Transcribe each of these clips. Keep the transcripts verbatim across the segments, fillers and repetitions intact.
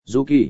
Yuki,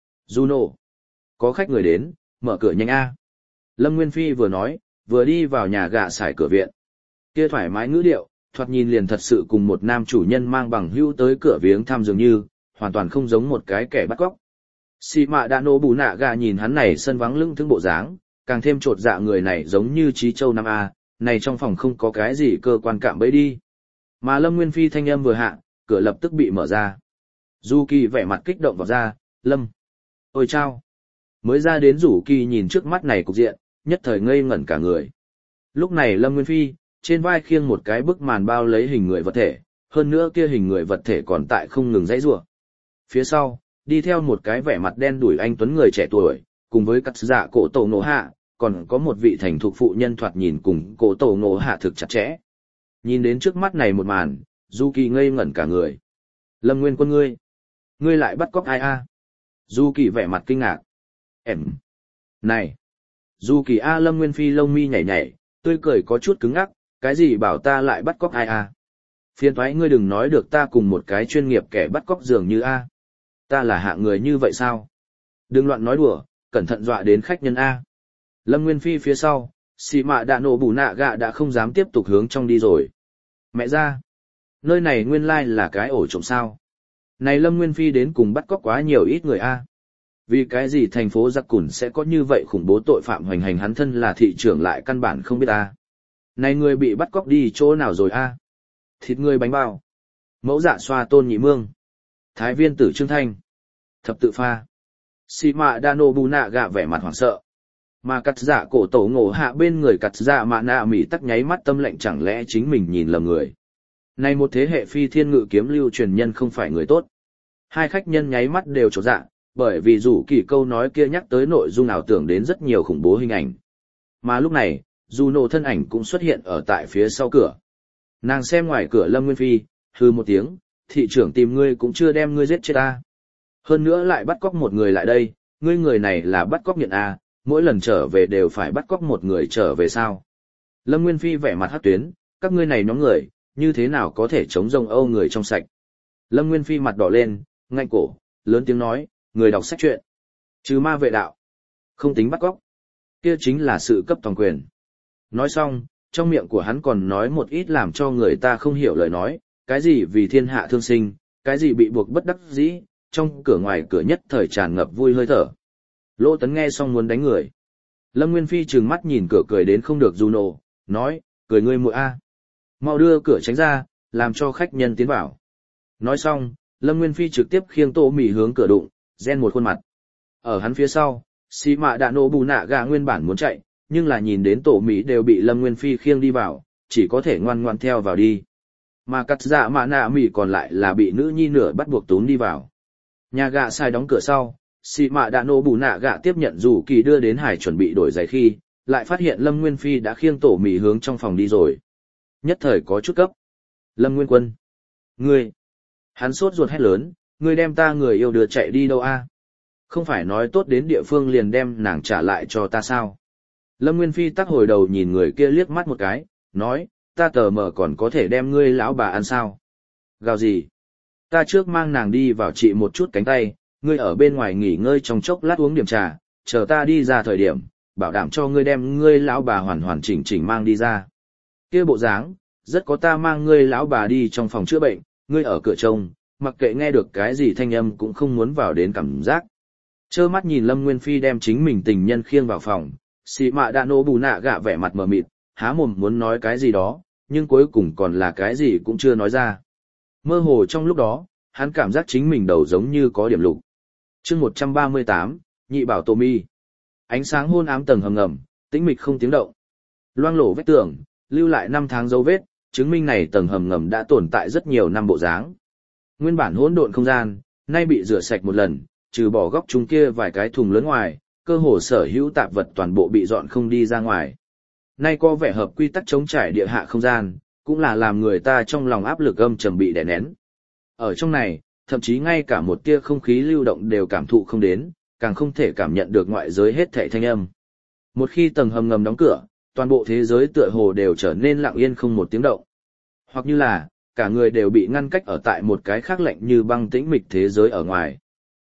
Juno, có khách người đến, mở cửa nhanh a. Lâm Nguyên Phi vừa nói, vừa đi vào nhà gạ sải cửa viện. Kia thoải mái ngữ điệu, thoạt nhìn liền thật sự cùng một nam chủ nhân mang bằng hữu tới cửa viếng thăm dường như, hoàn toàn không giống một cái kẻ bắt cóc. Xì mạ đạ nổ bù nạ gà nhìn hắn này sân vắng lưng thững bộ dáng, càng thêm trột dạ người này giống như trí châu năm A, này trong phòng không có cái gì cơ quan cạm bẫy đi. Mà Lâm Nguyên Phi thanh âm vừa hạ, cửa lập tức bị mở ra. Du Kỳ vẻ mặt kích động vào ra, Lâm. Ôi chao. Mới ra đến rủ Kỳ nhìn trước mắt này cục diện, nhất thời ngây ngẩn cả người. Lúc này Lâm Nguyên Phi, trên vai khiêng một cái bức màn bao lấy hình người vật thể, hơn nữa kia hình người vật thể còn tại không ngừng dãy rủa. Phía sau, đi theo một cái vẻ mặt đen đủi anh tuấn người trẻ tuổi, cùng với cắt dạ cổ tổ nổ hạ, còn có một vị thành thục phụ nhân thoạt nhìn cùng cổ tổ nổ hạ thực chặt chẽ. Nhìn đến trước mắt này một màn, Du Kỳ ngây ngẩn cả người. Lâm Nguyên Quân ngươi, ngươi lại bắt cóc ai a? Du Kỳ vẻ mặt kinh ngạc. Em, này, Du Kỳ a. Lâm Nguyên Phi lông mi nhảy nhảy, tươi cười có chút cứng ngắc, cái gì bảo ta lại bắt cóc ai a? Phiền thoái ngươi đừng nói được ta cùng một cái chuyên nghiệp kẻ bắt cóc dường như a. Ta là hạng người như vậy sao? Đừng loạn nói đùa, cẩn thận dọa đến khách nhân a. Lâm Nguyên Phi phía sau, xì mạ đạ nổ bù nạ gạ đã không dám tiếp tục hướng trong đi rồi. Mẹ ra, nơi này nguyên lai là cái ổ trộm sao? Này Lâm Nguyên Phi đến cùng bắt cóc quá nhiều ít người a. Vì cái gì thành phố giặc cùn sẽ có như vậy khủng bố tội phạm hoành hành hắn thân là thị trưởng lại căn bản không biết a. Này người bị bắt cóc đi chỗ nào rồi a? Thịt người bánh bao, mẫu dạ xoa tôn nhị mương, thái viên tử trương thanh, thập tự pha. Xì mạ đa nô bù nạ gạ vẻ mặt hoảng sợ. Mà cắt dạ cổ tổ ngộ hạ bên người cắt dạ mạ nạ mỉ tắc nháy mắt tâm lệnh chẳng lẽ chính mình nhìn lầm người. Này một thế hệ phi thiên ngự kiếm lưu truyền nhân không phải người tốt. Hai khách nhân nháy mắt đều trột dạ, bởi vì dù kỳ câu nói kia nhắc tới nội dung ảo tưởng đến rất nhiều khủng bố hình ảnh. Mà lúc này, dù nổ thân ảnh cũng xuất hiện ở tại phía sau cửa. Nàng xem ngoài cửa Lâm Nguyên Phi, hư một tiếng, thị trưởng tìm ngươi cũng chưa đem ngươi giết chết ta. Hơn nữa lại bắt cóc một người lại đây, ngươi người này là bắt cóc nhận a, mỗi lần trở về đều phải bắt cóc một người trở về sao. Lâm Nguyên Phi vẻ mặt hắc tuyến, các ngươi này nhóm người, như thế nào có thể chống rông âu người trong sạch. Lâm Nguyên Phi mặt đỏ lên, ngạnh cổ, lớn tiếng nói, người đọc sách truyện. Trừ ma vệ đạo, không tính bắt cóc. Kia chính là sự cấp toàn quyền. Nói xong, trong miệng của hắn còn nói một ít làm cho người ta không hiểu lời nói, cái gì vì thiên hạ thương sinh, cái gì bị buộc bất đắc dĩ, trong cửa ngoài cửa nhất thời tràn ngập vui hơi thở. Lỗ Tấn nghe xong muốn đánh người. Lâm Nguyên Phi trừng mắt nhìn cửa cười đến không được Juno, nói, cười ngươi muội a. Mau đưa cửa tránh ra, làm cho khách nhân tiến vào. Nói xong, Lâm Nguyên Phi trực tiếp khiêng Tô Mì hướng cửa đụng, gen một khuôn mặt. Ở hắn phía sau, xì mạ đạ nổ bù nạ gà nguyên bản muốn chạy, nhưng là nhìn đến Tổ Mỹ đều bị Lâm Nguyên Phi khiêng đi vào, chỉ có thể ngoan ngoan theo vào đi. Mà cắt dạ mạ nạ Mỹ còn lại là bị nữ nhi nửa bắt buộc tốn đi vào. Nhà gạ sai đóng cửa sau, xì mạ đạ nổ bù nạ gạ tiếp nhận dù kỳ đưa đến hải chuẩn bị đổi giày khi, lại phát hiện Lâm Nguyên Phi đã khiêng Tổ Mỹ hướng trong phòng đi rồi. Nhất thời có chút cấp. Lâm Nguyên Quân. Ngươi. Hắn sốt ruột hét lớn, ngươi đem ta người yêu đưa chạy đi đâu a? Không phải nói tốt đến địa phương liền đem nàng trả lại cho ta sao? Lâm Nguyên Phi tắc hồi đầu nhìn người kia liếc mắt một cái, nói, ta tờ mờ còn có thể đem ngươi lão bà ăn sao? Gào gì? Ta trước mang nàng đi vào trị một chút cánh tay, ngươi ở bên ngoài nghỉ ngơi trong chốc lát uống điểm trà, chờ ta đi ra thời điểm, bảo đảm cho ngươi đem ngươi lão bà hoàn hoàn chỉnh chỉnh mang đi ra. Kia bộ dáng, rất có ta mang ngươi lão bà đi trong phòng chữa bệnh, ngươi ở cửa trông, mặc kệ nghe được cái gì thanh âm cũng không muốn vào đến cảm giác. Trơ mắt nhìn Lâm Nguyên Phi đem chính mình tình nhân khiêng vào phòng, xì mạ đạ nổ bù nạ gạ vẻ mặt mờ mịt, há mồm muốn nói cái gì đó, nhưng cuối cùng còn là cái gì cũng chưa nói ra. Mơ hồ trong lúc đó, hắn cảm giác chính mình đầu giống như có điểm lục. Chương một trăm ba mươi tám, nhị bảo Tô Mi. Ánh sáng hôn ám tầng hầm ngầm, tĩnh mịch không tiếng động. Loang lổ vết tường, lưu lại năm tháng dấu vết, chứng minh này tầng hầm ngầm đã tồn tại rất nhiều năm bộ dáng. Nguyên bản hỗn độn không gian, nay bị rửa sạch một lần, trừ bỏ góc chúng kia vài cái thùng lớn ngoài, cơ hồ sở hữu tạp vật toàn bộ bị dọn không đi ra ngoài. Nay có vẻ hợp quy tắc chống trải địa hạ không gian, cũng là làm người ta trong lòng áp lực âm trầm bị đè nén. Ở trong này, thậm chí ngay cả một tia không khí lưu động đều cảm thụ không đến, càng không thể cảm nhận được ngoại giới hết thảy thanh âm. Một khi tầng hầm ngầm đóng cửa, toàn bộ thế giới tựa hồ đều trở nên lặng yên không một tiếng động. Hoặc như là, cả người đều bị ngăn cách ở tại một cái khác lạnh như băng tĩnh mịch thế giới ở ngoài.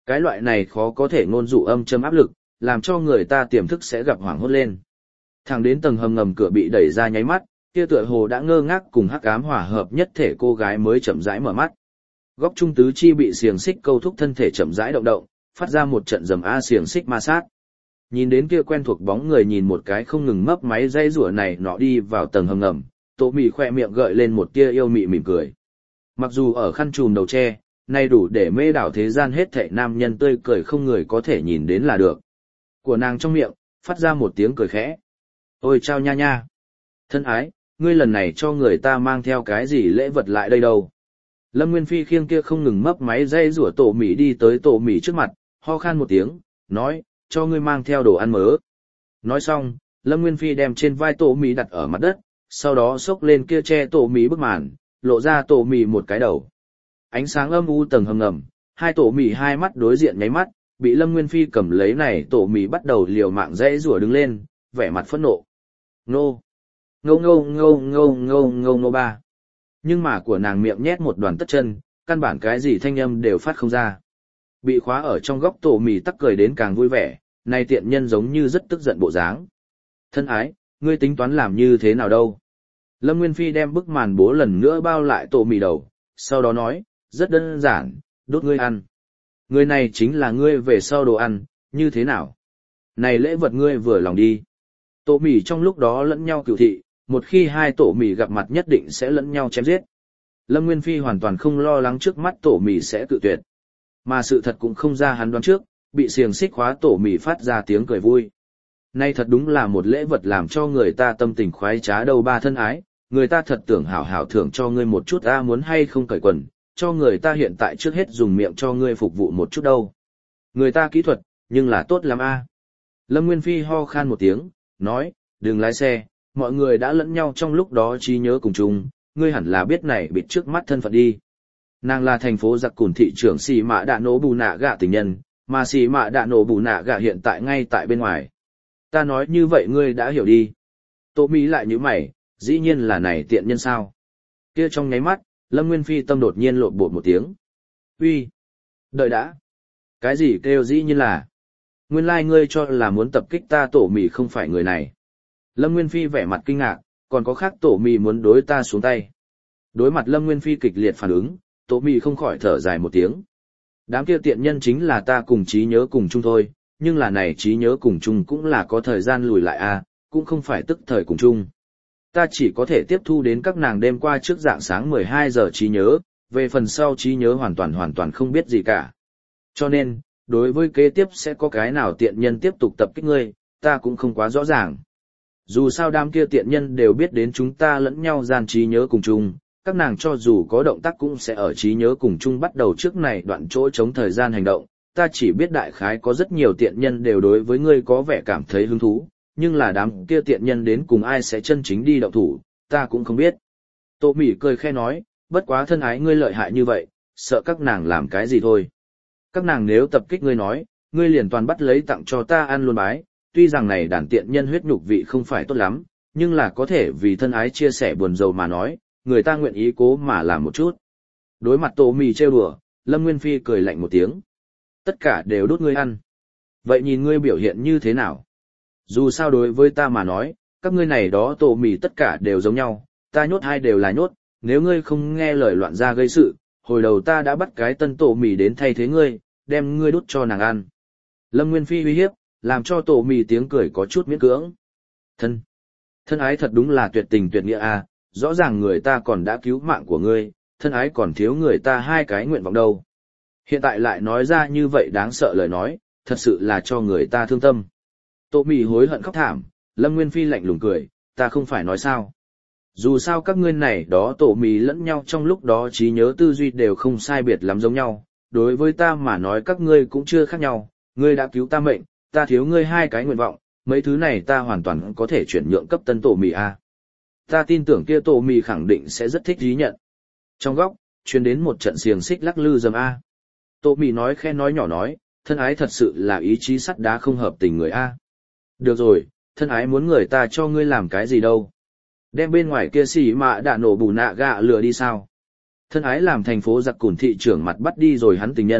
Cái loại này khó có thể ngôn dụ âm châm áp lực, làm cho người ta tiềm thức sẽ gặp hoảng hốt lên. Thẳng đến tầng hầm ngầm cửa bị đẩy ra nháy mắt, kia tựa hồ đã ngơ ngác cùng hắc ám hòa hợp nhất thể cô gái mới chậm rãi mở mắt. Góc trung tứ chi bị xiềng xích câu thúc thân thể chậm rãi động động, phát ra một trận rầm a xiềng xích ma sát. Nhìn đến kia quen thuộc bóng người nhìn một cái không ngừng mấp máy dây rủa này nọ đi vào tầng hầm ngầm, Tô Mị khoe miệng gợi lên một tia yêu mị mỉm cười. Mặc dù ở khăn trùm đầu tre, nay đủ để mê đảo thế gian hết thảy nam nhân tươi cười không người có thể nhìn đến là được. Của nàng trong miệng, phát ra một tiếng cười khẽ. Ôi chao nha nha! Thân ái, ngươi lần này cho người ta mang theo cái gì lễ vật lại đây đâu? Lâm Nguyên Phi khiêng kia không ngừng mấp máy dây rủa Tổ Mị đi tới Tổ Mị trước mặt, ho khan một tiếng, nói, cho ngươi mang theo đồ ăn mớ. Nói xong, Lâm Nguyên Phi đem trên vai Tổ Mị đặt ở mặt đất, sau đó xốc lên kia che Tổ Mị bức màn, lộ ra Tổ Mị một cái đầu. Ánh sáng âm u tầng hầm ngầm, hai Tổ Mị hai mắt đối diện nháy mắt, bị Lâm Nguyên Phi cầm lấy này Tổ Mị bắt đầu liều mạng dãy rủa đứng lên, vẻ mặt phẫn nộ. Nô! Ngô ngô ngô ngô ngô ngô ngô ba. Nhưng mà của nàng miệng nhét một đoàn tất chân, căn bản cái gì thanh âm đều phát không ra. Bị khóa ở trong góc Tổ Mị tắc cười đến càng vui vẻ, này tiện nhân giống như rất tức giận bộ dáng. Thân ái, ngươi tính toán làm như thế nào đâu? Lâm Nguyên Phi đem bức màn bố lần nữa bao lại Tổ Mị đầu, sau đó nói, rất đơn giản, đốt ngươi ăn. Người này chính là ngươi về sau đồ ăn, như thế nào? Này lễ vật ngươi vừa lòng đi. Tổ Mị trong lúc đó lẫn nhau cựu thị, một khi hai Tổ Mị gặp mặt nhất định sẽ lẫn nhau chém giết. Lâm Nguyên Phi hoàn toàn không lo lắng trước mắt Tổ Mị sẽ cự tuyệt. Mà sự thật cũng không ra hắn đoán trước, bị xiềng xích khóa Tổ Mị phát ra tiếng cười vui. Nay thật đúng là một lễ vật làm cho người ta tâm tình khoái trá đâu ba thân ái, người ta thật tưởng hảo hảo thưởng cho ngươi một chút a muốn hay không cởi quần, cho người ta hiện tại trước hết dùng miệng cho ngươi phục vụ một chút đâu. Người ta kỹ thuật, nhưng là tốt lắm a. Lâm Nguyên Phi ho khan một tiếng, nói, đừng lái xe, mọi người đã lẫn nhau trong lúc đó trí nhớ cùng chung, ngươi hẳn là biết này bịt trước mắt thân phận đi. Nàng là thành phố giặc cùn thị trưởng xì mạ đạ nổ bù nạ gạ tình nhân, mà xì mạ đạ nổ bù nạ gạ hiện tại ngay tại bên ngoài. Ta nói như vậy ngươi đã hiểu đi. Tô Mỹ lại như mày, dĩ nhiên là này tiện nhân sao. Kia trong nháy mắt, Lâm Nguyên Phi tâm đột nhiên lộn bột một tiếng. Uy, đợi đã. Cái gì kêu dĩ nhiên là. Nguyên lai like ngươi cho là muốn tập kích ta Tổ Mị không phải người này. Lâm Nguyên Phi vẻ mặt kinh ngạc, còn có khác Tổ Mị muốn đối ta xuống tay. Đối mặt Lâm Nguyên Phi kịch liệt phản ứng, Tổ Mị không khỏi thở dài một tiếng. Đám kia tiện nhân chính là ta cùng trí nhớ cùng chung thôi, nhưng là này trí nhớ cùng chung cũng là có thời gian lùi lại a, cũng không phải tức thời cùng chung. Ta chỉ có thể tiếp thu đến các nàng đêm qua trước dạng sáng mười hai giờ trí nhớ, về phần sau trí nhớ hoàn toàn hoàn toàn không biết gì cả. Cho nên, đối với kế tiếp sẽ có cái nào tiện nhân tiếp tục tập kích ngươi, ta cũng không quá rõ ràng. Dù sao đám kia tiện nhân đều biết đến chúng ta lẫn nhau gian trí nhớ cùng chung, các nàng cho dù có động tác cũng sẽ ở trí nhớ cùng chung bắt đầu trước này đoạn chỗ chống thời gian hành động. Ta chỉ biết đại khái có rất nhiều tiện nhân đều đối với ngươi có vẻ cảm thấy hứng thú, nhưng là đám kia tiện nhân đến cùng ai sẽ chân chính đi động thủ, ta cũng không biết. Tô Mị cười khẽ nói, bất quá thân ái ngươi lợi hại như vậy, sợ các nàng làm cái gì thôi. Các nàng nếu tập kích ngươi nói, ngươi liền toàn bắt lấy tặng cho ta ăn luôn bái, tuy rằng này đàn tiện nhân huyết nhục vị không phải tốt lắm, nhưng là có thể vì thân ái chia sẻ buồn rầu mà nói, người ta nguyện ý cố mà làm một chút. Đối mặt Tô Mị trêu đùa, Lâm Nguyên Phi cười lạnh một tiếng. Tất cả đều đốt ngươi ăn. Vậy nhìn ngươi biểu hiện như thế nào? Dù sao đối với ta mà nói, các ngươi này đó Tổ Mị tất cả đều giống nhau, ta nhốt hai đều là nhốt, nếu ngươi không nghe lời loạn ra gây sự, hồi đầu ta đã bắt cái tân Tổ Mị đến thay thế ngươi, đem ngươi đút cho nàng ăn. Lâm Nguyên Phi uy hiếp, làm cho Tổ Mị tiếng cười có chút miễn cưỡng. Thân, thân ái thật đúng là tuyệt tình tuyệt nghĩa à, rõ ràng người ta còn đã cứu mạng của ngươi, thân ái còn thiếu người ta hai cái nguyện vọng đâu. Hiện tại lại nói ra như vậy đáng sợ lời nói, thật sự là cho người ta thương tâm. Tô Mị hối hận khóc thảm, Lâm Nguyên Phi lạnh lùng cười, ta không phải nói sao. Dù sao các ngươi này đó Tổ Mị lẫn nhau trong lúc đó trí nhớ tư duy đều không sai biệt lắm giống nhau, đối với ta mà nói các ngươi cũng chưa khác nhau, ngươi đã cứu ta mệnh, ta thiếu ngươi hai cái nguyện vọng, mấy thứ này ta hoàn toàn có thể chuyển nhượng cấp tân Tổ Mị a. Ta tin tưởng kia Tổ Mị khẳng định sẽ rất thích ghi nhận. Trong góc, truyền đến một trận xiềng xích lắc lư dầm a. Tô Mị nói khe nói nhỏ nói, thân ái thật sự là ý chí sắt đá không hợp tình người a. Được rồi, thân ái muốn người ta cho ngươi làm cái gì đâu. Đem bên ngoài kia xì mạ đạ nổ bù nạ gạ lừa đi sao. Thân ái làm thành phố giặc cùn thị trưởng mặt bắt đi rồi hắn tình nhân,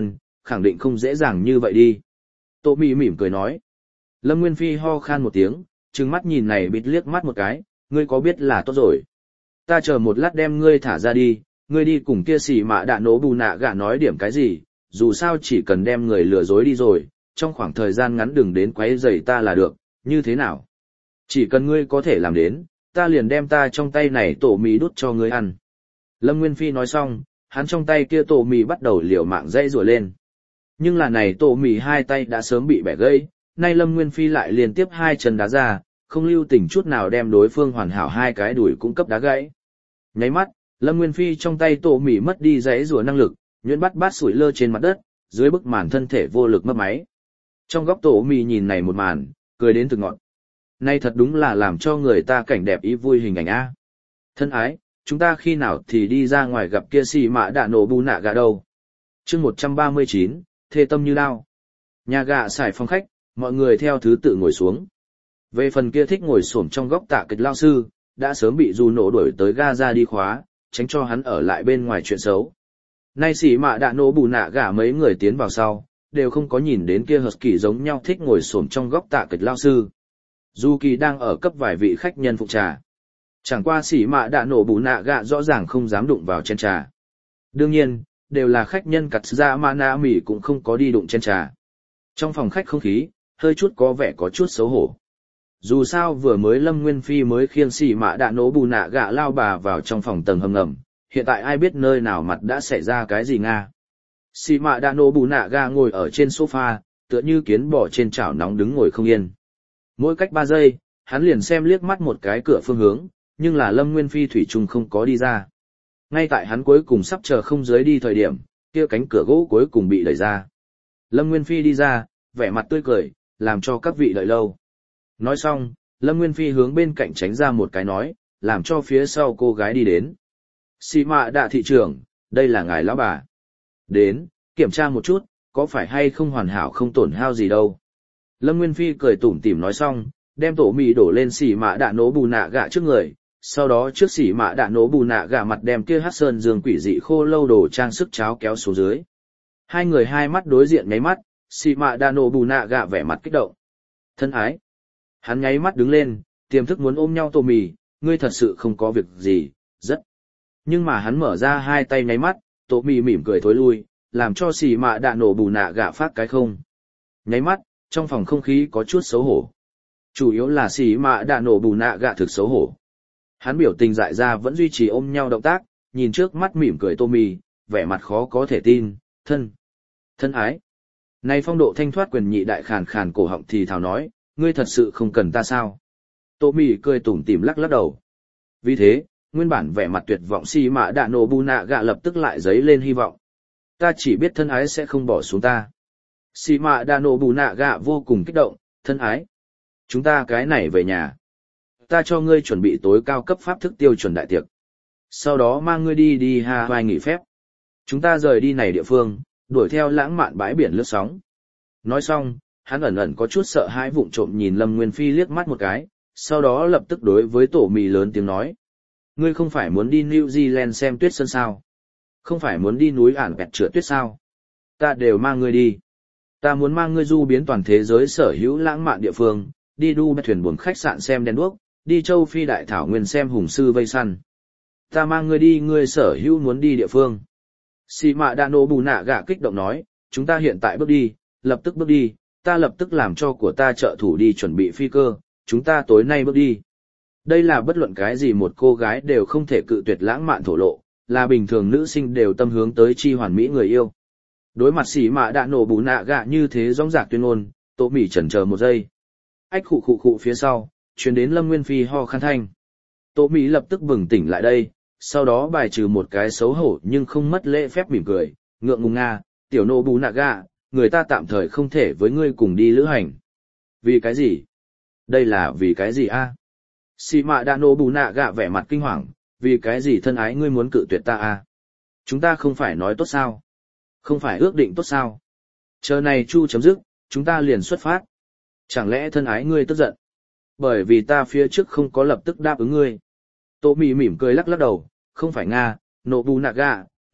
khẳng định không dễ dàng như vậy đi. Tô Mị mỉm cười nói. Lâm Nguyên Phi ho khan một tiếng, trừng mắt nhìn này bịt liếc mắt một cái, ngươi có biết là tốt rồi. Ta chờ một lát đem ngươi thả ra đi, ngươi đi cùng kia xì mạ đạ nổ bù nạ gạ nói điểm cái gì, dù sao chỉ cần đem người lừa dối đi rồi, trong khoảng thời gian ngắn đừng đến quấy rầy ta là được, như thế nào? Chỉ cần ngươi có thể làm đến, ta liền đem ta trong tay này tổ mì đút cho ngươi ăn. Lâm Nguyên Phi nói xong, hắn trong tay kia tổ mì bắt đầu liều mạng dây rùa lên. Nhưng là này tổ mì hai tay đã sớm bị bẻ gãy, nay Lâm Nguyên Phi lại liên tiếp hai chân đá ra, không lưu tình chút nào đem đối phương hoàn hảo hai cái đùi cung cấp đá gãy. Nháy mắt, Lâm Nguyên Phi trong tay tổ mì mất đi dãy rùa năng lực, nhuyễn bắt bát sủi lơ trên mặt đất, dưới bức màn thân thể vô lực mất máy. Trong góc tổ mì nhìn này một màn, cười đến từng ngọn. Nay thật đúng là làm cho người ta cảnh đẹp ý vui hình ảnh a. Thân ái, chúng ta khi nào thì đi ra ngoài gặp kia xì mạ đạ nổ bù nạ gà đâu. chương một trăm ba mươi chín, thê tâm như lao. Nhà gà xài phòng khách, mọi người theo thứ tự ngồi xuống. Về phần kia thích ngồi xổm trong góc tạ kịch lao sư, đã sớm bị dù nổ đuổi tới ga ra đi khóa, tránh cho hắn ở lại bên ngoài chuyện xấu. Nay xì mạ đạ nổ bù nạ gà mấy người tiến vào sau, đều không có nhìn đến kia hợp kỳ giống nhau thích ngồi xổm trong góc tạ kịch lao sư. Dù kỳ đang ở cấp vài vị khách nhân phục trà. Chẳng qua xỉ mạ đạ nổ bù nạ gạ rõ ràng không dám đụng vào chén trà. Đương nhiên, đều là khách nhân cặt ra mà nạ mỉ cũng không có đi đụng chén trà. Trong phòng khách không khí, hơi chút có vẻ có chút xấu hổ. Dù sao vừa mới Lâm Nguyên Phi mới khiêng xỉ mạ đạ nổ bù nạ gạ lao bà vào trong phòng tầng hầm ngầm, hiện tại ai biết nơi nào mặt đã xảy ra cái gì nga. Xỉ mạ đạ nổ bù nạ gạ ngồi ở trên sofa, tựa như kiến bò trên chảo nóng đứng ngồi không yên. Mỗi cách ba giây, hắn liền xem liếc mắt một cái cửa phương hướng, nhưng là Lâm Nguyên Phi thủy chung không có đi ra. Ngay tại hắn cuối cùng sắp chờ không dưới đi thời điểm, kia cánh cửa gỗ cuối cùng bị đẩy ra. Lâm Nguyên Phi đi ra, vẻ mặt tươi cười, làm cho các vị đợi lâu. Nói xong, Lâm Nguyên Phi hướng bên cạnh tránh ra một cái nói, làm cho phía sau cô gái đi đến. Xì mạ đạ thị trưởng, đây là ngài lão bà. Đến, kiểm tra một chút, có phải hay không hoàn hảo không tổn hao gì đâu. Lâm Nguyên Phi cười tủm tỉm nói xong, đem tổ mì đổ lên xỉ mạ đạ nổ bù nạ gạ trước người, sau đó trước xỉ mạ đạ nổ bù nạ gạ mặt đem kia hát sơn dương quỷ dị khô lâu đồ trang sức cháo kéo xuống dưới. Hai người hai mắt đối diện nháy mắt, xỉ mạ đạ nổ bù nạ gạ vẻ mặt kích động. Thân ái. Hắn nháy mắt đứng lên, tiềm thức muốn ôm nhau tổ mì, ngươi thật sự không có việc gì, rất. Nhưng mà hắn mở ra hai tay nháy mắt, tổ mì mỉm cười thối lui, làm cho xỉ mạ đạ nổ bù nạ gạ phát cái không. Nháy mắt, trong phòng không khí có chút xấu hổ. Chủ yếu là xỉ mạ đạ nổ bù nạ gạ thực xấu hổ. Hắn biểu tình dại ra vẫn duy trì ôm nhau động tác, nhìn trước mắt mỉm cười Tommy, vẻ mặt khó có thể tin, thân, thân ái. Này phong độ thanh thoát quyền nhị đại khàn khàn cổ họng thì thào nói, ngươi thật sự không cần ta sao? Tommy cười tủm tỉm lắc lắc đầu. Vì thế, nguyên bản vẻ mặt tuyệt vọng xỉ mạ đạ nổ bù nạ gạ lập tức lại dấy lên hy vọng. Ta chỉ biết thân ái sẽ không bỏ xuống ta. Xỉ mạ đạ nổ bù nạ gạ vô cùng kích động, thân ái. Chúng ta cái này về nhà. Ta cho ngươi chuẩn bị tối cao cấp pháp thức tiêu chuẩn đại tiệc. Sau đó mang ngươi đi đi Hawaii nghỉ phép. Chúng ta rời đi này địa phương, đuổi theo lãng mạn bãi biển lướt sóng. Nói xong, hắn ẩn ẩn có chút sợ hãi vụng trộm nhìn Lâm Nguyên Phi liếc mắt một cái, sau đó lập tức đối với tổ mì lớn tiếng nói. Ngươi không phải muốn đi New Zealand xem tuyết sơn sao? Không phải muốn đi núi ản bẹt trượt tuyết sao? Ta đều mang ngươi đi. Ta muốn mang ngươi du biến toàn thế giới sở hữu lãng mạn địa phương, đi đu bè thuyền buồm khách sạn xem đèn đuốc, đi châu Phi đại thảo nguyên xem hùng sư vây săn. Ta mang ngươi đi ngươi sở hữu muốn đi địa phương. Xì mạ đạ nổ bù nạ gạ kích động nói, chúng ta hiện tại bước đi, lập tức bước đi, ta lập tức làm cho của ta trợ thủ đi chuẩn bị phi cơ, chúng ta tối nay bước đi. Đây là bất luận cái gì một cô gái đều không thể cự tuyệt lãng mạn thổ lộ, là bình thường nữ sinh đều tâm hướng tới chi hoàn mỹ người yêu. Đối mặt xỉ mạ đạ nổ bù nạ gạ như thế rõng rạc tuyên ngôn, Tô Mỉ chần chờ một giây. Ách khụ khụ khụ phía sau, truyền đến Lâm Nguyên Phi ho khan thanh. Tô Mỉ lập tức bừng tỉnh lại đây, sau đó bài trừ một cái xấu hổ nhưng không mất lễ phép mỉm cười, ngượng ngùng nga, tiểu nổ bù nạ gạ, người ta tạm thời không thể với ngươi cùng đi lữ hành. Vì cái gì? Đây là vì cái gì a? Xỉ mạ đạ nổ bù nạ gạ vẻ mặt kinh hoàng, vì cái gì thân ái ngươi muốn cự tuyệt ta a? Chúng ta không phải nói tốt sao? Không phải ước định tốt sao? Chờ này chu chấm dứt, chúng ta liền xuất phát. Chẳng lẽ thân ái ngươi tức giận? Bởi vì ta phía trước không có lập tức đáp ứng ngươi. Tô Mị mỉm cười lắc lắc đầu, không phải Nga, nổ bù nạ gạ,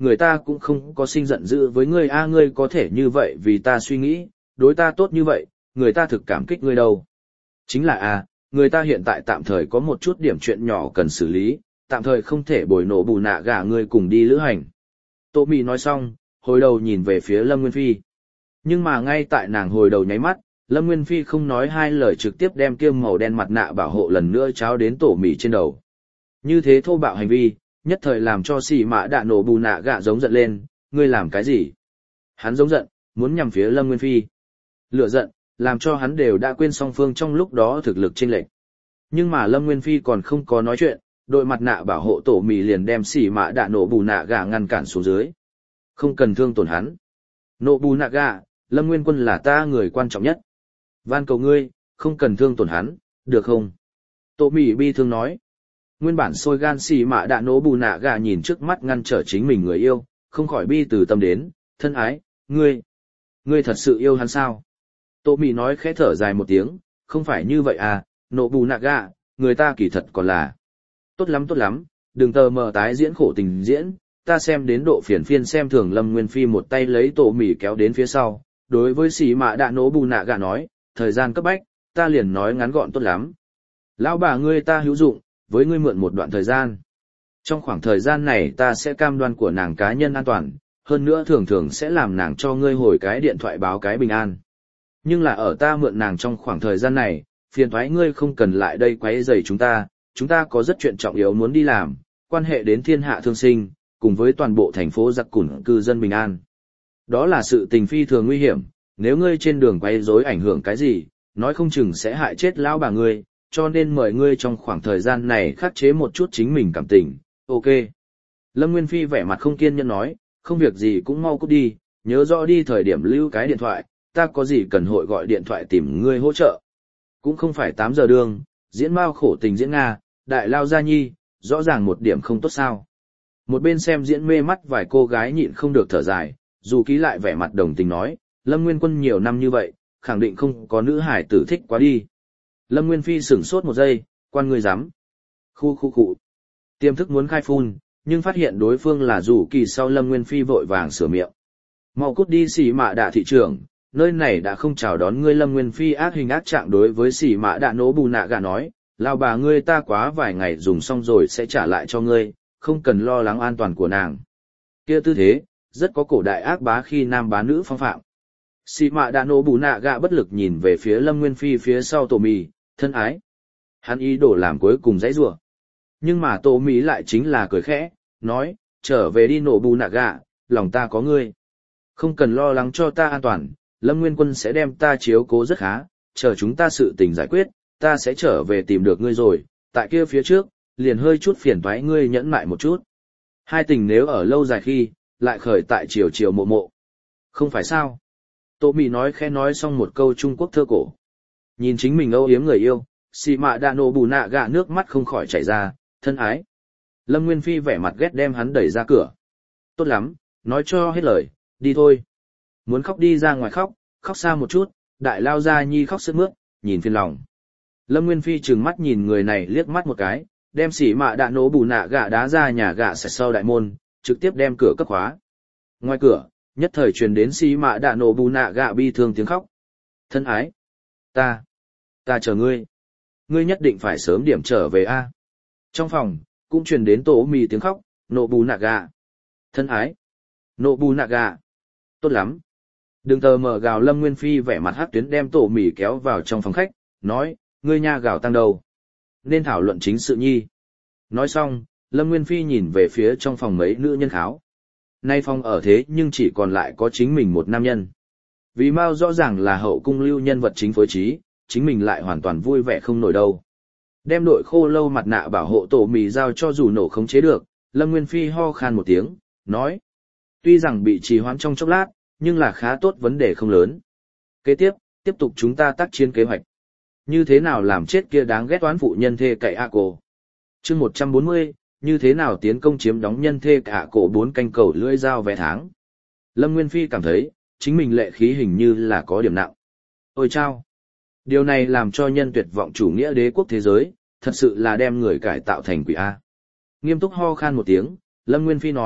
người ta cũng không có sinh giận dữ với ngươi a ngươi có thể như vậy vì ta suy nghĩ, đối ta tốt như vậy, người ta thực cảm kích ngươi đâu. Chính là a, người ta hiện tại tạm thời có một chút điểm chuyện nhỏ cần xử lý, tạm thời không thể bồi nổ bù nạ gả ngươi cùng đi lữ hành. Tô Mị nói xong, hồi đầu nhìn về phía Lâm Nguyên Phi. Nhưng mà ngay tại nàng hồi đầu nháy mắt, Lâm Nguyên Phi không nói hai lời trực tiếp đem kia màu đen mặt nạ bảo hộ lần nữa cháo đến Tổ Mị trên đầu. Như thế thô bạo hành vi, nhất thời làm cho xì mạ đạ nổ bù nạ gạ giống giận lên, ngươi làm cái gì? Hắn giống giận, muốn nhằm phía Lâm Nguyên Phi. Lửa giận, làm cho hắn đều đã quên song phương trong lúc đó thực lực chênh lệch. Nhưng mà Lâm Nguyên Phi còn không có nói chuyện, đội mặt nạ bảo hộ Tổ Mị liền đem xì mạ đạ nổ bù nạ gạ ngăn cản xuống dưới. Không cần thương tổn hắn. Nổ bù nạ gạ, Lâm Nguyên Quân là ta người quan trọng nhất. Van cầu ngươi, không cần thương tổn hắn, được không? Tổ Mị bi thương nói. Nguyên bản sôi gan xì mạ đạ nổ bù nạ gạ nhìn trước mắt ngăn trở chính mình người yêu, không khỏi bi từ tâm đến, thân ái, ngươi, ngươi thật sự yêu hắn sao? Tổ Mị nói khẽ thở dài một tiếng, không phải như vậy à, nổ bù nạ gạ, người ta kỳ thật còn là. Tốt lắm tốt lắm, đừng tờ mờ tái diễn khổ tình diễn, ta xem đến độ phiền phiên xem thường Lâm Nguyên Phi một tay lấy Tổ Mị kéo đến phía sau, đối với xì mạ đạ nổ bù nạ gạ nói, thời gian cấp bách, ta liền nói ngắn gọn tốt lắm. Lão bà ngươi ta hữu dụng, với ngươi mượn một đoạn thời gian. Trong khoảng thời gian này ta sẽ cam đoan của nàng cá nhân an toàn, hơn nữa thường thường sẽ làm nàng cho ngươi hồi cái điện thoại báo cái bình an. Nhưng là ở ta mượn nàng trong khoảng thời gian này, phiền thoái ngươi không cần lại đây quấy rầy chúng ta, chúng ta có rất chuyện trọng yếu muốn đi làm, quan hệ đến thiên hạ thương sinh, cùng với toàn bộ thành phố giặc cùn cư dân bình an. Đó là sự tình phi thường nguy hiểm, nếu ngươi trên đường quấy rối ảnh hưởng cái gì, nói không chừng sẽ hại chết lão bà ngươi, cho nên mời ngươi trong khoảng thời gian này khắc chế một chút chính mình cảm tình, ok. Lâm Nguyên Phi vẻ mặt không kiên nhẫn nói, không việc gì cũng mau cút đi, nhớ rõ đi thời điểm lưu cái điện thoại, ta có gì cần hội gọi điện thoại tìm ngươi hỗ trợ. Cũng không phải tám giờ đường, diễn bao khổ tình diễn Nga, đại lao gia nhi, rõ ràng một điểm không tốt sao. Một bên xem diễn mê mắt vài cô gái nhịn không được thở dài, dù ký lại vẻ mặt đồng tình nói, Lâm Nguyên Quân nhiều năm như vậy, khẳng định không có nữ hải tử thích quá đi. Lâm Nguyên Phi sửng sốt một giây, quan người dám. Khu khu khu. Tiềm thức muốn khai phun, nhưng phát hiện đối phương là Dù Kỳ sau Lâm Nguyên Phi vội vàng sửa miệng. Mau cút đi xỉ mạ đạ thị trưởng, nơi này đã không chào đón ngươi. Lâm Nguyên Phi ác hình ác trạng đối với xỉ mạ đạ nổ bù nạ gà nói, lao bà ngươi ta quá vài ngày dùng xong rồi sẽ trả lại cho ngươi, không cần lo lắng an toàn của nàng. Kia tư thế, rất có cổ đại ác bá khi nam bá nữ phong phạm. Xỉ mạ đạ nổ bù nạ gà bất lực nhìn về phía Lâm Nguyên Phi phía sau Tổ Mì, thân ái. Hắn ý đồ làm cuối cùng dãy rủa. Nhưng mà Tổ Mì lại chính là cười khẽ, nói, trở về đi nổ bù nạ gà, lòng ta có ngươi. Không cần lo lắng cho ta an toàn, Lâm Nguyên Quân sẽ đem ta chiếu cố rất khá, chờ chúng ta sự tình giải quyết, ta sẽ trở về tìm được ngươi rồi, tại kia phía trước, liền hơi chút phiền toái ngươi nhẫn mại một chút. Hai tình nếu ở lâu dài khi, lại khởi tại chiều chiều mộ mộ. Không phải sao? Tô Mị nói khẽ nói xong một câu Trung Quốc thơ cổ. Nhìn chính mình âu yếm người yêu, xì mạ đạ nổ bù nạ gạ nước mắt không khỏi chảy ra, thân ái. Lâm Nguyên Phi vẻ mặt ghét đem hắn đẩy ra cửa. Tốt lắm, nói cho hết lời, đi thôi. Muốn khóc đi ra ngoài khóc, khóc xa một chút, đại lao ra nhi khóc sướt mướt, nhìn phiền lòng. Lâm Nguyên Phi trừng mắt nhìn người này liếc mắt một cái, đem xỉ mạ đạ nổ bù nạ gạ đá ra nhà gạ sạch sau đại môn, trực tiếp đem cửa cấp khóa. Ngoài cửa, nhất thời truyền đến xỉ mạ đạ nổ bù nạ gạ bi thương tiếng khóc. Thân ái, ta, ta chờ ngươi. Ngươi nhất định phải sớm điểm trở về a. Trong phòng, cũng truyền đến Tổ Mì tiếng khóc, nổ bù nạ gạ. Thân ái, nổ bù nạ gạ. Tốt lắm. Đừng tờ mở gào. Lâm Nguyên Phi vẻ mặt hắc tuyến đem Tổ Mì kéo vào trong phòng khách, nói, ngươi nha gào tăng đầu. Nên thảo luận chính sự nhi. Nói xong, Lâm Nguyên Phi nhìn về phía trong phòng mấy nữ nhân kháo. Nay phòng ở thế nhưng chỉ còn lại có chính mình một nam nhân. Vì Mao rõ ràng là hậu cung lưu nhân vật chính phối trí, chính mình lại hoàn toàn vui vẻ không nổi đâu. Đem đội khô lâu mặt nạ bảo hộ Tổ Mì giao cho dù nổ khống chế được, Lâm Nguyên Phi ho khan một tiếng, nói. Tuy rằng bị trì hoãn trong chốc lát, nhưng là khá tốt, vấn đề không lớn. Kế tiếp, tiếp tục chúng ta tác chiến kế hoạch. Như thế nào làm chết kia đáng ghét toán phụ nhân thê cậy ạ cổ. Chương một trăm bốn mươi, như thế nào tiến công chiếm đóng nhân thê cả cổ bốn canh cầu lưỡi dao vé tháng. Lâm Nguyên Phi cảm thấy, chính mình lệ khí hình như là có điểm nặng. Ôi chao! Điều này làm cho nhân tuyệt vọng chủ nghĩa đế quốc thế giới, thật sự là đem người cải tạo thành quỷ A. Nghiêm túc ho khan một tiếng, Lâm Nguyên Phi nói,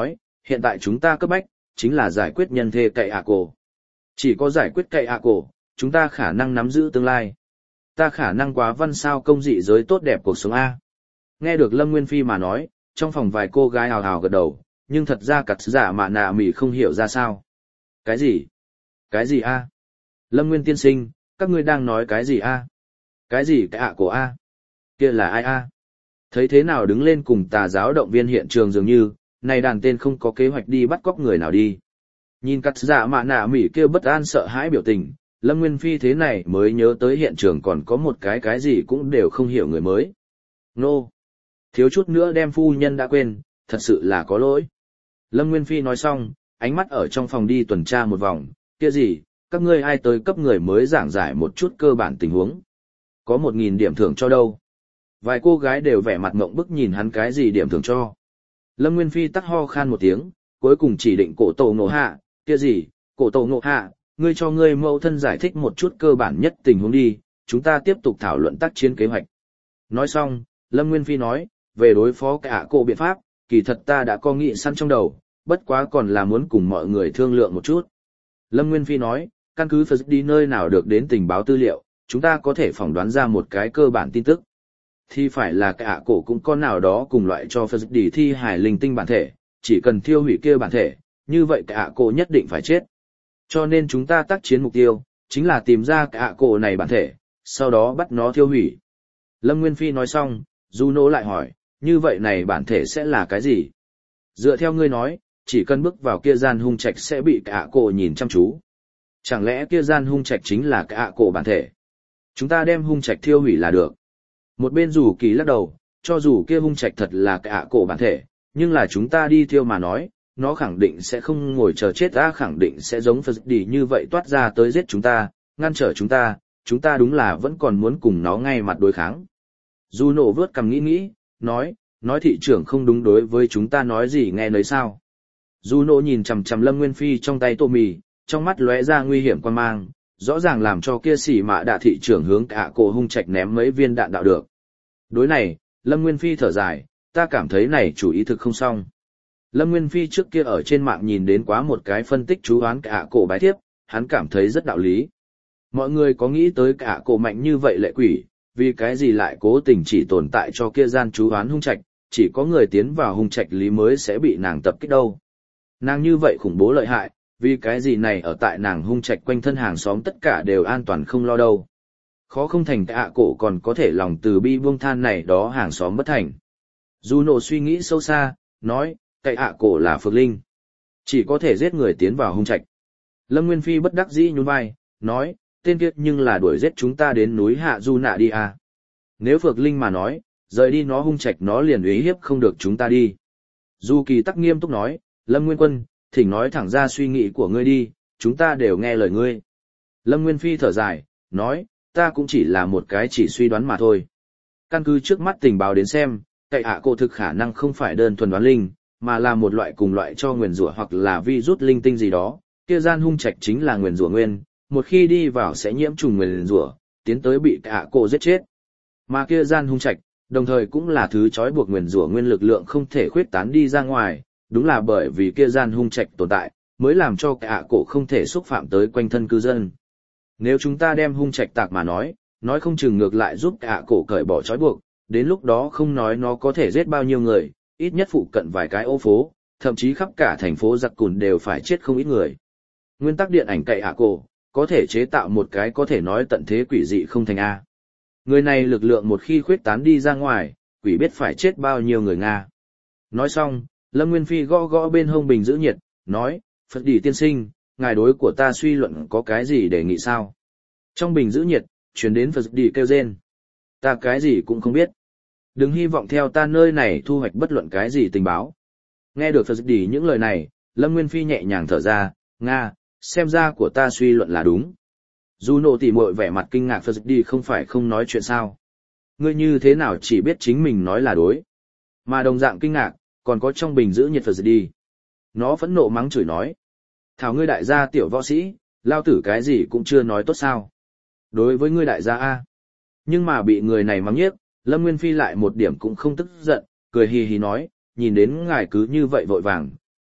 Hiện tại chúng ta cấp bách, chính là giải quyết nhân thê cậy ạ cổ. Chỉ có giải quyết cậy ạ cổ, chúng ta khả năng nắm giữ tương lai. Ta khả năng quá văn sao công dị giới tốt đẹp cuộc sống A. Nghe được Lâm Nguyên Phi mà nói, trong phòng vài cô gái hào hào gật đầu, nhưng thật ra cặt giả mạ nạ mỉ không hiểu ra sao. Cái gì? Cái gì A? Lâm Nguyên tiên sinh, các ngươi đang nói cái gì A? Cái gì cái ạ cổ A? Kia là ai A? Thấy thế nào đứng lên cùng tà giáo động viên hiện trường dường như, này đàn tên không có kế hoạch đi bắt cóc người nào đi. Nhìn cắt giả mạ nạ mỉ kêu bất an sợ hãi biểu tình, Lâm Nguyên Phi thế này mới nhớ tới hiện trường còn có một cái cái gì cũng đều không hiểu người mới. Nô! Thiếu chút nữa đem phu nhân đã quên, thật sự là có lỗi. Lâm Nguyên Phi nói xong, ánh mắt ở trong phòng đi tuần tra một vòng, kia gì, các ngươi ai tới cấp người mới giảng giải một chút cơ bản tình huống. Có một nghìn điểm thưởng cho đâu. Vài cô gái đều vẻ mặt ngộng bức nhìn hắn cái gì điểm thưởng cho. Lâm Nguyên Phi tắc ho khan một tiếng, cuối cùng chỉ định cổ tổ ngộ hạ, kia gì, cổ tổ ngộ hạ, ngươi cho ngươi mẫu thân giải thích một chút cơ bản nhất tình huống đi, chúng ta tiếp tục thảo luận tác chiến kế hoạch. Nói xong, Lâm Nguyên Phi nói, về đối phó cả cổ biện pháp, kỳ thật ta đã có nghị sẵn trong đầu, bất quá còn là muốn cùng mọi người thương lượng một chút. Lâm Nguyên Phi nói, căn cứ Phật đi nơi nào được đến tình báo tư liệu, chúng ta có thể phỏng đoán ra một cái cơ bản tin tức. Thì phải là cả cổ cũng con nào đó cùng loại cho Phật đi thi hài linh tinh bản thể, chỉ cần thiêu hủy kia bản thể, như vậy cả cổ nhất định phải chết. Cho nên chúng ta tác chiến mục tiêu, chính là tìm ra cả cổ này bản thể, sau đó bắt nó thiêu hủy. Lâm Nguyên Phi nói xong, Juno lại hỏi, như vậy này bản thể sẽ là cái gì? Dựa theo ngươi nói, chỉ cần bước vào kia gian hung trạch sẽ bị cả cổ nhìn chăm chú. Chẳng lẽ kia gian hung trạch chính là cả cổ bản thể? Chúng ta đem hung trạch thiêu hủy là được. Một bên dù kỳ lắc đầu, cho dù kia hung trạch thật là cả cổ bản thể, nhưng là chúng ta đi thiêu mà nói, nó khẳng định sẽ không ngồi chờ chết, ta khẳng định sẽ giống Phật đi như vậy toát ra tới giết chúng ta, ngăn trở chúng ta, chúng ta đúng là vẫn còn muốn cùng nó ngay mặt đối kháng. Juno vớt cằm nghĩ nghĩ, nói, nói thị trưởng không đúng đối với chúng ta nói gì nghe nấy sao. Juno nhìn chằm chằm Lâm Nguyên Phi trong tay tô mì, trong mắt lóe ra nguy hiểm quan mang, rõ ràng làm cho kia xỉ mạ đạ thị trưởng hướng cả cổ hung trạch ném mấy viên đạn đạo được. Đối này, Lâm Nguyên Phi thở dài, ta cảm thấy này chủ ý thực không xong. Lâm Nguyên Phi trước kia ở trên mạng nhìn đến quá một cái phân tích chú oán cả cổ bái thiếp, hắn cảm thấy rất đạo lý. Mọi người có nghĩ tới cả cổ mạnh như vậy lệ quỷ, vì cái gì lại cố tình chỉ tồn tại cho kia gian chú oán hung trạch, chỉ có người tiến vào hung trạch lý mới sẽ bị nàng tập kích đâu. Nàng như vậy khủng bố lợi hại, vì cái gì này ở tại nàng hung trạch quanh thân hàng xóm tất cả đều an toàn không lo đâu. Khó không thành cả cổ còn có thể lòng từ bi buông than này đó hàng xóm bất thành. Juno suy nghĩ sâu xa, nói, cái ạ cổ là phược linh, chỉ có thể giết người tiến vào hung trạch. Lâm Nguyên Phi bất đắc dĩ nhún vai, nói, tên kiếp nhưng là đuổi giết chúng ta đến núi Hạ Du Nạ đi à. Nếu phược linh mà nói, rời đi nó hung trạch nó liền uy hiếp không được chúng ta đi. Du Kỳ tắc nghiêm túc nói, Lâm Nguyên Quân, thỉnh nói thẳng ra suy nghĩ của ngươi đi, chúng ta đều nghe lời ngươi. Lâm Nguyên Phi thở dài, nói, ta cũng chỉ là một cái chỉ suy đoán mà thôi. Căn cứ trước mắt tình báo đến xem, cậy ạ cổ thực khả năng không phải đơn thuần đoán linh, mà là một loại cùng loại cho nguyền rủa hoặc là virus linh tinh gì đó, kia gian hung trạch chính là nguyền rủa nguyên, một khi đi vào sẽ nhiễm trùng nguyền rủa, tiến tới bị cậy ạ cổ giết chết. Mà kia gian hung trạch, đồng thời cũng là thứ trói buộc nguyền rủa nguyên lực lượng không thể khuyết tán đi ra ngoài, đúng là bởi vì kia gian hung trạch tồn tại, mới làm cho cậy ạ cổ không thể xúc phạm tới quanh thân cư dân. Nếu chúng ta đem hung trạch tạc mà nói, nói không chừng ngược lại giúp cậy ạ cổ cởi bỏ trói buộc, đến lúc đó không nói nó có thể giết bao nhiêu người, ít nhất phụ cận vài cái ô phố, thậm chí khắp cả thành phố giặc cùn đều phải chết không ít người. Nguyên tắc điện ảnh cậy ạ cổ, có thể chế tạo một cái có thể nói tận thế quỷ dị không thành A. Người này lực lượng một khi khuyết tán đi ra ngoài, quỷ biết phải chết bao nhiêu người Nga. Nói xong, Lâm Nguyên Phi gõ gõ bên hông bình giữ nhiệt, nói, Phật đi tiên sinh, ngài đối của ta suy luận có cái gì đề nghị sao? Trong bình giữ nhiệt, chuyển đến Phật đi kêu rên. Ta cái gì cũng không biết. Đừng hy vọng theo ta nơi này thu hoạch bất luận cái gì tình báo. Nghe được Phật đi những lời này, Lâm Nguyên Phi nhẹ nhàng thở ra, Nga, xem ra của ta suy luận là đúng. Juno tỉ muội vẻ mặt kinh ngạc Phật đi không phải không nói chuyện sao. Ngươi như thế nào chỉ biết chính mình nói là đối. Mà đồng dạng kinh ngạc, còn có trong bình giữ nhiệt Phật đi. Nó phẫn nộ mắng chửi nói. Thảo ngươi đại gia tiểu võ sĩ, lao tử cái gì cũng chưa nói tốt sao. Đối với ngươi đại gia A. Nhưng mà bị người này mắng nhiếc, Lâm Nguyên Phi lại một điểm cũng không tức giận, cười hì hì nói, nhìn đến ngài cứ như vậy vội vàng,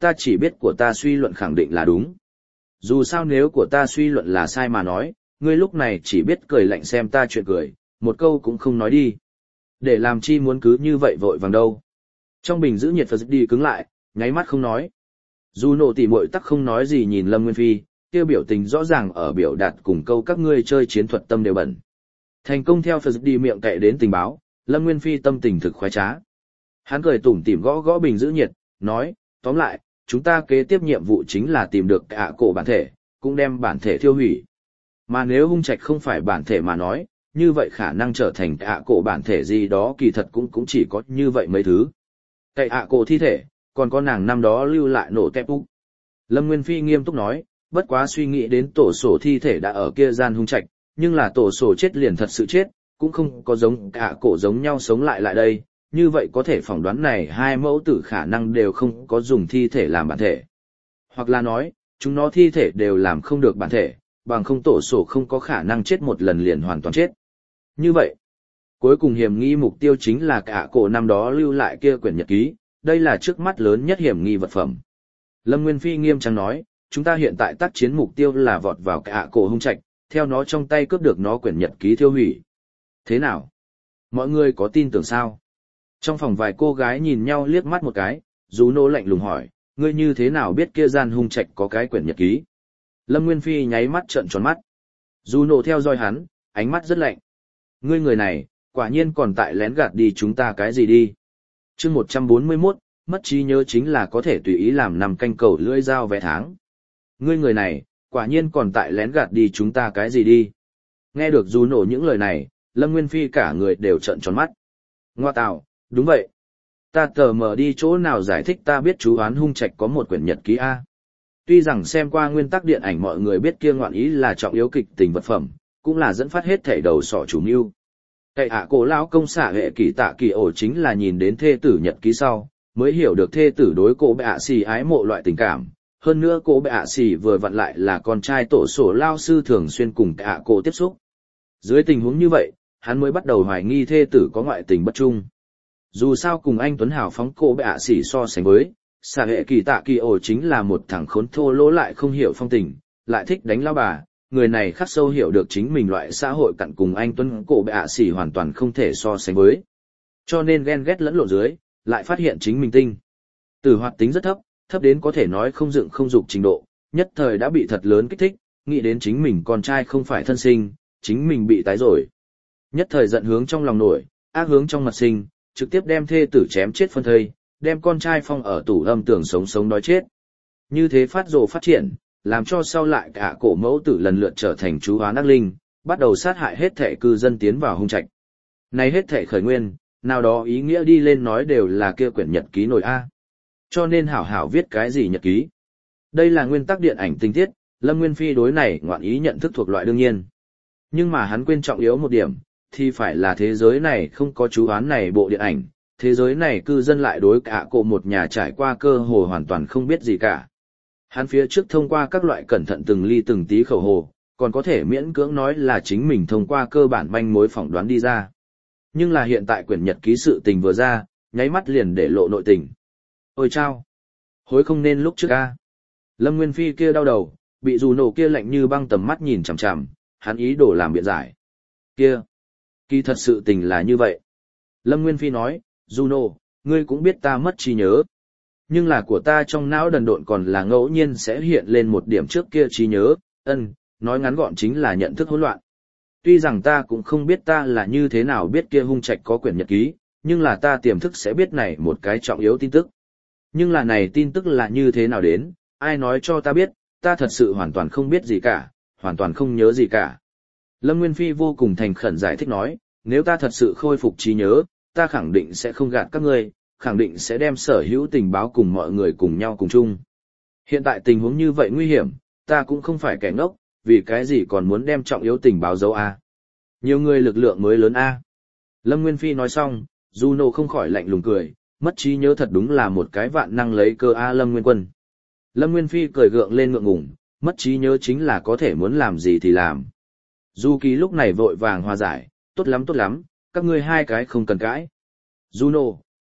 ta chỉ biết của ta suy luận khẳng định là đúng. Dù sao nếu của ta suy luận là sai mà nói, ngươi lúc này chỉ biết cười lạnh xem ta chuyện cười, một câu cũng không nói đi. Để làm chi muốn cứ như vậy vội vàng đâu. Trong bình giữ nhiệt Phật đi cứng lại, nháy mắt không nói. Dù nộ tỉ muội tắc không nói gì nhìn Lâm Nguyên Phi, kêu biểu tình rõ ràng ở biểu đạt cùng câu các ngươi chơi chiến thuật tâm đều bẩn. Thành công theo Phật đi miệng cậy đến tình báo, Lâm Nguyên Phi tâm tình thực khoái trá. Hắn cười tủm tỉm gõ gõ bình giữ nhiệt, nói, tóm lại, chúng ta kế tiếp nhiệm vụ chính là tìm được cả cổ bản thể, cũng đem bản thể thiêu hủy. Mà nếu hung trạch không phải bản thể mà nói, như vậy khả năng trở thành cả cổ bản thể gì đó kỳ thật cũng cũng chỉ có như vậy mấy thứ. Cậy ạ cổ thi thể, còn có nàng năm đó lưu lại nổ tép úc. Lâm Nguyên Phi nghiêm túc nói, bất quá suy nghĩ đến tổ sổ thi thể đã ở kia gian hung trạch, nhưng là tổ sổ chết liền thật sự chết, cũng không có giống cả cổ giống nhau sống lại lại đây, như vậy có thể phỏng đoán này hai mẫu tử khả năng đều không có dùng thi thể làm bản thể. Hoặc là nói, chúng nó thi thể đều làm không được bản thể, bằng không tổ sổ không có khả năng chết một lần liền hoàn toàn chết. Như vậy, cuối cùng hiểm nghi mục tiêu chính là cả cổ năm đó lưu lại kia quyển nhật ký, đây là trước mắt lớn nhất hiểm nghi vật phẩm. Lâm Nguyên Phi nghiêm trang nói, chúng ta hiện tại tác chiến mục tiêu là vọt vào cả cổ hung trạch, theo nó trong tay cướp được nó quyển nhật ký thiêu hủy. Thế nào? Mọi người có tin tưởng sao? Trong phòng vài cô gái nhìn nhau liếc mắt một cái, Dù nô lạnh lùng hỏi, ngươi như thế nào biết kia gian hung trạch có cái quyển nhật ký? Lâm Nguyên Phi nháy mắt trợn tròn mắt. Dù nô theo dõi hắn, ánh mắt rất lạnh. Ngươi người này, quả nhiên còn tại lén gạt đi chúng ta cái gì đi? Chương một trăm bốn mươi mốt, mất trí nhớ chính là có thể tùy ý làm nằm canh cầu lưỡi dao vẽ tháng. Ngươi người này, quả nhiên còn tại lén gạt đi chúng ta cái gì đi? Nghe được dù nổ những lời này, Lâm Nguyên Phi cả người đều trợn tròn mắt. Ngoa tạo, đúng vậy. Ta tờ mờ đi chỗ nào giải thích ta biết chú oán hung trạch có một quyển nhật ký A. Tuy rằng xem qua nguyên tắc điện ảnh mọi người biết kia ngoạn ý là trọng yếu kịch tình vật phẩm, cũng là dẫn phát hết thảy đầu sọ chủ mưu. Cậy ạ cổ lão công xả hệ kỳ tạ kỳ ổ chính là nhìn đến thê tử nhật ký sau, mới hiểu được thê tử đối cô bệ ạ xì ái mộ loại tình cảm. Hơn nữa cô bệ ạ xì vừa vặn lại là con trai tổ sổ lao sư thường xuyên cùng ạ cổ tiếp xúc. Dưới tình huống như vậy, hắn mới bắt đầu hoài nghi thê tử có ngoại tình bất trung. Dù sao cùng anh Tuấn Hào phóng cô bệ ạ xì so sánh với, xả hệ kỳ tạ kỳ ổ chính là một thằng khốn thô lỗ lại không hiểu phong tình, lại thích đánh lao bà. Người này khắc sâu hiểu được chính mình loại xã hội cặn cùng anh Tuấn cổ bệ ạ xỉ hoàn toàn không thể so sánh với. Cho nên ghen ghét lẫn lộn dưới, lại phát hiện chính mình tinh. Tử hoạt tính rất thấp, thấp đến có thể nói không dựng không dục trình độ, nhất thời đã bị thật lớn kích thích, nghĩ đến chính mình con trai không phải thân sinh, chính mình bị tái rồi. Nhất thời giận hướng trong lòng nổi, ác hướng trong mặt sinh, trực tiếp đem thê tử chém chết phân thây, đem con trai phong ở tủ âm tưởng sống sống đói chết. Như thế phát rồ phát triển, làm cho sau lại cả cổ mẫu tử lần lượt trở thành chú hóa ác linh, bắt đầu sát hại hết thể cư dân tiến vào hung trạch. Này hết thể khởi nguyên, nào đó ý nghĩa đi lên nói đều là kia quyển nhật ký nổi A. Cho nên hảo hảo viết cái gì nhật ký. Đây là nguyên tắc điện ảnh tình tiết, Lâm Nguyên Phi đối này ngoạn ý nhận thức thuộc loại đương nhiên. Nhưng mà hắn quên trọng yếu một điểm, thì phải là thế giới này không có chú án này bộ điện ảnh, thế giới này cư dân lại đối cả cổ một nhà trải qua cơ hồ hoàn toàn không biết gì cả. Hắn phía trước thông qua các loại cẩn thận từng ly từng tí khẩu hồ, còn có thể miễn cưỡng nói là chính mình thông qua cơ bản manh mối phỏng đoán đi ra. Nhưng là hiện tại quyển nhật ký sự tình vừa ra, nháy mắt liền để lộ nội tình. Ôi chao! Hối không nên lúc trước a. Lâm Nguyên Phi kia đau đầu, bị dù nổ kia lạnh như băng tầm mắt nhìn chằm chằm, hắn ý đồ làm biện giải. Kia! Kỳ thật sự tình là như vậy. Lâm Nguyên Phi nói, Juno, ngươi cũng biết ta mất trí nhớ. Nhưng là của ta trong não đần độn còn là ngẫu nhiên sẽ hiện lên một điểm trước kia trí nhớ, ân, nói ngắn gọn chính là nhận thức hỗn loạn. Tuy rằng ta cũng không biết ta là như thế nào biết kia hung trạch có quyển nhật ký, nhưng là ta tiềm thức sẽ biết này một cái trọng yếu tin tức. Nhưng là này tin tức là như thế nào đến, ai nói cho ta biết, ta thật sự hoàn toàn không biết gì cả, hoàn toàn không nhớ gì cả. Lâm Nguyên Phi vô cùng thành khẩn giải thích nói, nếu ta thật sự khôi phục trí nhớ, ta khẳng định sẽ không gạt các ngươi, khẳng định sẽ đem sở hữu tình báo cùng mọi người cùng nhau cùng chung. Hiện tại tình huống như vậy nguy hiểm, ta cũng không phải kẻ ngốc, vì cái gì còn muốn đem trọng yếu tình báo giấu A. Nhiều người lực lượng mới lớn A. Lâm Nguyên Phi nói xong, Juno không khỏi lạnh lùng cười, mất trí nhớ thật đúng là một cái vạn năng lấy cơ A Lâm Nguyên Quân. Lâm Nguyên Phi cười gượng lên ngượng ngùng, mất trí nhớ chính là có thể muốn làm gì thì làm. Du Ký lúc này vội vàng hòa giải, tốt lắm tốt lắm, các ngươi hai cái không cần cãi. Juno,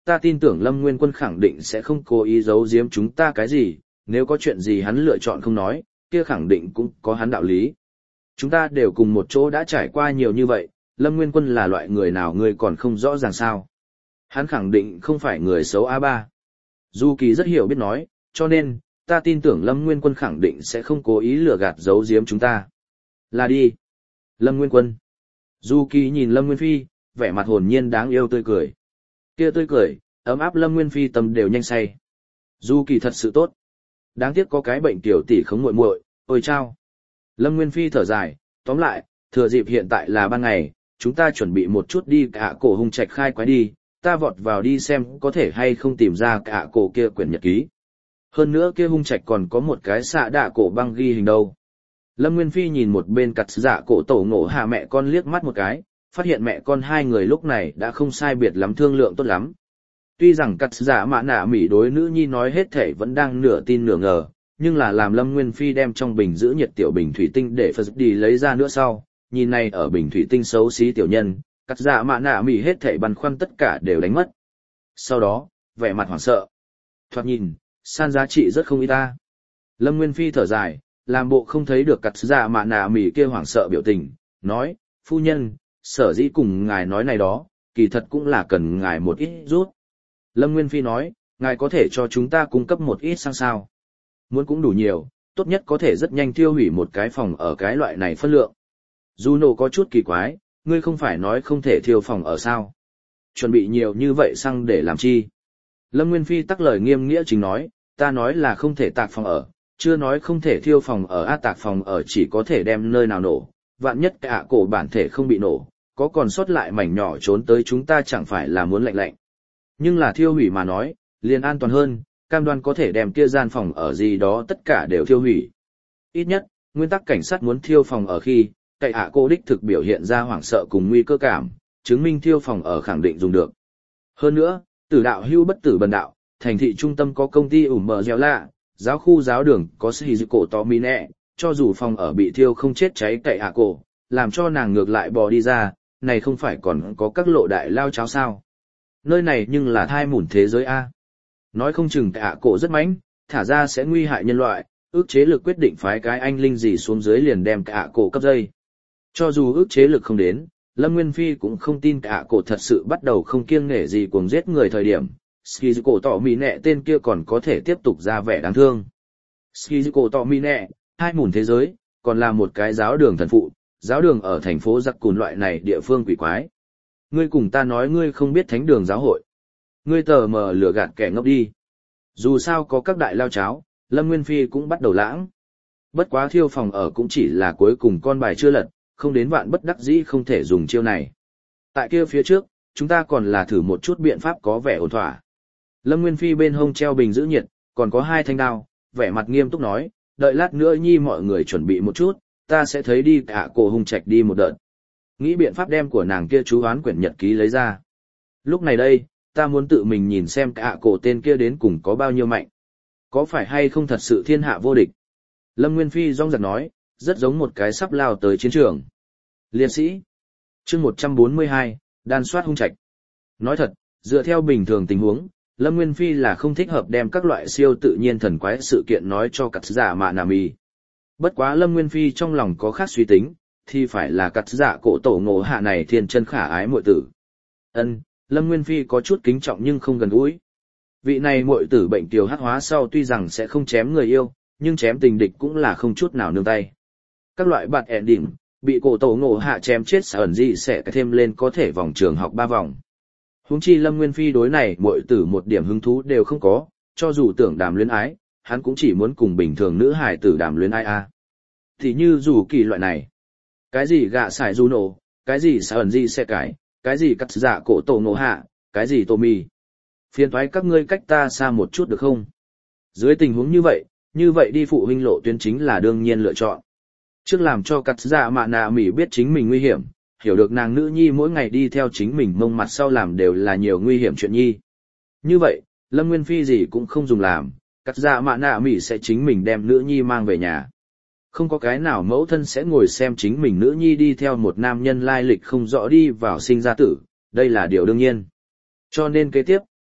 ta tin tưởng Lâm Nguyên Quân khẳng định sẽ không cố ý giấu giếm chúng ta cái gì, nếu có chuyện gì hắn lựa chọn không nói, kia khẳng định cũng có hắn đạo lý. Chúng ta đều cùng một chỗ đã trải qua nhiều như vậy, Lâm Nguyên Quân là loại người nào ngươi còn không rõ ràng sao. Hắn khẳng định không phải người xấu a ba. Du Kỳ rất hiểu biết nói, cho nên, ta tin tưởng Lâm Nguyên Quân khẳng định sẽ không cố ý lừa gạt giấu giếm chúng ta. Là đi. Lâm Nguyên Quân. Du Kỳ nhìn Lâm Nguyên Phi, vẻ mặt hồn nhiên đáng yêu tươi cười. Kia tươi cười, ấm áp Lâm Nguyên Phi tâm đều nhanh say. Du Kỳ thật sự tốt. Đáng tiếc có cái bệnh tiểu tỷ không muội muội, ôi chao. Lâm Nguyên Phi thở dài, tóm lại, thừa dịp hiện tại là ban ngày, chúng ta chuẩn bị một chút đi cả cổ hung trạch khai quái đi, ta vọt vào đi xem có thể hay không tìm ra cả cổ kia quyển nhật ký. Hơn nữa kia hung trạch còn có một cái xạ đạ cổ băng ghi hình đâu. Lâm Nguyên Phi nhìn một bên cặt dạ cổ tổ ngộ hạ mẹ con liếc mắt một cái, phát hiện mẹ con hai người lúc này đã không sai biệt lắm thương lượng tốt lắm. Tuy rằng cặt dạ mạ nạ mỉ đối nữ nhi nói hết thể vẫn đang nửa tin nửa ngờ, nhưng là làm Lâm Nguyên Phi đem trong bình giữ nhiệt tiểu bình thủy tinh để Phật đi lấy ra nữa sau, nhìn này ở bình thủy tinh xấu xí tiểu nhân, cắt dạ mạ nạ mỉ hết thể băn khoăn tất cả đều đánh mất. Sau đó, vẻ mặt hoảng sợ. Thoạt nhìn, san giá trị rất không ít ta. Lâm Nguyên Phi thở dài, làm bộ không thấy được cắt dạ mạ nạ mỉ kia hoảng sợ biểu tình, nói, phu nhân, sở dĩ cùng ngài nói này đó, kỳ thật cũng là cần ngài một ít rút. Lâm Nguyên Phi nói, ngài có thể cho chúng ta cung cấp một ít sang sao. Muốn cũng đủ nhiều, tốt nhất có thể rất nhanh tiêu hủy một cái phòng ở cái loại này phân lượng. Juno có chút kỳ quái, ngươi không phải nói không thể thiêu phòng ở sao. Chuẩn bị nhiều như vậy xăng để làm chi. Lâm Nguyên Phi tắc lời nghiêm nghĩa chính nói, ta nói là không thể tạc phòng ở, chưa nói không thể thiêu phòng ở a tạc phòng ở chỉ có thể đem nơi nào nổ, vạn nhất cả cổ bản thể không bị nổ, có còn sót lại mảnh nhỏ trốn tới chúng ta chẳng phải là muốn lạnh lạnh. Nhưng là thiêu hủy mà nói, liền an toàn hơn, cam đoan có thể đem kia gian phòng ở gì đó tất cả đều thiêu hủy. Ít nhất, nguyên tắc cảnh sát muốn thiêu phòng ở khi, cậy ạ cô đích thực biểu hiện ra hoảng sợ cùng nguy cơ cảm, chứng minh thiêu phòng ở khẳng định dùng được. Hơn nữa, tử đạo hưu bất tử bần đạo, thành thị trung tâm có công ty ủng mở gieo lạ, giáo khu giáo đường có sĩ dự cổ to mi nẹ, cho dù phòng ở bị thiêu không chết cháy cậy ạ cổ, làm cho nàng ngược lại bò đi ra, này không phải còn có các lộ đại lao cháo sao. Nơi này nhưng là thai mủn thế giới A. Nói không chừng cậy ạ cổ rất mãnh, thả ra sẽ nguy hại nhân loại, ước chế lực quyết định phái cái anh linh gì xuống dưới liền đem cậy ạ cổ cấp dây. Cho dù ước chế lực không đến, Lâm Nguyên Phi cũng không tin cả cổ thật sự bắt đầu không kiêng nể gì cuồng giết người thời điểm, Skizuko tỏ mì nẹ tên kia còn có thể tiếp tục ra vẻ đáng thương. Skizuko tỏ mì nẹ, hai mùn thế giới, còn là một cái giáo đường thần phụ, giáo đường ở thành phố giặc cùn loại này địa phương quỷ quái. Ngươi cùng ta nói ngươi không biết thánh đường giáo hội. Ngươi tờ mờ lừa gạt kẻ ngốc đi. Dù sao có các đại lao cháo, Lâm Nguyên Phi cũng bắt đầu lãng. Bất quá thiêu phòng ở cũng chỉ là cuối cùng con bài chưa lật, không đến vạn bất đắc dĩ không thể dùng chiêu này. Tại kia phía trước, chúng ta còn là thử một chút biện pháp có vẻ ổn thỏa. Lâm Nguyên Phi bên hông treo bình giữ nhiệt, còn có hai thanh đao, vẻ mặt nghiêm túc nói, đợi lát nữa nhi mọi người chuẩn bị một chút, ta sẽ thấy đi cả cổ hung trạch đi một đợt. Nghĩ biện pháp đem của nàng kia chú hoán quyển nhật ký lấy ra. Lúc này đây, ta muốn tự mình nhìn xem cả cổ tên kia đến cùng có bao nhiêu mạnh. Có phải hay không thật sự thiên hạ vô địch? Lâm Nguyên Phi rong rạc nói, rất giống một cái sắp lao tới chiến trường. Liệt sĩ. Chương một trăm bốn mươi hai, đan soát hung trạch. Nói thật, dựa theo bình thường tình huống, Lâm Nguyên Phi là không thích hợp đem các loại siêu tự nhiên thần quái sự kiện nói cho cắt giả mạ nà mì. Bất quá Lâm Nguyên Phi trong lòng có khác suy tính, thì phải là cắt giả cổ tổ ngộ hạ này thiên chân khả ái muội tử. Ân, Lâm Nguyên Phi có chút kính trọng nhưng không gần gũi. Vị này muội tử bệnh tiểu hắc hóa sau tuy rằng sẽ không chém người yêu, nhưng chém tình địch cũng là không chút nào nương tay. Các loại bạt ẻn đỉnh, bị cổ tổ ngộ hạ chém chết sở ẩn gì sẽ thêm lên có thể vòng trường học ba vòng. Huống chi Lâm Nguyên Phi đối này muội tử một điểm hứng thú đều không có, cho dù tưởng đàm luyến ái, hắn cũng chỉ muốn cùng bình thường nữ hài tử đàm luyến ai a. Thì như dù kỳ loại này, cái gì gạ xài du nổ, cái gì sở ẩn gì sẽ cải, cái gì cắt giả cổ tổ ngộ hạ, cái gì tô mì. Phiền thoái các ngươi cách ta xa một chút được không? Dưới tình huống như vậy, như vậy đi phụ huynh lộ tuyến chính là đương nhiên lựa chọn. Trước làm cho cắt dạ mạ nạ mỉ biết chính mình nguy hiểm, hiểu được nàng nữ nhi mỗi ngày đi theo chính mình mông mặt sau làm đều là nhiều nguy hiểm chuyện nhi. Như vậy, Lâm Nguyên Phi gì cũng không dùng làm, cắt dạ mạ nạ mỉ sẽ chính mình đem nữ nhi mang về nhà. Không có cái nào mẫu thân sẽ ngồi xem chính mình nữ nhi đi theo một nam nhân lai lịch không rõ đi vào sinh ra tử, đây là điều đương nhiên. Cho nên kế tiếp,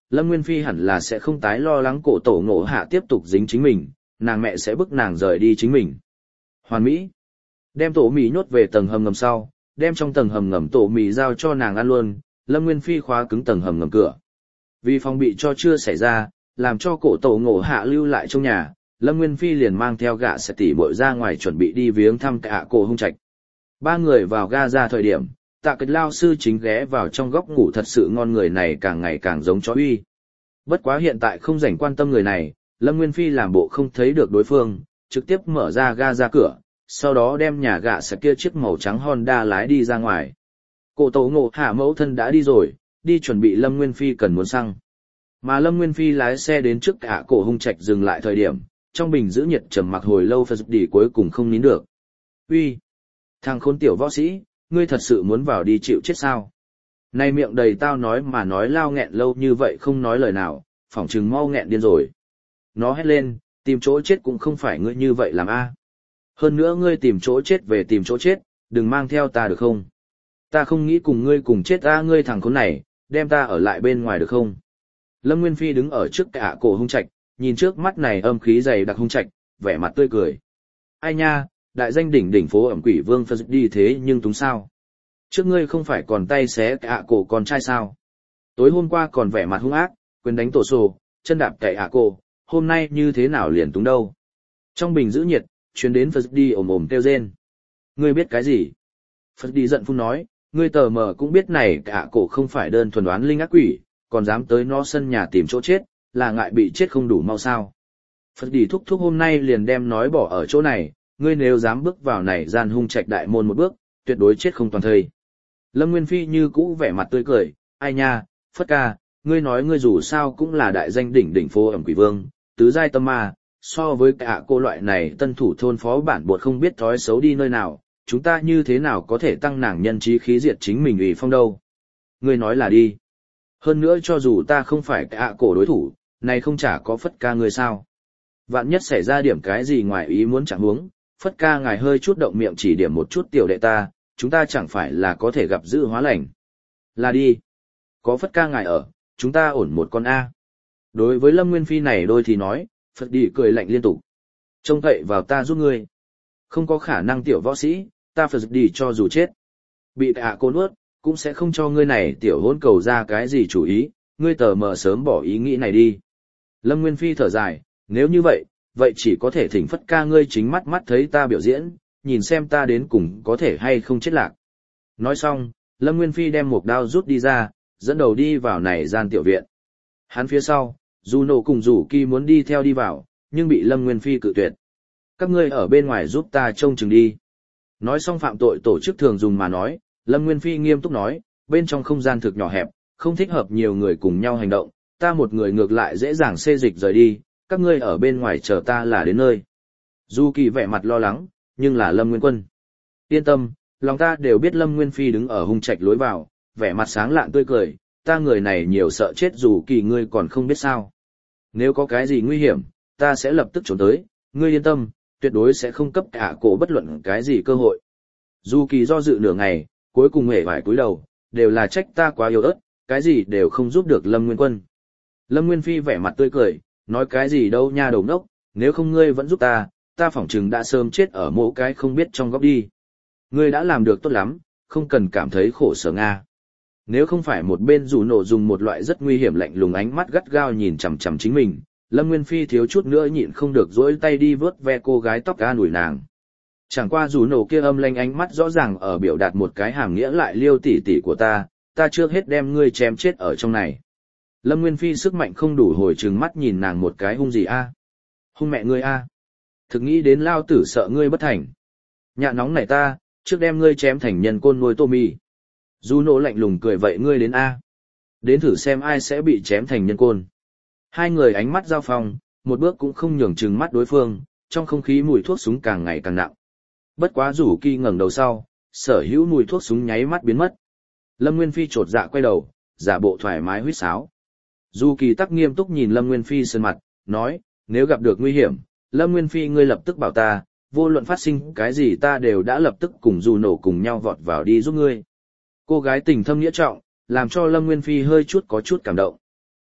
Lâm Nguyên Phi hẳn là sẽ không tái lo lắng cổ tổ ngộ hạ tiếp tục dính chính mình, nàng mẹ sẽ bức nàng rời đi chính mình. Hoàn mỹ. Đem tổ mì nhốt về tầng hầm ngầm sau, đem trong tầng hầm ngầm tổ mì giao cho nàng ăn luôn, Lâm Nguyên Phi khóa cứng tầng hầm ngầm cửa. Vì phòng bị cho chưa xảy ra, làm cho cổ tổ ngộ hạ lưu lại trong nhà, Lâm Nguyên Phi liền mang theo gạ sẽ tỉ muội ra ngoài chuẩn bị đi viếng thăm cả cổ hung trạch. Ba người vào ga ra thời điểm, tạ kịch lao sư chính ghé vào trong góc ngủ thật sự ngon, người này càng ngày càng giống chó uy. Bất quá hiện tại không rảnh quan tâm người này, Lâm Nguyên Phi làm bộ không thấy được đối phương, trực tiếp mở ra ga ra cửa, sau đó đem nhà gạ sẽ kia chiếc màu trắng Honda lái đi ra ngoài. Cổ tổ ngộ hạ mẫu thân đã đi rồi, đi chuẩn bị Lâm Nguyên Phi cần muốn xăng. Mà Lâm Nguyên Phi lái xe đến trước cả cổ hung trạch dừng lại thời điểm, trong bình giữ nhiệt trầm mặc hồi lâu Phật đi cuối cùng không nín được. Uy, thằng khốn tiểu võ sĩ, ngươi thật sự muốn vào đi chịu chết sao? Này miệng đầy tao nói mà nói lao nghẹn lâu như vậy không nói lời nào, phỏng chừng mau nghẹn điên rồi. Nó hét lên, tìm chỗ chết cũng không phải ngươi như vậy làm a. Hơn nữa ngươi tìm chỗ chết về tìm chỗ chết, đừng mang theo ta được không? Ta không nghĩ cùng ngươi cùng chết a, ngươi thằng khốn này, đem ta ở lại bên ngoài được không? Lâm Nguyên Phi đứng ở trước cả cổ hung trạch, nhìn trước mắt này âm khí dày đặc hung trạch, vẻ mặt tươi cười. Ai nha, đại danh đỉnh đỉnh phố ẩm quỷ vương Phật đi thế nhưng túng sao? Trước ngươi không phải còn tay xé cả cổ con trai sao? Tối hôm qua còn vẻ mặt hung ác, quyền đánh tổ sổ, chân đạp cậy ạ cổ, hôm nay như thế nào liền túng đâu? Trong bình giữ nhiệt, chuyến đến Phật đi ồm ồm kêu rên. Ngươi biết cái gì? Phật đi giận phun nói, ngươi tờ mờ cũng biết này cả cổ không phải đơn thuần đoán linh ác quỷ, còn dám tới nó sân nhà tìm chỗ chết, là ngại bị chết không đủ mau sao. Phật đi thúc thúc hôm nay liền đem nói bỏ ở chỗ này, ngươi nếu dám bước vào này gian hung trạch đại môn một bước, tuyệt đối chết không toàn thây. Lâm Nguyên Phi như cũ vẻ mặt tươi cười, ai nha, Phất ca, ngươi nói ngươi dù sao cũng là đại danh đỉnh đỉnh phố ẩm quỷ vương, tứ giai tâm ma, so với cả cô loại này tân thủ thôn phó bản bột không biết thói xấu đi nơi nào, chúng ta như thế nào có thể tăng nàng nhân trí khí diệt chính mình ủy phong đâu. Ngươi nói là đi. Hơn nữa cho dù ta không phải cả cổ đối thủ, này không chả có Phất ca ngươi sao. Vạn nhất xảy ra điểm cái gì ngoài ý muốn chẳng huống, Phất ca ngài hơi chút động miệng chỉ điểm một chút tiểu đệ ta, chúng ta chẳng phải là có thể gặp dữ hóa lành. Là đi. Có Phất ca ngài ở, chúng ta ổn một con A. Đối với Lâm Nguyên Phi này đôi thì nói, Phật đi cười lạnh liên tục. Trông cậy vào ta giúp ngươi. Không có khả năng tiểu võ sĩ, ta Phật đi cho dù chết. Bị ạ cô nuốt, cũng sẽ không cho ngươi này tiểu hôn cầu ra cái gì chủ ý, ngươi tờ mờ sớm bỏ ý nghĩ này đi. Lâm Nguyên Phi thở dài, nếu như vậy, vậy chỉ có thể thỉnh Phất ca ngươi chính mắt mắt thấy ta biểu diễn, nhìn xem ta đến cùng có thể hay không chết lạc. Nói xong, Lâm Nguyên Phi đem một đao rút đi ra, dẫn đầu đi vào này gian tiểu viện. Hắn phía sau, Juno cùng Rủ Kỳ muốn đi theo đi vào, nhưng bị Lâm Nguyên Phi cự tuyệt. Các ngươi ở bên ngoài giúp ta trông chừng đi. Nói xong phạm tội tổ chức thường dùng mà nói, Lâm Nguyên Phi nghiêm túc nói, bên trong không gian thực nhỏ hẹp, không thích hợp nhiều người cùng nhau hành động, ta một người ngược lại dễ dàng xê dịch rời đi, các ngươi ở bên ngoài chờ ta là đến nơi. Du Kỳ vẻ mặt lo lắng, nhưng là Lâm Nguyên Quân. Yên tâm, lòng ta đều biết Lâm Nguyên Phi đứng ở hung trạch lối vào, vẻ mặt sáng lạng tươi cười, ta người này nhiều sợ chết dù Kỳ ngươi còn không biết sao. Nếu có cái gì nguy hiểm, ta sẽ lập tức trốn tới, ngươi yên tâm, tuyệt đối sẽ không cấp cả cổ bất luận cái gì cơ hội. Dù Kỳ do dự nửa ngày, cuối cùng hề vải cúi đầu, đều là trách ta quá yếu ớt, cái gì đều không giúp được Lâm Nguyên Quân. Lâm Nguyên Phi vẻ mặt tươi cười, nói cái gì đâu nha đầu ngốc, nếu không ngươi vẫn giúp ta, ta phỏng chừng đã sớm chết ở mỗi cái không biết trong góc đi. Ngươi đã làm được tốt lắm, không cần cảm thấy khổ sở Nga. Nếu không phải một bên rủ nổ dùng một loại rất nguy hiểm lạnh lùng ánh mắt gắt gao nhìn chằm chằm chính mình, Lâm Nguyên Phi thiếu chút nữa nhịn không được dỗi tay đi vớt ve cô gái tóc ca nủi nàng. Chẳng qua rủ nổ kia âm lanh ánh mắt rõ ràng ở biểu đạt một cái hàm nghĩa lại liêu tỉ tỉ của ta, ta trước hết đem ngươi chém chết ở trong này. Lâm Nguyên Phi sức mạnh không đủ hồi trừng mắt nhìn nàng một cái hung gì a? Hung mẹ ngươi a? Thực nghĩ đến lao tử sợ ngươi bất thành. Nhạ nóng này ta, trước đem ngươi chém thành nhân côn nuôi tô mì. Du nổ lạnh lùng cười vậy ngươi đến a? Đến thử xem ai sẽ bị chém thành nhân côn. Hai người ánh mắt giao phong, một bước cũng không nhường chừng mắt đối phương, trong không khí mùi thuốc súng càng ngày càng nặng. Bất quá rủ Kỳ ngẩng đầu sau, sở hữu mùi thuốc súng nháy mắt biến mất. Lâm Nguyên Phi chột dạ quay đầu, giả bộ thoải mái huýt sáo. Du Kỳ tắc nghiêm túc nhìn Lâm Nguyên Phi sơn mặt, nói, nếu gặp được nguy hiểm, Lâm Nguyên Phi ngươi lập tức bảo ta, vô luận phát sinh cái gì ta đều đã lập tức cùng dù nổ cùng nhau vọt vào đi giúp ngươi. Cô gái tình thâm nghĩa trọng, làm cho Lâm Nguyên Phi hơi chút có chút cảm động.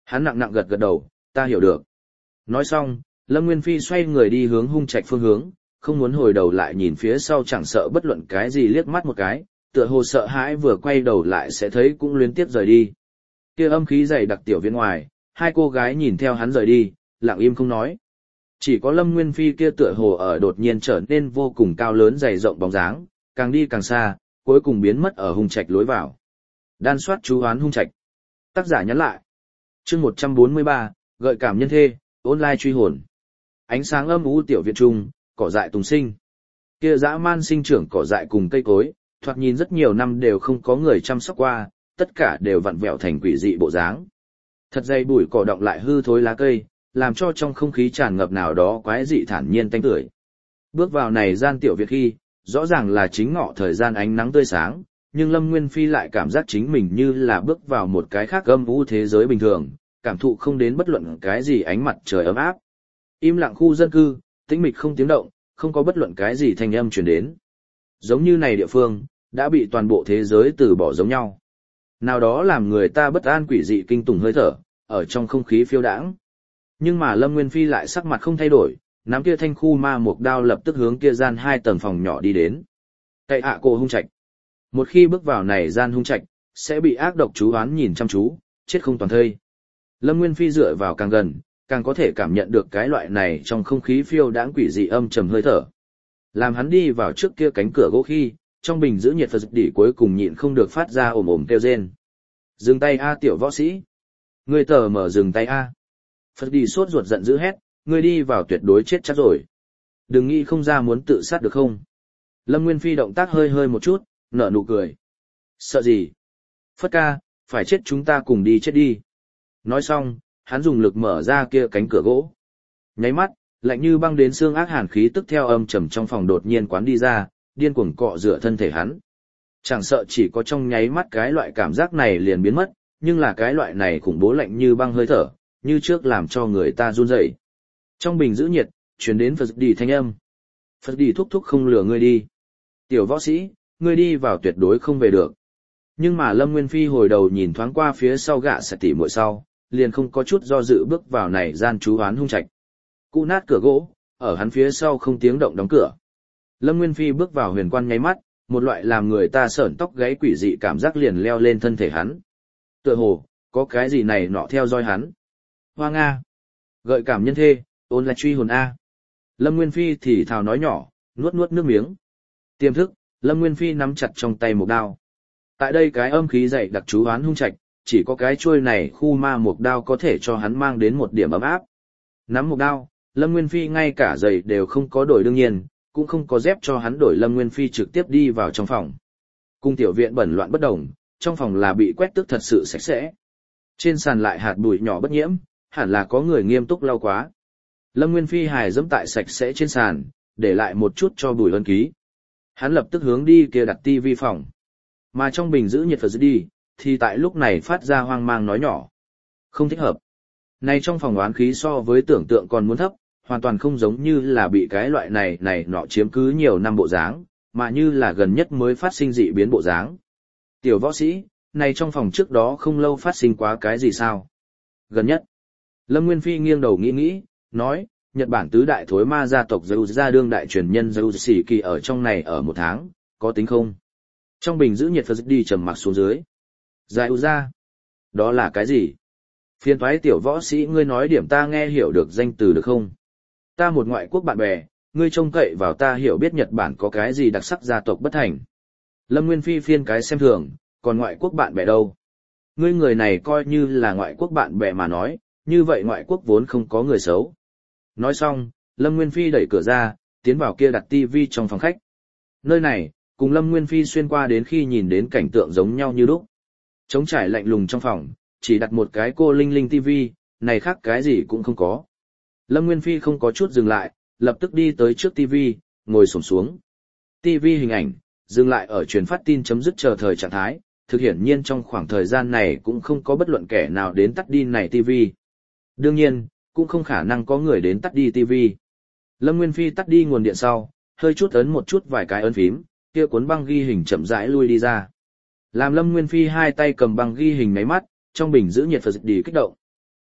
Hắn nặng nặng gật gật đầu, ta hiểu được. Nói xong, Lâm Nguyên Phi xoay người đi hướng hung trạch phương hướng, không muốn hồi đầu lại nhìn phía sau chẳng sợ bất luận cái gì liếc mắt một cái, tựa hồ sợ hãi vừa quay đầu lại sẽ thấy cũng luyến tiếp rời đi. Kia âm khí dày đặc tiểu viện ngoài, hai cô gái nhìn theo hắn rời đi, lặng im không nói. Chỉ có Lâm Nguyên Phi kia tựa hồ ở đột nhiên trở nên vô cùng cao lớn dày rộng bóng dáng, càng đi càng xa, cuối cùng biến mất ở hung trạch lối vào. Đan soát chú hoán hung trạch. Tác giả nhắn lại. Chương một trăm bốn mươi ba, gợi cảm nhân thê, online truy hồn. Ánh sáng âm u tiểu viện trung, cỏ dại tùng sinh. Kia dã man sinh trưởng cỏ dại cùng cây cối, thoạt nhìn rất nhiều năm đều không có người chăm sóc qua, tất cả đều vặn vẹo thành quỷ dị bộ dáng. Thật dày bụi cỏ động lại hư thối lá cây, làm cho trong không khí tràn ngập nào đó quái dị thản nhiên tanh tưởi. Bước vào này gian tiểu viện khi, rõ ràng là chính ngọ thời gian ánh nắng tươi sáng, nhưng Lâm Nguyên Phi lại cảm giác chính mình như là bước vào một cái khác âm u thế giới bình thường, cảm thụ không đến bất luận cái gì ánh mặt trời ấm áp. Im lặng khu dân cư, tĩnh mịch không tiếng động, không có bất luận cái gì thanh âm truyền đến. Giống như này địa phương, đã bị toàn bộ thế giới từ bỏ giống nhau. Nào đó làm người ta bất an quỷ dị kinh tủng hơi thở, ở trong không khí phiêu đãng. Nhưng mà Lâm Nguyên Phi lại sắc mặt không thay đổi, nắm kia thanh khu ma mục đao lập tức hướng kia gian hai tầng phòng nhỏ đi đến. Cậy ạ cô hung trạch. Một khi bước vào này gian hung trạch, sẽ bị ác độc chú oán nhìn chăm chú, chết không toàn thây. Lâm Nguyên Phi dựa vào càng gần, càng có thể cảm nhận được cái loại này trong không khí phiêu đãng quỷ dị âm trầm hơi thở. Làm hắn đi vào trước kia cánh cửa gỗ khi, trong bình giữ nhiệt Phật đỉ cuối cùng nhịn không được phát ra ồm ồm kêu rên. Dừng tay a tiểu võ sĩ. Ngươi tờ mở dừng tay a. Phật đỉ sốt ruột giận dữ hét, ngươi đi vào tuyệt đối chết chắc rồi. Đừng nghĩ không ra muốn tự sát được không? Lâm Nguyên Phi động tác hơi hơi một chút, nở nụ cười. Sợ gì? Phất ca, phải chết chúng ta cùng đi chết đi. Nói xong, hắn dùng lực mở ra kia cánh cửa gỗ. Nháy mắt, lạnh như băng đến xương ác hàn khí tức theo âm trầm trong phòng đột nhiên quán đi ra, điên cuồng cọ rửa thân thể hắn. Chẳng sợ chỉ có trong nháy mắt cái loại cảm giác này liền biến mất, nhưng là cái loại này khủng bố lạnh như băng hơi thở, như trước làm cho người ta run rẩy. Trong bình giữ nhiệt, truyền đến Phật đi thanh âm. Phật đi thúc thúc không lừa ngươi đi. Tiểu võ sĩ, ngươi đi vào tuyệt đối không về được. Nhưng mà Lâm Nguyên Phi hồi đầu nhìn thoáng qua phía sau gạ sẽ tỉ muội sau, liền không có chút do dự bước vào này gian chú hoán hung trạch. Cụ nát cửa gỗ, ở hắn phía sau không tiếng động đóng cửa. Lâm Nguyên Phi bước vào huyền quan nháy mắt, một loại làm người ta sởn tóc gáy quỷ dị cảm giác liền leo lên thân thể hắn. Tựa hồ, có cái gì này nọ theo dõi hắn. Hoa Nga. Gợi cảm nhân thê, ôn lại truy hồn A. Lâm Nguyên Phi thì thào nói nhỏ, nuốt nuốt nước miếng. Tiềm thức, Lâm Nguyên Phi nắm chặt trong tay một đao. Tại đây cái âm khí dày đặc chú hoán hung trạch, chỉ có cái chuôi này khu ma một đao có thể cho hắn mang đến một điểm ấm áp. Nắm một đao, Lâm Nguyên Phi ngay cả giày đều không có đổi đương nhiên, cũng không có dép cho hắn đổi. Lâm Nguyên Phi trực tiếp đi vào trong phòng. Cung tiểu viện bẩn loạn bất đồng, trong phòng là bị quét tước thật sự sạch sẽ. Trên sàn lại hạt bụi nhỏ bất nhiễm, hẳn là có người nghiêm túc lau quá. Lâm Nguyên Phi hài dẫm tại sạch sẽ trên sàn, để lại một chút cho bụi ân ký. Hắn lập tức hướng đi kia đặt tivi phòng. Mà trong bình giữ nhiệt Phật đi, thì tại lúc này phát ra hoang mang nói nhỏ. Không thích hợp. Này trong phòng oán khí so với tưởng tượng còn muốn thấp, hoàn toàn không giống như là bị cái loại này này nọ chiếm cứ nhiều năm bộ dáng, mà như là gần nhất mới phát sinh dị biến bộ dáng. Tiểu võ sĩ, này trong phòng trước đó không lâu phát sinh quá cái gì sao? Gần nhất. Lâm Nguyên Phi nghiêng đầu nghĩ nghĩ, nói, Nhật Bản tứ đại thối ma gia tộc Zeus gia đương đại truyền nhân Zeus Sĩ Kỳ ở trong này ở một tháng, có tính không? Trong bình giữ nhiệt Phật đi trầm mặc xuống dưới. Zeus gia? Đó là cái gì? Phiên thoái tiểu võ sĩ ngươi nói điểm ta nghe hiểu được danh từ được không? Ta một ngoại quốc bạn bè, ngươi trông cậy vào ta hiểu biết Nhật Bản có cái gì đặc sắc gia tộc bất thành. Lâm Nguyên Phi phiên cái xem thường, còn ngoại quốc bạn bè đâu? Ngươi người này coi như là ngoại quốc bạn bè mà nói, như vậy ngoại quốc vốn không có người xấu. Nói xong, Lâm Nguyên Phi đẩy cửa ra, tiến vào kia đặt tivi trong phòng khách. Nơi này, cùng Lâm Nguyên Phi xuyên qua đến khi nhìn đến cảnh tượng giống nhau như lúc. Trống trải lạnh lùng trong phòng, chỉ đặt một cái cô linh linh tivi, này khác cái gì cũng không có. Lâm Nguyên Phi không có chút dừng lại, lập tức đi tới trước tivi, ngồi xổm xuống. Tivi hình ảnh, dừng lại ở truyền phát tin chấm dứt chờ thời trạng thái, thực hiển nhiên trong khoảng thời gian này cũng không có bất luận kẻ nào đến tắt đi này tivi. Đương nhiên, cũng không khả năng có người đến tắt đi tivi. Lâm Nguyên Phi tắt đi nguồn điện sau, hơi chút ấn một chút vài cái ấn phím, kia cuốn băng ghi hình chậm rãi lui đi ra. Làm Lâm Nguyên Phi hai tay cầm băng ghi hình máy mắt, trong bình giữ nhiệt Phật đi kích động.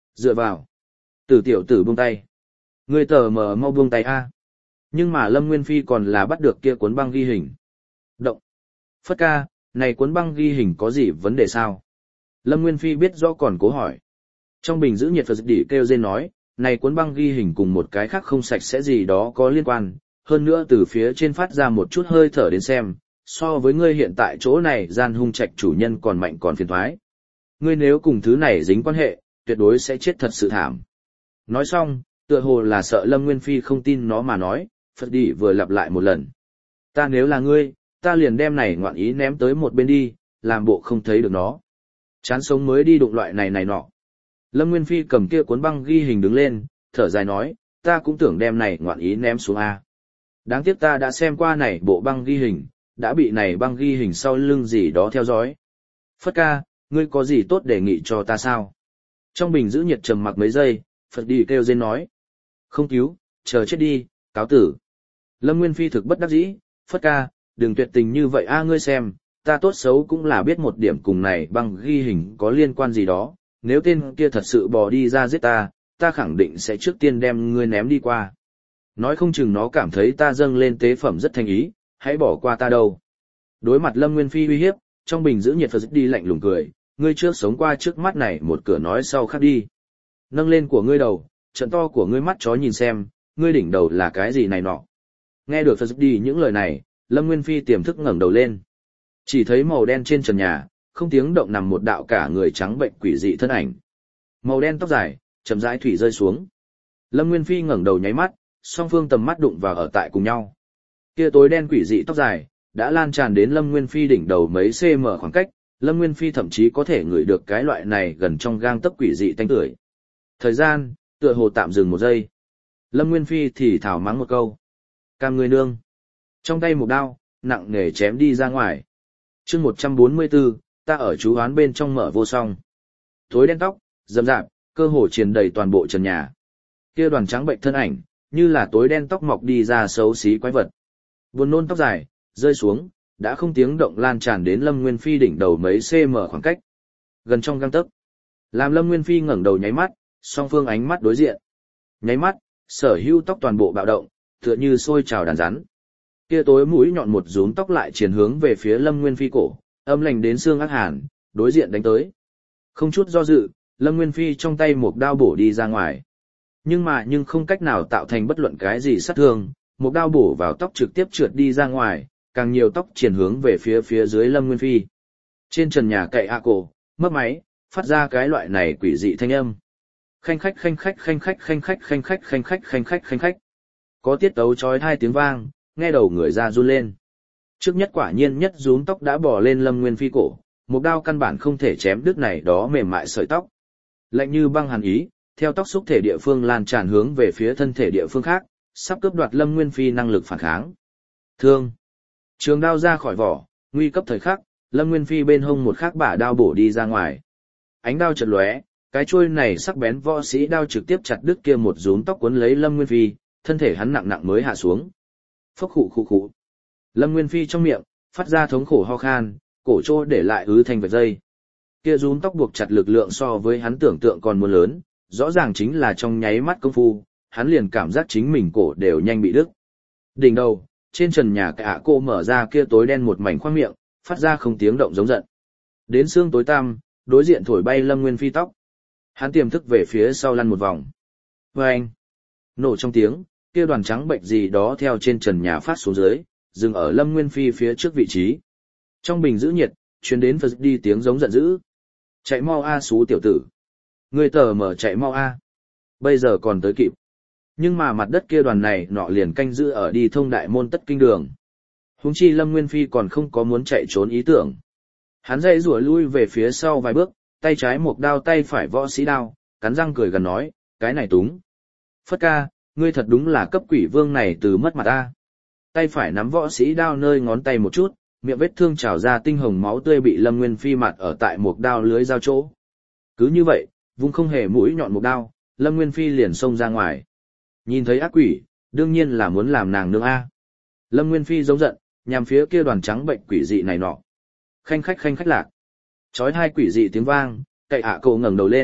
Dựa vào. Tử tiểu tử buông tay. Ngươi tờ mờ mau buông tay a. Nhưng mà Lâm Nguyên Phi còn là bắt được kia cuốn băng ghi hình. Động. Phất ca, này cuốn băng ghi hình có gì vấn đề sao? Lâm Nguyên Phi biết rõ còn cố hỏi. Trong bình giữ nhiệt Phật đỉ kêu rên nói, này cuốn băng ghi hình cùng một cái khác không sạch sẽ gì đó có liên quan, hơn nữa từ phía trên phát ra một chút hơi thở đến xem, so với ngươi hiện tại chỗ này gian hung trạch chủ nhân còn mạnh còn phiền thoái. Ngươi nếu cùng thứ này dính quan hệ, tuyệt đối sẽ chết thật sự thảm. Nói xong, tựa hồ là sợ Lâm Nguyên Phi không tin nó mà nói, Phật đỉ vừa lặp lại một lần. Ta nếu là ngươi, ta liền đem này ngoạn ý ném tới một bên đi, làm bộ không thấy được nó. Chán sống mới đi đụng loại này này nọ. Lâm Nguyên Phi cầm kia cuốn băng ghi hình đứng lên, thở dài nói, ta cũng tưởng đem này ngoạn ý ném xuống A. Đáng tiếc ta đã xem qua này bộ băng ghi hình, đã bị này băng ghi hình sau lưng gì đó theo dõi. Phất ca, ngươi có gì tốt đề nghị cho ta sao? Trong bình giữ nhiệt trầm mặc mấy giây, Phật đi kêu rên nói. Không cứu, chờ chết đi, cáo tử. Lâm Nguyên Phi thực bất đắc dĩ, Phất ca, đừng tuyệt tình như vậy a, ngươi xem, ta tốt xấu cũng là biết một điểm cùng này băng ghi hình có liên quan gì đó, nếu tên kia thật sự bò đi ra giết ta, ta khẳng định sẽ trước tiên đem ngươi ném đi qua. Nói không chừng nó cảm thấy ta dâng lên tế phẩm rất thành ý, hãy bỏ qua ta đâu. Đối mặt Lâm Nguyên Phi uy hiếp, trong bình giữ nhiệt Phật đi lạnh lùng cười, ngươi trước sống qua trước mắt này một cửa nói sau khác đi. Nâng lên của ngươi đầu, trận to của ngươi mắt chó nhìn xem, ngươi đỉnh đầu là cái gì này nọ. Nghe được Phật đi những lời này, Lâm Nguyên Phi tiềm thức ngẩng đầu lên. Chỉ thấy màu đen trên trần nhà, không tiếng động nằm một đạo cả người trắng bệnh quỷ dị thân ảnh. Màu đen tóc dài, chậm rãi thủy rơi xuống. Lâm Nguyên Phi ngẩng đầu nháy mắt, song phương tầm mắt đụng vào ở tại cùng nhau. Kia tối đen quỷ dị tóc dài đã lan tràn đến Lâm Nguyên Phi đỉnh đầu mấy cm khoảng cách, Lâm Nguyên Phi thậm chí có thể ngửi được cái loại này gần trong gang tấc quỷ dị tanh tưởi. Thời gian, tựa hồ tạm dừng một giây. Lâm Nguyên Phi thì thảo mắng một câu. Cam người nương. Trong tay một đao, nặng nề chém đi ra ngoài. chương một trăm bốn mươi tư, ta ở chú hoán bên trong mở vô song. Tối đen tóc, rậm rạp, cơ hồ triền đầy toàn bộ trần nhà. Kia đoàn trắng bệnh thân ảnh, như là tối đen tóc mọc đi ra xấu xí quái vật. Buồn nôn tóc dài, rơi xuống, đã không tiếng động lan tràn đến Lâm Nguyên Phi đỉnh đầu mấy cm khoảng cách. Gần trong gang tấc. Làm Lâm Nguyên Phi ngẩng đầu nháy mắt, song phương ánh mắt đối diện. Nháy mắt, sở hữu tóc toàn bộ bạo động, tựa như sôi trào đàn rắn. Kia tối mũi nhọn một rúm tóc lại triển hướng về phía Lâm Nguyên Phi cổ, âm lành đến xương ác hàn, đối diện đánh tới. Không chút do dự, Lâm Nguyên Phi trong tay một đao bổ đi ra ngoài. Nhưng mà nhưng không cách nào tạo thành bất luận cái gì sát thương, một đao bổ vào tóc trực tiếp trượt đi ra ngoài, càng nhiều tóc triển hướng về phía phía dưới Lâm Nguyên Phi. Trên trần nhà cậy a cổ, mất máy, phát ra cái loại này quỷ dị thanh âm. Khanh khách khanh khách khanh khách khanh khách khanh khách khanh khách khanh khách khanh khách. Có tiết tấu chói hai tiếng vang, nghe đầu người ra run lên. Trước nhất quả nhiên nhất rúm tóc đã bò lên Lâm Nguyên Phi cổ, một đao căn bản không thể chém đứt này đó mềm mại sợi tóc. Lạnh như băng hàn ý, theo tóc xúc thể địa phương lan tràn hướng về phía thân thể địa phương khác, sắp cướp đoạt Lâm Nguyên Phi năng lực phản kháng. Thương. Trường đao ra khỏi vỏ, nguy cấp thời khắc, Lâm Nguyên Phi bên hông một khắc bả đao bổ đi ra ngoài. Ánh đao chợt lóe, cái chuôi này sắc bén võ sĩ đao trực tiếp chặt đứt kia một rúm tóc cuốn lấy Lâm Nguyên Phi, thân thể hắn nặng nặng mới hạ xuống. Phốc khụ khụ khụ. Lâm Nguyên Phi trong miệng phát ra thống khổ ho khan, cổ trô để lại ứ thành vệt dây. Kia rúm tóc buộc chặt lực lượng so với hắn tưởng tượng còn muốn lớn, rõ ràng chính là trong nháy mắt công phu, hắn liền cảm giác chính mình cổ đều nhanh bị đứt. Đỉnh đầu, trên trần nhà cả cô mở ra kia tối đen một mảnh khoang miệng, phát ra không tiếng động giống giận. Đến xương tối tăm, đối diện thổi bay Lâm Nguyên Phi tóc. Hắn tiềm thức về phía sau lăn một vòng. Vâng! Nổ trong tiếng, kia đoàn trắng bệnh gì đó theo trên trần nhà phát xuống dưới, dừng ở Lâm Nguyên Phi phía trước vị trí. Trong bình giữ nhiệt, truyền đến Phật đi tiếng giống giận dữ. Chạy mau a xú tiểu tử. Người tờ mở chạy mau a. Bây giờ còn tới kịp. Nhưng mà mặt đất kia đoàn này nọ liền canh giữ ở đi thông đại môn tất kinh đường. Huống chi Lâm Nguyên Phi còn không có muốn chạy trốn ý tưởng. Hắn dậy rủa lui về phía sau vài bước, tay trái một đao tay phải võ sĩ đao, cắn răng cười gần nói, cái này túng. Phất ca, ngươi thật đúng là cấp quỷ vương này từ mất mặt ta. Tay phải nắm võ sĩ đao nơi ngón tay một chút, miệng vết thương trào ra tinh hồng máu tươi bị Lâm Nguyên Phi mặt ở tại một đao lưới dao chỗ. Cứ như vậy, vung không hề mũi nhọn một đao, Lâm Nguyên Phi liền xông ra ngoài. Nhìn thấy ác quỷ, đương nhiên là muốn làm nàng nương A. Lâm Nguyên Phi giống giận, nhằm phía kia đoàn trắng bệnh quỷ dị này nọ. Khanh khách khanh khách lạc. Chói hai quỷ dị tiếng vang, cậy ạ à cổ ngẩng đầu lên,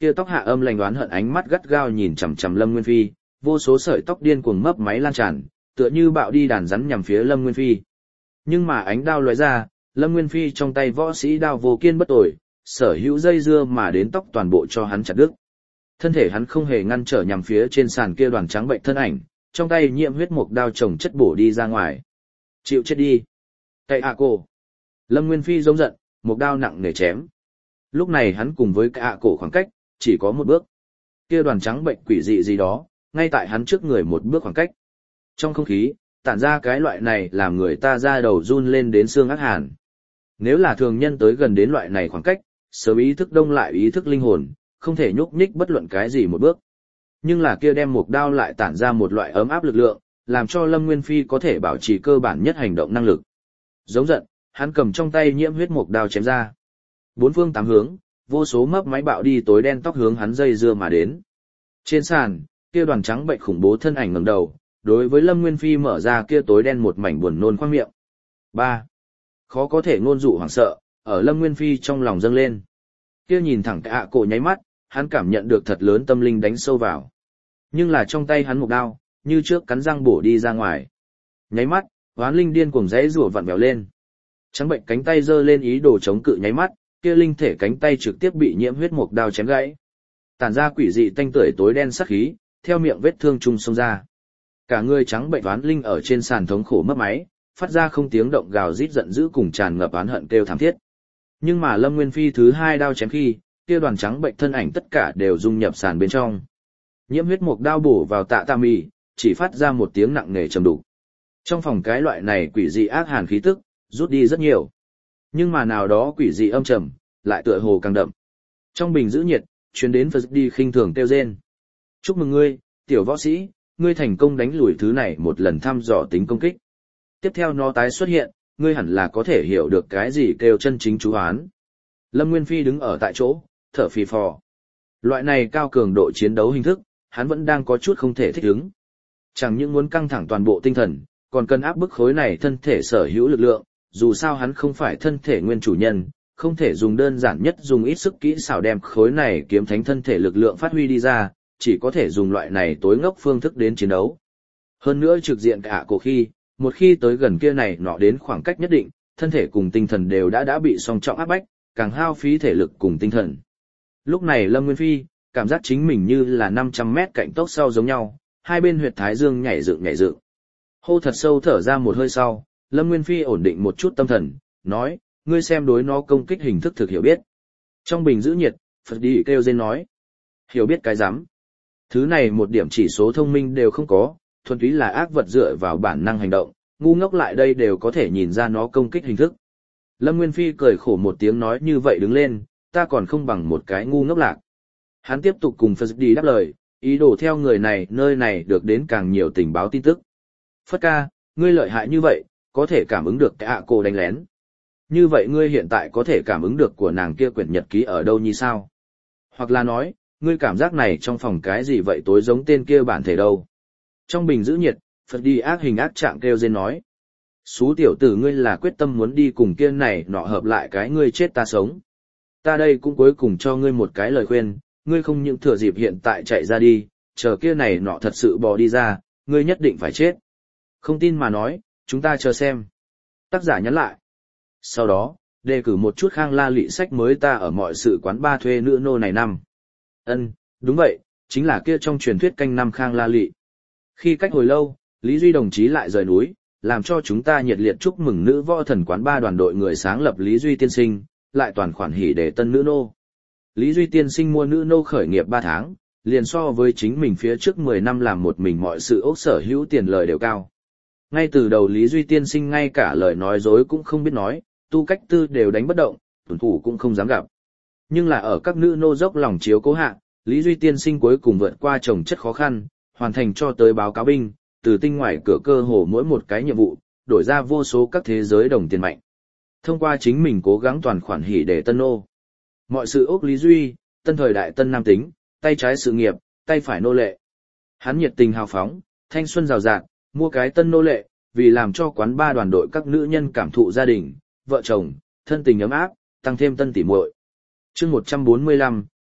Kia tóc hạ âm lành đoán hận ánh mắt gắt gao nhìn chằm chằm Lâm Nguyên Phi, vô số sợi tóc điên cuồng mấp máy lan tràn, tựa như bạo đi đàn rắn nhằm phía Lâm Nguyên Phi. Nhưng mà ánh đao lóe ra, Lâm Nguyên Phi trong tay võ sĩ đao vô kiên bất tồi, sở hữu dây dưa mà đến tóc toàn bộ cho hắn chặt đứt. Thân thể hắn không hề ngăn trở nhằm phía trên sàn kia đoàn trắng bệnh thân ảnh, trong tay nhiễm huyết mục đao chồng chất bổ đi ra ngoài. Chịu chết đi. Cậy ạ cổ. Lâm Nguyên Phi giống giận, một đao nặng nề chém. Lúc này hắn cùng với cậy ạ cổ khoảng cách, chỉ có một bước. Kia đoàn trắng bệnh quỷ dị gì đó, ngay tại hắn trước người một bước khoảng cách. Trong không khí, tản ra cái loại này làm người ta ra đầu run lên đến xương ác hàn. Nếu là thường nhân tới gần đến loại này khoảng cách, sớm ý thức đông lại ý thức linh hồn, không thể nhúc nhích bất luận cái gì một bước. Nhưng là kia đem một đao lại tản ra một loại ấm áp lực lượng, làm cho Lâm Nguyên Phi có thể bảo trì cơ bản nhất hành động năng lực. Giống giận, hắn cầm trong tay nhiễm huyết một đao chém ra. Bốn phương tám hướng, vô số mấp máy bạo đi tối đen tóc hướng hắn dây dưa mà đến. Trên sàn, kia đoàn trắng bệnh khủng bố thân ảnh ngẩng đầu, đối với Lâm Nguyên Phi mở ra kia tối đen một mảnh buồn nôn khoang miệng. Ba, khó có thể ngôn dụ hoảng sợ, ở Lâm Nguyên Phi trong lòng dâng lên. Kia nhìn thẳng cái ạ cổ nháy mắt, hắn cảm nhận được thật lớn tâm linh đánh sâu vào. Nhưng là trong tay hắn một đao, như trước cắn răng bổ đi ra ngoài. Nháy mắt, hoán linh điên cuồng rẽ rủa vặn vẹo lên. Trắng bệnh cánh tay giơ lên ý đồ chống cự nháy mắt, kia linh thể cánh tay trực tiếp bị nhiễm huyết một đao chém gãy. Tản ra quỷ dị tanh tưởi tối đen sắc khí, theo miệng vết thương trung xông ra. Cả người trắng bệnh hoán linh ở trên sàn thống khổ mất máy, phát ra không tiếng động gào rít giận dữ cùng tràn ngập oán hận kêu thảm thiết. Nhưng mà Lâm Nguyên Phi thứ hai đao chém khi, kia đoàn trắng bệnh thân ảnh tất cả đều dung nhập sàn bên trong. Nhiễm huyết một đao bổ vào tạ tạ mì, chỉ phát ra một tiếng nặng nề trầm đục. Trong phòng cái loại này quỷ dị ác hàn khí tức, rút đi rất nhiều. Nhưng mà nào đó quỷ dị âm trầm, lại tựa hồ càng đậm. Trong bình giữ nhiệt, chuyến đến Phật đi khinh thường kêu rên. Chúc mừng ngươi, tiểu võ sĩ, ngươi thành công đánh lùi thứ này một lần thăm dò tính công kích. Tiếp theo nó tái xuất hiện, ngươi hẳn là có thể hiểu được cái gì kêu chân chính chú án. Lâm Nguyên Phi đứng ở tại chỗ, thở phì phò. Loại này cao cường độ chiến đấu hình thức, hắn vẫn đang có chút không thể thích ứng. Chẳng những muốn căng thẳng toàn bộ tinh thần, còn cần áp bức khối này thân thể sở hữu lực lượng, dù sao hắn không phải thân thể nguyên chủ nhân, không thể dùng đơn giản nhất dùng ít sức kỹ xảo đem khối này kiếm thánh thân thể lực lượng phát huy đi ra, chỉ có thể dùng loại này tối ngốc phương thức đến chiến đấu. Hơn nữa trực diện cả cổ khi, một khi tới gần kia này nọ đến khoảng cách nhất định, thân thể cùng tinh thần đều đã đã bị song trọng áp bách, càng hao phí thể lực cùng tinh thần. Lúc này Lâm Nguyên Phi, cảm giác chính mình như là năm trăm mét cạnh tốc sau giống nhau, hai bên huyệt thái dương nhảy dựng nhảy dựng. Hô thật sâu thở ra một hơi sau, Lâm Nguyên Phi ổn định một chút tâm thần, nói, ngươi xem đối nó công kích hình thức thực hiểu biết. Trong bình giữ nhiệt, Phật đi kêu rên nói, hiểu biết cái rắm. Thứ này một điểm chỉ số thông minh đều không có, thuần túy là ác vật dựa vào bản năng hành động, ngu ngốc lại đây đều có thể nhìn ra nó công kích hình thức. Lâm Nguyên Phi cười khổ một tiếng nói như vậy đứng lên, ta còn không bằng một cái ngu ngốc lạc. Hắn tiếp tục cùng Phật đi đáp lời, ý đồ theo người này nơi này được đến càng nhiều tình báo tin tức. Phất ca, ngươi lợi hại như vậy, có thể cảm ứng được cái ạ cô đánh lén. Như vậy ngươi hiện tại có thể cảm ứng được của nàng kia quyển nhật ký ở đâu như sao? Hoặc là nói, ngươi cảm giác này trong phòng cái gì vậy tối giống tên kia bản thể đâu? Trong bình giữ nhiệt, Phật đi ác hình ác trạng kêu rên nói. Xú tiểu tử ngươi là quyết tâm muốn đi cùng kia này nọ hợp lại cái ngươi chết ta sống. Ta đây cũng cuối cùng cho ngươi một cái lời khuyên, ngươi không những thừa dịp hiện tại chạy ra đi, chờ kia này nọ thật sự bò đi ra, ngươi nhất định phải chết. Không tin mà nói, chúng ta chờ xem. Tác giả nhắn lại. Sau đó, đề cử một chút Khang La Lị sách mới ta ở mọi sự quán ba thuê nữ nô này năm. Ân, đúng vậy, chính là kia trong truyền thuyết canh năm Khang La Lị. Khi cách hồi lâu, Lý Duy đồng chí lại rời núi, làm cho chúng ta nhiệt liệt chúc mừng nữ võ thần quán ba đoàn đội người sáng lập Lý Duy tiên sinh, lại toàn khoản hỉ để tân nữ nô. Lý Duy tiên sinh mua nữ nô khởi nghiệp ba tháng, liền so với chính mình phía trước mười năm làm một mình mọi sự ốc sở hữu tiền lời đều cao. Ngay từ đầu Lý Duy tiên sinh ngay cả lời nói dối cũng không biết nói, tu cách tư đều đánh bất động, tuần thủ cũng không dám gặp. Nhưng là ở các nữ nô dốc lòng chiếu cố hạ, Lý Duy tiên sinh cuối cùng vượt qua chồng chất khó khăn, hoàn thành cho tới báo cáo binh, từ tinh ngoài cửa cơ hồ mỗi một cái nhiệm vụ, đổi ra vô số các thế giới đồng tiền mạnh. Thông qua chính mình cố gắng toàn khoản hỉ để tân nô. Mọi sự ốc Lý Duy, tân thời đại tân nam tính, tay trái sự nghiệp, tay phải nô lệ. Hắn nhiệt tình hào phóng, thanh xuân rào rạt, mua cái tân nô lệ, vì làm cho quán ba đoàn đội các nữ nhân cảm thụ gia đình, vợ chồng, thân tình ấm áp, tăng thêm tân tỉ muội. Chương một trăm bốn mươi lăm,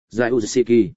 Giải Utsiki.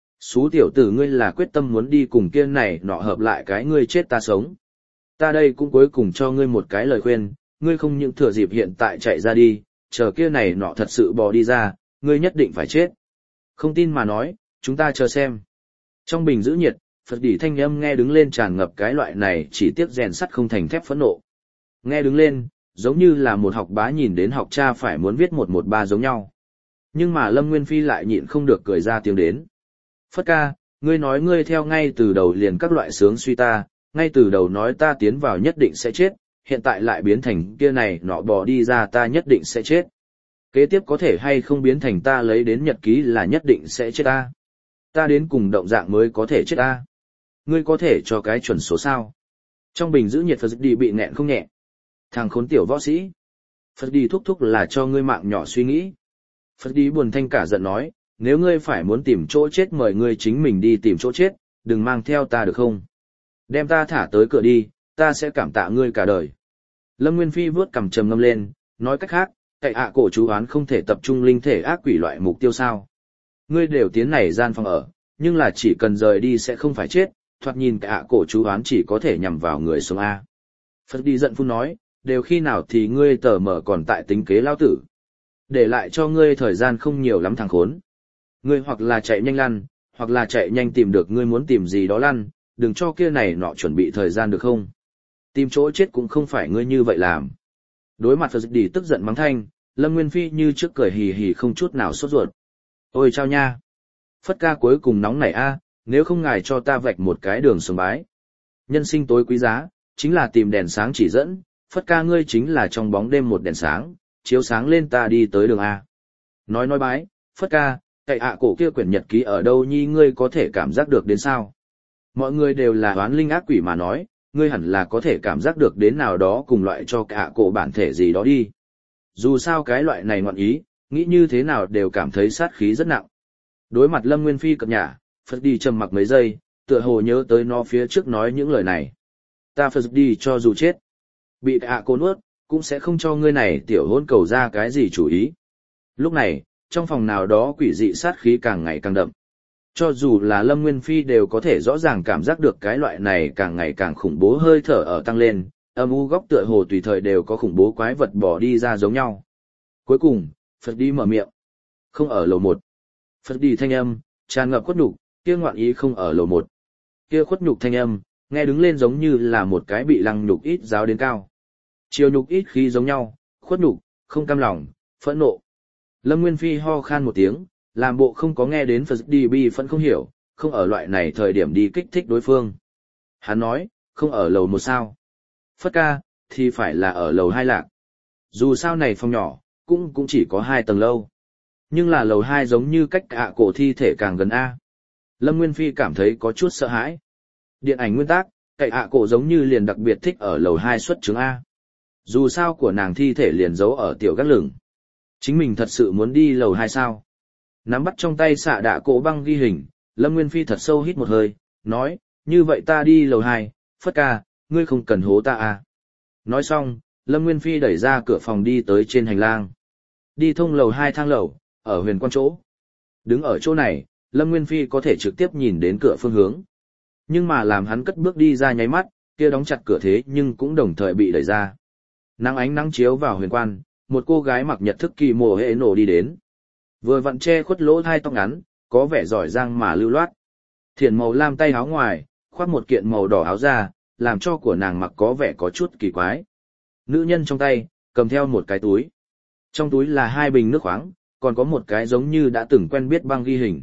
Xú tiểu tử ngươi là quyết tâm muốn đi cùng kia này nọ hợp lại cái ngươi chết ta sống. Ta đây cũng cuối cùng cho ngươi một cái lời khuyên, ngươi không những thừa dịp hiện tại chạy ra đi, chờ kia này nọ thật sự bò đi ra, ngươi nhất định phải chết. Không tin mà nói, chúng ta chờ xem. Trong bình giữ nhiệt, Phật đỉ thanh âm nghe đứng lên tràn ngập cái loại này chỉ tiếc rèn sắt không thành thép phẫn nộ. Nghe đứng lên, giống như là một học bá nhìn đến học cha phải muốn viết một một ba giống nhau. Nhưng mà Lâm Nguyên Phi lại nhịn không được cười ra tiếng đến. Phất ca, ngươi nói ngươi theo ngay từ đầu liền các loại sướng suy ta, ngay từ đầu nói ta tiến vào nhất định sẽ chết, hiện tại lại biến thành kia này nọ bò đi ra ta nhất định sẽ chết. Kế tiếp có thể hay không biến thành ta lấy đến nhật ký là nhất định sẽ chết ta. Ta đến cùng động dạng mới có thể chết ta. Ngươi có thể cho cái chuẩn số sao? Trong bình giữ nhiệt Phật đi bị nghẹn không nhẹ. Thằng khốn tiểu võ sĩ. Phật đi thúc thúc là cho ngươi mạng nhỏ suy nghĩ. Phật đi buồn thanh cả giận nói, nếu ngươi phải muốn tìm chỗ chết mời ngươi chính mình đi tìm chỗ chết, đừng mang theo ta được không? Đem ta thả tới cửa đi, ta sẽ cảm tạ ngươi cả đời. Lâm Nguyên Phi vướt cằm trầm ngâm lên, nói cách khác, cậy ạ cổ chú oán không thể tập trung linh thể ác quỷ loại mục tiêu sao. Ngươi đều tiến này gian phòng ở, nhưng là chỉ cần rời đi sẽ không phải chết, thoạt nhìn cậy ạ cổ chú oán chỉ có thể nhằm vào người sống A. Phật đi giận phun nói, đều khi nào thì ngươi tờ mở còn tại tính kế lao tử. Để lại cho ngươi thời gian không nhiều lắm thằng khốn. Ngươi hoặc là chạy nhanh lăn, hoặc là chạy nhanh tìm được ngươi muốn tìm gì đó lăn, đừng cho kia này nọ chuẩn bị thời gian được không? Tìm chỗ chết cũng không phải ngươi như vậy làm. Đối mặt Phật đi tức giận mắng thanh, Lâm Nguyên Phi như trước cười hì hì không chút nào sốt ruột. Ôi chao nha! Phất ca cuối cùng nóng nảy a, nếu không ngài cho ta vạch một cái đường sống bái. Nhân sinh tối quý giá, chính là tìm đèn sáng chỉ dẫn, Phất ca ngươi chính là trong bóng đêm một đèn sáng, chiếu sáng lên ta đi tới đường A. Nói nói bái, Phất ca, cậy ạ cổ kia quyển nhật ký ở đâu nhi ngươi có thể cảm giác được đến sao? Mọi người đều là oán linh ác quỷ mà nói, ngươi hẳn là có thể cảm giác được đến nào đó cùng loại cho cậy ạ cổ bản thể gì đó đi. Dù sao cái loại này ngọn ý, nghĩ như thế nào đều cảm thấy sát khí rất nặng. Đối mặt Lâm Nguyên Phi cập nhả, Phật đi trầm mặc mấy giây, tựa hồ nhớ tới nó phía trước nói những lời này. Ta Phật đi cho dù chết, bị ạ cổ nuốt, cũng sẽ không cho ngươi này tiểu hôn cầu ra cái gì chủ ý. Lúc này, trong phòng nào đó quỷ dị sát khí càng ngày càng đậm. Cho dù là Lâm Nguyên Phi đều có thể rõ ràng cảm giác được cái loại này càng ngày càng khủng bố hơi thở ở tăng lên, âm u góc tựa hồ tùy thời đều có khủng bố quái vật bỏ đi ra giống nhau. Cuối cùng, Phật đi mở miệng. Không ở lầu một. Phật đi thanh âm, tràn ngập khuất nhục, kia ngoạn ý không ở lầu một. Kia khuất nhục thanh âm, nghe đứng lên giống như là một cái bị lăng nhục ít giáo đến cao. Chiều nhục ít khí giống nhau, khuất nhục, không cam lòng, phẫn nộ. Lâm Nguyên Phi ho khan một tiếng, làm bộ không có nghe đến Phật đi bi phẫn không hiểu, không ở loại này thời điểm đi kích thích đối phương. Hắn nói, không ở lầu một sao. Phất ca, thì phải là ở lầu hai lạc. Dù sao này phòng nhỏ, cũng cũng chỉ có hai tầng lâu. Nhưng là lầu hai giống như cách ạ cổ thi thể càng gần A. Lâm Nguyên Phi cảm thấy có chút sợ hãi. Điện ảnh nguyên tác, cậy ạ cổ giống như liền đặc biệt thích ở lầu hai xuất chứng A. Dù sao của nàng thi thể liền giấu ở tiểu gác lửng. Chính mình thật sự muốn đi lầu hai sao. Nắm bắt trong tay xạ đạ cổ băng ghi hình, Lâm Nguyên Phi thật sâu hít một hơi, nói, như vậy ta đi lầu hai, Phất ca, ngươi không cần hố ta à. Nói xong, Lâm Nguyên Phi đẩy ra cửa phòng đi tới trên hành lang. Đi thông lầu hai thang lầu, ở huyền quan chỗ. Đứng ở chỗ này, Lâm Nguyên Phi có thể trực tiếp nhìn đến cửa phương hướng. Nhưng mà làm hắn cất bước đi ra nháy mắt, kia đóng chặt cửa thế nhưng cũng đồng thời bị đẩy ra. Nắng ánh nắng chiếu vào huyền quan, một cô gái mặc nhật thức kỳ mồ hệ nổ đi đến. Vừa vặn che khuất lỗ hai tóc ngắn, có vẻ giỏi giang mà lưu loát. Thiển màu lam tay áo ngoài, khoác một kiện màu đỏ áo da, làm cho của nàng mặc có vẻ có chút kỳ quái. Nữ nhân trong tay, cầm theo một cái túi. Trong túi là hai bình nước khoáng, còn có một cái giống như đã từng quen biết băng ghi hình.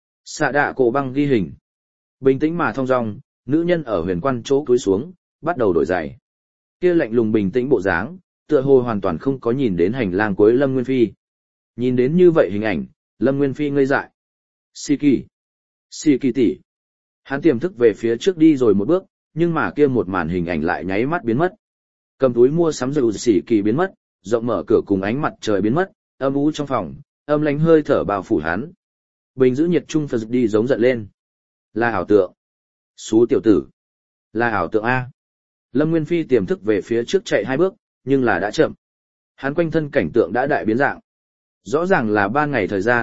Xạ đạ cổ băng ghi hình. Bình tĩnh mà thong dong, nữ nhân ở huyền quan chỗ cúi xuống, bắt đầu đổi giày. Kia lạnh lùng bình tĩnh bộ dáng, tựa hồ hoàn toàn không có nhìn đến hành lang cuối Lâm Nguyên Phi. Nhìn đến như vậy hình ảnh, Lâm Nguyên Phi ngây dại. Siki, Siki tỷ. Hắn tiềm thức về phía trước đi rồi một bước, nhưng mà kia một màn hình ảnh lại nháy mắt biến mất. Cầm túi mua sắm rượu Siki biến mất, rộng mở cửa cùng ánh mặt trời biến mất, âm u trong phòng, âm lãnh hơi thở bao phủ hắn. Bình giữ nhiệt trung Phật đi giống giận lên. Là ảo tượng. Xú tiểu tử. Là ảo tượng A. Lâm Nguyên Phi tiềm thức về phía trước chạy hai bước, nhưng là đã chậm. Hắn quanh thân cảnh tượng đã đại biến dạng. Rõ ràng là ban ngày thời gian,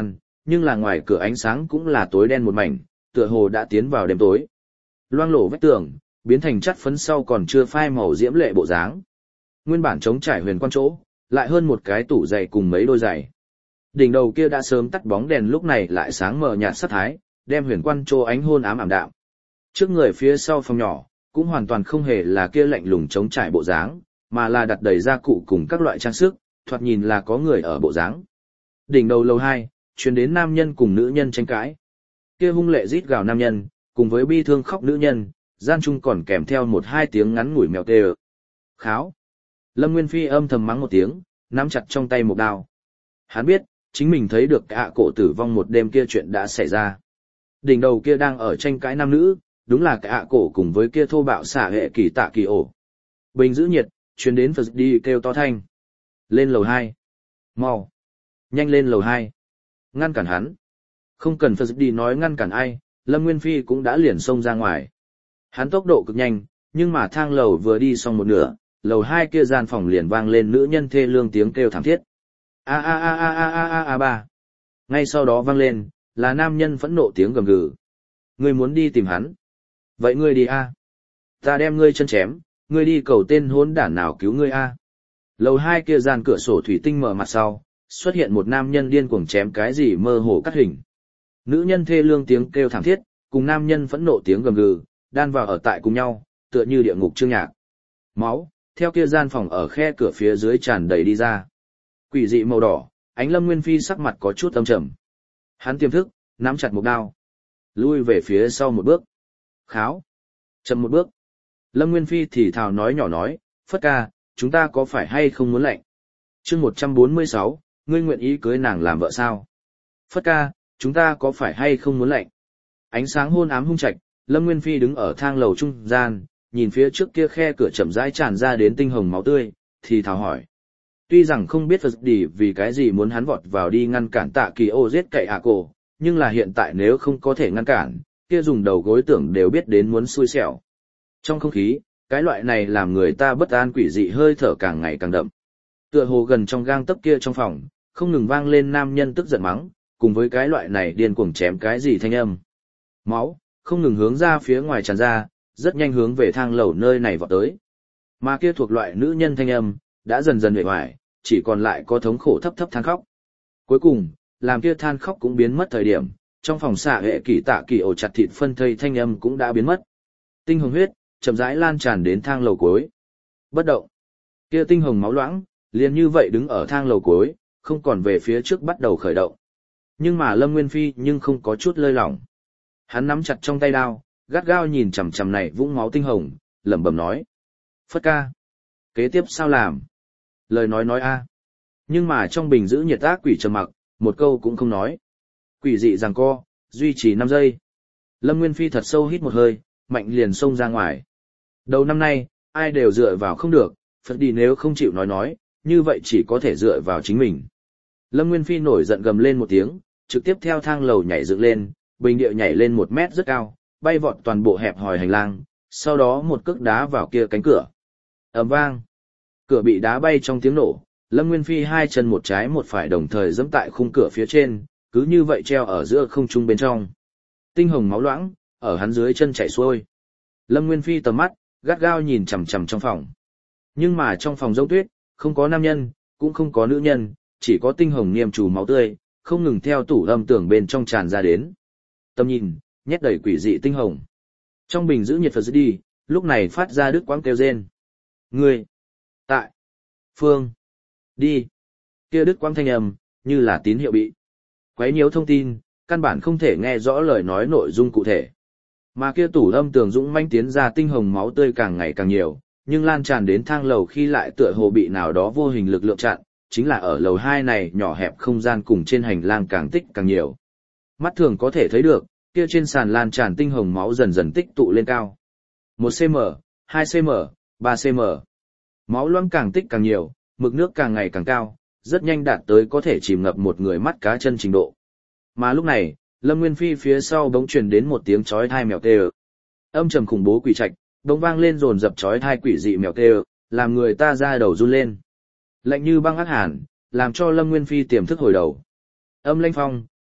nhưng là ngoài cửa ánh sáng cũng là tối đen một mảnh, tựa hồ đã tiến vào đêm tối. Loang lổ vách tường, biến thành chất phấn sau còn chưa phai màu diễm lệ bộ dáng. Nguyên bản trống trải huyền quan chỗ, lại hơn một cái tủ giày cùng mấy đôi giày. Đỉnh đầu kia đã sớm tắt bóng đèn lúc này lại sáng mờ nhạt sắc thái, đem huyền quan chỗ ánh hôn ám ảm đạm. Trước người phía sau phòng nhỏ, cũng hoàn toàn không hề là kia lạnh lùng trống trải bộ dáng, mà là đặt đầy gia cụ cùng các loại trang sức, thoạt nhìn là có người ở bộ dáng. Đỉnh đầu lầu hai, truyền đến nam nhân cùng nữ nhân tranh cãi. Kia hung lệ rít gào nam nhân, cùng với bi thương khóc nữ nhân, gian chung còn kèm theo một hai tiếng ngắn ngủi mèo tê. Kháo. Lâm Nguyên Phi âm thầm mắng một tiếng, nắm chặt trong tay một đao. Hắn biết, chính mình thấy được ạ cổ tử vong một đêm kia chuyện đã xảy ra. Đỉnh đầu kia đang ở tranh cãi nam nữ, đúng là ạ cổ cùng với kia thô bạo xả hệ kỳ tạ kỳ ổ. Bình giữ nhiệt, truyền đến Phật đi kêu to thanh. Lên lầu hai. Mau. Nhanh lên lầu hai. Ngăn cản hắn. Không cần Phật đi nói ngăn cản ai, Lâm Nguyên Phi cũng đã liền xông ra ngoài. Hắn tốc độ cực nhanh, nhưng mà thang lầu vừa đi xong một nửa, lầu hai kia gian phòng liền vang lên nữ nhân thê lương tiếng kêu thảm thiết. A a a a a a a a ba. Ngay sau đó vang lên, là nam nhân phẫn nộ tiếng gầm gừ. Ngươi muốn đi tìm hắn. Vậy ngươi đi a. Ta đem ngươi chân chém, ngươi đi cầu tên hỗn đản nào cứu ngươi a. Lầu hai kia gian cửa sổ thủy tinh mở mặt sau, xuất hiện một nam nhân điên cuồng chém cái gì mơ hồ cắt hình. Nữ nhân thê lương tiếng kêu thảm thiết, cùng nam nhân phẫn nộ tiếng gầm gừ, đan vào ở tại cùng nhau, tựa như địa ngục chương nhạc. Máu, theo kia gian phòng ở khe cửa phía dưới tràn đầy đi ra. Quỷ dị màu đỏ, ánh Lâm Nguyên Phi sắc mặt có chút âm trầm. Hắn tiềm thức, nắm chặt một đao, lui về phía sau một bước. Kháo. Chậm một bước. Lâm Nguyên Phi thì thào nói nhỏ nói, Phất ca, chúng ta có phải hay không muốn lệnh? Chương một trăm bốn mươi sáu, ngươi nguyện ý cưới nàng làm vợ sao? Phất ca, chúng ta có phải hay không muốn lệnh? Ánh sáng hôn ám hung trạch, Lâm Nguyên Phi đứng ở thang lầu trung gian, nhìn phía trước kia khe cửa chậm rãi tràn ra đến tinh hồng máu tươi, thì thào hỏi. Tuy rằng không biết Phật đi vì cái gì muốn hắn vọt vào đi ngăn cản Tạ Kỳ Ô giết cậy ạ cổ, nhưng là hiện tại nếu không có thể ngăn cản, kia dùng đầu gối tưởng đều biết đến muốn xui xẻo. Trong không khí, cái loại này làm người ta bất an quỷ dị hơi thở càng ngày càng đậm. Tựa hồ gần trong gang tấc kia trong phòng, không ngừng vang lên nam nhân tức giận mắng, cùng với cái loại này điên cuồng chém cái gì thanh âm. Máu, không ngừng hướng ra phía ngoài tràn ra, rất nhanh hướng về thang lầu nơi này vọt tới. Mà kia thuộc loại nữ nhân thanh âm, đã dần dần huệ hoài, chỉ còn lại có thống khổ thấp thấp than khóc. Cuối cùng, làm kia than khóc cũng biến mất thời điểm, trong phòng xạ hệ kỳ tạ kỳ ổ chặt thịt phân thây thanh âm cũng đã biến mất. Tinh hồng huyết, chậm rãi lan tràn đến thang lầu cuối. Bất động. Kia tinh hồng máu loãng, liền như vậy đứng ở thang lầu cuối, không còn về phía trước bắt đầu khởi động. Nhưng mà Lâm Nguyên Phi nhưng không có chút lơi lỏng. Hắn nắm chặt trong tay đao, gắt gao nhìn chằm chằm này vũng máu tinh hồng, lẩm bẩm nói. Phất ca. Kế tiếp sao làm? Lời nói nói a. Nhưng mà trong bình giữ nhiệt ác quỷ trầm mặc, một câu cũng không nói. Quỷ dị giằng co, duy trì năm giây. Lâm Nguyên Phi thật sâu hít một hơi, mạnh liền xông ra ngoài. Đầu năm nay, ai đều dựa vào không được, Phật đi nếu không chịu nói nói, như vậy chỉ có thể dựa vào chính mình. Lâm Nguyên Phi nổi giận gầm lên một tiếng, trực tiếp theo thang lầu nhảy dựng lên, bình địa nhảy lên một mét rất cao, bay vọt toàn bộ hẹp hòi hành lang, sau đó một cước đá vào kia cánh cửa. Ầm vang. Cửa bị đá bay trong tiếng nổ, Lâm Nguyên Phi hai chân một trái một phải đồng thời giẫm tại khung cửa phía trên, cứ như vậy treo ở giữa không trung bên trong. Tinh hồng máu loãng, ở hắn dưới chân chảy xuôi. Lâm Nguyên Phi tầm mắt, gắt gao nhìn chằm chằm trong phòng. Nhưng mà trong phòng giống tuyết, không có nam nhân, cũng không có nữ nhân, chỉ có tinh hồng niêm trù máu tươi, không ngừng theo tủ âm tường bên trong tràn ra đến. Tầm nhìn, nhét đầy quỷ dị tinh hồng. Trong bình giữ nhiệt Phật đi, lúc này phát ra đứt quãng kêu rên. Ngươi, tại, phương, đi. Kia đứt quãng thanh âm, như là tín hiệu bị quấy nhiễu thông tin, căn bản không thể nghe rõ lời nói nội dung cụ thể. Mà kia tủ âm tường dũng manh tiến ra tinh hồng máu tươi càng ngày càng nhiều, nhưng lan tràn đến thang lầu khi lại tựa hồ bị nào đó vô hình lực lượng chặn, chính là ở lầu hai này nhỏ hẹp không gian cùng trên hành lang càng tích càng nhiều. Mắt thường có thể thấy được, kia trên sàn lan tràn tinh hồng máu dần dần tích tụ lên cao. một xăng-ti-mét, hai xăng-ti-mét, ba xăng-ti-mét. Máu loãng càng tích càng nhiều, mực nước càng ngày càng cao, rất nhanh đạt tới có thể chìm ngập một người mắt cá chân trình độ. Mà lúc này, Lâm Nguyên Phi phía sau bỗng truyền đến một tiếng chói tai mèo kêu. Âm trầm khủng bố quỷ trạch, bỗng vang lên dồn dập chói tai quỷ dị mèo kêu, làm người ta da đầu run lên. Lạnh như băng ác hàn, làm cho Lâm Nguyên Phi tiềm thức hồi đầu. Âm Lanh Phong,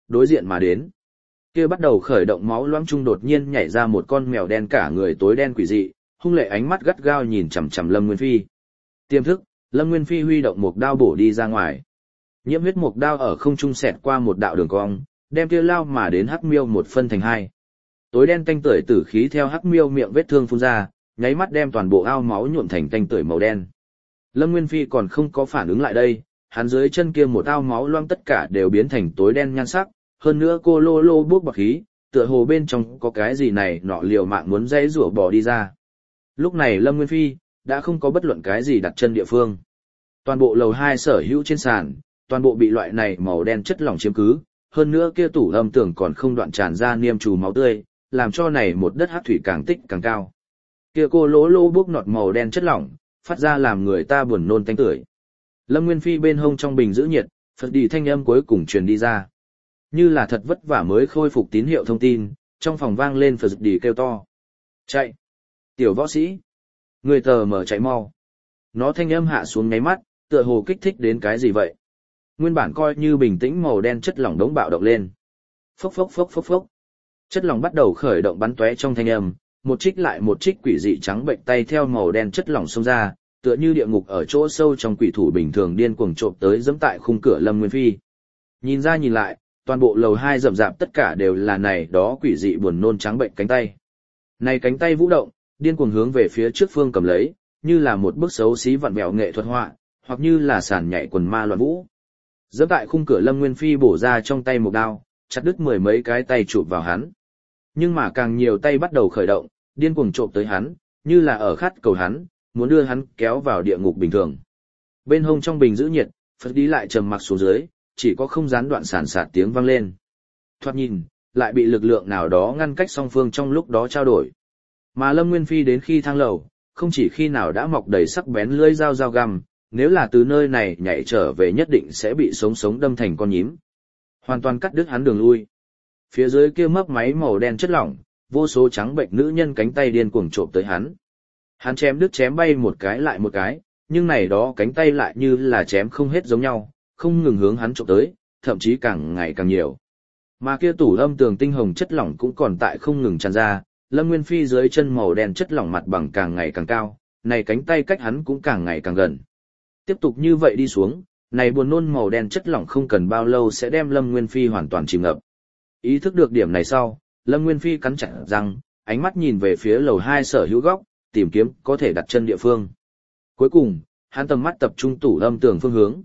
đối diện mà đến. Kia bắt đầu khởi động máu loãng trung đột nhiên nhảy ra một con mèo đen cả người tối đen quỷ dị, hung lệ ánh mắt gắt gao nhìn chằm chằm Lâm Nguyên Phi. Tiềm thức, Lâm Nguyên Phi huy động một đao bổ đi ra ngoài. Nhiễm huyết một đao ở không trung xẹt qua một đạo đường cong, đem kia lao mà đến hắc miêu một phân thành hai. Tối đen tanh tưởi tử khí theo hắc miêu miệng vết thương phun ra, nháy mắt đem toàn bộ ao máu nhuộm thành tanh tưởi màu đen. Lâm Nguyên Phi còn không có phản ứng lại đây, hắn dưới chân kia một ao máu loang tất cả đều biến thành tối đen nhan sắc, hơn nữa cô lô lô bước bọc khí, tựa hồ bên trong có cái gì này nọ liều mạng muốn dây rủa bỏ đi ra. Lúc này Lâm Nguyên Phi đã không có bất luận cái gì đặt chân địa phương. Toàn bộ lầu hai sở hữu trên sàn, toàn bộ bị loại này màu đen chất lỏng chiếm cứ, hơn nữa kia tủ âm tường còn không đoạn tràn ra niêm trù máu tươi, làm cho này một đất hắc thủy càng tích càng cao. Kia cô lỗ lô bốc nọt màu đen chất lỏng, phát ra làm người ta buồn nôn tanh tưởi. Lâm Nguyên Phi bên hông trong bình giữ nhiệt, Phật đi thanh âm cuối cùng truyền đi ra. Như là thật vất vả mới khôi phục tín hiệu thông tin, trong phòng vang lên Phật đi kêu to. Chạy! Tiểu võ sĩ! Người tờ mở chạy mau! Nó thanh âm hạ xuống ngáy mắt, tựa hồ kích thích đến cái gì vậy? Nguyên bản coi như bình tĩnh màu đen chất lỏng đống bạo động lên. Phốc phốc phốc phốc phốc. Chất lỏng bắt đầu khởi động bắn tóe trong thanh âm, một trích lại một trích quỷ dị trắng bệnh tay theo màu đen chất lỏng xông ra, tựa như địa ngục ở chỗ sâu trong quỷ thủ bình thường điên cuồng trộm tới giẫm tại khung cửa Lâm Nguyên Phi. Nhìn ra nhìn lại, toàn bộ lầu hai rậm rạp tất cả đều là này đó quỷ dị buồn nôn trắng bệnh cánh tay. Này cánh tay vũ động, điên cuồng hướng về phía trước phương cầm lấy, như là một bức xấu xí vặn vẹo nghệ thuật họa, hoặc như là sàn nhảy quần ma loạn vũ. Giẫm tại khung cửa Lâm Nguyên Phi bổ ra trong tay một đao, chặt đứt mười mấy cái tay chụp vào hắn. Nhưng mà càng nhiều tay bắt đầu khởi động, điên cuồng trộm tới hắn, như là ở khát cầu hắn, muốn đưa hắn kéo vào địa ngục bình thường. Bên hông trong bình giữ nhiệt, Phật đi lại trầm mặc xuống dưới, chỉ có không gián đoạn sản sạt tiếng vang lên. Thoạt nhìn, lại bị lực lượng nào đó ngăn cách song phương trong lúc đó trao đổi. Mà Lâm Nguyên Phi đến khi thang lầu, không chỉ khi nào đã mọc đầy sắc bén lưỡi dao dao găm, nếu là từ nơi này nhảy trở về nhất định sẽ bị sống sống đâm thành con nhím. Hoàn toàn cắt đứt hắn đường lui. Phía dưới kia mấp máy màu đen chất lỏng, vô số trắng bệnh nữ nhân cánh tay điên cuồng trộm tới hắn. Hắn chém đứt chém bay một cái lại một cái, nhưng này đó cánh tay lại như là chém không hết giống nhau, không ngừng hướng hắn trộm tới, thậm chí càng ngày càng nhiều. Mà kia tủ âm tường tinh hồng chất lỏng cũng còn tại không ngừng tràn ra, Lâm Nguyên Phi dưới chân màu đen chất lỏng mặt bằng càng ngày càng cao, này cánh tay cách hắn cũng càng ngày càng gần. Tiếp tục như vậy đi xuống, này buồn nôn màu đen chất lỏng không cần bao lâu sẽ đem Lâm Nguyên Phi hoàn toàn chìm ngập. Ý thức được điểm này sau, Lâm Nguyên Phi cắn chặt răng, ánh mắt nhìn về phía lầu hai sở hữu góc, tìm kiếm có thể đặt chân địa phương. Cuối cùng, hắn tầm mắt tập trung tủ âm tường phương hướng.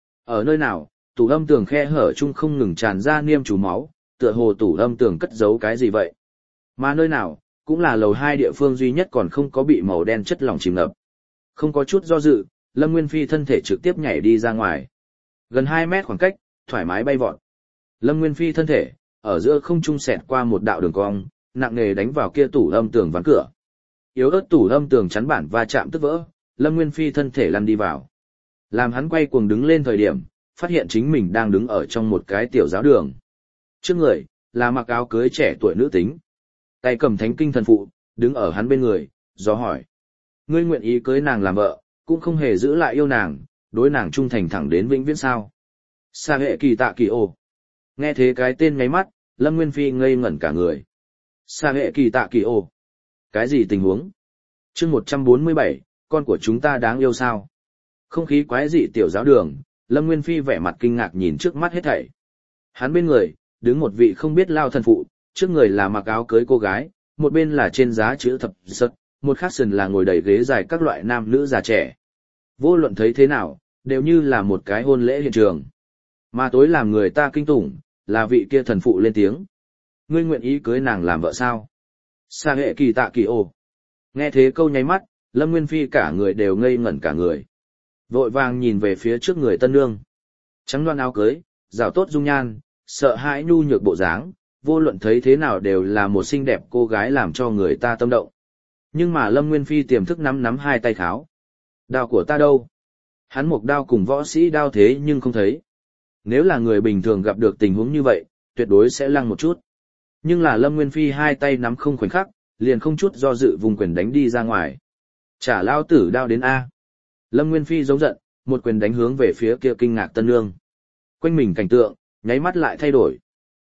Ở nơi nào, tủ âm tường khe hở chung không ngừng tràn ra niêm chú máu, tựa hồ tủ âm tường cất giấu cái gì vậy. Mà nơi nào, cũng là lầu hai địa phương duy nhất còn không có bị màu đen chất lỏng chìm ngập. Không có chút do dự, Lâm Nguyên Phi thân thể trực tiếp nhảy đi ra ngoài. Gần hai mét khoảng cách, thoải mái bay vọt. Lâm Nguyên Phi thân thể, ở giữa không trung xẹt qua một đạo đường cong, nặng nề đánh vào kia tủ âm tường ván cửa. Yếu ớt tủ âm tường chắn bản va chạm tức vỡ, Lâm Nguyên Phi thân thể lăn đi vào. Làm hắn quay cuồng đứng lên thời điểm, phát hiện chính mình đang đứng ở trong một cái tiểu giáo đường. Trước người, là mặc áo cưới trẻ tuổi nữ tính. Tay cầm thánh kinh thần phụ, đứng ở hắn bên người, do hỏi. Ngươi nguyện ý cưới nàng làm vợ, cũng không hề giữ lại yêu nàng, đối nàng trung thành thẳng đến vĩnh viễn sao. Sa hệ kỳ tạ kỳ ô. Nghe thế cái tên ngáy mắt, Lâm Nguyên Phi ngây ngẩn cả người. Sa hệ kỳ tạ kỳ ô. Cái gì tình huống? chương một trăm bốn mươi bảy, con của chúng ta đáng yêu sao? Không khí quái dị tiểu giáo đường, Lâm Nguyên Phi vẻ mặt kinh ngạc nhìn trước mắt hết thảy. Hắn bên người, đứng một vị không biết lao thần phụ, trước người là mặc áo cưới cô gái, một bên là trên giá chữ thập sật, một khác sườn là ngồi đầy ghế dài các loại nam nữ già trẻ. Vô luận thấy thế nào, đều như là một cái hôn lễ hiện trường. Mà tối làm người ta kinh tủng, là vị kia thần phụ lên tiếng. Ngươi nguyện ý cưới nàng làm vợ sao? Sa hệ kỳ tạ kỳ ô. Nghe thế câu nháy mắt, Lâm Nguyên Phi cả người đều ngây ngẩn cả người. Vội vàng nhìn về phía trước người tân nương. Trắng đoan áo cưới, rào tốt dung nhan, sợ hãi nhu nhược bộ dáng, vô luận thấy thế nào đều là một xinh đẹp cô gái làm cho người ta tâm động. Nhưng mà Lâm Nguyên Phi tiềm thức nắm nắm hai tay kháo. Đao của ta đâu? Hắn một đao cùng võ sĩ đao thế nhưng không thấy. Nếu là người bình thường gặp được tình huống như vậy, tuyệt đối sẽ lăng một chút. Nhưng là Lâm Nguyên Phi hai tay nắm không khoảnh khắc, liền không chút do dự vùng quyền đánh đi ra ngoài. Trả lao tử đao đến A. Lâm Nguyên Phi giống giận, một quyền đánh hướng về phía kia kinh ngạc tân nương. Quanh mình cảnh tượng, nháy mắt lại thay đổi.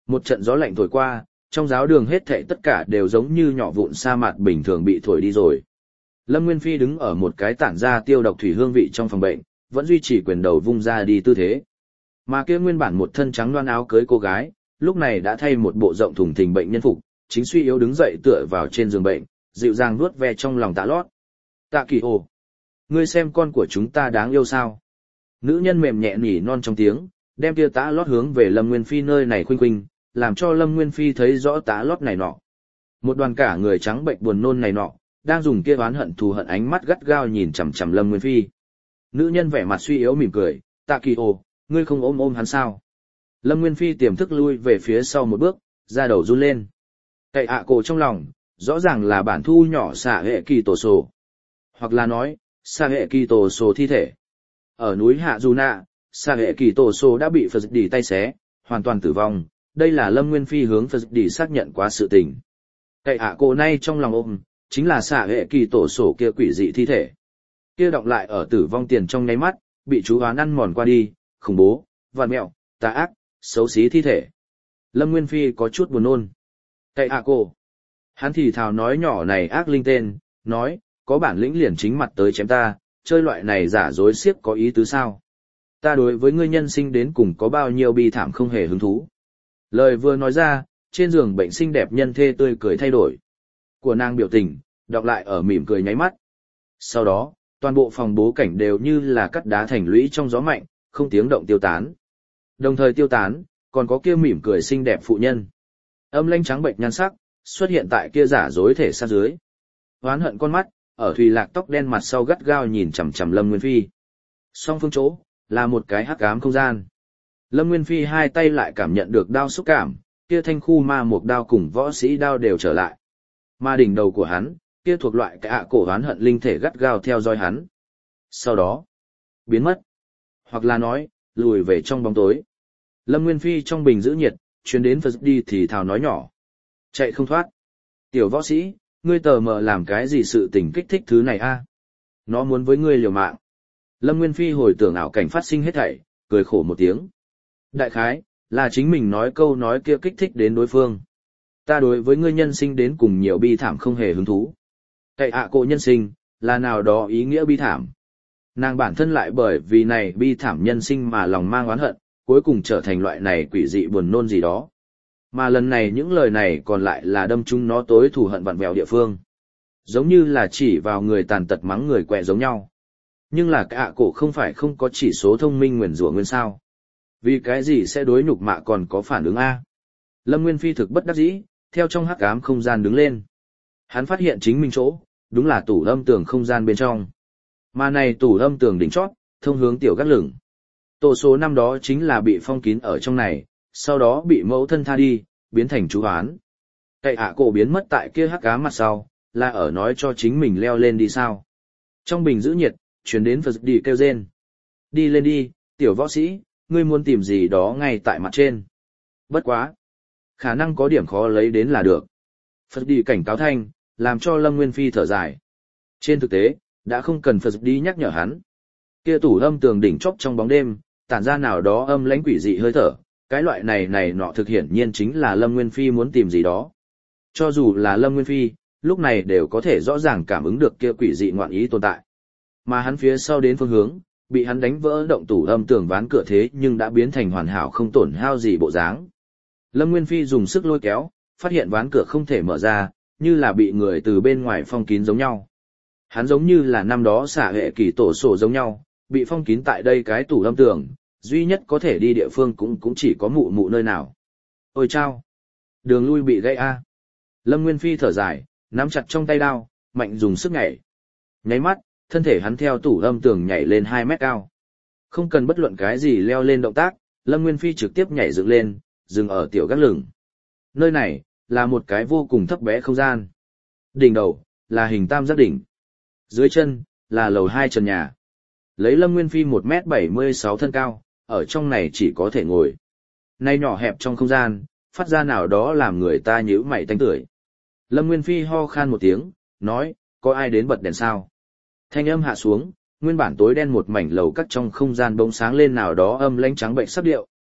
Một trận gió lạnh thổi qua, trong giáo đường hết thảy tất cả đều giống như nhỏ vụn sa mạc bình thường bị thổi đi rồi. Lâm Nguyên Phi đứng ở một cái tản ra tiêu độc thủy hương vị trong phòng bệnh, vẫn duy trì quyền đầu vung ra đi tư thế. Mà kia nguyên bản một thân trắng đoan áo cưới cô gái, lúc này đã thay một bộ rộng thùng thình bệnh nhân phục, chính suy yếu đứng dậy tựa vào trên giường bệnh, dịu dàng nuốt ve trong lòng Tạ Lót. Tạ Kỳ ồ, ngươi xem con của chúng ta đáng yêu sao? Nữ nhân mềm nhẹ nỉ non trong tiếng, đem kia Tạ Lót hướng về Lâm Nguyên Phi nơi này khuynh khuynh, làm cho Lâm Nguyên Phi thấy rõ Tạ Lót này nọ. Một đoàn cả người trắng bệnh buồn nôn này nọ, đang dùng kia oán hận thù hận ánh mắt gắt gao nhìn chằm chằm Lâm Nguyên Phi. Nữ nhân vẻ mặt suy yếu mỉm cười, Tạ Kỳ ồ, ngươi không ôm ôm hắn sao? Lâm Nguyên Phi tiềm thức lui về phía sau một bước, da đầu run lên. Cậy ạ cổ trong lòng, rõ ràng là bản thu nhỏ xạ hệ kỳ tổ sổ. Hoặc là nói, xạ hệ kỳ tổ sổ thi thể. Ở núi Hạ Du Nạ, xạ hệ kỳ tổ sổ đã bị Phật Đỉ tay xé, hoàn toàn tử vong. Đây là Lâm Nguyên Phi hướng Phật Đỉ xác nhận quá sự tình. Cậy ạ cổ nay trong lòng ôm, chính là xạ hệ kỳ tổ sổ kia quỷ dị thi thể. Kia đọng lại ở tử vong tiền trong nháy mắt, bị chú hoán ăn mòn qua đi, khủng bố, vằn mẹo, tà ác, xấu xí thi thể. Lâm Nguyên Phi có chút buồn nôn. Cậy ạ cổ. Hắn thì thào nói nhỏ này ác linh tên, nói, có bản lĩnh liền chính mặt tới chém ta, chơi loại này giả dối xiếc có ý tứ sao? Ta đối với ngươi nhân sinh đến cùng có bao nhiêu bi thảm không hề hứng thú. Lời vừa nói ra, trên giường bệnh xinh đẹp nhân thê tươi cười thay đổi. Của nàng biểu tình, đọc lại ở mỉm cười nháy mắt. Sau đó, toàn bộ phòng bố cảnh đều như là cắt đá thành lũy trong gió mạnh, không tiếng động tiêu tán. Đồng thời tiêu tán, còn có kia mỉm cười xinh đẹp phụ nhân. Âm lãnh trắng bệnh nhan sắc, xuất hiện tại kia giả dối thể sát dưới. Hoán hận con mắt, ở thùy lạc tóc đen mặt sau gắt gao nhìn chằm chằm Lâm Nguyên Phi. Song phương chỗ, là một cái hắc ám không gian. Lâm Nguyên Phi hai tay lại cảm nhận được đau xúc cảm, kia thanh khu ma một đao cùng võ sĩ đao đều trở lại. Mà đỉnh đầu của hắn, kia thuộc loại cái ạ cổ hoán hận linh thể gắt gao theo dõi hắn. Sau đó, biến mất. Hoặc là nói, lùi về trong bóng tối. Lâm Nguyên Phi trong bình giữ nhiệt, chuyến đến Phật đi thì thào nói nhỏ. Chạy không thoát. Tiểu võ sĩ, ngươi tờ mờ làm cái gì sự tình kích thích thứ này a? Nó muốn với ngươi liều mạng. Lâm Nguyên Phi hồi tưởng ảo cảnh phát sinh hết thảy, cười khổ một tiếng. Đại khái, là chính mình nói câu nói kia kích thích đến đối phương. Ta đối với ngươi nhân sinh đến cùng nhiều bi thảm không hề hứng thú. Cậy ạ cổ nhân sinh, là nào đó ý nghĩa bi thảm. Nàng bản thân lại bởi vì này bi thảm nhân sinh mà lòng mang oán hận, cuối cùng trở thành loại này quỷ dị buồn nôn gì đó. Mà lần này những lời này còn lại là đâm chúng nó tối thù hận vặn vẹo địa phương. Giống như là chỉ vào người tàn tật mắng người quẹ giống nhau. Nhưng là cái ạ cổ không phải không có chỉ số thông minh nguyền rủa nguyên sao. Vì cái gì sẽ đối nhục mạ còn có phản ứng A. Lâm Nguyên Phi thực bất đắc dĩ, theo trong hắc ám không gian đứng lên. Hắn phát hiện chính mình chỗ, đúng là tủ âm tường không gian bên trong. Mà này tủ âm tường đỉnh chót, thông hướng tiểu gác lửng. Tổ số năm đó chính là bị phong kín ở trong này, sau đó bị mẫu thân tha đi, biến thành chú hoán. Cậy ạ cổ biến mất tại kia hắc ám mặt sau, là ở nói cho chính mình leo lên đi sao. Trong bình giữ nhiệt, chuyển đến Phật đi kêu rên. Đi lên đi, tiểu võ sĩ, ngươi muốn tìm gì đó ngay tại mặt trên. Bất quá. Khả năng có điểm khó lấy đến là được. Phật đi cảnh cáo thanh, làm cho Lâm Nguyên Phi thở dài. Trên thực tế, đã không cần Phật đi nhắc nhở hắn. Kia tủ âm tường đỉnh chóp trong bóng đêm, tản ra nào đó âm lãnh quỷ dị hơi thở, cái loại này này nọ thực hiển nhiên chính là Lâm Nguyên Phi muốn tìm gì đó. Cho dù là Lâm Nguyên Phi, lúc này đều có thể rõ ràng cảm ứng được kia quỷ dị ngoạn ý tồn tại. Mà hắn phía sau đến phương hướng, bị hắn đánh vỡ động tủ âm tường ván cửa thế nhưng đã biến thành hoàn hảo không tổn hao gì bộ dáng. Lâm Nguyên Phi dùng sức lôi kéo, phát hiện ván cửa không thể mở ra, như là bị người từ bên ngoài phong kín giống nhau. Hắn giống như là năm đó xả hệ kỳ tổ sổ giống nhau, bị phong kín tại đây cái tủ âm tường, duy nhất có thể đi địa phương cũng cũng chỉ có mụ mụ nơi nào. Ôi chao! Đường lui bị gãy a. Lâm Nguyên Phi thở dài, nắm chặt trong tay đao, mạnh dùng sức nhảy. Nháy mắt, thân thể hắn theo tủ âm tường nhảy lên hai mét cao. Không cần bất luận cái gì leo lên động tác, Lâm Nguyên Phi trực tiếp nhảy dựng lên, dừng ở tiểu gác lửng. Nơi này, là một cái vô cùng thấp bé không gian. Đỉnh đầu, là hình tam giác đỉnh. Dưới chân, là lầu hai trần nhà. Lấy Lâm Nguyên Phi một mét bảy mươi sáu thân cao, ở trong này chỉ có thể ngồi. Nay nhỏ hẹp trong không gian, phát ra nào đó làm người ta nhíu mày tanh tưởi. Lâm Nguyên Phi ho khan một tiếng, nói, có ai đến bật đèn sao? Thanh âm hạ xuống, nguyên bản tối đen một mảnh lầu cắt trong không gian bỗng sáng lên nào đó âm lãnh trắng bệnh sắc điệu.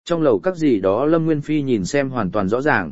Trong lầu các gì đó Lâm Nguyên Phi nhìn xem hoàn toàn rõ ràng.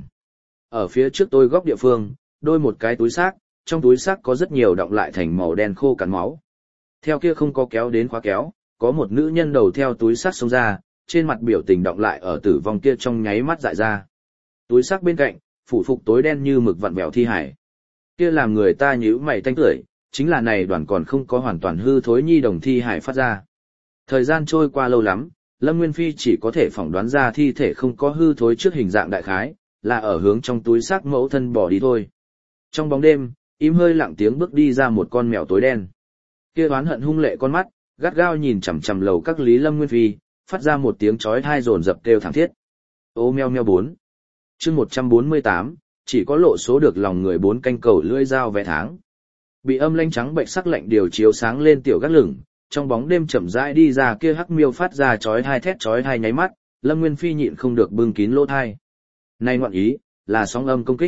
Ở phía trước tôi góc địa phương, đôi một cái túi xác, trong túi xác có rất nhiều đọng lại thành màu đen khô cắn máu. Theo kia không có kéo đến khóa kéo, có một nữ nhân đầu theo túi xác xông ra, trên mặt biểu tình đọng lại ở tử vong kia trong nháy mắt dại ra. Túi xác bên cạnh, phủ phục tối đen như mực vặn vẹo thi hải. Kia làm người ta nhíu mày tanh tưởi, chính là này đoàn còn không có hoàn toàn hư thối nhi đồng thi hải phát ra. Thời gian trôi qua lâu lắm, Lâm Nguyên Phi chỉ có thể phỏng đoán ra thi thể không có hư thối trước hình dạng đại khái, là ở hướng trong túi xác mẫu thân bỏ đi thôi. Trong bóng đêm, im hơi lặng tiếng bước đi ra một con mèo tối đen. Kia oán hận hung lệ con mắt, gắt gao nhìn chằm chằm lầu các Lý Lâm Nguyên Phi, phát ra một tiếng chói tai dồn dập kêu thảm thiết. Ô meo meo bốn. Chương một trăm bốn mươi tám, chỉ có lộ số được lòng người bốn canh cầu lưỡi dao vé tháng. Bị âm lanh trắng bệnh sắc lạnh điều chiếu sáng lên tiểu gác lửng, trong bóng đêm chậm rãi đi ra kia hắc miêu phát ra chói tai thét chói tai nháy mắt, Lâm Nguyên Phi nhịn không được bưng kín lỗ tai. Này ngoạn ý, là sóng âm công kích.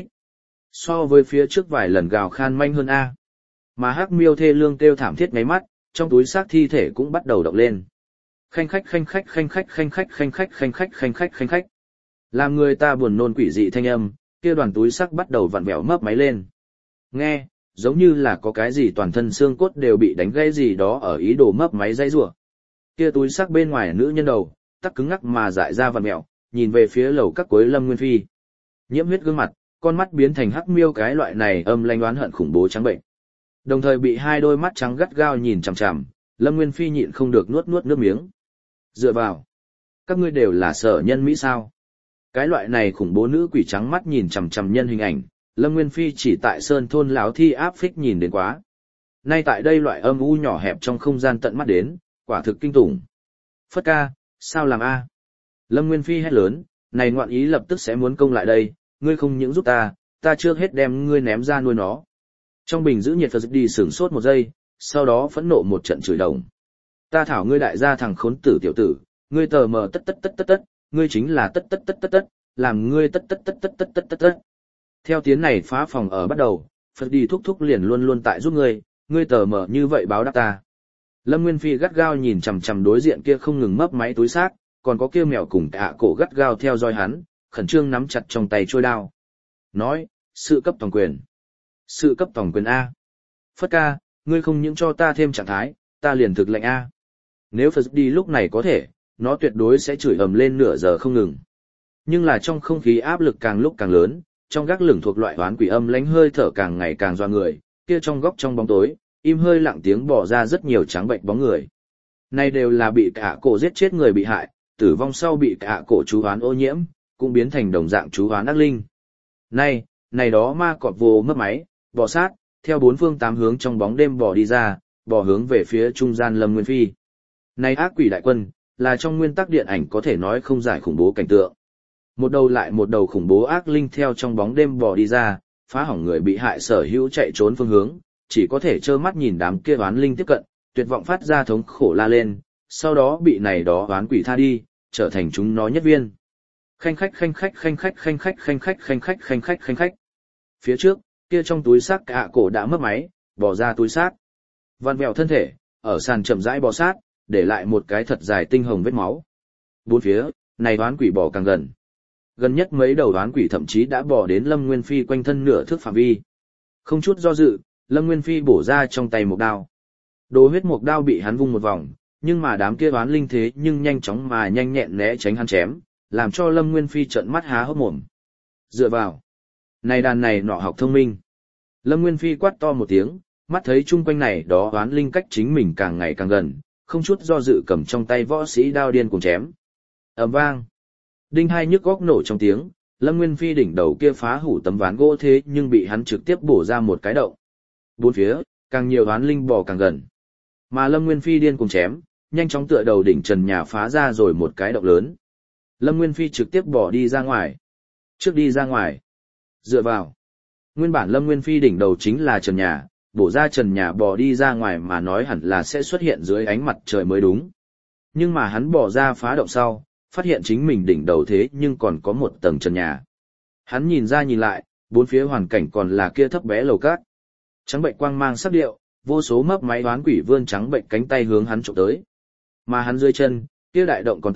So với phía trước vài lần gào khan manh hơn a. Mà hắc miêu thê lương kêu thảm thiết nháy mắt, trong túi xác thi thể cũng bắt đầu động lên. Khanh khách khanh khách khanh khách khanh khách khanh khách khanh khách khanh khách khanh khách. Làm người ta buồn nôn quỷ dị thanh âm, kia đoàn túi xác bắt đầu vặn vẹo mấp máy lên. Nghe, giống như là có cái gì toàn thân xương cốt đều bị đánh gãy gì đó ở ý đồ mấp máy dây rủa. Kia túi xác bên ngoài nữ nhân đầu, tắc cứng ngắc mà dại ra vặn vẹo, nhìn về phía lầu các cuối Lâm Nguyên Phi. Nhiễm huyết gương mặt, con mắt biến thành hắc miêu cái loại này âm lanh oán hận khủng bố trắng bệnh. Đồng thời bị hai đôi mắt trắng gắt gao nhìn chằm chằm, Lâm Nguyên Phi nhịn không được nuốt nuốt nước miếng. Dựa vào, các ngươi đều là sở nhân Mỹ sao? Cái loại này khủng bố nữ quỷ trắng mắt nhìn chằm chằm nhân hình ảnh, Lâm Nguyên Phi chỉ tại sơn thôn láo thi áp phích nhìn đến quá. Nay tại đây loại âm u nhỏ hẹp trong không gian tận mắt đến, quả thực kinh tủng. Phất ca, sao làm a? Lâm Nguyên Phi hét lớn, này ngoạn ý lập tức sẽ muốn công lại đây, ngươi không những giúp ta, ta trước hết đem ngươi ném ra nuôi nó. Trong bình giữ nhiệt Phật đi sửng sốt một giây, sau đó phẫn nộ một trận chửi đồng. Ta thảo ngươi đại gia thằng khốn tử tiểu tử, ngươi tờ mờ tất tất tất tất tất, ngươi chính là tất tất tất tất tất, làm ngươi tất tất tất tất tất tất tất tất. Theo tiếng này phá phòng ở bắt đầu, Phật đi thúc thúc liền luôn luôn tại giúp ngươi, ngươi tờ mờ như vậy báo đáp ta. Lâm Nguyên Phi gắt gao nhìn chằm chằm đối diện kia không ngừng mấp máy túi xác, còn có kia mèo cùng cả cổ gắt gao theo dõi hắn, khẩn trương nắm chặt trong tay trôi đao. Nói, sự cấp toàn quyền. Sự cấp toàn quyền A. Phất ca, ngươi không những cho ta thêm trạng thái, ta liền thực lệnh A. Nếu Phật đi lúc này có thể, nó tuyệt đối sẽ chửi ầm lên nửa giờ không ngừng. Nhưng là trong không khí áp lực càng lúc càng lớn, trong gác lửng thuộc loại hoán quỷ âm lánh hơi thở càng ngày càng doa người, kia trong góc trong bóng tối, im hơi lặng tiếng bỏ ra rất nhiều trắng bệnh bóng người. Này đều là bị cả cổ giết chết người bị hại, tử vong sau bị cả cổ chú hoán ô nhiễm, cũng biến thành đồng dạng chú hoán ác linh. Này, này đó ma cọp vô mất máy, bò sát, theo bốn phương tám hướng trong bóng đêm bò đi ra, bò hướng về phía trung gian Lâm Nguyên Phi. Này ác quỷ đại quân, là trong nguyên tắc điện ảnh có thể nói không giải khủng bố cảnh tượng. Một đầu lại một đầu khủng bố ác linh theo trong bóng đêm bò đi ra, phá hỏng người bị hại sở hữu chạy trốn phương hướng, chỉ có thể trơ mắt nhìn đám kia oán linh tiếp cận, tuyệt vọng phát ra thống khổ la lên, sau đó bị này đó oán quỷ tha đi, trở thành chúng nó nhất viên. Khanh khách khanh khách khanh khách khanh khách khanh khách khanh khách khanh khách khanh khách. Phía trước, kia trong túi xác cả cổ đã mất máy, bò ra túi xác. Vặn vẹo thân thể, ở sàn chậm rãi bò sát, để lại một cái thật dài tinh hồng vết máu. Bốn phía, này oán quỷ bò càng gần. Gần nhất mấy đầu oán quỷ thậm chí đã bò đến Lâm Nguyên Phi quanh thân nửa thước phạm vi. Không chút do dự, Lâm Nguyên Phi bổ ra trong tay một đao. Đồ huyết một đao bị hắn vung một vòng, nhưng mà đám kia oán linh thế nhưng nhanh chóng mà nhanh nhẹn né tránh hắn chém, làm cho Lâm Nguyên Phi trợn mắt há hốc mồm. Dựa vào. Này đàn này nọ học thông minh. Lâm Nguyên Phi quát to một tiếng, mắt thấy chung quanh này đó oán linh cách chính mình càng ngày càng gần, không chút do dự cầm trong tay võ sĩ đao điên cùng chém. Ầm vang. Đinh hai nhức góc nổ trong tiếng, Lâm Nguyên Phi đỉnh đầu kia phá hủ tấm ván gỗ thế nhưng bị hắn trực tiếp bổ ra một cái động. Bốn phía, càng nhiều oán linh bò càng gần. Mà Lâm Nguyên Phi điên cùng chém, nhanh chóng tựa đầu đỉnh trần nhà phá ra rồi một cái động lớn. Lâm Nguyên Phi trực tiếp bỏ đi ra ngoài. Trước đi ra ngoài. Dựa vào. Nguyên bản Lâm Nguyên Phi đỉnh đầu chính là trần nhà, bổ ra trần nhà bò đi ra ngoài mà nói hẳn là sẽ xuất hiện dưới ánh mặt trời mới đúng. Nhưng mà hắn bỏ ra phá động sau, phát hiện chính mình đỉnh đầu thế nhưng còn có một tầng trần nhà. Hắn nhìn ra nhìn lại, bốn phía hoàn cảnh còn là kia thấp bé lầu cát. Trắng bệnh quang mang sắc điệu, vô số mấp máy đoán quỷ vươn trắng bệnh cánh tay hướng hắn chụp tới. Mà hắn dưới chân, kia đại động còn tại,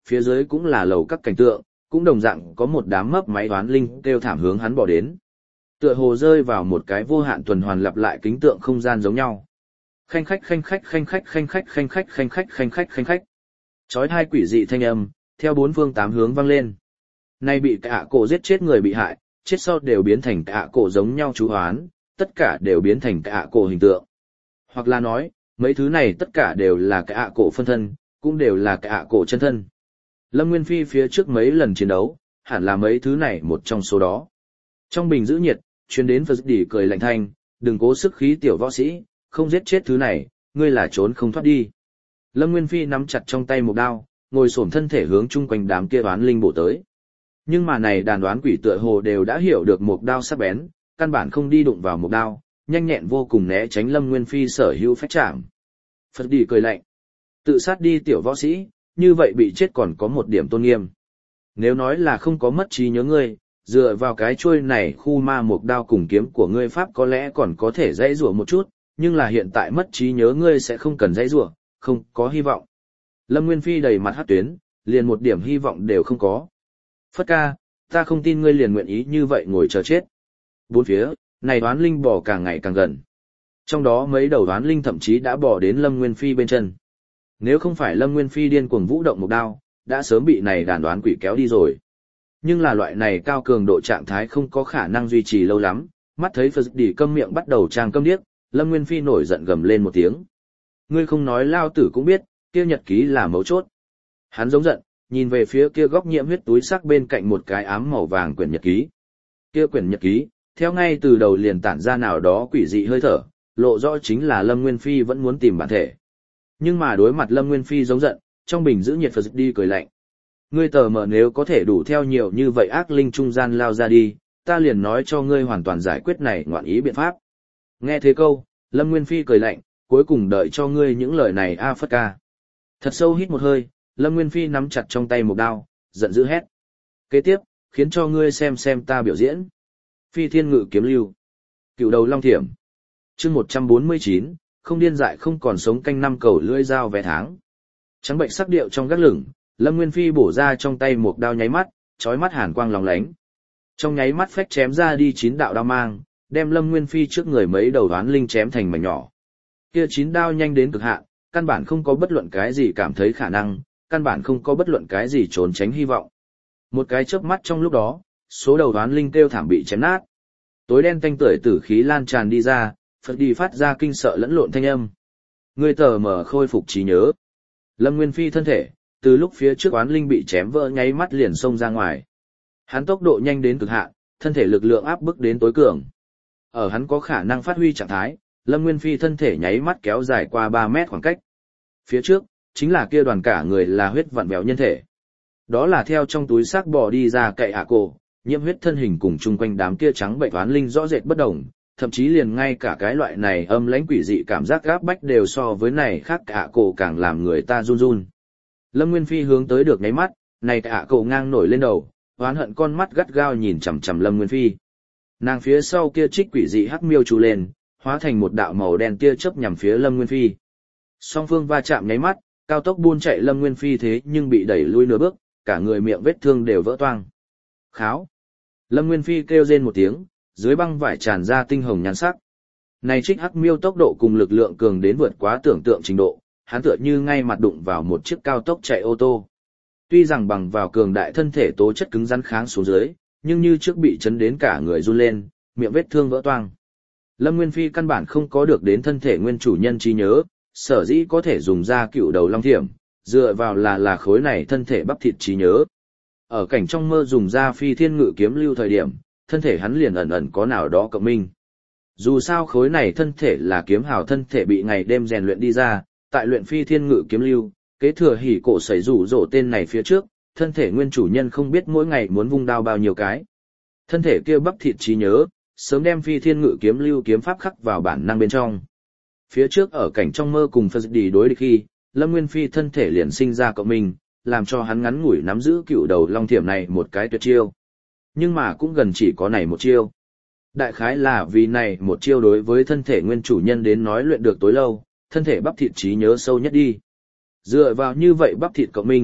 phía dưới cũng là lầu các cảnh tượng, cũng đồng dạng có một đám mấp máy đoán linh kêu thảm hướng hắn bỏ đến. Tựa hồ rơi vào một cái vô hạn tuần hoàn lặp lại kính tượng không gian giống nhau. Khanh khách khanh khách khanh khách khanh khách khanh khách khanh khách khanh khách khanh khách. Chói hai quỷ dị thanh âm, theo bốn phương tám hướng vang lên. Nay bị cả cổ giết chết người bị hại, chết sau đều biến thành cả cổ giống nhau chú hoán, tất cả đều biến thành cả cổ hình tượng. Hoặc là nói, mấy thứ này tất cả đều là cả cổ phân thân, cũng đều là cả cổ chân thân. Lâm Nguyên Phi phía trước mấy lần chiến đấu, hẳn là mấy thứ này một trong số đó. Trong bình giữ nhiệt, chuyên đến Phật Đỉ cười lạnh thanh, đừng cố sức khí tiểu võ sĩ, không giết chết thứ này, ngươi là trốn không thoát đi. Lâm Nguyên Phi nắm chặt trong tay một đao, ngồi xổm thân thể hướng chung quanh đám kia đoán linh bổ tới. Nhưng mà này đàn đoán quỷ tựa hồ đều đã hiểu được một đao sắc bén, căn bản không đi đụng vào một đao, nhanh nhẹn vô cùng né tránh Lâm Nguyên Phi sở hữu phách chạm. Phật Đỉ cười lạnh, tự sát đi tiểu võ sĩ, như vậy bị chết còn có một điểm tôn nghiêm. Nếu nói là không có mất trí nhớ ngươi, dựa vào cái chuôi này khu ma một đao cùng kiếm của ngươi pháp có lẽ còn có thể dãy rủa một chút, nhưng là hiện tại mất trí nhớ ngươi sẽ không cần dãy rủa, không có hy vọng. Lâm Nguyên Phi đầy mặt hắc tuyến, liền một điểm hy vọng đều không có. Phất ca, ta không tin ngươi liền nguyện ý như vậy ngồi chờ chết. Bốn phía, này đoán linh bò càng ngày càng gần. Trong đó mấy đầu đoán linh thậm chí đã bò đến Lâm Nguyên Phi bên chân. Nếu không phải Lâm Nguyên Phi điên cuồng vũ động một đao, đã sớm bị này đàn đoán quỷ kéo đi rồi. Nhưng là loại này cao cường độ trạng thái không có khả năng duy trì lâu lắm, mắt thấy Phật Đỉ câm miệng bắt đầu trang câm điếc, Lâm Nguyên Phi nổi giận gầm lên một tiếng. Ngươi không nói lao tử cũng biết, kia nhật ký là mấu chốt. Hắn giống giận, nhìn về phía kia góc nhiễm huyết túi sắc bên cạnh một cái ám màu vàng quyển nhật ký. Kia quyển nhật ký, theo ngay từ đầu liền tản ra nào đó quỷ dị hơi thở, lộ rõ chính là Lâm Nguyên Phi vẫn muốn tìm bản thể. Nhưng mà đối mặt Lâm Nguyên Phi giống giận, trong bình giữ nhiệt Phật đi cười lạnh. Ngươi tờ mờ nếu có thể đủ theo nhiều như vậy ác linh trung gian lao ra đi, ta liền nói cho ngươi hoàn toàn giải quyết này ngoạn ý biện pháp. Nghe thế câu, Lâm Nguyên Phi cười lạnh, cuối cùng đợi cho ngươi những lời này a Phất ca. Thật sâu hít một hơi, Lâm Nguyên Phi nắm chặt trong tay một đao, giận dữ hét. Kế tiếp, khiến cho ngươi xem xem ta biểu diễn. Phi thiên ngự kiếm lưu. Cựu đầu long thiểm. chương một trăm bốn mươi chín, không điên dại không còn sống canh năm cầu lưỡi dao vé tháng. Trắng bệnh sắc điệu trong gác lửng, Lâm Nguyên Phi bổ ra trong tay một đao nháy mắt, chói mắt hàn quang lóng lánh. Trong nháy mắt phách chém ra đi chín đạo đao mang, đem Lâm Nguyên Phi trước người mấy đầu đoán linh chém thành mảnh nhỏ. Kia chín đao nhanh đến cực hạn, căn bản không có bất luận cái gì cảm thấy khả năng, căn bản không có bất luận cái gì trốn tránh hy vọng. Một cái chớp mắt trong lúc đó, số đầu đoán linh kêu thảm bị chém nát. Tối đen tanh tưởi tử khí lan tràn đi ra, Phật đi phát ra kinh sợ lẫn lộn thanh âm. Người tờ mở khôi phục trí nhớ. Lâm Nguyên Phi thân thể, từ lúc phía trước oán linh bị chém vỡ nháy mắt liền xông ra ngoài. Hắn tốc độ nhanh đến cực hạn, thân thể lực lượng áp bức đến tối cường. Ở hắn có khả năng phát huy trạng thái, Lâm Nguyên Phi thân thể nháy mắt kéo dài qua ba mét khoảng cách. Phía trước, chính là kia đoàn cả người là huyết vặn vẹo nhân thể. Đó là theo trong túi xác bò đi ra cậy hạ cổ, nhiễm huyết thân hình cùng chung quanh đám kia trắng bệnh oán linh rõ rệt bất đồng, thậm chí liền ngay cả cái loại này âm lãnh quỷ dị cảm giác gáp bách đều so với này khác cả cổ càng làm người ta run run. Lâm Nguyên Phi hướng tới được nháy mắt, này cả cổ ngang nổi lên đầu, oán hận con mắt gắt gao nhìn chằm chằm Lâm Nguyên Phi. Nàng phía sau kia trích quỷ dị hắc miêu chú lên, hóa thành một đạo màu đen tia chớp nhằm phía Lâm Nguyên Phi. Song phương va chạm nháy mắt, cao tốc buôn chạy Lâm Nguyên Phi thế nhưng bị đẩy lui nửa bước, cả người miệng vết thương đều vỡ toang. Kháo! Lâm Nguyên Phi kêu rên một tiếng, dưới băng vải tràn ra tinh hồng nhan sắc. Này trích hắc miêu tốc độ cùng lực lượng cường đến vượt quá tưởng tượng trình độ, hắn tựa như ngay mặt đụng vào một chiếc cao tốc chạy ô tô. Tuy rằng bằng vào cường đại thân thể tố chất cứng rắn kháng xuống dưới, nhưng như trước bị chấn đến cả người run lên, miệng vết thương vỡ toang. Lâm Nguyên Phi căn bản không có được đến thân thể nguyên chủ nhân trí nhớ, sở dĩ có thể dùng ra cựu đầu long thiểm, dựa vào là là khối này thân thể bắp thịt trí nhớ. Ở cảnh trong mơ dùng ra phi thiên ngự kiếm lưu thời điểm, thân thể hắn liền ẩn ẩn có nào đó cộng minh. Dù sao khối này thân thể là kiếm hào thân thể bị ngày đêm rèn luyện đi ra, tại luyện phi thiên ngự kiếm lưu, kế thừa hỉ cổ sẩy rủ rổ tên này phía trước, thân thể nguyên chủ nhân không biết mỗi ngày muốn vung đao bao nhiêu cái. Thân thể kia bắp thịt trí nhớ, sớm đem phi thiên ngự kiếm lưu kiếm pháp khắc vào bản năng bên trong. Phía trước ở cảnh trong mơ cùng Phật đi đối địch khi, Lâm Nguyên Phi thân thể liền sinh ra cộng minh, làm cho hắn ngắn ngủi nắm giữ cựu đầu long thiểm này một cái tuyệt chiêu. Nhưng mà cũng gần chỉ có này một chiêu. Đại khái là vì này một chiêu đối với thân thể nguyên chủ nhân đến nói luyện được tối lâu, thân thể bắp thịt trí nhớ sâu nhất đi. Dựa vào như vậy bắp thịt cộng minh,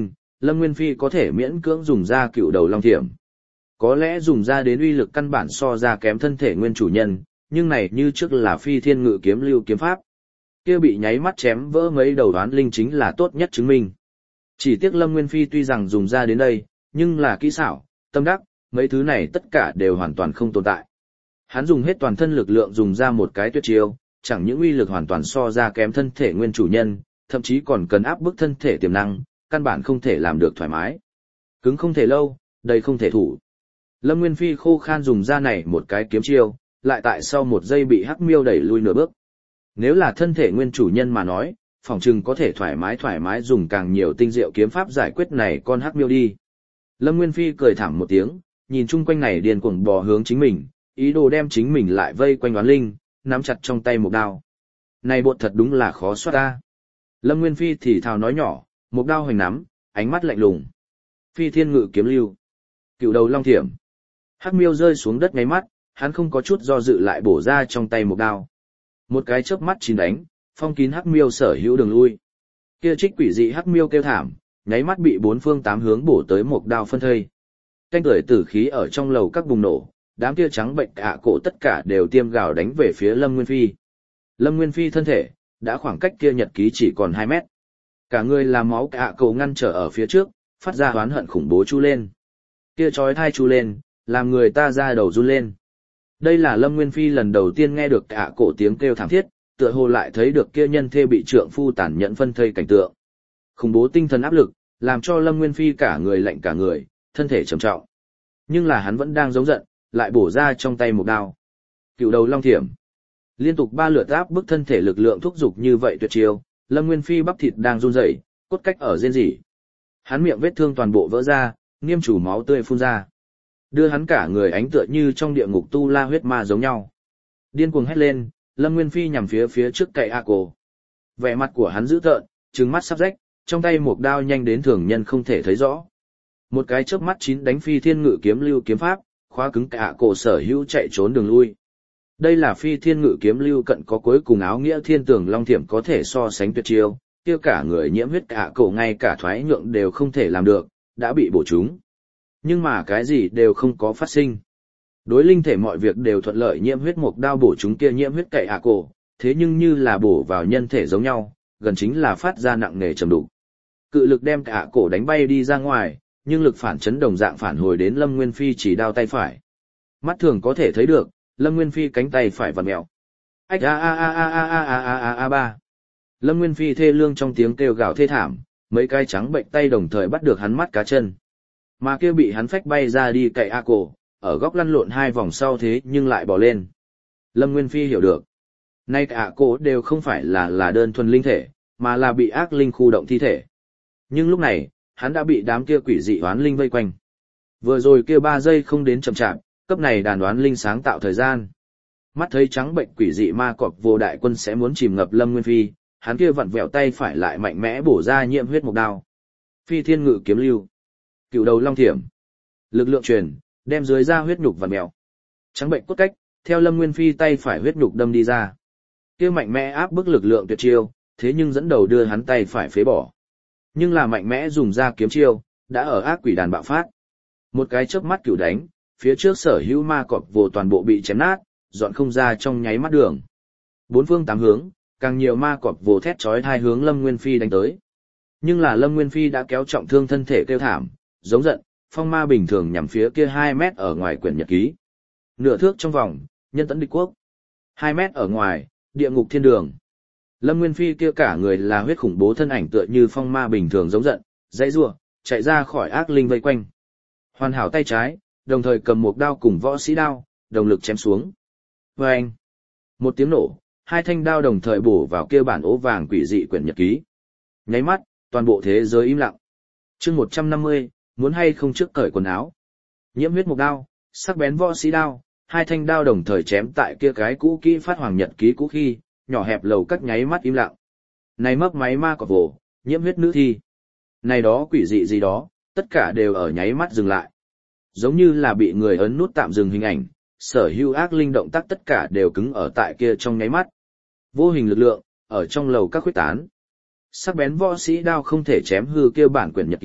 Lâm Nguyên Phi có thể miễn cưỡng dùng ra cựu đầu long thiểm. Có lẽ dùng ra đến uy lực căn bản so ra kém thân thể nguyên chủ nhân, nhưng này như trước là phi thiên ngự kiếm lưu kiếm pháp. Kia bị nháy mắt chém vỡ mấy đầu đoán linh chính là tốt nhất chứng minh. Chỉ tiếc Lâm Nguyên Phi tuy rằng dùng ra đến đây, nhưng là kỹ xảo, tâm đắc, mấy thứ này tất cả đều hoàn toàn không tồn tại. Hắn dùng hết toàn thân lực lượng dùng ra một cái tuyệt chiêu, chẳng những uy lực hoàn toàn so ra kém thân thể nguyên chủ nhân, thậm chí còn cần áp bức thân thể tiềm năng, căn bản không thể làm được thoải mái. Cứng không thể lâu, đầy không thể thủ. Lâm Nguyên Phi khô khan dùng ra này một cái kiếm chiêu, lại tại sau một giây bị Hắc Miêu đẩy lui nửa bước. Nếu là thân thể nguyên chủ nhân mà nói, phỏng chừng có thể thoải mái thoải mái dùng càng nhiều tinh diệu kiếm pháp giải quyết này con Hắc Miêu đi. Lâm Nguyên Phi cười thảm một tiếng, nhìn chung quanh này điên cuồng bò hướng chính mình, ý đồ đem chính mình lại vây quanh oán linh, nắm chặt trong tay một đao. Này bột thật đúng là khó xoát ta. Lâm Nguyên Phi thì thào nói nhỏ, một đao hoành nắm, ánh mắt lạnh lùng. Phi thiên ngự kiếm lưu. Cựu đầu long thiểm. Hắc Miêu rơi xuống đất ngáy mắt, hắn không có chút do dự lại bổ ra trong tay một đao. Một cái chớp mắt chín đánh, phong kín Hắc Miêu sở hữu đường lui. Kia trích quỷ dị Hắc Miêu kêu thảm, nháy mắt bị bốn phương tám hướng bổ tới một đao phân thây. Canh tưởi tử khí ở trong lầu các bùng nổ, đám kia trắng bệnh ạ cổ tất cả đều tiêm gào đánh về phía Lâm Nguyên Phi. Lâm Nguyên Phi thân thể, đã khoảng cách kia nhật ký chỉ còn hai mét. Cả người là máu ạ cổ ngăn trở ở phía trước, phát ra oán hận khủng bố chu lên. Kia chói thai chu lên, làm người ta ra đầu run lên. Đây là Lâm Nguyên Phi lần đầu tiên nghe được ạ cổ tiếng kêu thảm thiết, tựa hồ lại thấy được kia nhân thê bị trượng phu tàn nhẫn phân thây cảnh tượng. Khủng bố tinh thần áp lực, làm cho Lâm Nguyên Phi cả người lạnh cả người, thân thể trầm trọng. Nhưng là hắn vẫn đang giống giận, lại bổ ra trong tay một đao. Cựu đầu long thiểm. Liên tục ba lượt áp bức thân thể lực lượng thúc giục như vậy tuyệt chiêu, Lâm Nguyên Phi bắp thịt đang run rẩy, cốt cách ở rên rỉ. Hắn miệng vết thương toàn bộ vỡ ra, nghiêm chủ máu tươi phun ra. Đưa hắn cả người ánh tựa như trong địa ngục tu la huyết ma giống nhau. Điên cuồng hét lên, Lâm Nguyên Phi nhằm phía phía trước cậy A cổ. Vẻ mặt của hắn dữ tợn, trừng mắt sắp rách, trong tay một đao nhanh đến thường nhân không thể thấy rõ. Một cái chớp mắt chín đánh phi thiên ngự kiếm lưu kiếm pháp, khóa cứng cả cổ sở hữu chạy trốn đường lui. Đây là phi thiên ngự kiếm lưu cận có cuối cùng áo nghĩa thiên tường long thiểm có thể so sánh tuyệt chiêu, kia cả người nhiễm huyết cả cổ ngay cả thoái nhượng đều không thể làm được, đã bị bổ trúng. Nhưng mà cái gì đều không có phát sinh. Đối linh thể mọi việc đều thuận lợi, nhiễm huyết một đao bổ chúng kia nhiễm huyết cậy ạ cổ, thế nhưng như là bổ vào nhân thể giống nhau, gần chính là phát ra nặng nề trầm đục. Cự lực đem cả cổ đánh bay đi ra ngoài, nhưng lực phản chấn đồng dạng phản hồi đến Lâm Nguyên Phi chỉ đao tay phải. Mắt thường có thể thấy được, Lâm Nguyên Phi cánh tay phải vặn mèo. Ách a a a a a a a a a ba. Lâm Nguyên Phi thê lương trong tiếng kêu gào thê thảm, mấy cái trắng bệnh tay đồng thời bắt được hắn mắt cá chân. Mà kia bị hắn phách bay ra đi cậy a cổ, ở góc lăn lộn hai vòng sau thế nhưng lại bỏ lên. Lâm Nguyên Phi hiểu được. Nay cả cổ đều không phải là là đơn thuần linh thể, mà là bị ác linh khu động thi thể. Nhưng lúc này, hắn đã bị đám kia quỷ dị oán linh vây quanh. Vừa rồi kia ba giây không đến chậm chạp, cấp này đàn oán linh sáng tạo thời gian. Mắt thấy trắng bệnh quỷ dị ma cọp vô đại quân sẽ muốn chìm ngập Lâm Nguyên Phi, hắn kia vặn vẹo tay phải lại mạnh mẽ bổ ra nhiễm huyết một đao. Phi thiên ngự kiếm lưu. Cựu đầu long thiểm. Lực lượng truyền, đem dưới ra huyết nhục vặn vẹo. Trắng bệnh cốt cách, theo Lâm Nguyên Phi tay phải huyết nhục đâm đi ra. Kia mạnh mẽ áp bức lực lượng tuyệt chiêu, thế nhưng dẫn đầu đưa hắn tay phải phế bỏ. Nhưng là mạnh mẽ dùng ra kiếm chiêu, đã ở ác quỷ đàn bạo phát. Một cái chớp mắt cửu đánh, phía trước sở hữu ma cọp vô toàn bộ bị chém nát, dọn không ra trong nháy mắt đường. Bốn phương tám hướng, càng nhiều ma cọp vô thét chói tai hướng Lâm Nguyên Phi đánh tới. Nhưng là Lâm Nguyên Phi đã kéo trọng thương thân thể kêu thảm, giống giận, phong ma bình thường nhằm phía kia hai mét ở ngoài quyển nhật ký. Nửa thước trong vòng, nhân tấn địch quốc. Hai mét ở ngoài, địa ngục thiên đường. Lâm Nguyên Phi kia cả người là huyết khủng bố thân ảnh tựa như phong ma bình thường giống giận, dãy rủa, chạy ra khỏi ác linh vây quanh. Hoàn hảo tay trái, đồng thời cầm một đao cùng võ sĩ đao, đồng lực chém xuống. Vâng! Một tiếng nổ, hai thanh đao đồng thời bổ vào kia bản ố vàng quỷ dị quyển nhật ký. Nháy mắt, toàn bộ thế giới im lặng. Chương một trăm năm mươi, muốn hay không trước cởi quần áo. Nhiễm huyết một đao, sắc bén võ sĩ đao, hai thanh đao đồng thời chém tại kia cái cũ kỹ phát hoàng nhật ký cũ khi, nhỏ hẹp lầu các nháy mắt im lặng. Này mấp máy ma cọp vồ, nhiễm huyết nữ thi. Này đó quỷ dị gì đó, tất cả đều ở nháy mắt dừng lại. Giống như là bị người ấn nút tạm dừng hình ảnh, sở hữu ác linh động tác tất cả đều cứng ở tại kia trong nháy mắt. Vô hình lực lượng, ở trong lầu các khuyết tán. Sắc bén võ sĩ đao không thể chém hư kia bản quyển nhật ký,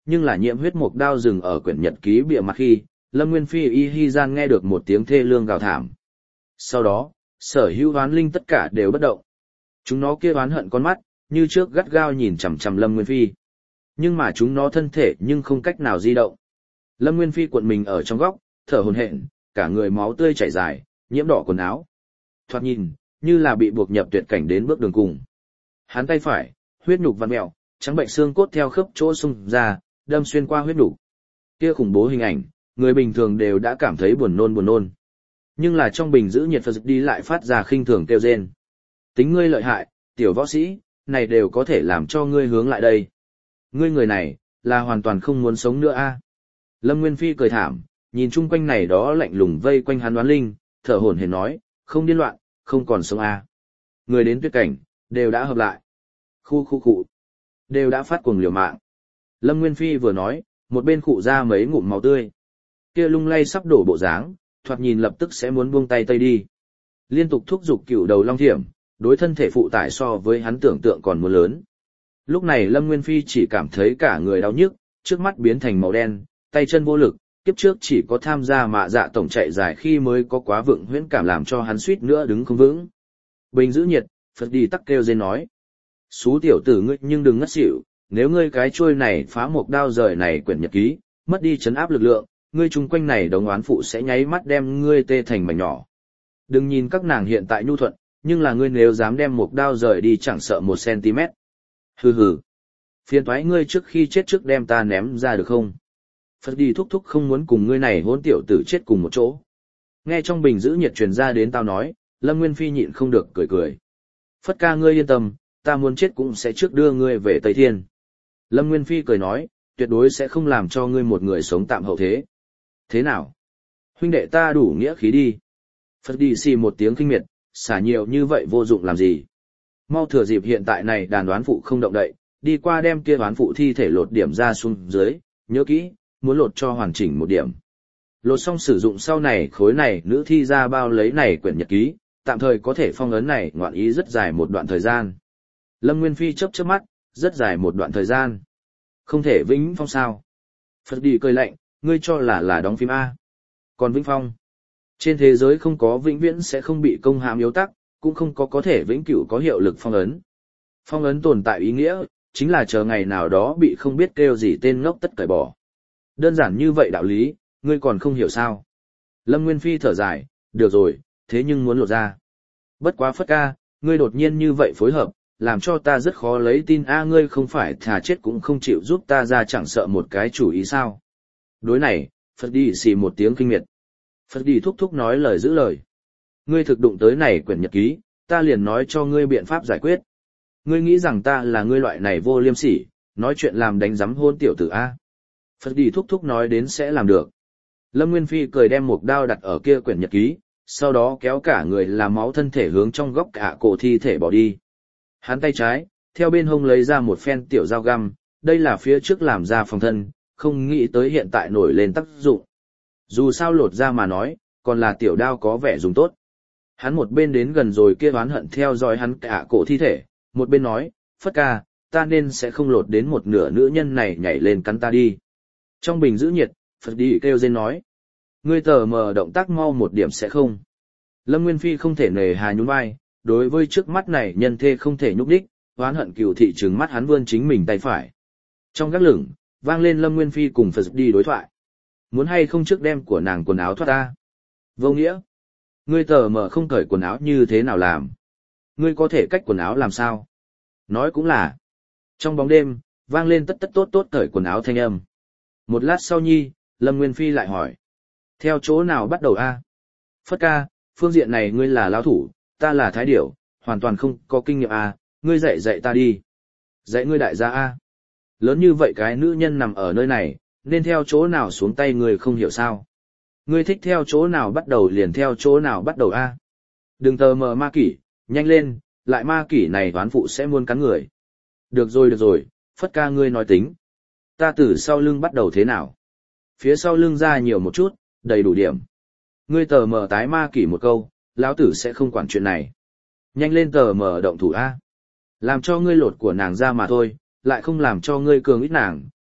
nhưng là nhiễm huyết mục đao dừng ở quyển nhật ký bìa mặt khi, Lâm Nguyên Phi y hi gian nghe được một tiếng thê lương gào thảm. Sau đó, sở hữu oán linh tất cả đều bất động. Chúng nó kia oán hận con mắt, như trước gắt gao nhìn chằm chằm Lâm Nguyên Phi. Nhưng mà chúng nó thân thể nhưng không cách nào di động. Lâm Nguyên Phi cuộn mình ở trong góc, thở hổn hển, cả người máu tươi chảy dài, nhiễm đỏ quần áo. Thoạt nhìn, như là bị buộc nhập tuyệt cảnh đến bước đường cùng. Hắn tay phải, huyết nhục vặn mèo, trắng bệnh xương cốt theo khớp chỗ xung ra, đâm xuyên qua huyết nhục. Kia khủng bố hình ảnh, người bình thường đều đã cảm thấy buồn nôn buồn nôn. Nhưng là trong bình giữ nhiệt Phật đi lại phát ra khinh thường kêu rên. Tính ngươi lợi hại, tiểu võ sĩ, này đều có thể làm cho ngươi hướng lại đây. Ngươi người này, là hoàn toàn không muốn sống nữa a. Lâm Nguyên Phi cười thảm, nhìn chung quanh này đó lạnh lùng vây quanh hắn oán linh, thở hổn hển nói, không điên loạn, không còn sống a. Người đến tuyệt cảnh, đều đã hợp lại. Khu khu khu, đều đã phát cuồng liều mạng. Lâm Nguyên Phi vừa nói, một bên khụ ra mấy ngụm máu tươi. Kia lung lay sắp đổ bộ dáng, thoạt nhìn lập tức sẽ muốn buông tay tây đi. Liên tục thúc giục cựu đầu long thiểm, đối thân thể phụ tải so với hắn tưởng tượng còn muốn lớn. Lúc này Lâm Nguyên Phi chỉ cảm thấy cả người đau nhức, trước mắt biến thành màu đen, tay chân vô lực, kiếp trước chỉ có tham gia mạ dạ tổng chạy dài khi mới có quá vượng huyễn cảm làm cho hắn suýt nữa đứng không vững. Bình giữ nhiệt, Phật đi tắc kêu dên nói. Xú tiểu tử ngươi nhưng đừng ngất xỉu, nếu ngươi cái trôi này phá một đao rời này quyển nhật ký, mất đi chấn áp lực lượng, ngươi chung quanh này đống oán phụ sẽ nháy mắt đem ngươi tê thành mảnh nhỏ. Đừng nhìn các nàng hiện tại nhu thuận, nhưng là ngươi nếu dám đem một đao rời đi chẳng sợ một cm. Hừ hừ. Phiền toái ngươi trước khi chết trước đem ta ném ra được không? Phật đi thúc thúc không muốn cùng ngươi này hỗn tiểu tử chết cùng một chỗ. Nghe trong bình giữ nhiệt truyền ra đến tao nói, Lâm Nguyên Phi nhịn không được cười cười. Phất ca ngươi yên tâm, ta muốn chết cũng sẽ trước đưa ngươi về Tây Thiên. Lâm Nguyên Phi cười nói, tuyệt đối sẽ không làm cho ngươi một người sống tạm hậu thế. Thế nào? Huynh đệ ta đủ nghĩa khí đi. Phật đi xì một tiếng kinh miệt, xả nhiều như vậy vô dụng làm gì. Mau thừa dịp hiện tại này đàn đoán phụ không động đậy, đi qua đem kia đoán phụ thi thể lột điểm ra xuống dưới, nhớ kỹ, muốn lột cho hoàn chỉnh một điểm. Lột xong sử dụng sau này khối này nữ thi ra bao lấy này quyển nhật ký, tạm thời có thể phong ấn này ngoạn ý rất dài một đoạn thời gian. Lâm Nguyên Phi chớp chớp mắt, rất dài một đoạn thời gian. Không thể vĩnh phong sao? Phật đi cười lạnh, ngươi cho là là đóng phim A. Còn vĩnh phong? Trên thế giới không có vĩnh viễn sẽ không bị công hãm yếu tắc, cũng không có có thể vĩnh cửu có hiệu lực phong ấn. Phong ấn tồn tại ý nghĩa, chính là chờ ngày nào đó bị không biết kêu gì tên ngốc tất cởi bỏ. Đơn giản như vậy đạo lý, ngươi còn không hiểu sao. Lâm Nguyên Phi thở dài, được rồi, thế nhưng muốn lột ra. Bất quá Phất ca, ngươi đột nhiên như vậy phối hợp, làm cho ta rất khó lấy tin a ngươi không phải thà chết cũng không chịu giúp ta ra chẳng sợ một cái chủ ý sao. Đối này, Phật đi xì một tiếng kinh miệt. Phật đi thúc thúc nói lời giữ lời. Ngươi thực đụng tới này quyển nhật ký, ta liền nói cho ngươi biện pháp giải quyết. Ngươi nghĩ rằng ta là ngươi loại này vô liêm sỉ, nói chuyện làm đánh giấm hôn tiểu tử a. Phật đi thúc thúc nói đến sẽ làm được. Lâm Nguyên Phi cười đem một đao đặt ở kia quyển nhật ký, sau đó kéo cả người làm máu thân thể hướng trong góc cả cổ thi thể bỏ đi. Hắn tay trái, theo bên hông lấy ra một phen tiểu dao găm, đây là phía trước làm ra phòng thân, không nghĩ tới hiện tại nổi lên tác dụng. Dù sao lột ra mà nói, còn là tiểu đao có vẻ dùng tốt. Hắn một bên đến gần rồi kia oán hận theo dõi hắn cả cổ thi thể, một bên nói, Phất ca, ta nên sẽ không lột đến một nửa nữ nhân này nhảy lên cắn ta đi. Trong bình giữ nhiệt, Phật đi kêu rên nói, ngươi tờ mờ động tác mau một điểm sẽ không. Lâm Nguyên Phi không thể nề hà nhún vai, đối với trước mắt này nhân thê không thể nhúc đích, oán hận cừu thị trừng mắt hắn vươn chính mình tay phải. Trong gác lửng, vang lên Lâm Nguyên Phi cùng Phật đi đối thoại. Muốn hay không trước đem của nàng quần áo thoát ta? Vô nghĩa. Ngươi tờ mờ không cởi quần áo như thế nào làm? Ngươi có thể cách quần áo làm sao? Nói cũng là. Trong bóng đêm, vang lên tất tất tốt tốt cởi quần áo thanh âm. Một lát sau nhi, Lâm Nguyên Phi lại hỏi. Theo chỗ nào bắt đầu a? Phất ca, phương diện này ngươi là lão thủ, ta là thái điểu, hoàn toàn không có kinh nghiệm a, ngươi dạy dạy ta đi. Dạy ngươi đại gia a. Lớn như vậy cái nữ nhân nằm ở nơi này, nên theo chỗ nào xuống tay ngươi không hiểu sao. Ngươi thích theo chỗ nào bắt đầu liền theo chỗ nào bắt đầu a. Đừng tờ mờ ma kỷ, nhanh lên, lại ma kỷ này toán phụ sẽ muốn cắn người. Được rồi được rồi, Phất ca ngươi nói tính. Ta từ sau lưng bắt đầu thế nào? Phía sau lưng ra nhiều một chút, đầy đủ điểm. Ngươi tờ mờ tái ma kỷ một câu, lão tử sẽ không quản chuyện này. Nhanh lên tờ mờ động thủ a. Làm cho ngươi lột của nàng ra mà thôi, lại không làm cho ngươi cường ít nàng,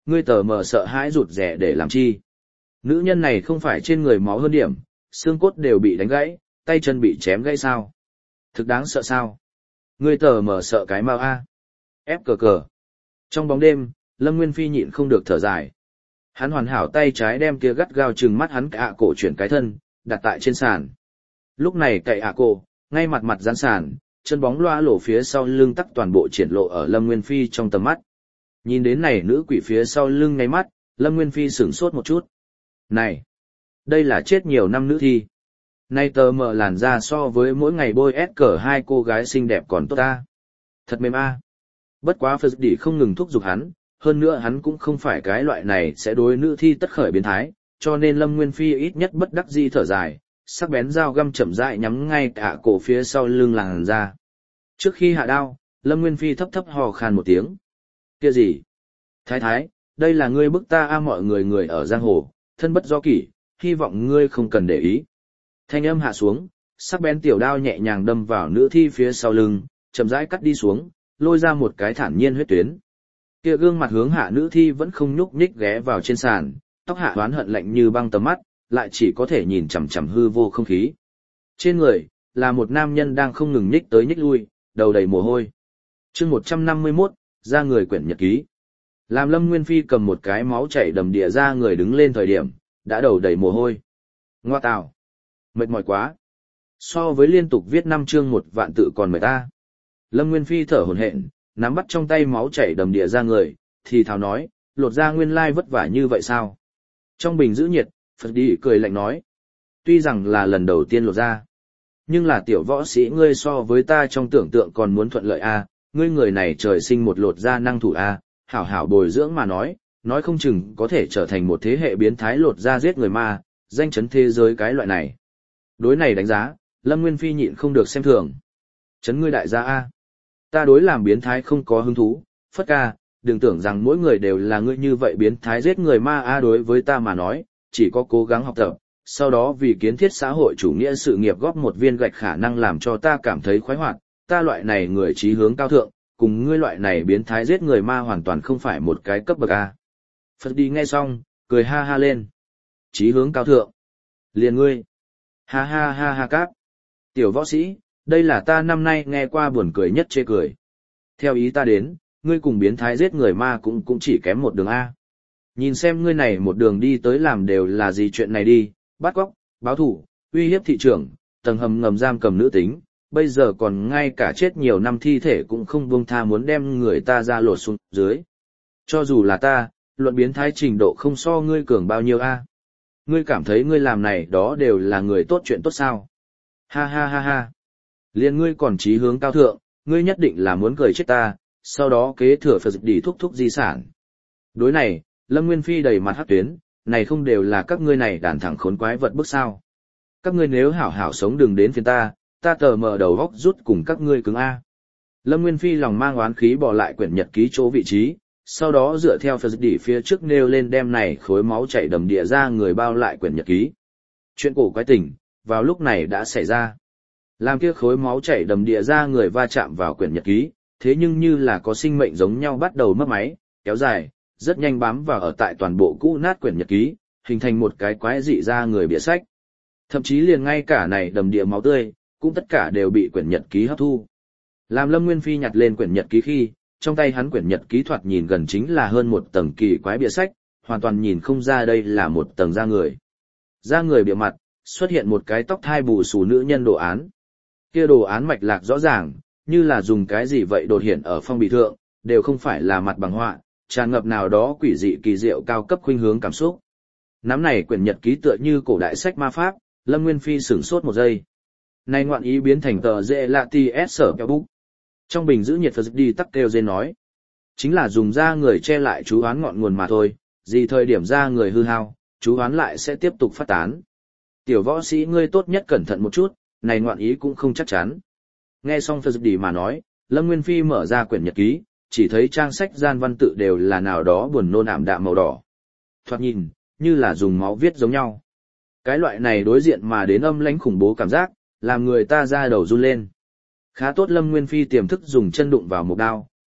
ngươi tờ mờ sợ hãi rụt rẻ để làm chi. Nữ nhân này không phải trên người máu hơn điểm, xương cốt đều bị đánh gãy, tay chân bị chém gãy sao. Thực đáng sợ sao. Ngươi tờ mờ sợ cái mau a. Ép cờ cờ. Trong bóng đêm, Lâm Nguyên Phi nhịn không được thở dài. Hắn hoàn hảo tay trái đem kia gắt gao trừng mắt hắn ạ cổ chuyển cái thân, đặt tại trên sàn. Lúc này cậy ạ cổ, ngay mặt mặt dán sàn, chân bóng loa lổ phía sau lưng tắc toàn bộ triển lộ ở Lâm Nguyên Phi trong tầm mắt. Nhìn đến này nữ quỷ phía sau lưng ngay mắt, Lâm Nguyên Phi sửng sốt một chút. Này, đây là chết nhiều năm nữ thi. Nay tờ mờ làn da so với mỗi ngày bôi ép cờ hai cô gái xinh đẹp còn tốt ta. Thật mềm a. Bất quá Phật Đỉ không ngừng thúc giục hắn, hơn nữa hắn cũng không phải cái loại này sẽ đối nữ thi tất khởi biến thái, cho nên Lâm Nguyên Phi ít nhất bất đắc dĩ thở dài, sắc bén dao găm chậm rãi nhắm ngay cả cổ phía sau lưng làn da. Trước khi hạ đao, Lâm Nguyên Phi thấp thấp hò khan một tiếng. Kia gì? Thái thái, đây là ngươi bức ta a mọi người người ở giang hồ, thân bất do kỷ, hy vọng ngươi không cần để ý. Thanh âm hạ xuống, sắc bén tiểu đao nhẹ nhàng đâm vào nữ thi phía sau lưng, chậm rãi cắt đi xuống, lôi ra một cái thản nhiên huyết tuyến. Kia gương mặt hướng hạ nữ thi vẫn không nhúc nhích ghé vào trên sàn, tóc hạ oán hận lạnh như băng tầm mắt, lại chỉ có thể nhìn chằm chằm hư vô không khí. Trên người là một nam nhân đang không ngừng nhích tới nhích lui, đầu đầy mồ hôi. Chương một trăm năm mươi mốt, ra người quyển nhật ký. Làm Lâm Nguyên Phi cầm một cái máu chảy đầm đìa ra người đứng lên thời điểm, đã đầu đầy mồ hôi. Ngoa tào, mệt mỏi quá. So với liên tục viết năm chương một vạn tự còn mệt ta. Lâm Nguyên Phi thở hổn hển, nắm bắt trong tay máu chảy đầm đìa ra người, thì thào nói, lột ra nguyên lai vất vả như vậy sao? Trong bình giữ nhiệt, Phật đi cười lạnh nói, tuy rằng là lần đầu tiên lột ra, nhưng là tiểu võ sĩ ngươi so với ta trong tưởng tượng còn muốn thuận lợi a, ngươi người này trời sinh một lột da năng thủ a, hảo hảo bồi dưỡng mà nói, nói không chừng có thể trở thành một thế hệ biến thái lột da giết người ma, danh chấn thế giới cái loại này. Đối này đánh giá, Lâm Nguyên Phi nhịn không được xem thường. Chấn ngươi đại gia a. Ta đối làm biến thái không có hứng thú, Phất ca, đừng tưởng rằng mỗi người đều là ngươi như vậy biến thái giết người ma a, đối với ta mà nói, chỉ có cố gắng học tập, sau đó vì kiến thiết xã hội chủ nghĩa sự nghiệp góp một viên gạch khả năng làm cho ta cảm thấy khoái hoạt, ta loại này người chí hướng cao thượng, cùng ngươi loại này biến thái giết người ma hoàn toàn không phải một cái cấp bậc a. Phật đi nghe xong, cười ha ha lên. Chí hướng cao thượng. Liền ngươi. Ha ha ha ha các. Tiểu võ sĩ, đây là ta năm nay nghe qua buồn cười nhất chê cười. Theo ý ta đến, ngươi cùng biến thái giết người ma cũng cũng chỉ kém một đường A. Nhìn xem ngươi này một đường đi tới làm đều là gì chuyện này đi, bắt cóc, báo thủ, uy hiếp thị trường, tầng hầm ngầm giam cầm nữ tính, bây giờ còn ngay cả chết nhiều năm thi thể cũng không buông tha muốn đem người ta ra lột xuống dưới. Cho dù là ta, luận biến thái trình độ không so ngươi cường bao nhiêu A. Ngươi cảm thấy ngươi làm này đó đều là người tốt chuyện tốt sao? Ha ha ha ha. Liên ngươi còn chí hướng cao thượng, ngươi nhất định là muốn cười chết ta, sau đó kế thừa Phật đi thúc thúc di sản. Đối này, Lâm Nguyên Phi đầy mặt hắc tuyến, này không đều là các ngươi này đàn thẳng khốn quái vật bức sao. Các ngươi nếu hảo hảo sống đừng đến phiền ta, ta tờ mờ đầu góc rút cùng các ngươi cứng A. Lâm Nguyên Phi lòng mang oán khí bỏ lại quyển nhật ký chỗ vị trí, sau đó dựa theo Phật đi phía trước nêu lên đem này khối máu chảy đầm địa ra người bao lại quyển nhật ký. Chuyện cổ quái tình, vào lúc này đã xảy ra. Làm kia khối máu chảy đầm địa ra người va chạm vào quyển nhật ký, thế nhưng như là có sinh mệnh giống nhau bắt đầu mất máy, kéo dài, rất nhanh bám vào ở tại toàn bộ cũ nát quyển nhật ký, hình thành một cái quái dị ra người bìa sách. Thậm chí liền ngay cả này đầm địa máu tươi, cũng tất cả đều bị quyển nhật ký hấp thu. Làm Lâm Nguyên Phi nhặt lên quyển nhật ký khi, trong tay hắn quyển nhật ký thoạt nhìn gần chính là hơn một tầng kỳ quái bìa sách, hoàn toàn nhìn không ra đây là một tầng da người. Da người bìa mặt, xuất hiện một cái tóc thai bù xù nữ nhân đồ án. Kia đồ án mạch lạc rõ ràng, như là dùng cái gì vậy đột hiện ở phong bì thượng, đều không phải là mặt bằng họa, tràn ngập nào đó quỷ dị kỳ diệu cao cấp khuynh hướng cảm xúc. Nắm này quyển nhật ký tựa như cổ đại sách ma pháp, Lâm Nguyên Phi sửng sốt một giây. Này ngoạn ý biến thành tờ dễ lạ ti ét sở kéo bút. Trong bình giữ nhiệt Phật đi tắc kêu dên nói. Chính là dùng da người che lại chú oán ngọn nguồn mà thôi, gì thời điểm da người hư hao, chú oán lại sẽ tiếp tục phát tán. Tiểu võ sĩ ngươi tốt nhất cẩn thận một chút, này ngoạn ý cũng không chắc chắn. Nghe xong Phật đi mà nói, Lâm Nguyên Phi mở ra quyển nhật ký, chỉ thấy trang sách gian văn tự đều là nào đó buồn nôn ảm đạm màu đỏ. Thoạt nhìn, như là dùng máu viết giống nhau. Cái loại này đối diện mà đến âm lãnh khủng bố cảm giác, làm người ta ra đầu run lên. Khá tốt Lâm Nguyên Phi tiềm thức dùng chân đụng vào một đao,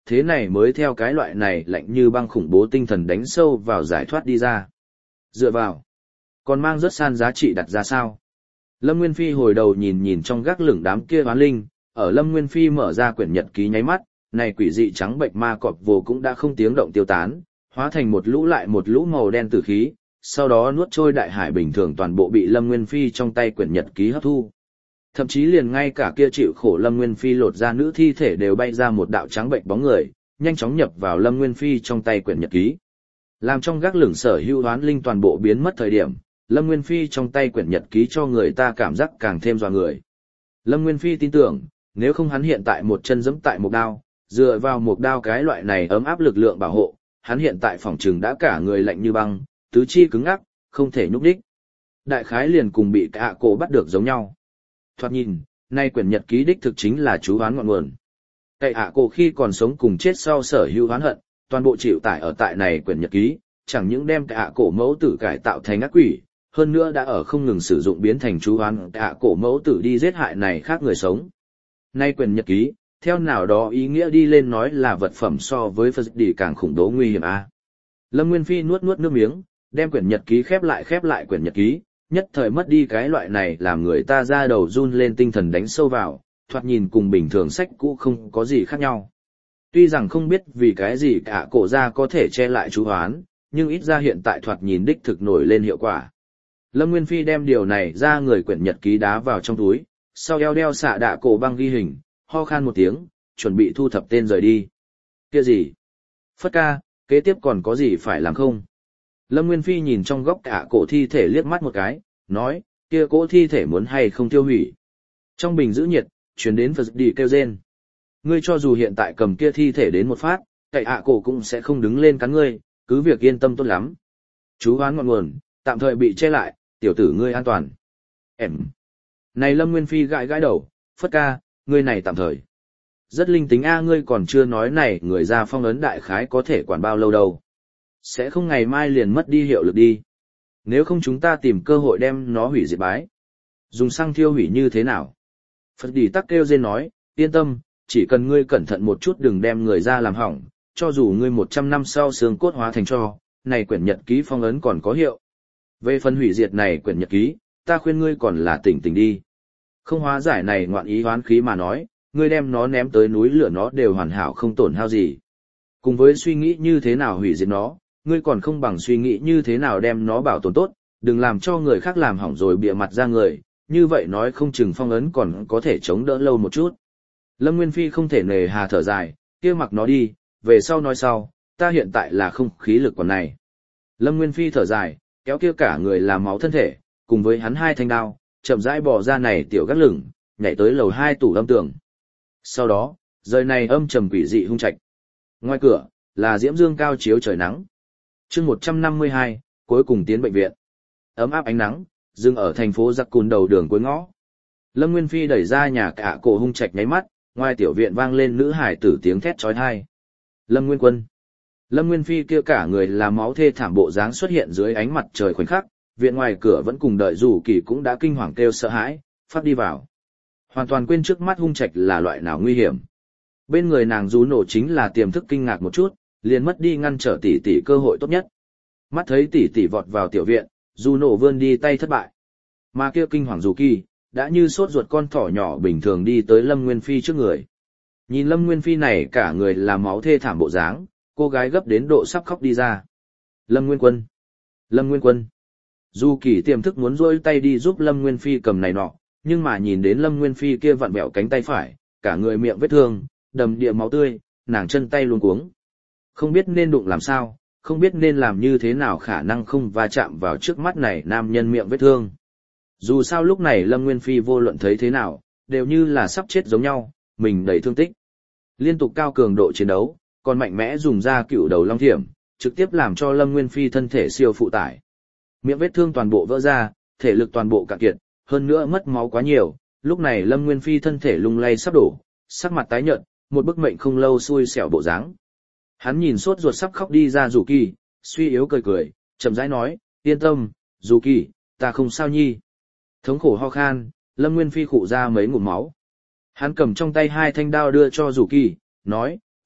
thế này mới theo cái loại này lạnh như băng khủng bố tinh thần đánh sâu vào giải thoát đi ra. Dựa vào, còn mang rất san giá trị đặt ra sao? Lâm Nguyên Phi hồi đầu nhìn nhìn trong gác lửng đám kia hoán linh, ở Lâm Nguyên Phi mở ra quyển nhật ký nháy mắt, này quỷ dị trắng bệnh ma cọp vô cũng đã không tiếng động tiêu tán, hóa thành một lũ lại một lũ màu đen tử khí, sau đó nuốt trôi đại hải bình thường toàn bộ bị Lâm Nguyên Phi trong tay quyển nhật ký hấp thu. Thậm chí liền ngay cả kia chịu khổ Lâm Nguyên Phi lột ra nữ thi thể đều bay ra một đạo trắng bệnh bóng người, nhanh chóng nhập vào Lâm Nguyên Phi trong tay quyển nhật ký. Làm trong gác lửng sở hữu hoán linh toàn bộ biến mất thời điểm, Lâm Nguyên Phi trong tay quyển nhật ký cho người ta cảm giác càng thêm dọa người. Lâm Nguyên Phi tin tưởng, nếu không hắn hiện tại một chân giẫm tại một đao, dựa vào một đao cái loại này ấm áp lực lượng bảo hộ, hắn hiện tại phòng trừng đã cả người lạnh như băng, tứ chi cứng ngắc, không thể nhúc đích. Đại khái liền cùng bị cả cổ bắt được giống nhau. Thoạt nhìn, nay quyển nhật ký đích thực chính là chú hoán ngọn nguồn. Cậy ạ cổ khi còn sống cùng chết sau sở hữu hoán hận, toàn bộ chịu tải ở tại này quyển nhật ký, chẳng những đem ạ cổ mẫu tử cải tạo thành ác quỷ, hơn nữa đã ở không ngừng sử dụng biến thành chú hoán ạ cổ mẫu tử đi giết hại này khác người sống. Nay quyển nhật ký, theo nào đó ý nghĩa đi lên nói là vật phẩm so với Phật đi càng khủng bố nguy hiểm a. Lâm Nguyên Phi nuốt nuốt nước miếng, đem quyển nhật ký khép lại khép lại quyển nhật ký, nhất thời mất đi cái loại này làm người ta ra đầu run lên tinh thần đánh sâu vào, thoạt nhìn cùng bình thường sách cũ không có gì khác nhau. Tuy rằng không biết vì cái gì cả cổ ra có thể che lại chú hoán, nhưng ít ra hiện tại thoạt nhìn đích thực nổi lên hiệu quả. Lâm Nguyên Phi đem điều này ra người quyển nhật ký đá vào trong túi, sau eo đeo xạ đạ cổ băng ghi hình, ho khan một tiếng, chuẩn bị thu thập tên rời đi. Kia gì? Phất ca, kế tiếp còn có gì phải làm không? Lâm Nguyên Phi nhìn trong góc cả cổ thi thể liếc mắt một cái, nói, kia cổ thi thể muốn hay không tiêu hủy. Trong bình giữ nhiệt, chuyển đến Phật đi kêu rên. Ngươi cho dù hiện tại cầm kia thi thể đến một phát, cậy ạ cổ cũng sẽ không đứng lên cắn ngươi, cứ việc yên tâm tốt lắm. Chú hoán ngọn nguồn, tạm thời bị che lại, tiểu tử ngươi an toàn. Em. Này Lâm Nguyên Phi gãi gãi đầu, Phất ca, ngươi này tạm thời. Rất linh tính a, ngươi còn chưa nói này người ra phong ấn đại khái có thể quản bao lâu đâu. Sẽ không ngày mai liền mất đi hiệu lực đi. Nếu không chúng ta tìm cơ hội đem nó hủy diệt bái. Dùng xăng thiêu hủy như thế nào? Phật đi tắc kêu dên nói, yên tâm, chỉ cần ngươi cẩn thận một chút đừng đem người ra làm hỏng, cho dù ngươi một trăm năm sau xương cốt hóa thành tro, này quyển nhật ký phong ấn còn có hiệu. Về phần hủy diệt này quyển nhật ký, ta khuyên ngươi còn là tỉnh tỉnh đi. Không hóa giải này ngoạn ý hoán khí mà nói, ngươi đem nó ném tới núi lửa nó đều hoàn hảo không tổn hao gì. Cùng với suy nghĩ như thế nào hủy diệt nó, ngươi còn không bằng suy nghĩ như thế nào đem nó bảo tồn tốt, đừng làm cho người khác làm hỏng rồi bịa mặt ra người, như vậy nói không chừng phong ấn còn có thể chống đỡ lâu một chút. Lâm Nguyên Phi không thể nề hà thở dài, kia mặc nó đi, về sau nói sau, ta hiện tại là không khí lực còn này. Lâm Nguyên Phi thở dài, kéo kia cả người làm máu thân thể, cùng với hắn hai thanh đao, chậm rãi bỏ ra này tiểu gác lửng, nhảy tới lầu hai tủ âm tường. Sau đó, rời này âm trầm quỷ dị hung trạch. Ngoài cửa, là diễm dương cao chiếu trời nắng. chương một trăm năm mươi hai, cuối cùng tiến bệnh viện. Ấm áp ánh nắng, dừng ở thành phố giặc cùn đầu đường cuối ngõ. Lâm Nguyên Phi đẩy ra nhà cả cổ hung trạch nháy mắt, ngoài tiểu viện vang lên nữ hải tử tiếng thét chói tai. Lâm Nguyên Quân. Lâm Nguyên Phi kia cả người là máu thê thảm bộ dáng xuất hiện dưới ánh mặt trời khoảnh khắc, viện ngoài cửa vẫn cùng đợi dù kỳ cũng đã kinh hoàng kêu sợ hãi, phát đi vào. Hoàn toàn quên trước mắt hung trạch là loại nào nguy hiểm. Bên người nàng rú nổ chính là tiềm thức kinh ngạc một chút, liền mất đi ngăn trở tỷ tỷ cơ hội tốt nhất. Mắt thấy tỷ tỷ vọt vào tiểu viện, rú nổ vươn đi tay thất bại. Mà kia kinh hoàng dù kỳ, đã như sốt ruột con thỏ nhỏ bình thường đi tới Lâm Nguyên Phi trước người. Nhìn Lâm Nguyên Phi này cả người là máu thê thảm bộ dáng, cô gái gấp đến độ sắp khóc đi ra. Lâm Nguyên Quân! Lâm Nguyên Quân! Dù kỳ tiềm thức muốn rôi tay đi giúp Lâm Nguyên Phi cầm này nọ, nhưng mà nhìn đến Lâm Nguyên Phi kia vặn bẹo cánh tay phải, cả người miệng vết thương, đầm địa máu tươi, nàng chân tay luống cuống. Không biết nên đụng làm sao, không biết nên làm như thế nào khả năng không va chạm vào trước mắt này nam nhân miệng vết thương. Dù sao lúc này Lâm Nguyên Phi vô luận thấy thế nào, đều như là sắp chết giống nhau, mình đầy thương tích. Liên tục cao cường độ chiến đấu, còn mạnh mẽ dùng ra cựu đầu long thiểm, trực tiếp làm cho Lâm Nguyên Phi thân thể siêu phụ tải. Miệng vết thương toàn bộ vỡ ra, thể lực toàn bộ cạn kiệt, hơn nữa mất máu quá nhiều, lúc này Lâm Nguyên Phi thân thể lung lay sắp đổ, sắc mặt tái nhợt, một bức mệnh không lâu xui xẻo bộ dáng. Hắn nhìn sốt ruột sắp khóc đi ra Dù Kỳ, suy yếu cười cười, chậm rãi nói, yên tâm, Dù Kỳ, ta không sao nhi. Thống khổ ho khan, Lâm Nguyên Phi khụ ra mấy ngụm máu. Hắn cầm trong tay hai thanh đao đưa cho Dù Kỳ, nói,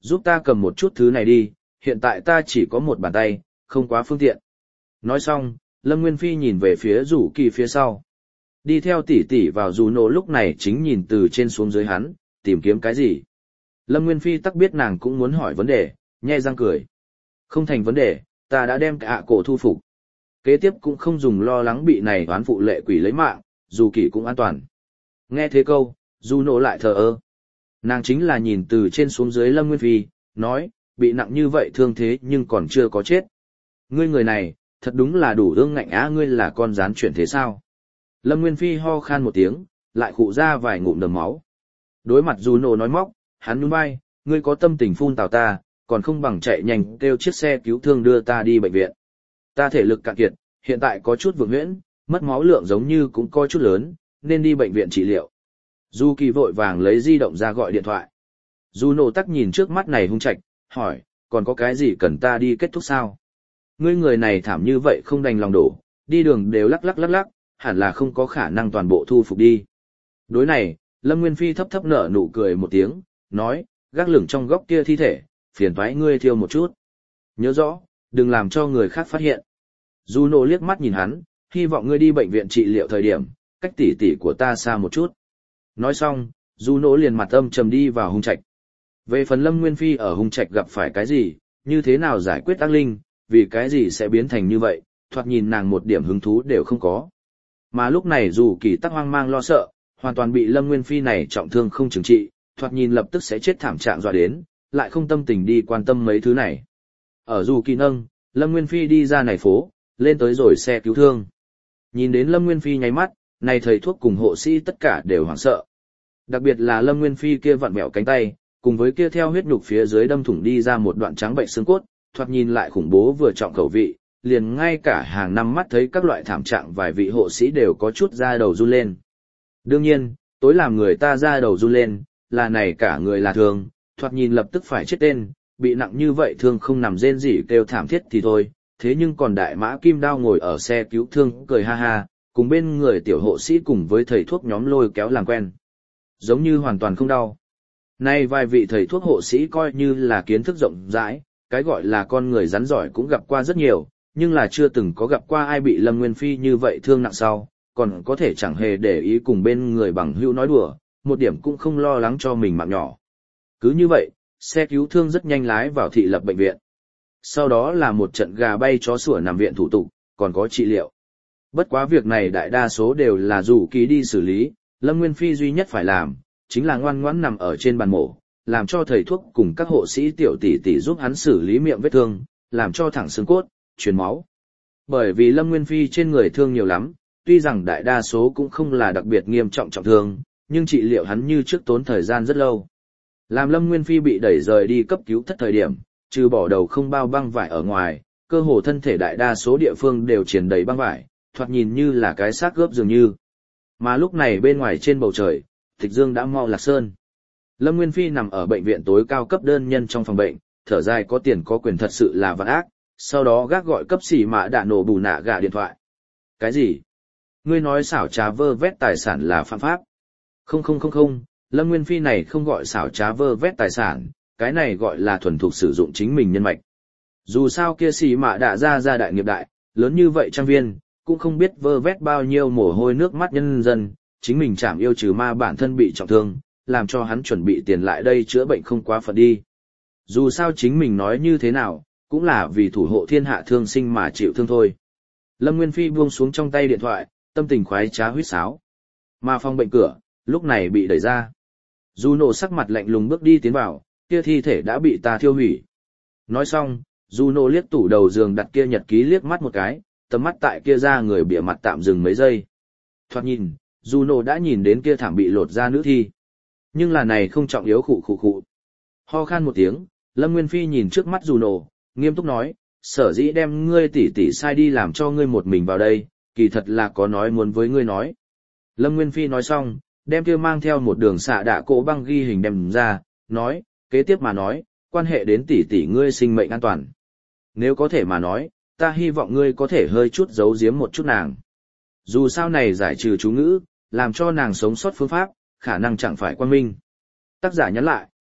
giúp ta cầm một chút thứ này đi, hiện tại ta chỉ có một bàn tay, không quá phương tiện. Nói xong, Lâm Nguyên Phi nhìn về phía rủ kỳ phía sau. Đi theo tỷ tỷ vào dù nổ lúc này chính nhìn từ trên xuống dưới hắn, tìm kiếm cái gì. Lâm Nguyên Phi tắc biết nàng cũng muốn hỏi vấn đề, nhe răng cười. Không thành vấn đề, ta đã đem cả cổ thu phục. Kế tiếp cũng không dùng lo lắng bị này oán phụ lệ quỷ lấy mạng, dù kỳ cũng an toàn. Nghe thế câu, dù nổ lại thờ ơ. Nàng chính là nhìn từ trên xuống dưới Lâm Nguyên Phi, nói, bị nặng như vậy thương thế nhưng còn chưa có chết. Ngươi người này, thật đúng là đủ ương ngạnh á, ngươi là con rán chuyển thế sao? Lâm Nguyên Phi ho khan một tiếng, lại khụ ra vài ngụm đầm máu. Đối mặt dù nổ nói móc, hắn nhún vai, ngươi có tâm tình phun tào ta, còn không bằng chạy nhanh kêu chiếc xe cứu thương đưa ta đi bệnh viện. Ta thể lực cạn kiệt, hiện tại có chút vượng huyễn, mất máu lượng giống như cũng có chút lớn, nên đi bệnh viện trị liệu. Du Kỳ vội vàng lấy di động ra gọi điện thoại. Du nổ tắc nhìn trước mắt này hung trạch, hỏi, còn có cái gì cần ta đi kết thúc sao? Ngươi người này thảm như vậy không đành lòng đổ, đi đường đều lắc lắc lắc lắc, hẳn là không có khả năng toàn bộ thu phục đi. Đối này, Lâm Nguyên Phi thấp thấp nở nụ cười một tiếng, nói, gác lửng trong góc kia thi thể, phiền toái ngươi thiêu một chút. Nhớ rõ, đừng làm cho người khác phát hiện. Du nổ liếc mắt nhìn hắn, hy vọng ngươi đi bệnh viện trị liệu thời điểm, cách tỉ tỉ của ta xa một chút. Nói xong, Du nổ liền mặt âm trầm đi vào hung trạch. Về phần Lâm Nguyên Phi ở hung trạch gặp phải cái gì, như thế nào giải quyết ác linh, vì cái gì sẽ biến thành như vậy, thoạt nhìn nàng một điểm hứng thú đều không có. Mà lúc này dù kỳ tắc hoang mang lo sợ, hoàn toàn bị Lâm Nguyên Phi này trọng thương không chừng trị, thoạt nhìn lập tức sẽ chết thảm trạng dọa đến, lại không tâm tình đi quan tâm mấy thứ này. Ở dù kỳ nâng, Lâm Nguyên Phi đi ra này phố, lên tới rồi xe cứu thương. Nhìn đến Lâm Nguyên Phi nháy mắt, này thầy thuốc cùng hộ sĩ tất cả đều hoảng sợ. Đặc biệt là Lâm Nguyên Phi kia vặn bẹo cánh tay, cùng với kia theo huyết nhục phía dưới đâm thủng đi ra một đoạn trắng bệnh xương cốt, thoạt nhìn lại khủng bố vừa trọng khẩu vị, liền ngay cả hàng năm mắt thấy các loại thảm trạng vài vị hộ sĩ đều có chút da đầu run lên. Đương nhiên, tối làm người ta da đầu run lên, là này cả người là thương, thoạt nhìn lập tức phải chết tên, bị nặng như vậy thương không nằm rên rỉ kêu thảm thiết thì thôi, thế nhưng còn đại mã kim đao ngồi ở xe cứu thương cười ha ha, cùng bên người tiểu hộ sĩ cùng với thầy thuốc nhóm lôi kéo làm quen. Giống như hoàn toàn không đau. Nay vài vị thầy thuốc hộ sĩ coi như là kiến thức rộng rãi, cái gọi là con người rắn giỏi cũng gặp qua rất nhiều, nhưng là chưa từng có gặp qua ai bị Lâm Nguyên Phi như vậy thương nặng sau, còn có thể chẳng hề để ý cùng bên người bằng hữu nói đùa, một điểm cũng không lo lắng cho mình mạng nhỏ. Cứ như vậy, xe cứu thương rất nhanh lái vào thị lập bệnh viện. Sau đó là một trận gà bay chó sủa nằm viện thủ tục, còn có trị liệu. Bất quá việc này đại đa số đều là dù ký đi xử lý, Lâm Nguyên Phi duy nhất phải làm, chính là ngoan ngoãn nằm ở trên bàn mổ, làm cho thầy thuốc cùng các hộ sĩ tiểu tỷ tỷ giúp hắn xử lý miệng vết thương, làm cho thẳng xương cốt, truyền máu. Bởi vì Lâm Nguyên Phi trên người thương nhiều lắm, tuy rằng đại đa số cũng không là đặc biệt nghiêm trọng trọng thương, nhưng trị liệu hắn như trước tốn thời gian rất lâu. Làm Lâm Nguyên Phi bị đẩy rời đi cấp cứu thất thời điểm, trừ bỏ đầu không bao băng vải ở ngoài, cơ hồ thân thể đại đa số địa phương đều triền đầy băng vải, thoạt nhìn như là cái xác gớp dường như. Mà lúc này bên ngoài trên bầu trời, Tịch Dương đã mau lạc sơn. Lâm Nguyên Phi nằm ở bệnh viện tối cao cấp đơn nhân trong phòng bệnh, thở dài có tiền có quyền thật sự là vạn ác, sau đó gác gọi cấp xỉ mã đạ nổ bù nạ gà điện thoại. Cái gì? Ngươi nói xảo trá vơ vét tài sản là phạm pháp? Không không không không, Lâm Nguyên Phi này không gọi xảo trá vơ vét tài sản, cái này gọi là thuần thục sử dụng chính mình nhân mạch. Dù sao kia xỉ mã đạ ra ra đại nghiệp đại, lớn như vậy trang viên, cũng không biết vơ vét bao nhiêu mồ hôi nước mắt nhân dân, chính mình chảm yêu trừ ma bản thân bị trọng thương, làm cho hắn chuẩn bị tiền lại đây chữa bệnh không quá phận đi. Dù sao chính mình nói như thế nào, cũng là vì thủ hộ thiên hạ thương sinh mà chịu thương thôi. Lâm Nguyên Phi buông xuống trong tay điện thoại, tâm tình khoái trá huýt sáo. Mà phòng bệnh cửa, lúc này bị đẩy ra. Du nổ sắc mặt lạnh lùng bước đi tiến vào, kia thi thể đã bị ta thiêu hủy. Nói xong, Du nổ liếc tủ đầu giường đặt kia nhật ký liếc mắt một cái, tầm mắt tại kia ra người bịa mặt tạm dừng mấy giây. Thoạt nhìn, Du nổ đã nhìn đến kia thảm bị lột ra nữ thi. Nhưng là này không trọng yếu khụ khụ khụ. Ho khan một tiếng, Lâm Nguyên Phi nhìn trước mắt Du nổ, nghiêm túc nói, sở dĩ đem ngươi tỉ tỉ sai đi làm cho ngươi một mình vào đây, kỳ thật là có nói muốn với ngươi nói. Lâm Nguyên Phi nói xong, đem kia mang theo một đường xạ đạ cổ băng ghi hình đem ra, nói, kế tiếp mà nói, quan hệ đến tỉ tỉ ngươi sinh mệnh an toàn. Nếu có thể mà nói, ta hy vọng ngươi có thể hơi chút giấu giếm một chút nàng. Dù sao này giải trừ chú ngữ, làm cho nàng sống sót phương pháp, khả năng chẳng phải quan minh. Tác giả nhắn lại.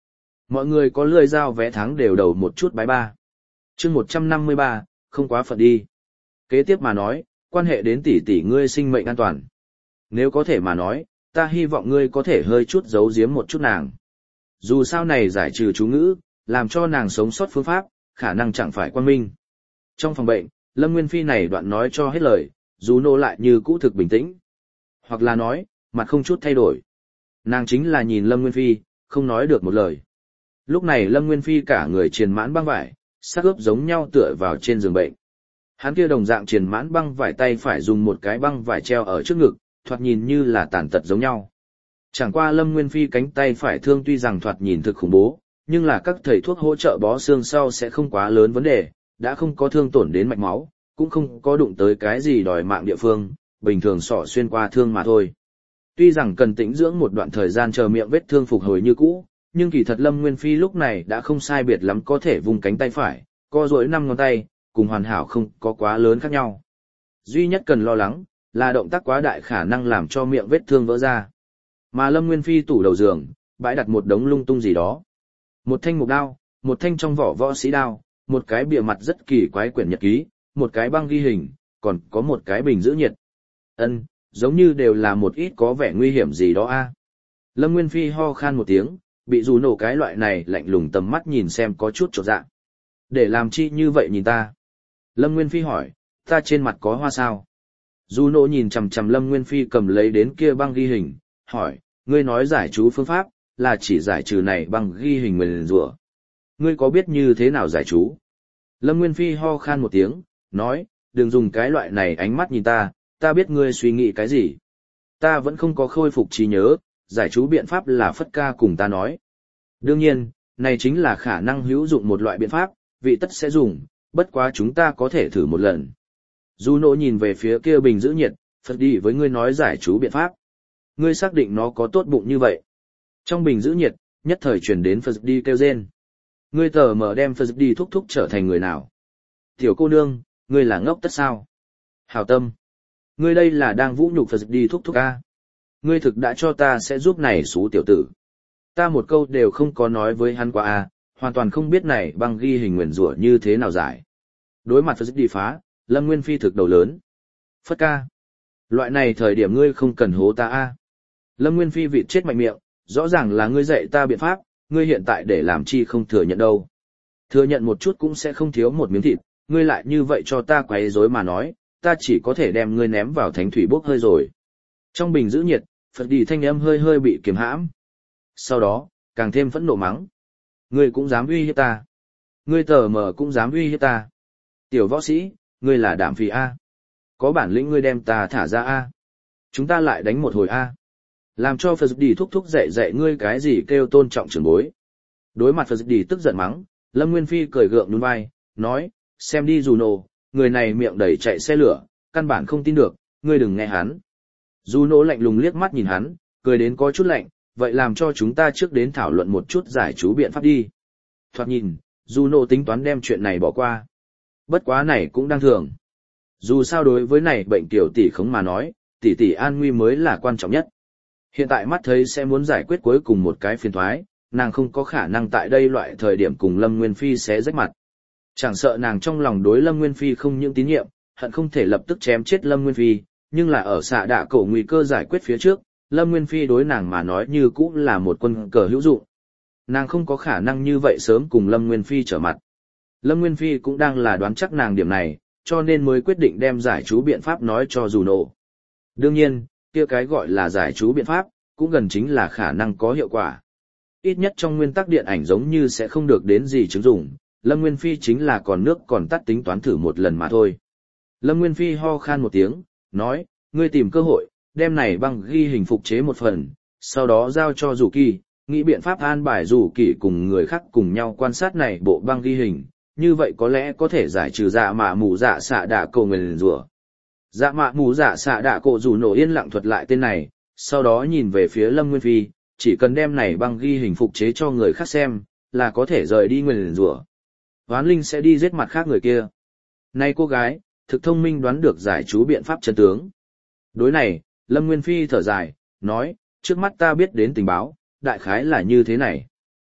Mọi người có lười giao vé tháng đều đầu một chút bái ba. chương một trăm năm mươi ba, không quá phận đi. Kế tiếp mà nói, quan hệ đến tỷ tỷ ngươi sinh mệnh an toàn. Nếu có thể mà nói, ta hy vọng ngươi có thể hơi chút giấu giếm một chút nàng. Dù sao này giải trừ chú ngữ, làm cho nàng sống sót phương pháp, khả năng chẳng phải quan minh. Trong phòng bệnh, Lâm Nguyên Phi này đoạn nói cho hết lời, dù nô lại như cũ thực bình tĩnh. Hoặc là nói, mặt không chút thay đổi. Nàng chính là nhìn Lâm Nguyên Phi, không nói được một lời. Lúc này Lâm Nguyên Phi cả người triền mãn băng vải, sắc ướp giống nhau tựa vào trên giường bệnh. Hắn kia đồng dạng triền mãn băng vải tay phải dùng một cái băng vải treo ở trước ngực, thoạt nhìn như là tàn tật giống nhau. Chẳng qua Lâm Nguyên Phi cánh tay phải thương tuy rằng thoạt nhìn thực khủng bố, nhưng là các thầy thuốc hỗ trợ bó xương sau sẽ không quá lớn vấn đề, đã không có thương tổn đến mạch máu, cũng không có đụng tới cái gì đòi mạng địa phương, bình thường sọ xuyên qua thương mà thôi. Tuy rằng cần tĩnh dưỡng một đoạn thời gian chờ miệng vết thương phục hồi như cũ, nhưng kỳ thật Lâm Nguyên Phi lúc này đã không sai biệt lắm có thể vùng cánh tay phải, co duỗi năm ngón tay, cùng hoàn hảo không có quá lớn khác nhau. Duy nhất cần lo lắng, là động tác quá đại khả năng làm cho miệng vết thương vỡ ra. Mà Lâm Nguyên Phi tủ đầu giường, bãi đặt một đống lung tung gì đó. Một thanh mục đao, một thanh trong vỏ võ sĩ đao, một cái bìa mặt rất kỳ quái quyển nhật ký, một cái băng ghi hình, còn có một cái bình giữ nhiệt. Ân, giống như đều là một ít có vẻ nguy hiểm gì đó a. Lâm Nguyên Phi ho khan một tiếng, bị dù nổ cái loại này lạnh lùng tầm mắt nhìn xem có chút chột dạ. Để làm chi như vậy nhìn ta? Lâm Nguyên Phi hỏi, ta trên mặt có hoa sao? Dù nổ nhìn chằm chằm Lâm Nguyên Phi cầm lấy đến kia băng ghi hình, hỏi, ngươi nói giải chú phương pháp, là chỉ giải trừ này băng ghi hình nguyền rủa. Ngươi có biết như thế nào giải chú? Lâm Nguyên Phi ho khan một tiếng, nói, đừng dùng cái loại này ánh mắt nhìn ta, ta biết ngươi suy nghĩ cái gì. Ta vẫn không có khôi phục trí nhớ, giải chú biện pháp là Phất ca cùng ta nói. Đương nhiên, này chính là khả năng hữu dụng một loại biện pháp, vị tất sẽ dùng, bất quá chúng ta có thể thử một lần. Du nỗ nhìn về phía kia bình giữ nhiệt, Phật đi với ngươi nói giải chú biện pháp. Ngươi xác định nó có tốt bụng như vậy. Trong bình giữ nhiệt, nhất thời truyền đến Phật đi kêu rên. Ngươi tờ mở đem Phật đi thúc thúc trở thành người nào? Tiểu cô nương, ngươi là ngốc tất sao? Hảo tâm. Ngươi đây là đang vũ nhục Phật đi thúc thúc a. Ngươi thực đã cho ta sẽ giúp này xú tiểu tử. Ta một câu đều không có nói với hắn qua a, hoàn toàn không biết này băng ghi hình nguyền rủa như thế nào giải. Đối mặt Phật đi phá, Lâm Nguyên Phi thực đầu lớn. Phất ca. Loại này thời điểm ngươi không cần hố ta a. Lâm Nguyên Phi vịt chết mạnh miệng, rõ ràng là ngươi dạy ta biện pháp, ngươi hiện tại để làm chi không thừa nhận đâu. Thừa nhận một chút cũng sẽ không thiếu một miếng thịt, ngươi lại như vậy cho ta quấy rối mà nói, ta chỉ có thể đem ngươi ném vào thánh thủy bốc hơi rồi. Trong bình giữ nhiệt, Phật đi thanh âm hơi hơi bị kiềm hãm. Sau đó, càng thêm phẫn nộ mắng. Ngươi cũng dám uy hiếp ta. Ngươi tờ mờ cũng dám uy hiếp ta. Tiểu võ sĩ, ngươi là đảm phì A. Có bản lĩnh ngươi đem ta thả ra A. Chúng ta lại đánh một hồi A. Làm cho Phật đi thúc thúc dạy dạy ngươi cái gì kêu tôn trọng trưởng bối. Đối mặt Phật đi tức giận mắng, Lâm Nguyên Phi cười gượng nhún vai, nói, xem đi dù nổ, người này miệng đầy chạy xe lửa, căn bản không tin được, ngươi đừng nghe hắn. Dù nổ lạnh lùng liếc mắt nhìn hắn, cười đến có chút lạnh, vậy làm cho chúng ta trước đến thảo luận một chút giải chú biện pháp đi. Thoạt nhìn, dù nổ tính toán đem chuyện này bỏ qua. Bất quá này cũng đang thường. Dù sao đối với này bệnh tiểu tỷ khống mà nói, tỷ tỷ an nguy mới là quan trọng nhất. Hiện tại mắt thấy sẽ muốn giải quyết cuối cùng một cái phiền thoái, nàng không có khả năng tại đây loại thời điểm cùng Lâm Nguyên Phi sẽ rách mặt. Chẳng sợ nàng trong lòng đối Lâm Nguyên Phi không những tín nhiệm, hận không thể lập tức chém chết Lâm Nguyên Phi, nhưng là ở xạ đạ cổ nguy cơ giải quyết phía trước, Lâm Nguyên Phi đối nàng mà nói như cũng là một quân cờ hữu dụng. Nàng không có khả năng như vậy sớm cùng Lâm Nguyên Phi trở mặt. Lâm Nguyên Phi cũng đang là đoán chắc nàng điểm này, cho nên mới quyết định đem giải chú biện pháp nói cho dù nổ. Đương nhiên, kia cái gọi là giải chú biện pháp, cũng gần chính là khả năng có hiệu quả. Ít nhất trong nguyên tắc điện ảnh giống như sẽ không được đến gì chứng dụng, Lâm Nguyên Phi chính là còn nước còn tắt tính toán thử một lần mà thôi. Lâm Nguyên Phi ho khan một tiếng, nói, ngươi tìm cơ hội, đem này băng ghi hình phục chế một phần, sau đó giao cho Dù Kỳ, nghĩ biện pháp an bài Dù Kỳ cùng người khác cùng nhau quan sát này bộ băng ghi hình, như vậy có lẽ có thể giải trừ dạ mạ mù dạ xạ đạ cổ nguyền rủa. Dạ mạ mù dạ xạ đạ cổ Dù nổ yên lặng thuật lại tên này, sau đó nhìn về phía Lâm Nguyên Phi, chỉ cần đem này băng ghi hình phục chế cho người khác xem, là có thể rời đi nguyền rủa. Hoán linh sẽ đi giết mặt khác người kia. Này cô gái, thực thông minh đoán được giải chú biện pháp chân tướng. Đối này, Lâm Nguyên Phi thở dài, nói, trước mắt ta biết đến tình báo, đại khái là như thế này.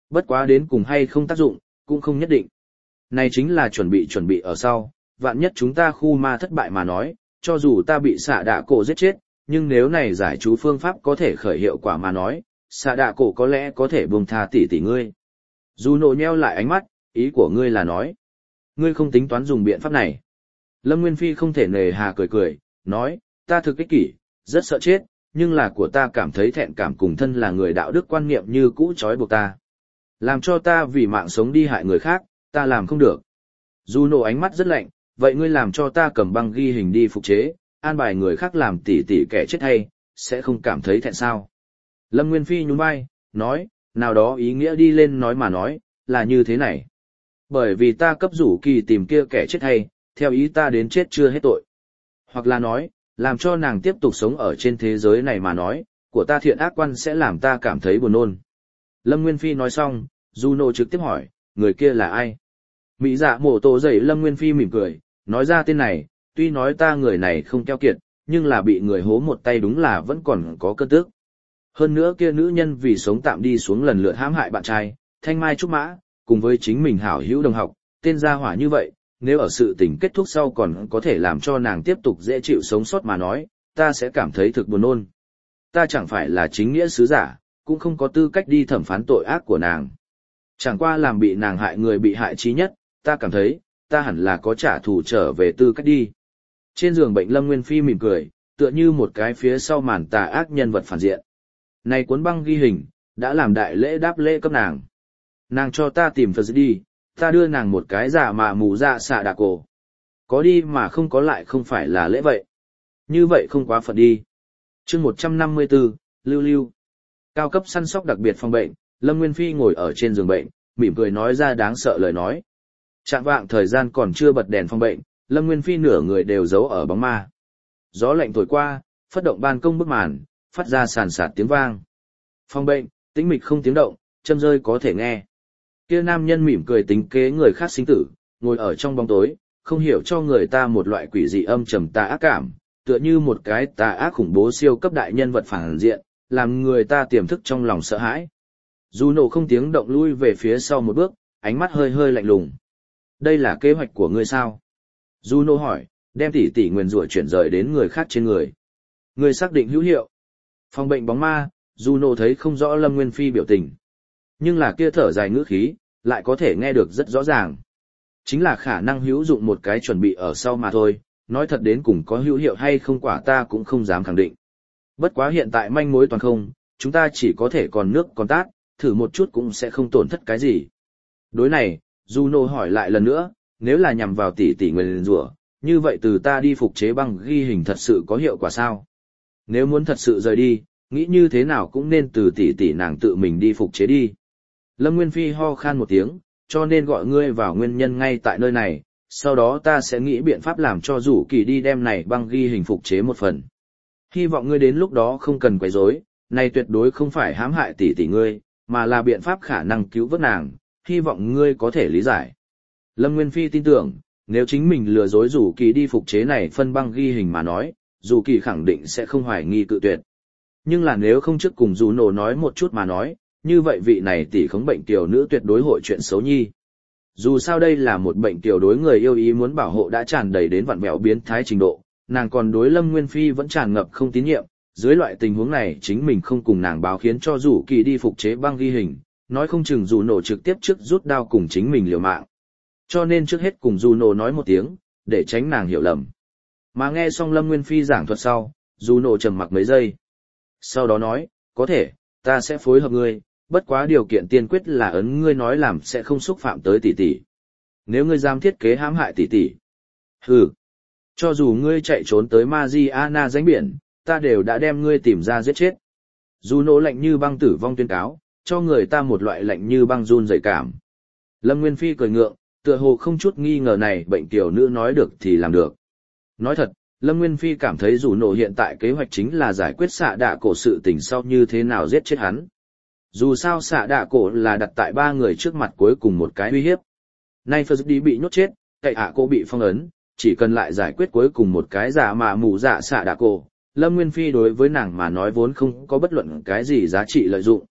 Bất quá đến cùng hay không tác dụng, cũng không nhất định. Này chính là chuẩn bị chuẩn bị ở sau, vạn nhất chúng ta khu ma thất bại mà nói, cho dù ta bị xạ đạ cổ giết chết, nhưng nếu này giải chú phương pháp có thể khởi hiệu quả mà nói, xạ đạ cổ có lẽ có thể buông tha tỷ tỷ ngươi. Juno nheo lại ánh mắt, ý của ngươi là nói. Ngươi không tính toán dùng biện pháp này. Lâm Nguyên Phi không thể nề hà cười cười, nói, ta thực ích kỷ, rất sợ chết, nhưng là của ta cảm thấy thẹn cảm cùng thân là người đạo đức quan niệm như cũ trói buộc ta. Làm cho ta vì mạng sống đi hại người khác, ta làm không được. Juno ánh mắt rất lạnh, vậy ngươi làm cho ta cầm băng ghi hình đi phục chế, an bài người khác làm tỉ tỉ kẻ chết hay, sẽ không cảm thấy thẹn sao. Lâm Nguyên Phi nhún vai, nói, nào đó ý nghĩa đi lên nói mà nói, là như thế này. Bởi vì ta cấp rủ kỳ tìm kia kẻ chết hay, theo ý ta đến chết chưa hết tội. Hoặc là nói, làm cho nàng tiếp tục sống ở trên thế giới này mà nói, của ta thiện ác quan sẽ làm ta cảm thấy buồn nôn. Lâm Nguyên Phi nói xong, Juno trực tiếp hỏi, người kia là ai? Mỹ dạ mổ tổ dậy Lâm Nguyên Phi mỉm cười, nói ra tên này, tuy nói ta người này không keo kiệt, nhưng là bị người hố một tay đúng là vẫn còn có cơn tức. Hơn nữa kia nữ nhân vì sống tạm đi xuống lần lượt hãm hại bạn trai, thanh mai trúc mã, cùng với chính mình hảo hữu đồng học, tên gia hỏa như vậy, nếu ở sự tình kết thúc sau còn có thể làm cho nàng tiếp tục dễ chịu sống sót mà nói, ta sẽ cảm thấy thực buồn nôn. Ta chẳng phải là chính nghĩa sứ giả, cũng không có tư cách đi thẩm phán tội ác của nàng. Chẳng qua làm bị nàng hại người bị hại chí nhất, ta cảm thấy, ta hẳn là có trả thù trở về tư cách đi. Trên giường bệnh Lâm Nguyên Phi mỉm cười, tựa như một cái phía sau màn tà ác nhân vật phản diện. Này cuốn băng ghi hình, đã làm đại lễ đáp lễ cấp nàng. Nàng cho ta tìm Phật đi, ta đưa nàng một cái giả mà mù dạ xạ đạ cổ. Có đi mà không có lại không phải là lễ vậy. Như vậy không quá phận đi. chương một trăm năm mươi tư, Lưu Lưu. Cao cấp săn sóc đặc biệt phòng bệnh, Lâm Nguyên Phi ngồi ở trên giường bệnh, mỉm cười nói ra đáng sợ lời nói. Trạng vạng thời gian còn chưa bật đèn phòng bệnh, Lâm Nguyên Phi nửa người đều giấu ở bóng ma. Gió lạnh thổi qua, phất động ban công bức màn, phát ra sàn sạt tiếng vang. Phòng bệnh, tĩnh mịch không tiếng động, châm rơi có thể nghe. Kia nam nhân mỉm cười tính kế người khác sinh tử, ngồi ở trong bóng tối, không hiểu cho người ta một loại quỷ dị âm trầm tà ác cảm, tựa như một cái tà ác khủng bố siêu cấp đại nhân vật phản diện, làm người ta tiềm thức trong lòng sợ hãi. Juno không tiếng động lui về phía sau một bước, ánh mắt hơi hơi lạnh lùng. Đây là kế hoạch của ngươi sao? Juno hỏi, đem tỷ tỷ nguyền rủa chuyển rời đến người khác trên người. Ngươi xác định hữu hiệu. Phòng bệnh bóng ma, Juno thấy không rõ Lâm Nguyên Phi biểu tình. Nhưng là kia thở dài ngữ khí, lại có thể nghe được rất rõ ràng. Chính là khả năng hữu dụng một cái chuẩn bị ở sau mà thôi, nói thật đến cùng có hữu hiệu hay không quả ta cũng không dám khẳng định. Bất quá hiện tại manh mối toàn không, chúng ta chỉ có thể còn nước còn tát, thử một chút cũng sẽ không tổn thất cái gì. Đối này, Juno hỏi lại lần nữa, nếu là nhằm vào tỷ tỷ nguyền rủa, như vậy từ ta đi phục chế băng ghi hình thật sự có hiệu quả sao? Nếu muốn thật sự rời đi, nghĩ như thế nào cũng nên từ tỷ tỷ nàng tự mình đi phục chế đi. Lâm Nguyên Phi ho khan một tiếng, cho nên gọi ngươi vào nguyên nhân ngay tại nơi này, sau đó ta sẽ nghĩ biện pháp làm cho rủ kỳ đi đem này băng ghi hình phục chế một phần. Hy vọng ngươi đến lúc đó không cần quấy rối, này tuyệt đối không phải hãm hại tỷ tỷ ngươi, mà là biện pháp khả năng cứu vớt nàng, hy vọng ngươi có thể lý giải. Lâm Nguyên Phi tin tưởng, nếu chính mình lừa dối rủ kỳ đi phục chế này phân băng ghi hình mà nói, rủ kỳ khẳng định sẽ không hoài nghi cự tuyệt. Nhưng là nếu không trước cùng dù nổ nói một chút mà nói, như vậy vị này tỷ khống bệnh tiểu nữ tuyệt đối hội chuyện xấu nhi. Dù sao đây là một bệnh tiểu đối người yêu ý muốn bảo hộ đã tràn đầy đến vặn vẹo biến thái trình độ, nàng còn đối Lâm Nguyên Phi vẫn tràn ngập không tín nhiệm, dưới loại tình huống này chính mình không cùng nàng báo khiến cho rủ kỳ đi phục chế băng ghi hình, nói không chừng dù nổ trực tiếp trước rút đao cùng chính mình liều mạng. Cho nên trước hết cùng dù nổ nói một tiếng, để tránh nàng hiểu lầm. Mà nghe xong Lâm Nguyên Phi giảng thuật sau, dù nổ trầm mặc mấy giây. Sau đó nói, có thể, ta sẽ phối hợp ngươi, bất quá điều kiện tiên quyết là ấn ngươi nói làm sẽ không xúc phạm tới tỷ tỷ. Nếu ngươi dám thiết kế hãm hại tỷ tỷ. Hừ, cho dù ngươi chạy trốn tới Mariana ránh biển, ta đều đã đem ngươi tìm ra giết chết. Dù nổ lạnh như băng tử vong tuyên cáo, cho người ta một loại lạnh như băng run rẩy cảm. Lâm Nguyên Phi cười ngượng, tựa hồ không chút nghi ngờ này bệnh tiểu nữ nói được thì làm được. Nói thật, Lâm Nguyên Phi cảm thấy dù nổ hiện tại kế hoạch chính là giải quyết xạ đạ cổ sự tình sau như thế nào giết chết hắn. Dù sao xạ đạ cổ là đặt tại ba người trước mặt cuối cùng một cái uy hiếp. Nay Phật đi bị nhốt chết, cậy ạ cô bị phong ấn, chỉ cần lại giải quyết cuối cùng một cái giả mà mù dạ xạ đạ cổ. Lâm Nguyên Phi đối với nàng mà nói vốn không có bất luận cái gì giá trị lợi dụng.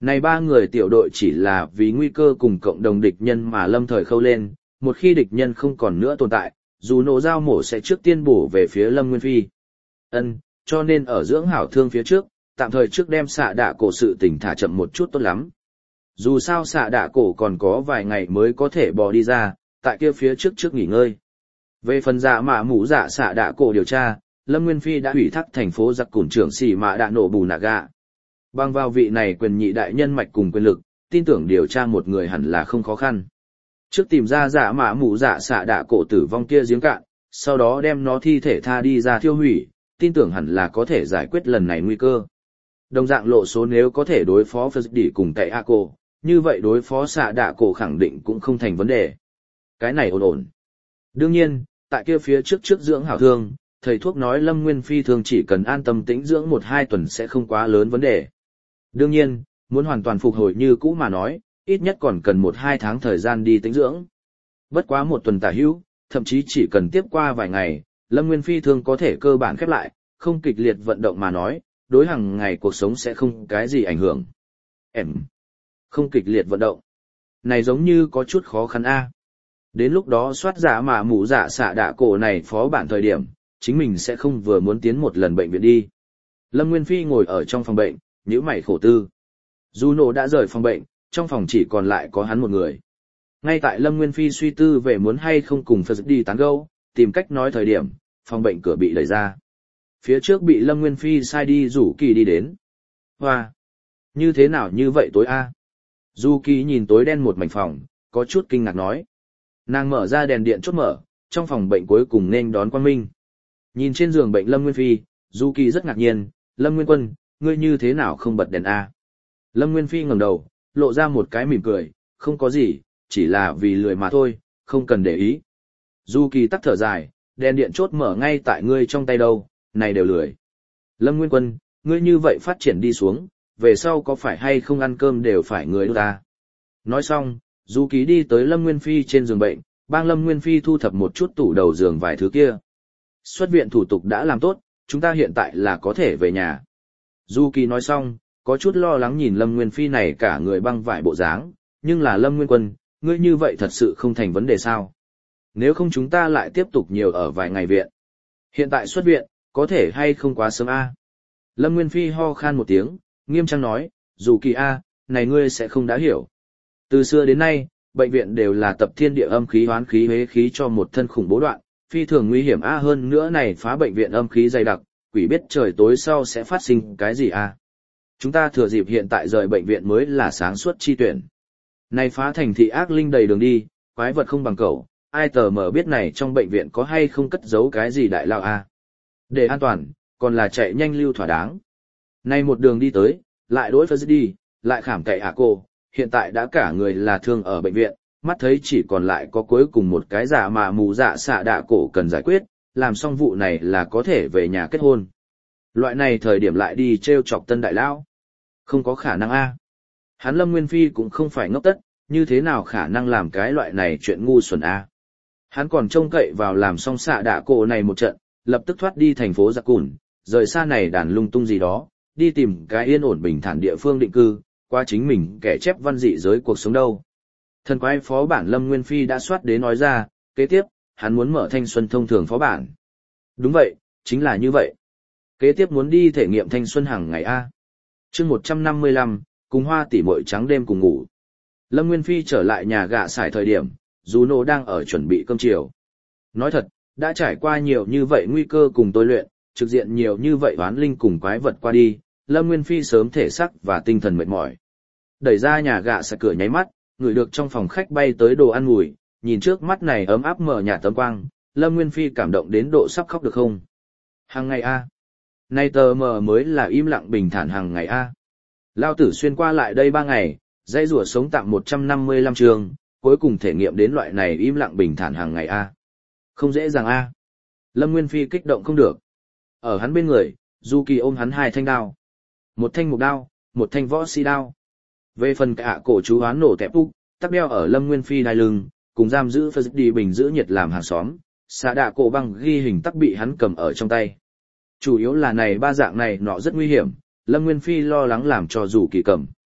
Này ba người tiểu đội chỉ là vì nguy cơ cùng cộng đồng địch nhân mà lâm thời khâu lên, một khi địch nhân không còn nữa tồn tại, dù nổ dao mổ sẽ trước tiên bổ về phía Lâm Nguyên Phi. Ân, cho nên ở dưỡng hảo thương phía trước, tạm thời trước đem xạ đạ cổ sự tình thả chậm một chút tốt lắm. Dù sao xạ đạ cổ còn có vài ngày mới có thể bò đi ra, tại kia phía trước trước nghỉ ngơi. Về phần dạ mạ mũ dạ xạ đạ cổ điều tra, Lâm Nguyên Phi đã ủy thác thành phố giặc củn trưởng xỉ mạ đạ nổ bù nạ gạ. Bằng vào vị này quyền nhị đại nhân mạch cùng quyền lực, tin tưởng điều tra một người hẳn là không khó khăn. Trước tìm ra dạ mạ mũ dạ xạ đạ cổ tử vong kia giếng cạn, sau đó đem nó thi thể tha đi ra thiêu hủy, tin tưởng hẳn là có thể giải quyết lần này nguy cơ. Đồng dạng lộ số nếu có thể đối phó Phật Đỉ cùng tại A cổ, như vậy đối phó xạ đạ cổ khẳng định cũng không thành vấn đề. Cái này ổn ổn. Đương nhiên, tại kia phía trước trước dưỡng hảo thương, thầy thuốc nói Lâm Nguyên Phi thường chỉ cần an tâm tĩnh dưỡng một hai tuần sẽ không quá lớn vấn đề. Đương nhiên, muốn hoàn toàn phục hồi như cũ mà nói, ít nhất còn cần một hai tháng thời gian đi tĩnh dưỡng. Bất quá một tuần tả hữu, thậm chí chỉ cần tiếp qua vài ngày, Lâm Nguyên Phi thường có thể cơ bản khép lại, không kịch liệt vận động mà nói, đối hàng ngày cuộc sống sẽ không cái gì ảnh hưởng. Em, không kịch liệt vận động. Này giống như có chút khó khăn a. Đến lúc đó soát giả mà mũ dạ xạ đạ cổ này phó bản thời điểm, chính mình sẽ không vừa muốn tiến một lần bệnh viện đi. Lâm Nguyên Phi ngồi ở trong phòng bệnh, nhíu mày khổ tư. Juno đã rời phòng bệnh, trong phòng chỉ còn lại có hắn một người. Ngay tại Lâm Nguyên Phi suy tư về muốn hay không cùng Phật đi tán gẫu, tìm cách nói thời điểm, phòng bệnh cửa bị đẩy ra. Phía trước bị Lâm Nguyên Phi sai đi rủ Kỳ đi đến. Hoa! Như thế nào như vậy tối a? Du Kỳ nhìn tối đen một mảnh phòng, có chút kinh ngạc nói. Nàng mở ra đèn điện chốt mở, trong phòng bệnh cuối cùng nên đón quang minh. Nhìn trên giường bệnh Lâm Nguyên Phi, Du Kỳ rất ngạc nhiên, Lâm Nguyên Quân, ngươi như thế nào không bật đèn a? Lâm Nguyên Phi ngẩng đầu, lộ ra một cái mỉm cười, không có gì, chỉ là vì lười mà thôi, không cần để ý. Du Kỳ tắc thở dài, đèn điện chốt mở ngay tại ngươi trong tay đâu, này đều lười. Lâm Nguyên Quân, ngươi như vậy phát triển đi xuống, về sau có phải hay không ăn cơm đều phải người đốt ta. Nói xong, Du Kỳ đi tới Lâm Nguyên Phi trên giường bệnh, bang Lâm Nguyên Phi thu thập một chút tủ đầu giường vài thứ kia. Xuất viện thủ tục đã làm tốt, chúng ta hiện tại là có thể về nhà. Du Kỳ nói xong, có chút lo lắng nhìn Lâm Nguyên Phi này cả người băng vải bộ dáng, nhưng là Lâm Nguyên Quân, ngươi như vậy thật sự không thành vấn đề sao. Nếu không chúng ta lại tiếp tục nhiều ở vài ngày viện. Hiện tại xuất viện, có thể hay không quá sớm a? Lâm Nguyên Phi ho khan một tiếng, nghiêm trang nói, dù Kỳ a, này ngươi sẽ không đã hiểu. Từ xưa đến nay, bệnh viện đều là tập thiên địa âm khí hoán khí hế khí cho một thân khủng bố đoạn, phi thường nguy hiểm a hơn nữa này phá bệnh viện âm khí dày đặc, quỷ biết trời tối sau sẽ phát sinh cái gì a. Chúng ta thừa dịp hiện tại rời bệnh viện mới là sáng suốt chi tuyển. Này phá thành thị ác linh đầy đường đi, quái vật không bằng cẩu, ai tờ mở biết này trong bệnh viện có hay không cất giấu cái gì đại lao a. Để an toàn, còn là chạy nhanh lưu thỏa đáng. Nay một đường đi tới, lại đối phật đi, lại khảm cậy hạ cô, hiện tại đã cả người là thương ở bệnh viện, mắt thấy chỉ còn lại có cuối cùng một cái giả mà mù dạ xạ đạ cổ cần giải quyết, làm xong vụ này là có thể về nhà kết hôn. Loại này thời điểm lại đi treo chọc tân đại lão, không có khả năng a. Hắn Lâm Nguyên Phi cũng không phải ngốc tất, như thế nào khả năng làm cái loại này chuyện ngu xuẩn a. Hắn còn trông cậy vào làm xong xạ đạ cổ này một trận, lập tức thoát đi thành phố giặc cùn, rời xa này đàn lung tung gì đó, đi tìm cái yên ổn bình thản địa phương định cư, qua chính mình kẻ chép văn dị giới cuộc sống đâu. Thần quái phó bản Lâm Nguyên Phi đã soát đến nói ra, kế tiếp, hắn muốn mở thanh xuân thông thường phó bản. Đúng vậy, chính là như vậy. Kế tiếp muốn đi thể nghiệm thanh xuân hàng ngày A. chương một trăm năm mươi lăm, cùng hoa tỉ muội trắng đêm cùng ngủ. Lâm Nguyên Phi trở lại nhà gạ xài thời điểm, Juno đang ở chuẩn bị cơm chiều. Nói thật, đã trải qua nhiều như vậy nguy cơ cùng tôi luyện, trực diện nhiều như vậy oán linh cùng quái vật qua đi, Lâm Nguyên Phi sớm thể sắc và tinh thần mệt mỏi. Đẩy ra nhà gạ xài cửa nháy mắt, ngửi được trong phòng khách bay tới đồ ăn mùi, nhìn trước mắt này ấm áp mở nhạt tấm quang, Lâm Nguyên Phi cảm động đến độ sắp khóc được không? Hàng ngày a, nay tờ mờ mới là im lặng bình thản hàng ngày a. Lao tử xuyên qua lại đây ba ngày, dãy rùa sống tạm một trăm năm mươi lăm trường, cuối cùng thể nghiệm đến loại này im lặng bình thản hàng ngày a. Không dễ dàng a. Lâm Nguyên Phi kích động không được. Ở hắn bên người, Du Kỳ ôm hắn hai thanh đao. Một thanh mục đao, một thanh võ si đao. Về phần cả cổ chú hoán nổ tẹp úc, tắc đeo ở Lâm Nguyên Phi đai lưng, cùng giam giữ Phật đi bình giữ nhiệt làm hàng xóm, xạ đạ cổ băng ghi hình tắc bị hắn cầm ở trong tay. Chủ yếu là này ba dạng này nọ rất nguy hiểm, Lâm Nguyên Phi lo lắng làm cho dù Kỳ cầm.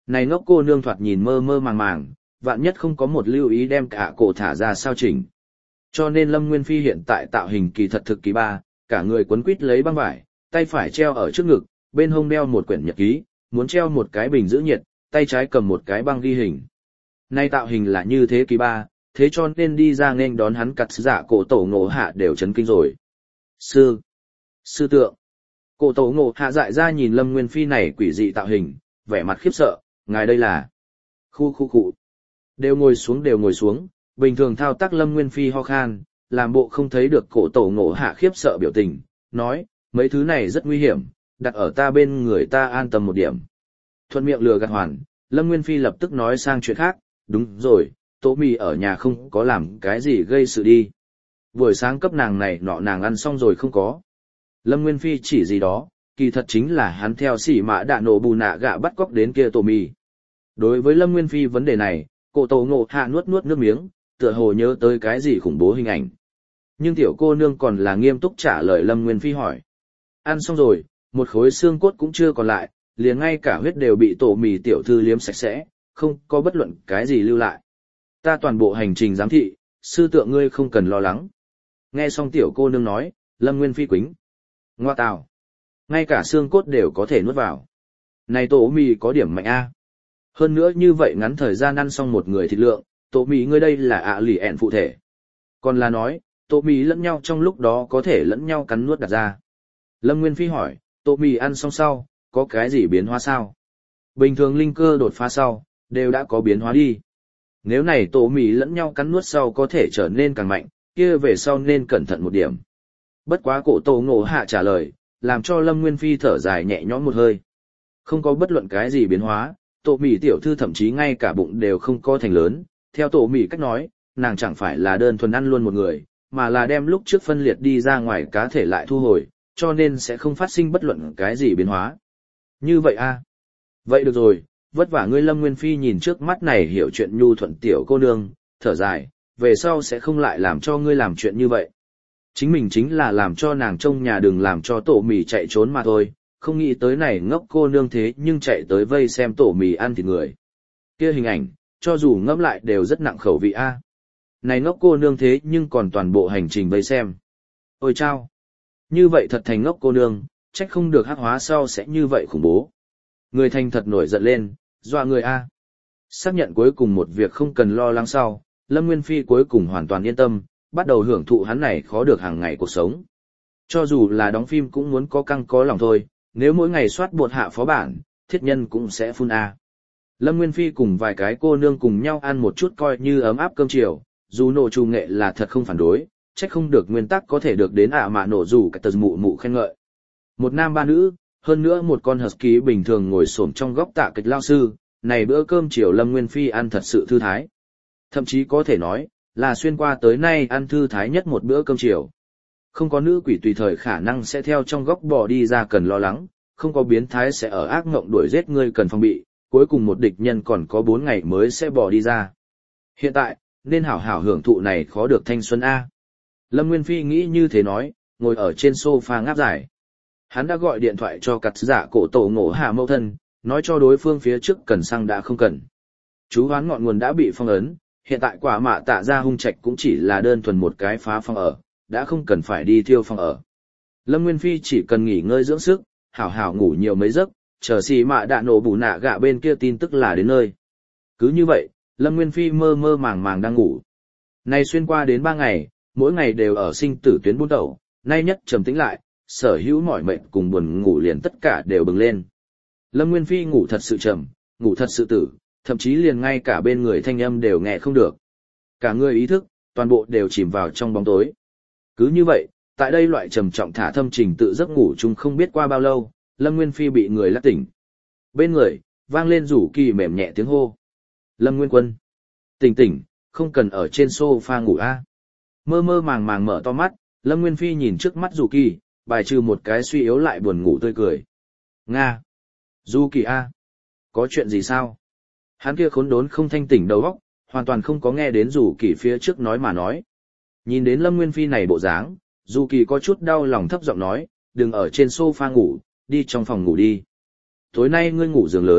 Này ngốc cô nương thoạt nhìn mơ mơ màng màng, vạn nhất không có một lưu ý đem cả cổ thả ra sao chỉnh. Cho nên Lâm Nguyên Phi hiện tại tạo hình kỳ thật thực kỳ ba, cả người quấn quít lấy băng vải, tay phải treo ở trước ngực, bên hông đeo một quyển nhật ký, muốn treo một cái bình giữ nhiệt, tay trái cầm một cái băng ghi hình. Nay tạo hình là như thế kỳ ba, thế cho nên đi ra nên đón hắn cặt giả cổ tổ ngộ hạ đều chấn kinh rồi. Sư, sư tượng, cổ tổ ngộ hạ dại ra nhìn Lâm Nguyên Phi này quỷ dị tạo hình, vẻ mặt khiếp sợ, ngài đây là khu khu cụ. Đều ngồi xuống đều ngồi xuống, bình thường thao tác Lâm Nguyên Phi ho khan, làm bộ không thấy được cổ tổ ngộ hạ khiếp sợ biểu tình, nói, mấy thứ này rất nguy hiểm, đặt ở ta bên người ta an tâm một điểm. Thuận miệng lừa gạt hoàn, Lâm Nguyên Phi lập tức nói sang chuyện khác, đúng rồi, Tố Mì ở nhà không có làm cái gì gây sự đi. Buổi sáng cấp nàng này nọ nàng ăn xong rồi không có. Lâm Nguyên Phi chỉ gì đó, kỳ thật chính là hắn theo xỉ mã đạ nổ bù nạ gạ bắt cóc đến kia Tố Mì. Đối với Lâm Nguyên Phi vấn đề này, cổ tổ ngộ hạ nuốt nuốt nước miếng, tựa hồ nhớ tới cái gì khủng bố hình ảnh. Nhưng tiểu cô nương còn là nghiêm túc trả lời Lâm Nguyên Phi hỏi. Ăn xong rồi, một khối xương cốt cũng chưa còn lại, liền ngay cả huyết đều bị Tổ Mì tiểu thư liếm sạch sẽ, không có bất luận cái gì lưu lại. Ta toàn bộ hành trình giám thị, sư tượng ngươi không cần lo lắng. Nghe xong tiểu cô nương nói, Lâm Nguyên Phi quính. Ngoa tào. Ngay cả xương cốt đều có thể nuốt vào. Này Tổ Mì có điểm mạnh a. Hơn nữa như vậy ngắn thời gian ăn xong một người thịt lượng, Tổ Mì ngươi đây là ạ lì ẹn phụ thể. Còn là nói, Tổ Mì lẫn nhau trong lúc đó có thể lẫn nhau cắn nuốt đặt ra. Lâm Nguyên Phi hỏi, Tổ Mì ăn xong sau, có cái gì biến hóa sao? Bình thường linh cơ đột phá sau, đều đã có biến hóa đi. Nếu này Tổ Mì lẫn nhau cắn nuốt sau có thể trở nên càng mạnh, kia về sau nên cẩn thận một điểm. Bất quá cổ tổ ngộ hạ trả lời, làm cho Lâm Nguyên Phi thở dài nhẹ nhõm một hơi. Không có bất luận cái gì biến hóa, Tổ Mì tiểu thư thậm chí ngay cả bụng đều không có thành lớn. Theo Tổ Mì cách nói, nàng chẳng phải là đơn thuần ăn luôn một người, mà là đem lúc trước phân liệt đi ra ngoài cá thể lại thu hồi, cho nên sẽ không phát sinh bất luận cái gì biến hóa. Như vậy a? Vậy được rồi, vất vả ngươi Lâm Nguyên Phi nhìn trước mắt này hiểu chuyện nhu thuận tiểu cô nương, thở dài, về sau sẽ không lại làm cho ngươi làm chuyện như vậy. Chính mình chính là làm cho nàng trong nhà đừng làm cho Tổ Mì chạy trốn mà thôi, không nghĩ tới này ngốc cô nương thế nhưng chạy tới vây xem Tổ Mì ăn thịt người. Kia hình ảnh, cho dù ngẫm lại đều rất nặng khẩu vị a. Này ngốc cô nương thế nhưng còn toàn bộ hành trình vây xem. Ôi chao! Như vậy thật thành ngốc cô nương, trách không được hắc hóa sau sẽ như vậy khủng bố. Người thành thật nổi giận lên, dọa người a. Xác nhận cuối cùng một việc không cần lo lắng sau, Lâm Nguyên Phi cuối cùng hoàn toàn yên tâm, bắt đầu hưởng thụ hắn này khó được hàng ngày cuộc sống. Cho dù là đóng phim cũng muốn có căng có lòng thôi, nếu mỗi ngày soát bột hạ phó bản, thiết nhân cũng sẽ phun a. Lâm Nguyên Phi cùng vài cái cô nương cùng nhau ăn một chút coi như ấm áp cơm chiều, dù nổ trù nghệ là thật không phản đối, trách không được nguyên tắc có thể được đến ạ mạ nổ rủ cái tờ mụ mụ khen ngợi. Một nam ba nữ, hơn nữa một con husky bình thường ngồi xổm trong góc tạ kịch lao sư, này bữa cơm chiều Lâm Nguyên Phi ăn thật sự thư thái. Thậm chí có thể nói, là xuyên qua tới nay ăn thư thái nhất một bữa cơm chiều. Không có nữ quỷ tùy thời khả năng sẽ theo trong góc bò đi ra cần lo lắng, không có biến thái sẽ ở ác ngộng đuổi giết ngươi cần phòng bị, cuối cùng một địch nhân còn có bốn ngày mới sẽ bò đi ra. Hiện tại, nên hảo hảo hưởng thụ này khó được thanh xuân A. Lâm Nguyên Phi nghĩ như thế nói, ngồi ở trên sofa ngáp dài. Hắn đã gọi điện thoại cho cặt giả cổ tổ ngộ hạ mẫu thân, nói cho đối phương phía trước cần xăng đã không cần. Chú hoán ngọn nguồn đã bị phong ấn, hiện tại quả mạ tạ ra hung trạch cũng chỉ là đơn thuần một cái phá phòng ở, đã không cần phải đi thiêu phòng ở. Lâm Nguyên Phi chỉ cần nghỉ ngơi dưỡng sức, hảo hảo ngủ nhiều mấy giấc, chờ xì mạ đạ nổ bù nạ gạ bên kia tin tức là đến nơi. Cứ như vậy, Lâm Nguyên Phi mơ mơ màng màng đang ngủ. Nay xuyên qua đến ba ngày, mỗi ngày đều ở sinh tử tuyến buôn tẩu, nay nhất trầm tĩnh lại, sở hữu mỏi mệt cùng buồn ngủ liền tất cả đều bừng lên. Lâm Nguyên Phi ngủ thật sự trầm, ngủ thật sự tử, thậm chí liền ngay cả bên người thanh âm đều nghe không được. Cả người ý thức, toàn bộ đều chìm vào trong bóng tối. Cứ như vậy, tại đây loại trầm trọng thả thâm trình tự giấc ngủ chung không biết qua bao lâu, Lâm Nguyên Phi bị người lắc tỉnh. Bên người, vang lên rủ kỳ mềm nhẹ tiếng hô. Lâm Nguyên Quân. Tỉnh tỉnh, không cần ở trên sofa ngủ a. Mơ mơ màng màng mở to mắt, Lâm Nguyên Phi nhìn trước mắt rủ kỳ, bài trừ một cái suy yếu lại buồn ngủ tươi cười. Nga. Du kỳ a. Có chuyện gì sao? Hắn kia khốn đốn không thanh tỉnh đầu óc, hoàn toàn không có nghe đến rủ kỳ phía trước nói mà nói. Nhìn đến Lâm Nguyên Phi này bộ dáng, Du Kỳ có chút đau lòng thấp giọng nói, đừng ở trên sofa ngủ, đi trong phòng ngủ đi. Tối nay ngươi ngủ giường lớn,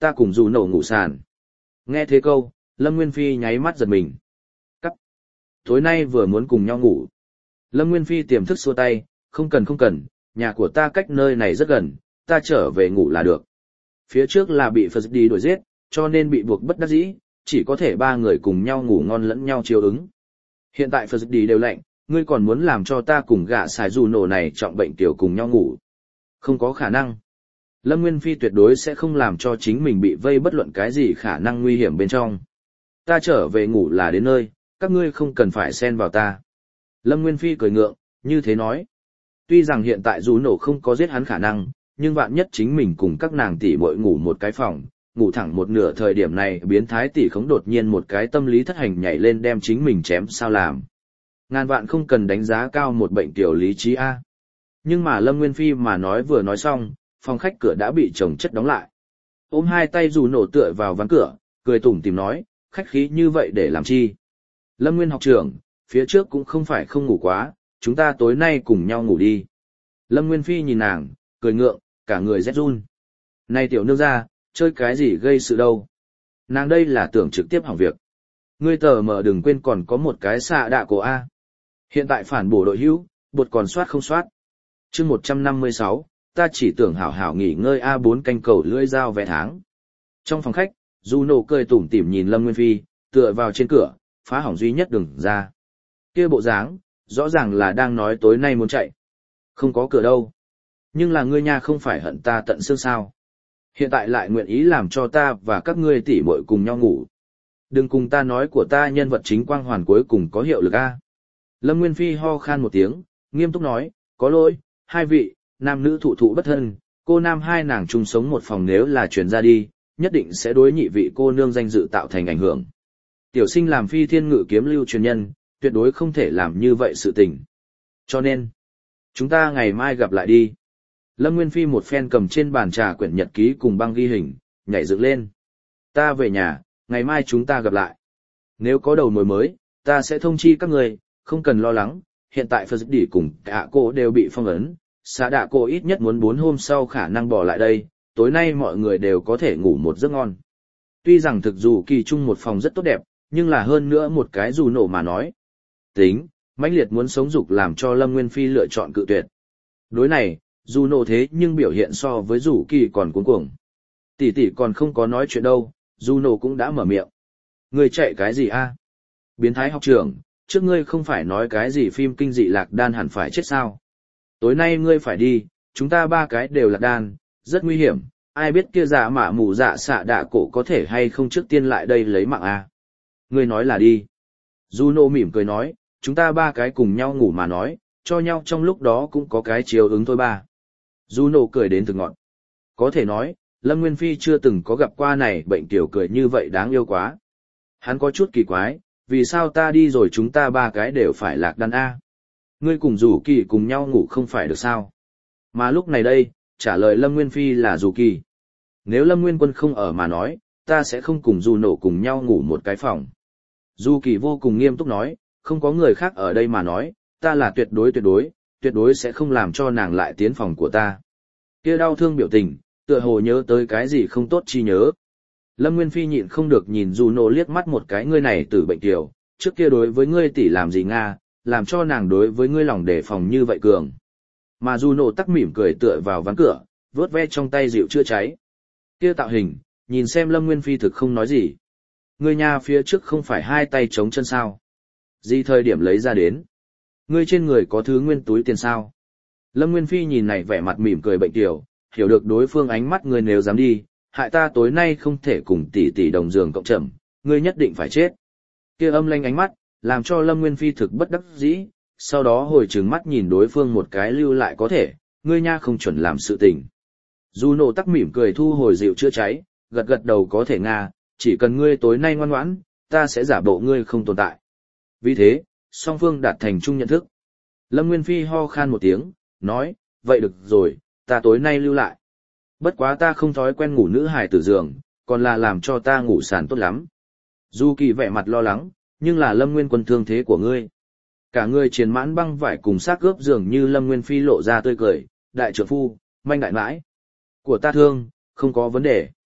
ta cùng dù nổ ngủ sàn. Nghe thế câu, Lâm Nguyên Phi nháy mắt giật mình. Cắt. Tối nay vừa muốn cùng nhau ngủ. Lâm Nguyên Phi tiềm thức xua tay, không cần không cần, nhà của ta cách nơi này rất gần, ta trở về ngủ là được. Phía trước là bị Phật đi đuổi giết, cho nên bị buộc bất đắc dĩ, chỉ có thể ba người cùng nhau ngủ ngon lẫn nhau chiếu ứng. Hiện tại Phật đi đều lạnh, ngươi còn muốn làm cho ta cùng gạ xài dù nổ này trọng bệnh tiểu cùng nhau ngủ. Không có khả năng. Lâm Nguyên Phi tuyệt đối sẽ không làm cho chính mình bị vây bất luận cái gì khả năng nguy hiểm bên trong. Ta trở về ngủ là đến nơi, các ngươi không cần phải xen vào ta. Lâm Nguyên Phi cười ngượng, như thế nói. Tuy rằng hiện tại dù nổ không có giết hắn khả năng, nhưng vạn nhất chính mình cùng các nàng tỷ muội ngủ một cái phòng, ngủ thẳng một nửa thời điểm này biến thái tỷ khống đột nhiên một cái tâm lý thất hành nhảy lên đem chính mình chém sao làm. Ngàn vạn không cần đánh giá cao một bệnh tiểu lý trí A. Nhưng mà Lâm Nguyên Phi mà nói vừa nói xong, phòng khách cửa đã bị chồng chất đóng lại. Ôm hai tay dù nổ tựa vào ván cửa, cười tủm tìm nói, khách khí như vậy để làm chi. Lâm Nguyên học trưởng, phía trước cũng không phải không ngủ quá, chúng ta tối nay cùng nhau ngủ đi. Lâm Nguyên Phi nhìn nàng, cười ngượng, cả người rét run. Này tiểu nương ra, chơi cái gì gây sự đâu. Nàng đây là tưởng trực tiếp hỏng việc. Ngươi tờ mở đừng quên còn có một cái xạ đạ của A. Hiện tại phản bổ đội hữu, bột còn soát không soát. chương một trăm năm mươi sáu, ta chỉ tưởng hảo hảo nghỉ ngơi A bốn canh cầu lưỡi dao vẽ tháng. Trong phòng khách, Juno cười tủm tỉm nhìn Lâm Nguyên Phi, tựa vào trên cửa, phá hỏng duy nhất đừng ra. Kia bộ dáng, rõ ràng là đang nói tối nay muốn chạy. Không có cửa đâu. Nhưng là ngươi nha không phải hận ta tận xương sao. Hiện tại lại nguyện ý làm cho ta và các ngươi tỉ muội cùng nhau ngủ. Đừng cùng ta nói của ta nhân vật chính quang hoàn cuối cùng có hiệu lực A. Lâm Nguyên Phi ho khan một tiếng, nghiêm túc nói, có lỗi, hai vị, nam nữ thụ thụ bất thân, cô nam hai nàng chung sống một phòng nếu là chuyển ra đi, nhất định sẽ đối nhị vị cô nương danh dự tạo thành ảnh hưởng. Tiểu sinh làm phi thiên ngự kiếm lưu truyền nhân, tuyệt đối không thể làm như vậy sự tình. Cho nên, chúng ta ngày mai gặp lại đi. Lâm Nguyên Phi một phen cầm trên bàn trà quyển nhật ký cùng băng ghi hình, nhảy dựng lên. Ta về nhà, ngày mai chúng ta gặp lại. Nếu có đầu mối mới, ta sẽ thông chi các người, không cần lo lắng, hiện tại Phật Đỉ cùng cả cô đều bị phong ấn, xã đạ cô ít nhất muốn bốn hôm sau khả năng bỏ lại đây, tối nay mọi người đều có thể ngủ một giấc ngon. Tuy rằng thực dù kỳ chung một phòng rất tốt đẹp, nhưng là hơn nữa một cái dù nổ mà nói. Tính, mãnh liệt muốn sống dục làm cho Lâm Nguyên Phi lựa chọn cự tuyệt. Đối này, dù nổ thế nhưng biểu hiện so với dù kỳ còn cuống cuồng. Tỷ tỷ còn không có nói chuyện đâu, dù nổ cũng đã mở miệng. Ngươi chạy cái gì a? Biến thái học trưởng, trước ngươi không phải nói cái gì phim kinh dị lạc đan hẳn phải chết sao? Tối nay ngươi phải đi, chúng ta ba cái đều lạc đan, rất nguy hiểm, ai biết kia dạ mạ mù dạ xạ đạ cổ có thể hay không trước tiên lại đây lấy mạng a? Ngươi nói là đi. Juno mỉm cười nói, chúng ta ba cái cùng nhau ngủ mà nói, cho nhau trong lúc đó cũng có cái chiều ứng thôi ba. Juno cười đến từ ngọn. Có thể nói, Lâm Nguyên Phi chưa từng có gặp qua này bệnh tiểu cười như vậy đáng yêu quá. Hắn có chút kỳ quái, vì sao ta đi rồi chúng ta ba cái đều phải lạc đan A. Ngươi cùng Dù Kỳ cùng nhau ngủ không phải được sao? Mà lúc này đây, trả lời Lâm Nguyên Phi là Dù Kỳ. Nếu Lâm Nguyên Quân không ở mà nói, ta sẽ không cùng Dù Nổ cùng nhau ngủ một cái phòng. Dù Kỳ vô cùng nghiêm túc nói, không có người khác ở đây mà nói, ta là tuyệt đối tuyệt đối, tuyệt đối sẽ không làm cho nàng lại tiến phòng của ta. Kia đau thương biểu tình, tựa hồ nhớ tới cái gì không tốt chi nhớ. Lâm Nguyên Phi nhịn không được nhìn Dù Nổ liếc mắt một cái ngươi này tử bệnh tiểu, trước kia đối với ngươi tỷ làm gì Nga, làm cho nàng đối với ngươi lòng đề phòng như vậy cường. Mà Dù Nổ tắc mỉm cười tựa vào ván cửa, vớt ve trong tay rượu chưa cháy. Kia tạo hình, nhìn xem Lâm Nguyên Phi thực không nói gì. Ngươi nhà phía trước không phải hai tay chống chân sao. Gì thời điểm lấy ra đến. Ngươi trên người có thứ nguyên túi tiền sao. Lâm Nguyên Phi nhìn này vẻ mặt mỉm cười bệnh tiểu, hiểu được đối phương ánh mắt ngươi nếu dám đi, hại ta tối nay không thể cùng tỷ tỷ đồng giường cộng trầm, ngươi nhất định phải chết. Kia âm lanh ánh mắt, làm cho Lâm Nguyên Phi thực bất đắc dĩ, sau đó hồi trừng mắt nhìn đối phương một cái lưu lại có thể, ngươi nha không chuẩn làm sự tình. Dù nổ tắc mỉm cười thu hồi rượu chữa cháy, gật gật đầu có thể Nga, chỉ cần ngươi tối nay ngoan ngoãn, ta sẽ giả bộ ngươi không tồn tại. Vì thế, song phương đạt thành chung nhận thức. Lâm Nguyên Phi ho khan một tiếng, nói, vậy được rồi, ta tối nay lưu lại. Bất quá ta không thói quen ngủ nữ hài tử giường, còn là làm cho ta ngủ sàn tốt lắm. Dù Kỳ vẻ mặt lo lắng, nhưng là Lâm Nguyên Quân thương thế của ngươi. Cả người chiến mãn băng vải cùng xác gớp giường như Lâm Nguyên Phi lộ ra tươi cười, đại trưởng phu, manh đại mãi. Của ta thương, không có vấn đề.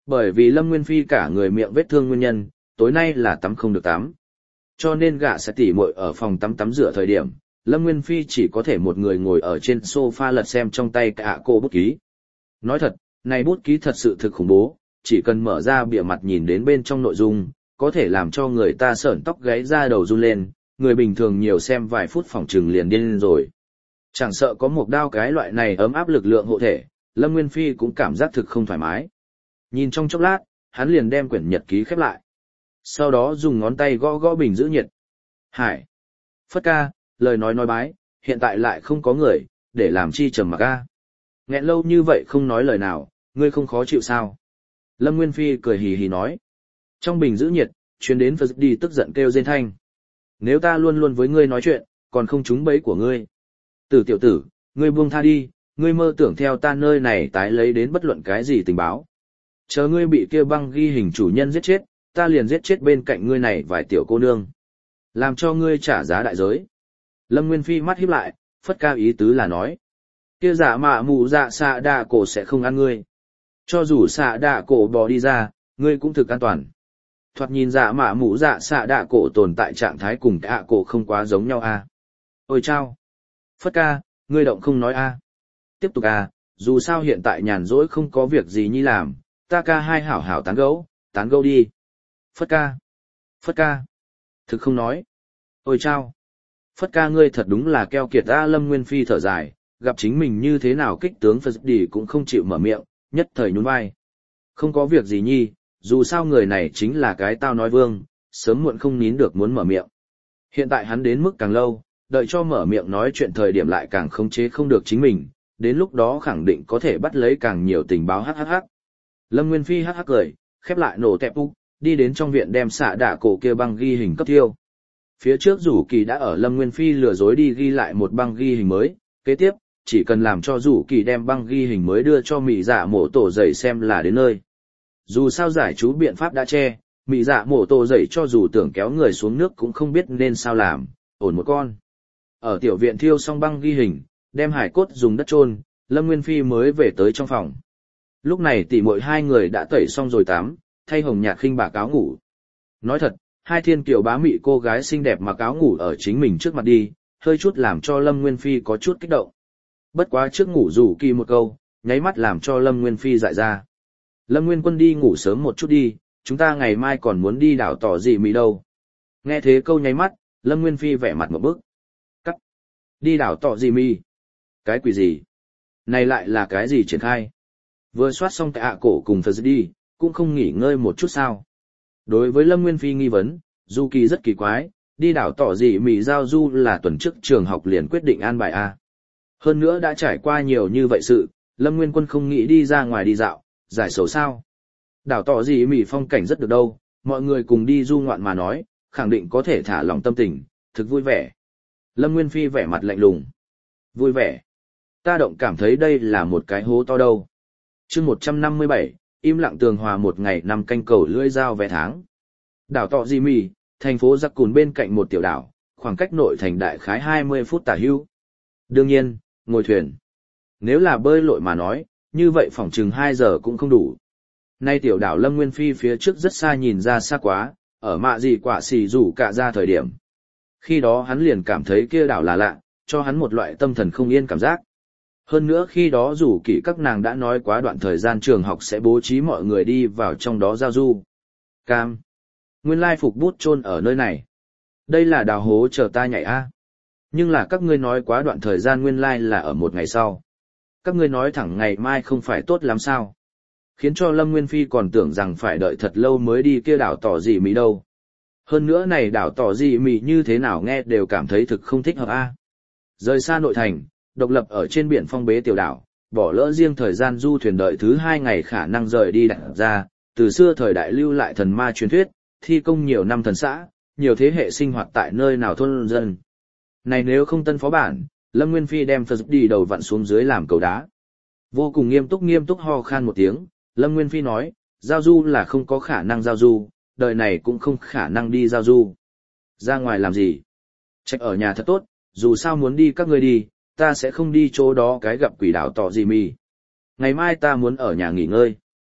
Bởi vì Lâm Nguyên Phi cả người miệng vết thương nguyên nhân, tối nay là tắm không được tắm. Cho nên gạ sẽ tỉ muội ở phòng tắm tắm rửa thời điểm, Lâm Nguyên Phi chỉ có thể một người ngồi ở trên sofa lật xem trong tay cả cô bút ký. Nói thật, này bút ký thật sự thực khủng bố, chỉ cần mở ra bìa mặt nhìn đến bên trong nội dung, có thể làm cho người ta sởn tóc gáy da đầu run lên, người bình thường nhiều xem vài phút phòng trừng liền điên lên rồi. Chẳng sợ có một đao cái loại này ấm áp lực lượng hộ thể, Lâm Nguyên Phi cũng cảm giác thực không thoải mái. Nhìn trong chốc lát, hắn liền đem quyển nhật ký khép lại. Sau đó dùng ngón tay gõ gõ bình giữ nhiệt. Hải! Phất ca, lời nói nói bái, hiện tại lại không có người, để làm chi trầm mặc ca. Nghẹn lâu như vậy không nói lời nào, ngươi không khó chịu sao? Lâm Nguyên Phi cười hì hì nói. Trong bình giữ nhiệt, chuyến đến Phật đi tức giận kêu rên thanh. Nếu ta luôn luôn với ngươi nói chuyện, còn không trúng bẫy của ngươi. Tử tiểu tử, ngươi buông tha đi, ngươi mơ tưởng theo ta nơi này tái lấy đến bất luận cái gì tình báo. Chờ ngươi bị kia băng ghi hình chủ nhân giết chết, ta liền giết chết bên cạnh ngươi này vài tiểu cô nương. Làm cho ngươi trả giá đại giới. Lâm Nguyên Phi mắt híp lại, phất cao ý tứ là nói. Kia giả mạ mù dạ xạ đạ cổ sẽ không ăn ngươi. Cho dù xạ đạ cổ bò đi ra, ngươi cũng thực an toàn. Thoạt nhìn dạ mạ mũ dạ xạ đạ cổ tồn tại trạng thái cùng cả cổ không quá giống nhau a à. Ôi chao! Phất ca, ngươi động không nói a à. Tiếp tục a à, dù sao hiện tại nhàn rỗi không có việc gì nhi làm, ta ca hai hảo hảo tán gẫu, tán gẫu đi. Phất ca! Phất ca! Thực không nói. Ôi chao! Phất ca ngươi thật đúng là keo kiệt a. Lâm Nguyên Phi thở dài, gặp chính mình như thế nào kích tướng Phật đi cũng không chịu mở miệng, nhất thời nhún vai. Không có việc gì nhi. Dù sao người này chính là cái tao nói vương, sớm muộn không nín được muốn mở miệng. Hiện tại hắn đến mức càng lâu, đợi cho mở miệng nói chuyện thời điểm lại càng khống chế không được chính mình, đến lúc đó khẳng định có thể bắt lấy càng nhiều tình báo hhh. Lâm Nguyên Phi hh cười, khép lại nổ tẹp úc, đi đến trong viện đem xạ đạ cổ kia băng ghi hình cấp thiêu. Phía trước Rủ Kỳ đã ở Lâm Nguyên Phi lừa dối đi ghi lại một băng ghi hình mới, kế tiếp, chỉ cần làm cho Rủ Kỳ đem băng ghi hình mới đưa cho Mị Dạ Mổ Tổ dậy xem là đến nơi. Dù sao giải chú biện pháp đã che, Mị Dạ Mổ Tổ dậy cho dù tưởng kéo người xuống nước cũng không biết nên sao làm, ổn một con. Ở tiểu viện thiêu xong băng ghi hình, đem hải cốt dùng đất chôn, Lâm Nguyên Phi mới về tới trong phòng. Lúc này tỷ muội hai người đã tẩy xong rồi tắm, thay hồng nhạt khinh bạc áo ngủ. Nói thật, hai thiên kiều bá mị cô gái xinh đẹp mặc áo ngủ ở chính mình trước mặt đi, hơi chút làm cho Lâm Nguyên Phi có chút kích động. Bất quá trước ngủ Rủ Kỳ một câu, nháy mắt làm cho Lâm Nguyên Phi dại ra. Lâm Nguyên Quân đi ngủ sớm một chút đi, chúng ta ngày mai còn muốn đi đảo tỏ gì mì đâu. Nghe thế câu nháy mắt, Lâm Nguyên Phi vẻ mặt một bức. Cắt. Đi đảo tỏ gì mì? Cái quỷ gì? Này lại là cái gì triển khai? Vừa soát xong cái ạ cổ cùng Phật đi, cũng không nghỉ ngơi một chút sao? Đối với Lâm Nguyên Phi nghi vấn, Du Kỳ rất kỳ quái, đi đảo tỏ gì mì giao du là tuần trước trường học liền quyết định an bài A. Hơn nữa đã trải qua nhiều như vậy sự, Lâm Nguyên Quân không nghĩ đi ra ngoài đi dạo, giải sầu sao. Đảo tỏ gì mì phong cảnh rất được đâu, mọi người cùng đi du ngoạn mà nói, khẳng định có thể thả lòng tâm tình, thực vui vẻ. Lâm Nguyên Phi vẻ mặt lạnh lùng. Vui vẻ. Ta động cảm thấy đây là một cái hố to đâu. chương một trăm năm mươi bảy, im lặng tường hòa một ngày nằm canh cầu lưỡi dao vẽ tháng. Đảo tỏ gì mì, thành phố giặc cùn bên cạnh một tiểu đảo, khoảng cách nội thành đại khái hai mươi phút tả hưu. Đương nhiên, ngồi thuyền. Nếu là bơi lội mà nói, như vậy phỏng chừng hai giờ cũng không đủ. Nay tiểu đảo Lâm Nguyên Phi phía trước rất xa nhìn ra xa quá, ở mạ gì quả xì rủ cả ra thời điểm. Khi đó hắn liền cảm thấy kia đảo là lạ, cho hắn một loại tâm thần không yên cảm giác. Hơn nữa khi đó rủ kỹ các nàng đã nói quá đoạn thời gian trường học sẽ bố trí mọi người đi vào trong đó giao du. Cam. Nguyên lai phục bút chôn ở nơi này. Đây là đào hố chờ ta nhảy a. Nhưng là các ngươi nói quá đoạn thời gian nguyên lai là ở một ngày sau. Các ngươi nói thẳng ngày mai không phải tốt lắm sao. Khiến cho Lâm Nguyên Phi còn tưởng rằng phải đợi thật lâu mới đi kia đảo tỏ gì mì đâu. Hơn nữa này đảo tỏ gì mì như thế nào nghe đều cảm thấy thực không thích hợp a. Rời xa nội thành, độc lập ở trên biển phong bế tiểu đảo, bỏ lỡ riêng thời gian du thuyền đợi thứ hai ngày khả năng rời đi đặt ra, từ xưa thời đại lưu lại thần ma truyền thuyết, thi công nhiều năm thần xã, nhiều thế hệ sinh hoạt tại nơi nào thôn dân. Này nếu không tân phó bản, Lâm Nguyên Phi đem Phật đi đầu vặn xuống dưới làm cầu đá. Vô cùng nghiêm túc nghiêm túc ho khan một tiếng, Lâm Nguyên Phi nói, giao du là không có khả năng giao du, đời này cũng không khả năng đi giao du. Ra ngoài làm gì? Trách ở nhà thật tốt, dù sao muốn đi các ngươi đi, ta sẽ không đi chỗ đó cái gặp quỷ đảo tỏ gì mì. Ngày mai ta muốn ở nhà nghỉ ngơi.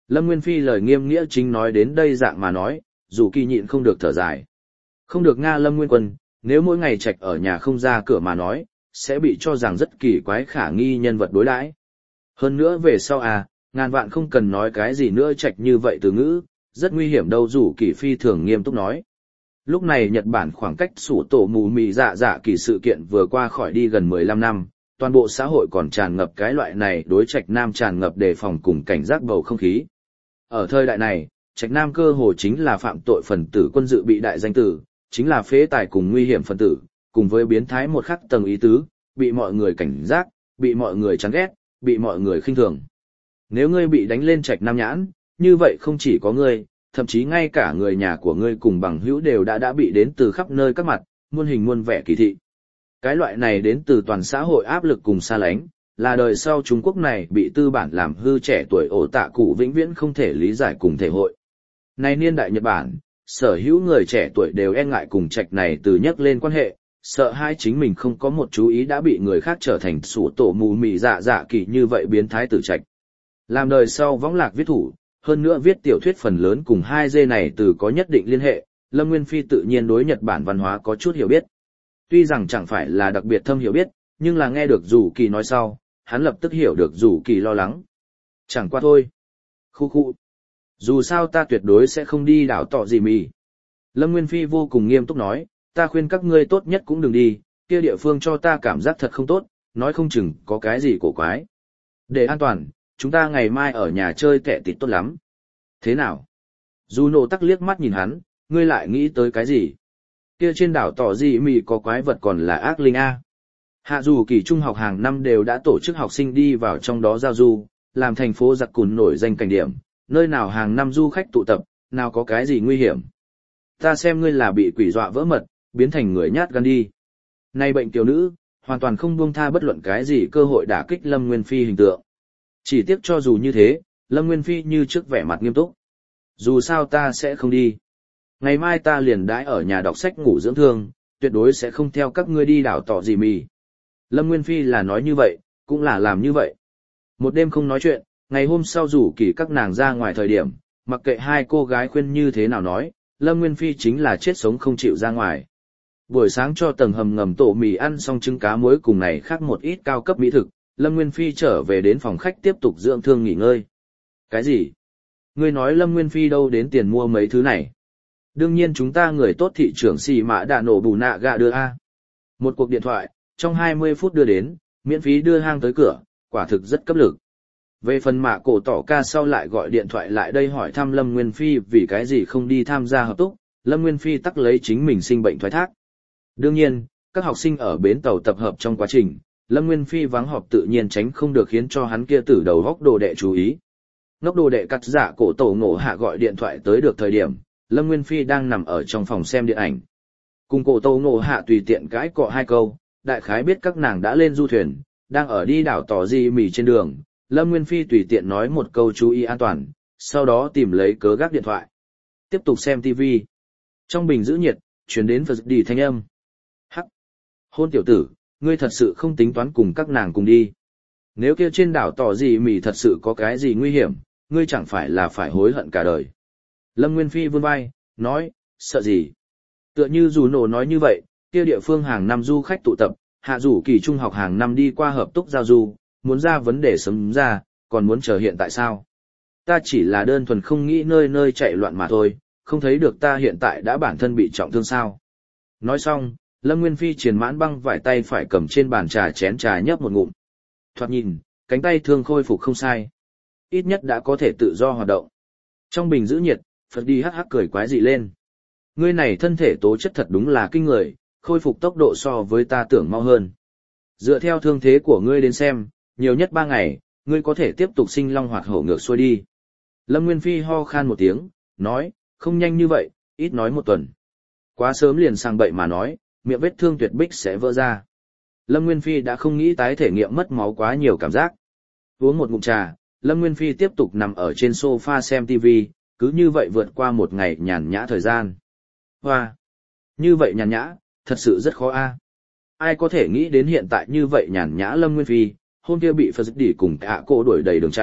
Lâm Nguyên Phi lời nghiêm nghĩa chính nói đến đây dạng mà nói, dù kỳ nhịn không được thở dài. Không được Nga Lâm Nguyên Quân, nếu mỗi ngày trạch ở nhà không ra cửa mà nói, sẽ bị cho rằng rất kỳ quái khả nghi nhân vật đối đãi. Hơn nữa về sau à, ngàn vạn không cần nói cái gì nữa trạch như vậy từ ngữ, rất nguy hiểm đâu dù kỳ phi thường nghiêm túc nói. Lúc này Nhật Bản khoảng cách sủ tổ mù mì dạ dạ kỳ sự kiện vừa qua khỏi đi gần mười lăm năm, toàn bộ xã hội còn tràn ngập cái loại này đối trạch nam tràn ngập đề phòng cùng cảnh giác bầu không khí. Ở thời đại này, trạch nam cơ hồ chính là phạm tội phần tử quân dự bị đại danh tử, chính là phế tài cùng nguy hiểm phần tử, cùng với biến thái một khắc tầng ý tứ, bị mọi người cảnh giác, bị mọi người chán ghét, bị mọi người khinh thường. Nếu ngươi bị đánh lên trạch nam nhãn, như vậy không chỉ có ngươi, thậm chí ngay cả người nhà của ngươi cùng bằng hữu đều đã đã bị đến từ khắp nơi các mặt, muôn hình muôn vẻ kỳ thị. Cái loại này đến từ toàn xã hội áp lực cùng xa lánh, là đời sau Trung Quốc này bị tư bản làm hư trẻ tuổi ổ tạ cụ vĩnh viễn không thể lý giải cùng thể hội. Này niên đại Nhật Bản, sở hữu người trẻ tuổi đều e ngại cùng trạch này từ nhắc lên quan hệ, sợ hai chính mình không có một chú ý đã bị người khác trở thành sủ tổ mù mị dạ dạ kỳ như vậy biến thái tử trạch. Làm đời sau võng lạc viết thủ, hơn nữa viết tiểu thuyết phần lớn cùng hai dê này từ có nhất định liên hệ, Lâm Nguyên Phi tự nhiên đối Nhật Bản văn hóa có chút hiểu biết. Tuy rằng chẳng phải là đặc biệt thâm hiểu biết, nhưng là nghe được Dù Kỳ nói sau, hắn lập tức hiểu được Dù Kỳ lo lắng. Chẳng qua thôi. Khu khu. Dù sao ta tuyệt đối sẽ không đi đảo tọ gì mì. Lâm Nguyên Phi vô cùng nghiêm túc nói, ta khuyên các ngươi tốt nhất cũng đừng đi, kia địa phương cho ta cảm giác thật không tốt, nói không chừng có cái gì cổ quái. Để an toàn, chúng ta ngày mai ở nhà chơi kẻ tịt tốt lắm. Thế nào? Dù nổ tắc liếc mắt nhìn hắn, ngươi lại nghĩ tới cái gì? Kia trên đảo tỏ gì mì có quái vật còn là ác linh A. Hạ dù kỳ trung học hàng năm đều đã tổ chức học sinh đi vào trong đó giao du, làm thành phố giặc cùn nổi danh cảnh điểm, nơi nào hàng năm du khách tụ tập, nào có cái gì nguy hiểm. Ta xem ngươi là bị quỷ dọa vỡ mật, biến thành người nhát gan đi. Nay bệnh tiểu nữ, hoàn toàn không buông tha bất luận cái gì cơ hội đả kích Lâm Nguyên Phi hình tượng. Chỉ tiếc cho dù như thế, Lâm Nguyên Phi như trước vẻ mặt nghiêm túc. Dù sao ta sẽ không đi. Ngày mai ta liền đãi ở nhà đọc sách ngủ dưỡng thương, tuyệt đối sẽ không theo các ngươi đi đảo tỏ gì mì. Lâm Nguyên Phi là nói như vậy, cũng là làm như vậy. Một đêm không nói chuyện, ngày hôm sau rủ kỳ các nàng ra ngoài thời điểm, mặc kệ hai cô gái khuyên như thế nào nói, Lâm Nguyên Phi chính là chết sống không chịu ra ngoài. Buổi sáng cho tầng hầm ngầm tổ mì ăn xong trứng cá muối cùng này khác một ít cao cấp mỹ thực, Lâm Nguyên Phi trở về đến phòng khách tiếp tục dưỡng thương nghỉ ngơi. Cái gì? Ngươi nói Lâm Nguyên Phi đâu đến tiền mua mấy thứ này? Đương nhiên chúng ta người tốt thị trưởng xì mã đạ nổ bù nạ gạ đưa A. Một cuộc điện thoại, trong hai mươi phút đưa đến, miễn phí đưa hang tới cửa, quả thực rất cấp lực. Về phần mạ cổ tỏ ca sau lại gọi điện thoại lại đây hỏi thăm Lâm Nguyên Phi vì cái gì không đi tham gia hợp túc, Lâm Nguyên Phi tắc lấy chính mình sinh bệnh thoái thác. Đương nhiên, các học sinh ở bến tàu tập hợp trong quá trình, Lâm Nguyên Phi vắng họp tự nhiên tránh không được khiến cho hắn kia tử đầu góc đồ đệ chú ý. Ngốc đồ đệ cắt giả cổ tổ ngộ hạ gọi điện thoại tới được thời điểm, Lâm Nguyên Phi đang nằm ở trong phòng xem điện ảnh. Cùng cổ tổ ngộ hạ tùy tiện cãi cọ hai câu, đại khái biết các nàng đã lên du thuyền, đang ở đi đảo tỏ gì mì trên đường. Lâm Nguyên Phi tùy tiện nói một câu chú ý an toàn, sau đó tìm lấy cớ gác điện thoại. Tiếp tục xem ti vi. Trong bình giữ nhiệt, chuyển đến Phật đi thanh âm. Hắc! Hôn tiểu tử, ngươi thật sự không tính toán cùng các nàng cùng đi. Nếu kia trên đảo tỏ gì mì thật sự có cái gì nguy hiểm, ngươi chẳng phải là phải hối hận cả đời. Lâm Nguyên Phi vươn vai, nói, sợ gì? Tựa như dù nổ nói như vậy, kia địa phương hàng năm du khách tụ tập, hạ rủ kỳ trung học hàng năm đi qua hợp túc giao du, muốn ra vấn đề sớm ra, còn muốn chờ hiện tại sao? Ta chỉ là đơn thuần không nghĩ nơi nơi chạy loạn mà thôi, không thấy được ta hiện tại đã bản thân bị trọng thương sao. Nói xong, Lâm Nguyên Phi triền mãn băng vải tay phải cầm trên bàn trà chén trà nhấp một ngụm. Thoạt nhìn, cánh tay thương khôi phục không sai. Ít nhất đã có thể tự do hoạt động. Trong bình giữ nhiệt, Phật đi hắc hắc cười quái dị lên. Ngươi này thân thể tố chất thật đúng là kinh người, khôi phục tốc độ so với ta tưởng mau hơn. Dựa theo thương thế của ngươi đến xem, nhiều nhất ba ngày, ngươi có thể tiếp tục sinh long hoạt hổ ngược xuôi đi. Lâm Nguyên Phi ho khan một tiếng, nói, không nhanh như vậy, ít nói một tuần. Quá sớm liền sang bậy mà nói, miệng vết thương tuyệt bích sẽ vỡ ra. Lâm Nguyên Phi đã không nghĩ tái thể nghiệm mất máu quá nhiều cảm giác. Uống một ngụm trà, Lâm Nguyên Phi tiếp tục nằm ở trên sofa xem ti vi, cứ như vậy vượt qua một ngày nhàn nhã thời gian. Hoa! Như vậy nhàn nhã, thật sự rất khó a. Ai có thể nghĩ đến hiện tại như vậy nhàn nhã Lâm Nguyên Phi, hôm kia bị Phật đỉ cùng ạ cô đuổi đầy đường chạy,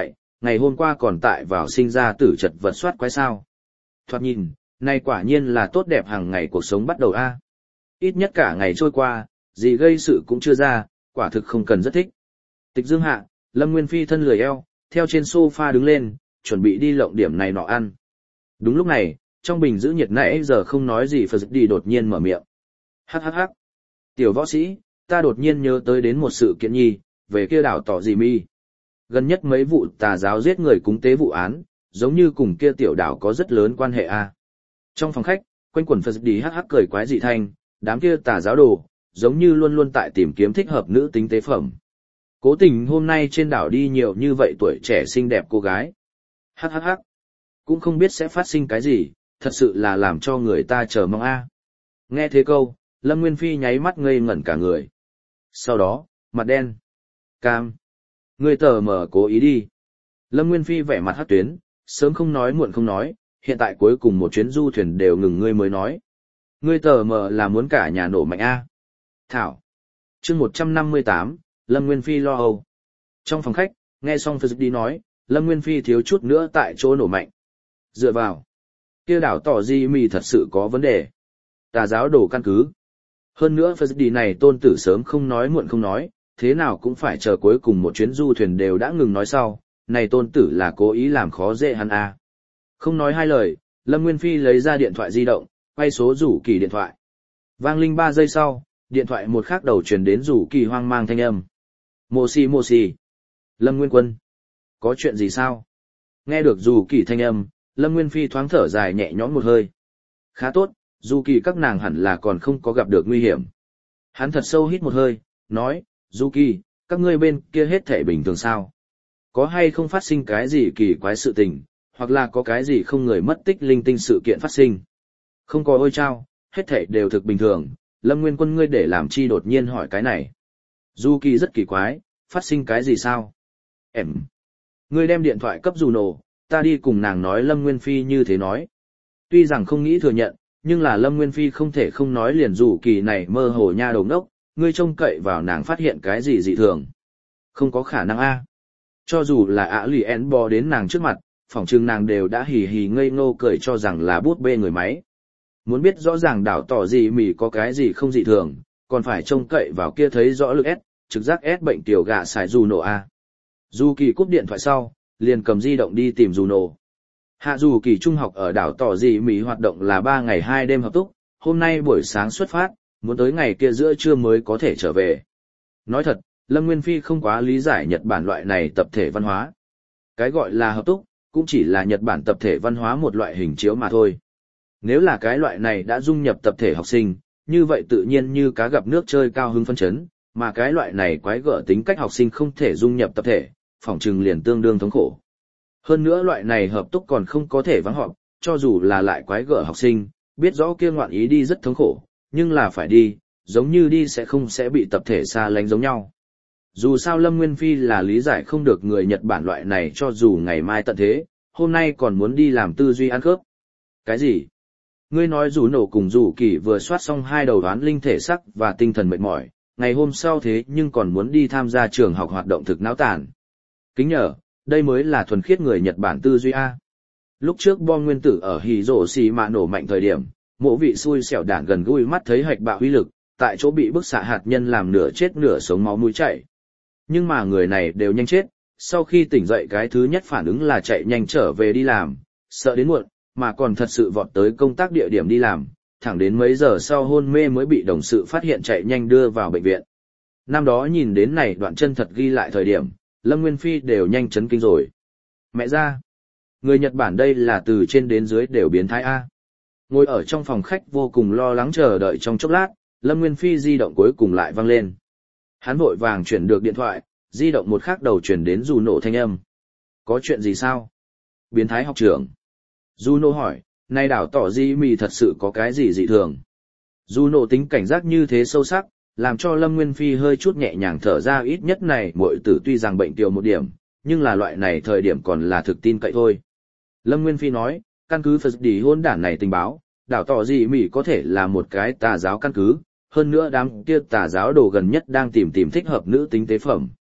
ngày hôm qua còn tại vào sinh ra tử trật vật soát quái sao. Thoạt nhìn, nay quả nhiên là tốt đẹp hàng ngày cuộc sống bắt đầu a. Ít nhất cả ngày trôi qua, gì gây sự cũng chưa ra, quả thực không cần rất thích. Tịch dương hạ, Lâm Nguyên Phi thân lười eo, theo trên sofa đứng lên, chuẩn bị đi lộng điểm này nọ ăn. Đúng lúc này, trong bình giữ nhiệt nãy giờ không nói gì Phật đi đột nhiên mở miệng. Hắc hắc hắc. Tiểu võ sĩ, ta đột nhiên nhớ tới đến một sự kiện nhi, về kia đảo tỏ gì mi. Gần nhất mấy vụ tà giáo giết người cúng tế vụ án, giống như cùng kia tiểu đảo có rất lớn quan hệ a. Trong phòng khách, quanh quần Phật đi hắc hắc cười quái dị thanh, đám kia tà giáo đồ, giống như luôn luôn tại tìm kiếm thích hợp nữ tính tế phẩm. Cố tình hôm nay trên đảo đi nhiều như vậy tuổi trẻ xinh đẹp cô gái. Hắc hắc hắc. Cũng không biết sẽ phát sinh cái gì, thật sự là làm cho người ta chờ mong a. Nghe thế câu, Lâm Nguyên Phi nháy mắt ngây ngẩn cả người. Sau đó, mặt đen. Cam. Ngươi tờ mờ cố ý đi. Lâm Nguyên Phi vẻ mặt hắc tuyến, sớm không nói muộn không nói, hiện tại cuối cùng một chuyến du thuyền đều ngừng ngươi mới nói. Ngươi tờ mờ là muốn cả nhà nổ mạnh a. Thảo. Chương một trăm năm mươi tám, Lâm Nguyên Phi lo âu. Trong phòng khách, nghe xong Phật đi nói, Lâm Nguyên Phi thiếu chút nữa tại chỗ nổ mạnh. Dựa vào. Kia đảo tỏ gì mì thật sự có vấn đề. Tà giáo đổ căn cứ. Hơn nữa Phật đi này tôn tử sớm không nói muộn không nói, thế nào cũng phải chờ cuối cùng một chuyến du thuyền đều đã ngừng nói sau, này tôn tử là cố ý làm khó dễ hắn a. Không nói hai lời, Lâm Nguyên Phi lấy ra điện thoại di động, quay số rủ kỳ điện thoại. Vang linh ba giây sau, điện thoại một khắc đầu truyền đến rủ kỳ hoang mang thanh âm. Mô xì mô xì. Lâm Nguyên Quân. Có chuyện gì sao? Nghe được rủ kỳ thanh âm, Lâm Nguyên Phi thoáng thở dài nhẹ nhõm một hơi. Khá tốt, dù kỳ các nàng hẳn là còn không có gặp được nguy hiểm. Hắn thật sâu hít một hơi, nói, dù kỳ, các ngươi bên kia hết thể bình thường sao? Có hay không phát sinh cái gì kỳ quái sự tình, hoặc là có cái gì không người mất tích linh tinh sự kiện phát sinh? Không có ôi chao, hết thể đều thực bình thường, Lâm Nguyên Quân ngươi để làm chi đột nhiên hỏi cái này. Du kỳ rất kỳ quái, phát sinh cái gì sao? Em. Ngươi đem điện thoại cấp dù nổ, ta đi cùng nàng nói Lâm Nguyên Phi như thế nói. Tuy rằng không nghĩ thừa nhận, nhưng là Lâm Nguyên Phi không thể không nói liền dù kỳ này mơ hồ nha đầu ngốc, ngươi trông cậy vào nàng phát hiện cái gì dị thường. Không có khả năng a. Cho dù là ả lì én bò đến nàng trước mặt, phỏng chừng nàng đều đã hì hì ngây ngô cười cho rằng là bút bê người máy. Muốn biết rõ ràng đảo tỏ gì mỉ có cái gì không dị thường, còn phải trông cậy vào kia thấy rõ lực S, trực giác S bệnh tiểu gạ xài dù nổ a. Dù kỳ cúp điện thoại sau, liền cầm di động đi tìm dù nổ. Hạ dù kỳ trung học ở đảo tỏ gì Mỹ hoạt động là ba ngày hai đêm hợp túc, hôm nay buổi sáng xuất phát, muốn tới ngày kia giữa trưa mới có thể trở về. Nói thật, Lâm Nguyên Phi không quá lý giải Nhật Bản loại này tập thể văn hóa. Cái gọi là hợp túc, cũng chỉ là Nhật Bản tập thể văn hóa một loại hình chiếu mà thôi. Nếu là cái loại này đã dung nhập tập thể học sinh, như vậy tự nhiên như cá gặp nước chơi cao hứng phân chấn, mà cái loại này quái gở tính cách học sinh không thể dung nhập tập thể, phỏng chừng liền tương đương thống khổ. Hơn nữa loại này hợp túc còn không có thể vắng họp, cho dù là lại quái gở học sinh, biết rõ kia ngoạn ý đi rất thống khổ, nhưng là phải đi, giống như đi sẽ không sẽ bị tập thể xa lánh giống nhau. Dù sao Lâm Nguyên Phi là lý giải không được người Nhật Bản loại này cho dù ngày mai tận thế, hôm nay còn muốn đi làm tư duy ăn khớp. Cái gì? Ngươi nói rủ nổ cùng rủ kỳ vừa soát xong hai đầu đoán linh thể sắc và tinh thần mệt mỏi, ngày hôm sau thế nhưng còn muốn đi tham gia trường học hoạt động thực náo tàn. Kính nhờ, đây mới là thuần khiết người Nhật Bản tư duy A. Lúc trước bom nguyên tử ở hì rổ xì mạ nổ mạnh thời điểm, mộ vị xui xẻo đản gần gũi mắt thấy hạch bạo uy lực, tại chỗ bị bức xạ hạt nhân làm nửa chết nửa sống máu mũi chảy. Nhưng mà người này đều nhanh chết, sau khi tỉnh dậy cái thứ nhất phản ứng là chạy nhanh trở về đi làm, sợ đến muộn, mà còn thật sự vọt tới công tác địa điểm đi làm, thẳng đến mấy giờ sau hôn mê mới bị đồng sự phát hiện chạy nhanh đưa vào bệnh viện. Năm đó nhìn đến này đoạn chân thật ghi lại thời điểm, Lâm Nguyên Phi đều nhanh chấn kinh rồi. Mẹ ra, người Nhật Bản đây là từ trên đến dưới đều biến thái A. Ngồi ở trong phòng khách vô cùng lo lắng chờ đợi trong chốc lát, Lâm Nguyên Phi di động cuối cùng lại vang lên. Hắn vội vàng chuyển được điện thoại, di động một khắc đầu chuyển đến dù nổ thanh âm. Có chuyện gì sao? Biến thái học trưởng. Juno hỏi, nay đảo tỏ gì mì thật sự có cái gì dị thường? Juno tính cảnh giác như thế sâu sắc, làm cho Lâm Nguyên Phi hơi chút nhẹ nhàng thở ra, ít nhất này muội tử tuy rằng bệnh tiểu một điểm, nhưng là loại này thời điểm còn là thực tin cậy thôi. Lâm Nguyên Phi nói, căn cứ Phật đi hôn đản này tình báo, đảo tỏ gì mì có thể là một cái tà giáo căn cứ, hơn nữa đám kia tà giáo đồ gần nhất đang tìm tìm thích hợp nữ tính tế phẩm.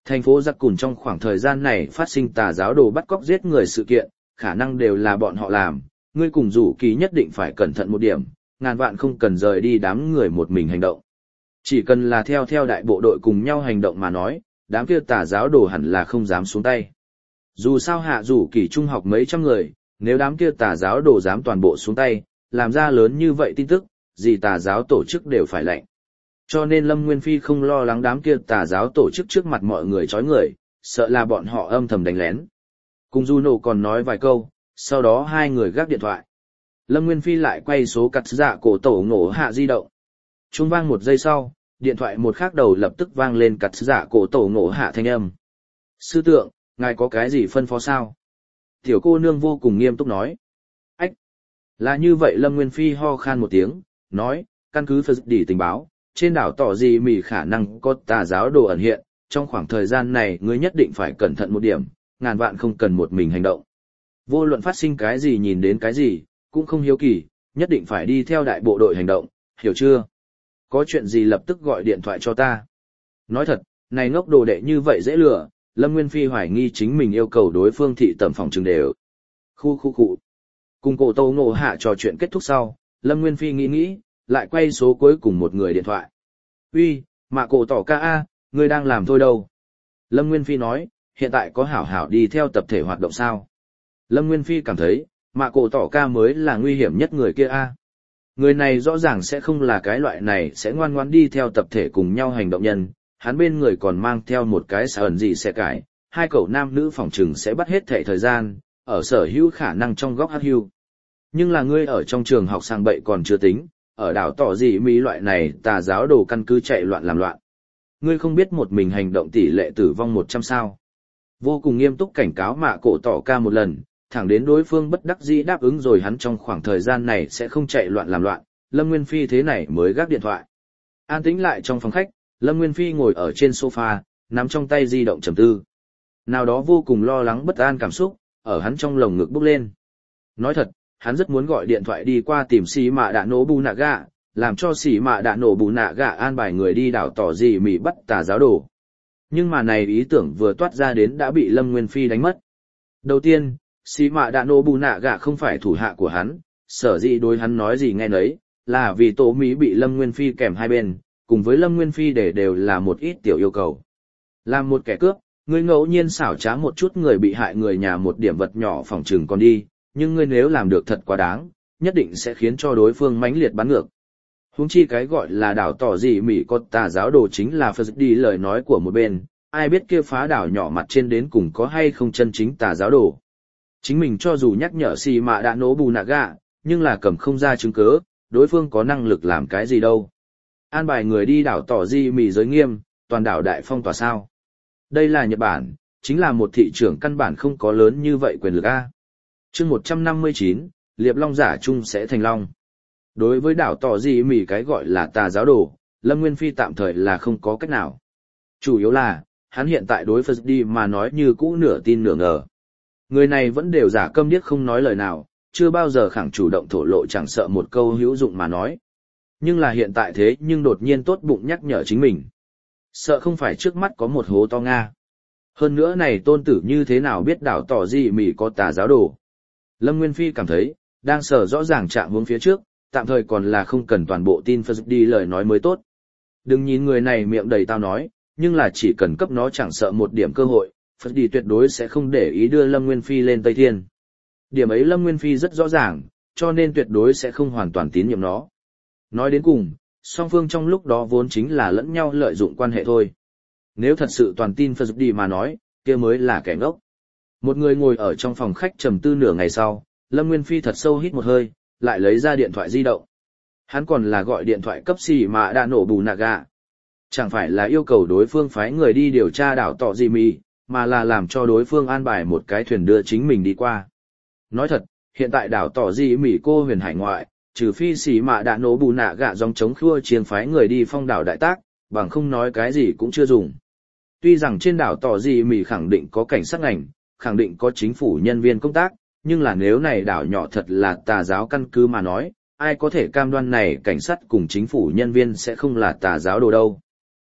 Thành phố giặc cùn trong khoảng thời gian này phát sinh tà giáo đồ bắt cóc giết người sự kiện, khả năng đều là bọn họ làm, ngươi cùng rủ kỳ nhất định phải cẩn thận một điểm, ngàn vạn không cần rời đi đám người một mình hành động. Chỉ cần là theo theo đại bộ đội cùng nhau hành động mà nói, đám kia tà giáo đồ hẳn là không dám xuống tay. Dù sao hạ rủ kỳ trung học mấy trăm người, nếu đám kia tà giáo đồ dám toàn bộ xuống tay, làm ra lớn như vậy tin tức, gì tà giáo tổ chức đều phải lạnh. Cho nên Lâm Nguyên Phi không lo lắng đám kia tà giáo tổ chức trước mặt mọi người chói người, sợ là bọn họ âm thầm đánh lén. Cùng Juno còn nói vài câu, sau đó hai người gác điện thoại. Lâm Nguyên Phi lại quay số cắt dạ cổ tổ ngổ hạ di động. Chuông vang một giây sau, điện thoại một khác đầu lập tức vang lên cắt dạ cổ tổ ngổ hạ thanh âm. Sư tượng, ngài có cái gì phân phó sao? Tiểu cô nương vô cùng nghiêm túc nói. Ách! Là như vậy Lâm Nguyên Phi ho khan một tiếng, nói, căn cứ Phật đỉ tình báo, trên đảo tỏ gì mì khả năng có tà giáo đồ ẩn hiện, trong khoảng thời gian này ngươi nhất định phải cẩn thận một điểm, ngàn vạn không cần một mình hành động. Vô luận phát sinh cái gì nhìn đến cái gì, cũng không hiếu kỳ, nhất định phải đi theo đại bộ đội hành động, hiểu chưa? Có chuyện gì lập tức gọi điện thoại cho ta. Nói thật, này ngốc đồ đệ như vậy dễ lừa, Lâm Nguyên Phi hoài nghi chính mình yêu cầu đối phương thị tầm phòng trường đều. Khu khu khu. Cùng cổ tô ngộ hạ trò chuyện kết thúc sau, Lâm Nguyên Phi nghĩ nghĩ, lại quay số cuối cùng một người điện thoại. Uy, mạ cổ tỏ ca A, ngươi đang làm thôi đâu? Lâm Nguyên Phi nói, hiện tại có hảo hảo đi theo tập thể hoạt động sao? Lâm Nguyên Phi cảm thấy, mạ cổ tỏ ca mới là nguy hiểm nhất người kia A. Người này rõ ràng sẽ không là cái loại này sẽ ngoan ngoãn đi theo tập thể cùng nhau hành động nhân, hắn bên người còn mang theo một cái xà ẩn gì sẽ cải, hai cậu nam nữ phòng trừng sẽ bắt hết thệ thời gian, ở sở hữu khả năng trong góc hát hưu. Nhưng là ngươi ở trong trường học sang bậy còn chưa tính, ở đảo tỏ gì mỹ loại này tà giáo đồ căn cứ chạy loạn làm loạn. Ngươi không biết một mình hành động tỷ lệ tử vong một trăm sao. Vô cùng nghiêm túc cảnh cáo mạ cổ tỏ ca một lần, thẳng đến đối phương bất đắc dĩ đáp ứng rồi hắn trong khoảng thời gian này sẽ không chạy loạn làm loạn, Lâm Nguyên Phi thế này mới gác điện thoại. An tĩnh lại trong phòng khách, Lâm Nguyên Phi ngồi ở trên sofa, nắm trong tay di động trầm tư. Nào đó vô cùng lo lắng bất an cảm xúc, ở hắn trong lồng ngực bốc lên. Nói thật, hắn rất muốn gọi điện thoại đi qua tìm xì mạ đạ nổ bù nạ gạ, làm cho xì mạ đạ nổ bù nạ gạ an bài người đi đảo tỏ gì mì bắt tà giáo đồ. Nhưng mà này ý tưởng vừa toát ra đến đã bị Lâm Nguyên Phi đánh mất. Đầu tiên, xì mạ đạ nổ bù nạ gạ không phải thủ hạ của hắn, sở dĩ đối hắn nói gì nghe nấy, là vì tổ mỹ bị Lâm Nguyên Phi kèm hai bên, cùng với Lâm Nguyên Phi để đều là một ít tiểu yêu cầu. Làm một kẻ cướp, ngươi ngẫu nhiên xảo trá một chút người bị hại người nhà một điểm vật nhỏ phòng trừng còn đi, nhưng ngươi nếu làm được thật quá đáng, nhất định sẽ khiến cho đối phương mãnh liệt bắn ngược. Huống chi cái gọi là đảo tỏ gì Mỹ có tà giáo đồ chính là Phật đi lời nói của một bên, ai biết kia phá đảo nhỏ mặt trên đến cùng có hay không chân chính tà giáo đồ. Chính mình cho dù nhắc nhở xì mạ đã nổ bù nạ gạ, nhưng là cầm không ra chứng cứ, đối phương có năng lực làm cái gì đâu. An bài người đi đảo tỏ gì Mỹ giới nghiêm, toàn đảo đại phong tỏa sao. Đây là Nhật Bản, chính là một thị trường căn bản không có lớn như vậy quyền lực A. chương một trăm năm mươi chín, Liệp Long giả chung sẽ thành Long. Đối với đảo tỏ gì Mỹ cái gọi là tà giáo đồ, Lâm Nguyên Phi tạm thời là không có cách nào. Chủ yếu là, hắn hiện tại đối Phật đi mà nói như cũ nửa tin nửa ngờ. Người này vẫn đều giả câm điếc không nói lời nào, chưa bao giờ khẳng chủ động thổ lộ chẳng sợ một câu hữu dụng mà nói. Nhưng là hiện tại thế nhưng đột nhiên tốt bụng nhắc nhở chính mình. Sợ không phải trước mắt có một hố to Nga. Hơn nữa này tôn tử như thế nào biết đảo tỏ gì Mỹ có tà giáo đồ. Lâm Nguyên Phi cảm thấy, đang sở rõ ràng chạm hướng phía trước, tạm thời còn là không cần toàn bộ tin Phật đi lời nói mới tốt. Đừng nhìn người này miệng đầy tao nói, nhưng là chỉ cần cấp nó chẳng sợ một điểm cơ hội, Phật đi tuyệt đối sẽ không để ý đưa Lâm Nguyên Phi lên Tây Thiên. Điểm ấy Lâm Nguyên Phi rất rõ ràng, cho nên tuyệt đối sẽ không hoàn toàn tín nhiệm nó. Nói đến cùng, song phương trong lúc đó vốn chính là lẫn nhau lợi dụng quan hệ thôi. Nếu thật sự toàn tin Phật đi mà nói, kia mới là kẻ ngốc. Một người ngồi ở trong phòng khách trầm tư nửa ngày sau, Lâm Nguyên Phi thật sâu hít một hơi, lại lấy ra điện thoại di động. Hắn còn là gọi điện thoại cấp xì mà đã nổ bù nạ gạ. Chẳng phải là yêu cầu đối phương phái người đi điều tra đảo tỏ gì mì, mà là làm cho đối phương an bài một cái thuyền đưa chính mình đi qua. Nói thật, hiện tại đảo tỏ gì mì cô huyền hải ngoại, trừ phi xì mà đã nổ bù nạ gạ dòng chống khua chiên phái người đi phong đảo đại tác, bằng không nói cái gì cũng chưa dùng. Tuy rằng trên đảo tỏ gì mì khẳng định có cảnh sát ngành, khẳng định có chính phủ nhân viên công tác, nhưng là nếu này đảo nhỏ thật là tà giáo căn cứ mà nói, ai có thể cam đoan này cảnh sát cùng chính phủ nhân viên sẽ không là tà giáo đồ đâu.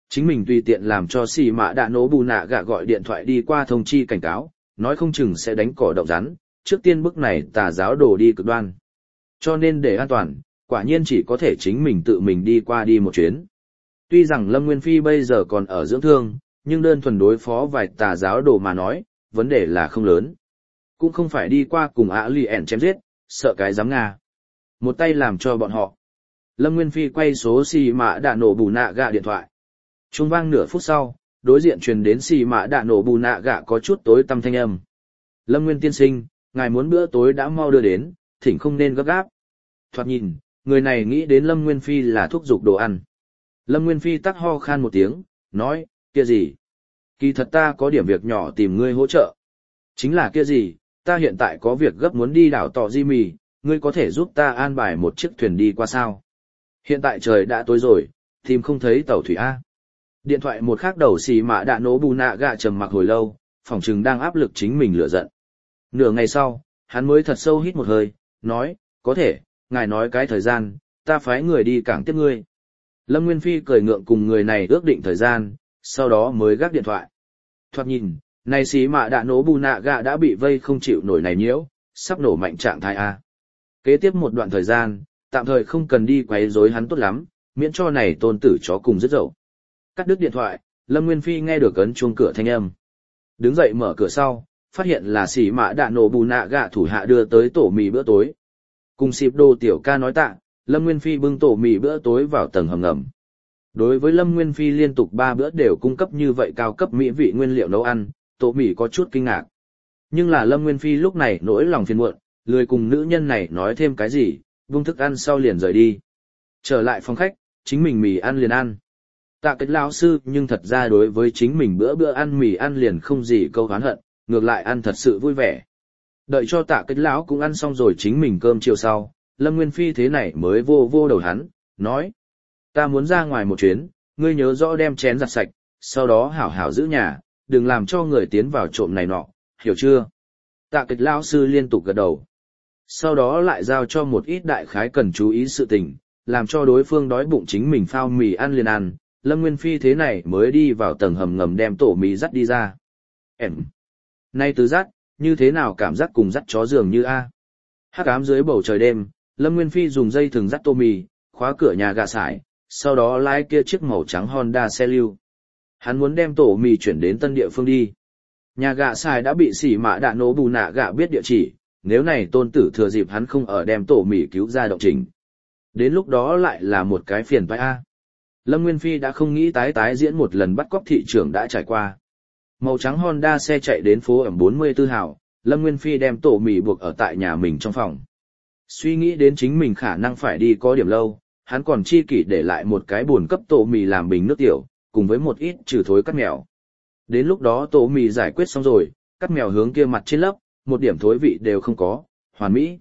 Chính mình tùy tiện làm cho xì mạ đạ nổ bù nạ gạ gọi điện thoại đi qua thông chi cảnh cáo, nói không chừng sẽ đánh cỏ động rắn, trước tiên bước này tà giáo đổ đi cực đoan. Cho nên để an toàn, quả nhiên chỉ có thể chính mình tự mình đi qua đi một chuyến. Tuy rằng Lâm Nguyên Phi bây giờ còn ở dưỡng thương, nhưng đơn thuần đối phó vài tà giáo đồ mà nói, vấn đề là không lớn. Cũng không phải đi qua cùng ả lì ẻn chém giết, sợ cái giám Nga. Một tay làm cho bọn họ. Lâm Nguyên Phi quay số xì mạ đạ nổ bù nạ gạ điện thoại. Trung vang nửa phút sau, đối diện truyền đến xì mạ đạ nổ bù nạ gạ có chút tối tăm thanh âm. Lâm Nguyên tiên sinh, ngài muốn bữa tối đã mau đưa đến, thỉnh không nên gấp gáp. Thoạt nhìn, người này nghĩ đến Lâm Nguyên Phi là thúc giục đồ ăn. Lâm Nguyên Phi tắc ho khan một tiếng, nói, kia gì? Kỳ thật ta có điểm việc nhỏ tìm ngươi hỗ trợ. Chính là kia gì, ta hiện tại có việc gấp muốn đi đảo tọ di mì, ngươi có thể giúp ta an bài một chiếc thuyền đi qua sao? Hiện tại trời đã tối rồi, tìm không thấy tàu thủy A. Điện thoại một khắc đầu xì mạ đạ nổ bù nạ gạ trầm mặc hồi lâu, phỏng chừng đang áp lực chính mình lửa giận. Nửa ngày sau, hắn mới thật sâu hít một hơi, nói, có thể, ngài nói cái thời gian, ta phái người đi cảng tiếp ngươi. Lâm Nguyên Phi cười ngượng cùng người này ước định thời gian, sau đó mới gác điện thoại. Thoạt nhìn, này xí mạ đạ nổ bù nạ gạ đã bị vây không chịu nổi này nhiễu, sắp nổ mạnh trạng thái A. Kế tiếp một đoạn thời gian, tạm thời không cần đi quấy rối hắn tốt lắm, miễn cho này tôn tử chó cùng rất dậu. Cắt đứt điện thoại, Lâm Nguyên Phi nghe được ấn chuông cửa thanh âm. Đứng dậy mở cửa sau, phát hiện là xỉ mạ đạ nổ bù nạ gạ thủ hạ đưa tới tổ mì bữa tối. Cùng xịp đồ tiểu ca nói tạ, Lâm Nguyên Phi bưng tổ mì bữa tối vào tầng hầm ngầm. Đối với Lâm Nguyên Phi liên tục ba bữa đều cung cấp như vậy cao cấp mỹ vị nguyên liệu nấu ăn, tổ mì có chút kinh ngạc. Nhưng là Lâm Nguyên Phi lúc này nỗi lòng phiền muộn, lười cùng nữ nhân này nói thêm cái gì, vung thức ăn sau liền rời đi. Trở lại phòng khách, chính mình mì ăn liền ăn. Tạ Cách lão sư nhưng thật ra đối với chính mình bữa bữa ăn mì ăn liền không gì câu oán hận, ngược lại ăn thật sự vui vẻ. Đợi cho Tạ Cách lão cũng ăn xong rồi chính mình cơm chiều sau, Lâm Nguyên Phi thế này mới vô vô đầu hắn, nói: "Ta muốn ra ngoài một chuyến, ngươi nhớ rõ đem chén giặt sạch, sau đó hảo hảo giữ nhà, đừng làm cho người tiến vào trộm này nọ, hiểu chưa?" Tạ Cách lão sư liên tục gật đầu. Sau đó lại giao cho một ít đại khái cần chú ý sự tình, làm cho đối phương đói bụng chính mình phao mì ăn liền ăn. Lâm Nguyên Phi thế này mới đi vào tầng hầm ngầm đem tổ mì dắt đi ra. Em! Nay từ dắt, như thế nào cảm giác cùng dắt chó dường như a? Hắc ám dưới bầu trời đêm, Lâm Nguyên Phi dùng dây thừng dắt tô mì, khóa cửa nhà gà sải, sau đó lái kia chiếc màu trắng Honda xe lưu. Hắn muốn đem tổ mì chuyển đến tân địa phương đi. Nhà gà sải đã bị xỉ mạ đạ nổ bù nạ gà biết địa chỉ, nếu này tôn tử thừa dịp hắn không ở đem tổ mì cứu ra động trình. Đến lúc đó lại là một cái phiền toái a. Lâm Nguyên Phi đã không nghĩ tái tái diễn một lần bắt cóc thị trường đã trải qua. Màu trắng Honda xe chạy đến phố ẩm bốn mươi tư hào, Lâm Nguyên Phi đem tổ mì buộc ở tại nhà mình trong phòng. Suy nghĩ đến chính mình khả năng phải đi có điểm lâu, hắn còn chi kỷ để lại một cái buồn cấp tổ mì làm bình nước tiểu, cùng với một ít trừ thối cắt mèo. Đến lúc đó tổ mì giải quyết xong rồi, cắt mèo hướng kia mặt trên lớp, một điểm thối vị đều không có, hoàn mỹ.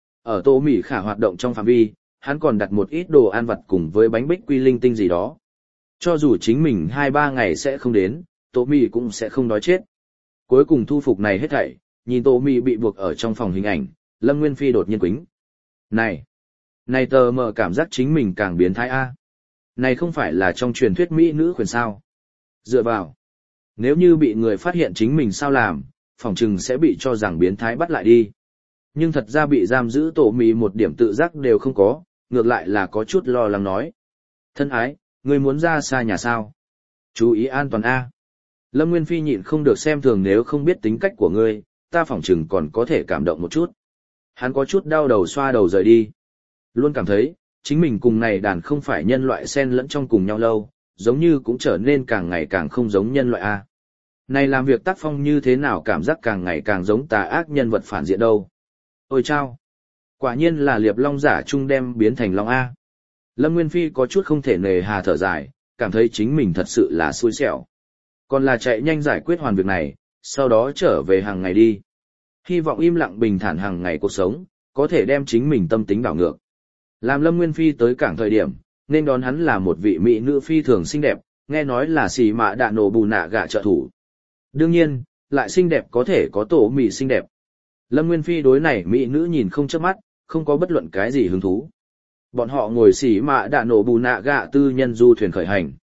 Ở tổ mì khả hoạt động trong phạm vi, hắn còn đặt một ít đồ ăn vặt cùng với bánh bích quy linh tinh gì đó. Cho dù chính mình hai ba ngày sẽ không đến, tổ mì cũng sẽ không đói chết. Cuối cùng thu phục này hết thảy, nhìn tổ mì bị buộc ở trong phòng hình ảnh, Lâm Nguyên Phi đột nhiên quính. Này! Này tờ mờ cảm giác chính mình càng biến thái A. Này không phải là trong truyền thuyết Mỹ nữ quyền sao. Dựa vào. Nếu như bị người phát hiện chính mình sao làm, phỏng chừng sẽ bị cho rằng biến thái bắt lại đi. Nhưng thật ra bị giam giữ tổ mì một điểm tự giác đều không có, ngược lại là có chút lo lắng nói. Thân ái, ngươi muốn ra xa nhà sao? Chú ý an toàn A. Lâm Nguyên Phi nhịn không được xem thường nếu không biết tính cách của ngươi, ta phỏng chừng còn có thể cảm động một chút. Hắn có chút đau đầu xoa đầu rời đi. Luôn cảm thấy, chính mình cùng này đàn không phải nhân loại xen lẫn trong cùng nhau lâu, giống như cũng trở nên càng ngày càng không giống nhân loại A. Này làm việc tác phong như thế nào cảm giác càng ngày càng giống tà ác nhân vật phản diện đâu. Ôi chao! Quả nhiên là liệp long giả trung đem biến thành long A. Lâm Nguyên Phi có chút không thể nề hà thở dài, cảm thấy chính mình thật sự là xui xẻo. Còn là chạy nhanh giải quyết hoàn việc này, sau đó trở về hàng ngày đi. Hy vọng im lặng bình thản hàng ngày cuộc sống, có thể đem chính mình tâm tính đảo ngược. Làm Lâm Nguyên Phi tới cảng thời điểm, nên đón hắn là một vị mỹ nữ phi thường xinh đẹp, nghe nói là xì mạ đạ nổ bù nạ gạ trợ thủ. Đương nhiên, lại xinh đẹp có thể có tổ mì xinh đẹp. Lâm Nguyên Phi đối này mỹ nữ nhìn không chớp mắt, không có bất luận cái gì hứng thú. Bọn họ ngồi xỉ mạ đạ nổ bù nạ gạ tư nhân du thuyền khởi hành.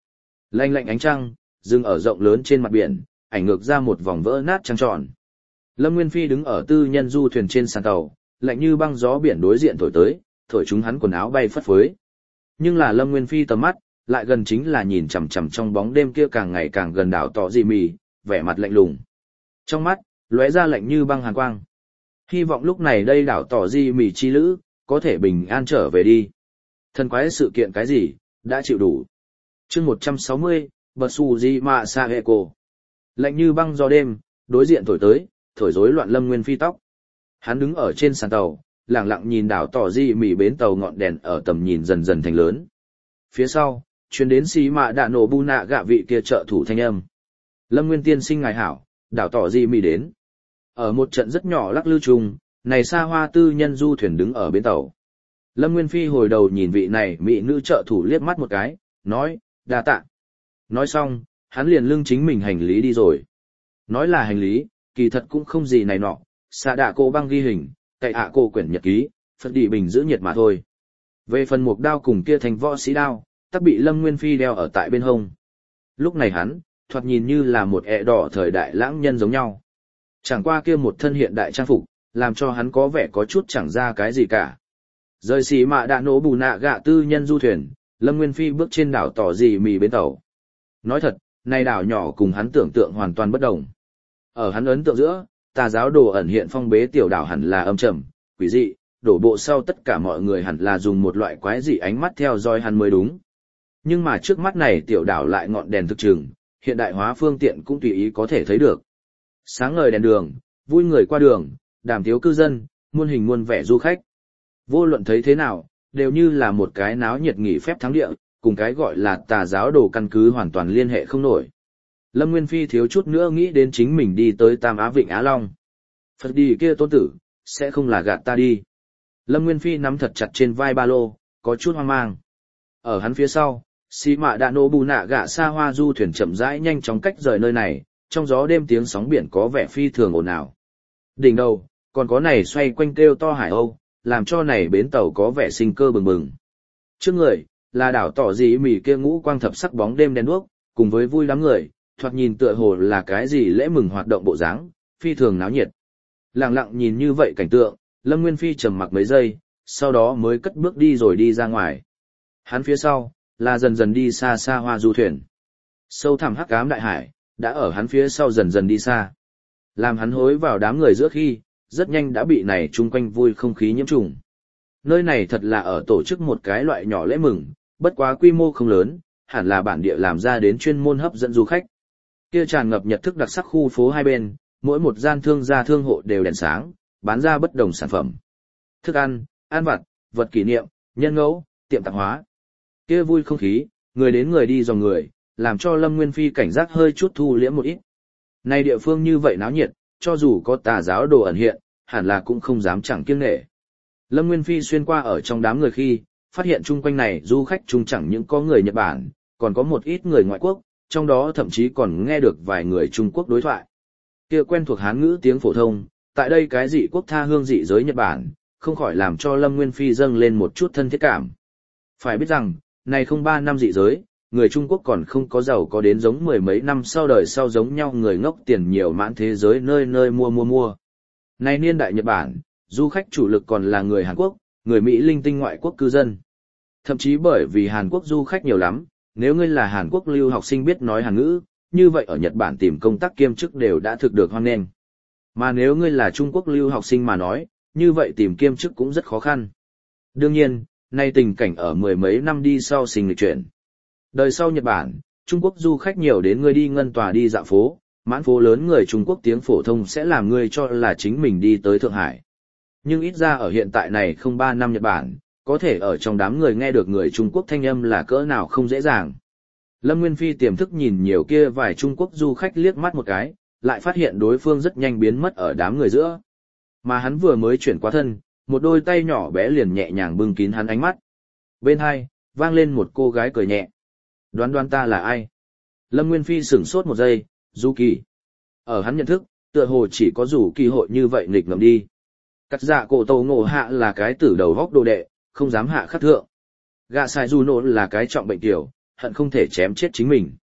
Lanh lạnh ánh trăng, dừng ở rộng lớn trên mặt biển, ảnh ngược ra một vòng vỡ nát trăng tròn. Lâm Nguyên Phi đứng ở tư nhân du thuyền trên sàn tàu, lạnh như băng gió biển đối diện thổi tới, thổi chúng hắn quần áo bay phất phới. Nhưng là Lâm Nguyên Phi tầm mắt, lại gần chính là nhìn chằm chằm trong bóng đêm kia càng ngày càng gần đảo tỏ dị mì, vẻ mặt lạnh lùng. Trong mắt, lóe ra lạnh như băng hàn quang. Hy vọng lúc này đây đảo tỏ dị mì chi lữ, có thể bình an trở về đi. Thần quái sự kiện cái gì, đã chịu đủ. chương một trăm sáu mươi, Bật Sù Di Mạ Sa Hệ Cổ. Lạnh như băng gió đêm, đối diện thổi tới, thổi rối loạn Lâm Nguyên Phi tóc. Hắn đứng ở trên sàn tàu, lặng lặng nhìn đảo tỏ dị mì bến tàu ngọn đèn ở tầm nhìn dần dần thành lớn. Phía sau, chuyến đến xí mạ đạ nổ bu nạ gạ vị kia trợ thủ thanh âm. Lâm Nguyên tiên sinh ngài hảo, đảo tỏ dị mì đến. Ở một trận rất nhỏ lắc lư trùng, này xa hoa tư nhân du thuyền đứng ở bến tàu. Lâm Nguyên Phi hồi đầu nhìn vị này mỹ nữ trợ thủ liếc mắt một cái, nói, đa tạ. Nói xong, hắn liền lưng chính mình hành lý đi rồi. Nói là hành lý, kỳ thật cũng không gì này nọ, xạ đạ cô băng ghi hình, cậy ạ cô quyển nhật ký, phật đi bình giữ nhiệt mà thôi. Về phần mục đao cùng kia thành võ sĩ đao, tắc bị Lâm Nguyên Phi đeo ở tại bên hông. Lúc này hắn, thoạt nhìn như là một ẹ đỏ thời đại lãng nhân giống nhau. Chẳng qua kia một thân hiện đại trang phục, làm cho hắn có vẻ có chút chẳng ra cái gì cả. Rời xì mạ đạ nổ bù nạ gạ tư nhân du thuyền, Lâm Nguyên Phi bước trên đảo tỏ dị mì bến tàu. Nói thật, này đảo nhỏ cùng hắn tưởng tượng hoàn toàn bất đồng. Ở hắn ấn tượng giữa, tà giáo đồ ẩn hiện phong bế tiểu đảo hẳn là âm trầm, quỷ dị, đổ bộ sau tất cả mọi người hẳn là dùng một loại quái dị ánh mắt theo dõi hắn mới đúng. Nhưng mà trước mắt này tiểu đảo lại ngọn đèn thực chừng, hiện đại hóa phương tiện cũng tùy ý có thể thấy được. Sáng ngời đèn đường, vui người qua đường, đàm tiếu cư dân, muôn hình muôn vẻ du khách. Vô luận thấy thế nào, đều như là một cái náo nhiệt nghỉ phép thắng địa, cùng cái gọi là tà giáo đồ căn cứ hoàn toàn liên hệ không nổi. Lâm Nguyên Phi thiếu chút nữa nghĩ đến chính mình đi tới Tam Á Vịnh Á Long. Phật đi kia tôn tử, sẽ không là gạt ta đi. Lâm Nguyên Phi nắm thật chặt trên vai ba lô, có chút hoang mang. Ở hắn phía sau, xì mạ đạ nổ bù nạ gạ xa hoa du thuyền chậm rãi nhanh chóng cách rời nơi này, trong gió đêm tiếng sóng biển có vẻ phi thường ồn ào. Đỉnh đầu, còn có này xoay quanh kêu to hải âu, làm cho này bến tàu có vẻ sinh cơ bừng bừng. Trước người, là đảo tỏ dị mì kia ngũ quang thập sắc bóng đêm đen đuốc, cùng với vui lắm người, thoạt nhìn tựa hồ là cái gì lễ mừng hoạt động bộ dáng, phi thường náo nhiệt. Lặng lặng nhìn như vậy cảnh tượng, Lâm Nguyên Phi trầm mặc mấy giây, sau đó mới cất bước đi rồi đi ra ngoài. Hắn phía sau, là dần dần đi xa xa hoa du thuyền. Sâu thẳm hắc ám đại hải, đã ở hắn phía sau dần dần đi xa. Làm hắn hối vào đám người giữa khi, rất nhanh đã bị này chung quanh vui không khí nhiễm trùng. Nơi này thật là ở tổ chức một cái loại nhỏ lễ mừng, bất quá quy mô không lớn, hẳn là bản địa làm ra đến chuyên môn hấp dẫn du khách. Kia tràn ngập nhật thức đặc sắc khu phố hai bên, mỗi một gian thương gia thương hộ đều đèn sáng, bán ra bất đồng sản phẩm. Thức ăn, ăn vặt, vật kỷ niệm, nhân ngẫu, tiệm tạp hóa. Kia vui không khí, người đến người đi dòng người, làm cho Lâm Nguyên Phi cảnh giác hơi chút thu liễm một ít. Này địa phương như vậy náo nhiệt, cho dù có tà giáo đồ ẩn hiện, hẳn là cũng không dám chẳng kiêng nể. Lâm Nguyên Phi xuyên qua ở trong đám người khi, phát hiện chung quanh này du khách chung chẳng những có người Nhật Bản, còn có một ít người ngoại quốc, trong đó thậm chí còn nghe được vài người Trung Quốc đối thoại. Kia quen thuộc Hán ngữ tiếng phổ thông, tại đây cái dị quốc tha hương dị giới Nhật Bản, không khỏi làm cho Lâm Nguyên Phi dâng lên một chút thân thiết cảm. Phải biết rằng, này không ba năm dị giới, người Trung Quốc còn không có giàu có đến giống mười mấy năm sau đời sau giống nhau người ngốc tiền nhiều mãn thế giới nơi nơi mua mua mua. Này niên đại Nhật Bản, du khách chủ lực còn là người Hàn Quốc, người Mỹ linh tinh ngoại quốc cư dân. Thậm chí bởi vì Hàn Quốc du khách nhiều lắm, nếu ngươi là Hàn Quốc lưu học sinh biết nói Hàn ngữ, như vậy ở Nhật Bản tìm công tác kiêm chức đều đã thực được hoan nghênh. Mà nếu ngươi là Trung Quốc lưu học sinh mà nói, như vậy tìm kiêm chức cũng rất khó khăn. Đương nhiên, nay tình cảnh ở mười mấy năm đi sau sinh lịch chuyển. Đời sau Nhật Bản, Trung Quốc du khách nhiều đến ngươi đi ngân tòa đi dạo phố, mãn phố lớn người Trung Quốc tiếng phổ thông sẽ làm ngươi cho là chính mình đi tới Thượng Hải. Nhưng ít ra ở hiện tại này không ba năm Nhật Bản, có thể ở trong đám người nghe được người Trung Quốc thanh âm là cỡ nào không dễ dàng. Lâm Nguyên Phi tiềm thức nhìn nhiều kia vài Trung Quốc du khách liếc mắt một cái, lại phát hiện đối phương rất nhanh biến mất ở đám người giữa. Mà hắn vừa mới chuyển qua thân, một đôi tay nhỏ bé liền nhẹ nhàng bưng kín hắn ánh mắt. Bên hai, vang lên một cô gái cười nhẹ. Đoán đoán ta là ai? Lâm Nguyên Phi sửng sốt một giây, Du Kỳ. Ở hắn nhận thức, tựa hồ chỉ có Du Kỳ hội như vậy nghịch ngợm đi. Cắt dạ cổ tổ ngộ hạ là cái tử đầu góc đồ đệ, không dám hạ khắc thượng. Gạ sai Du nổ là cái trọng bệnh tiểu, hận không thể chém chết chính mình.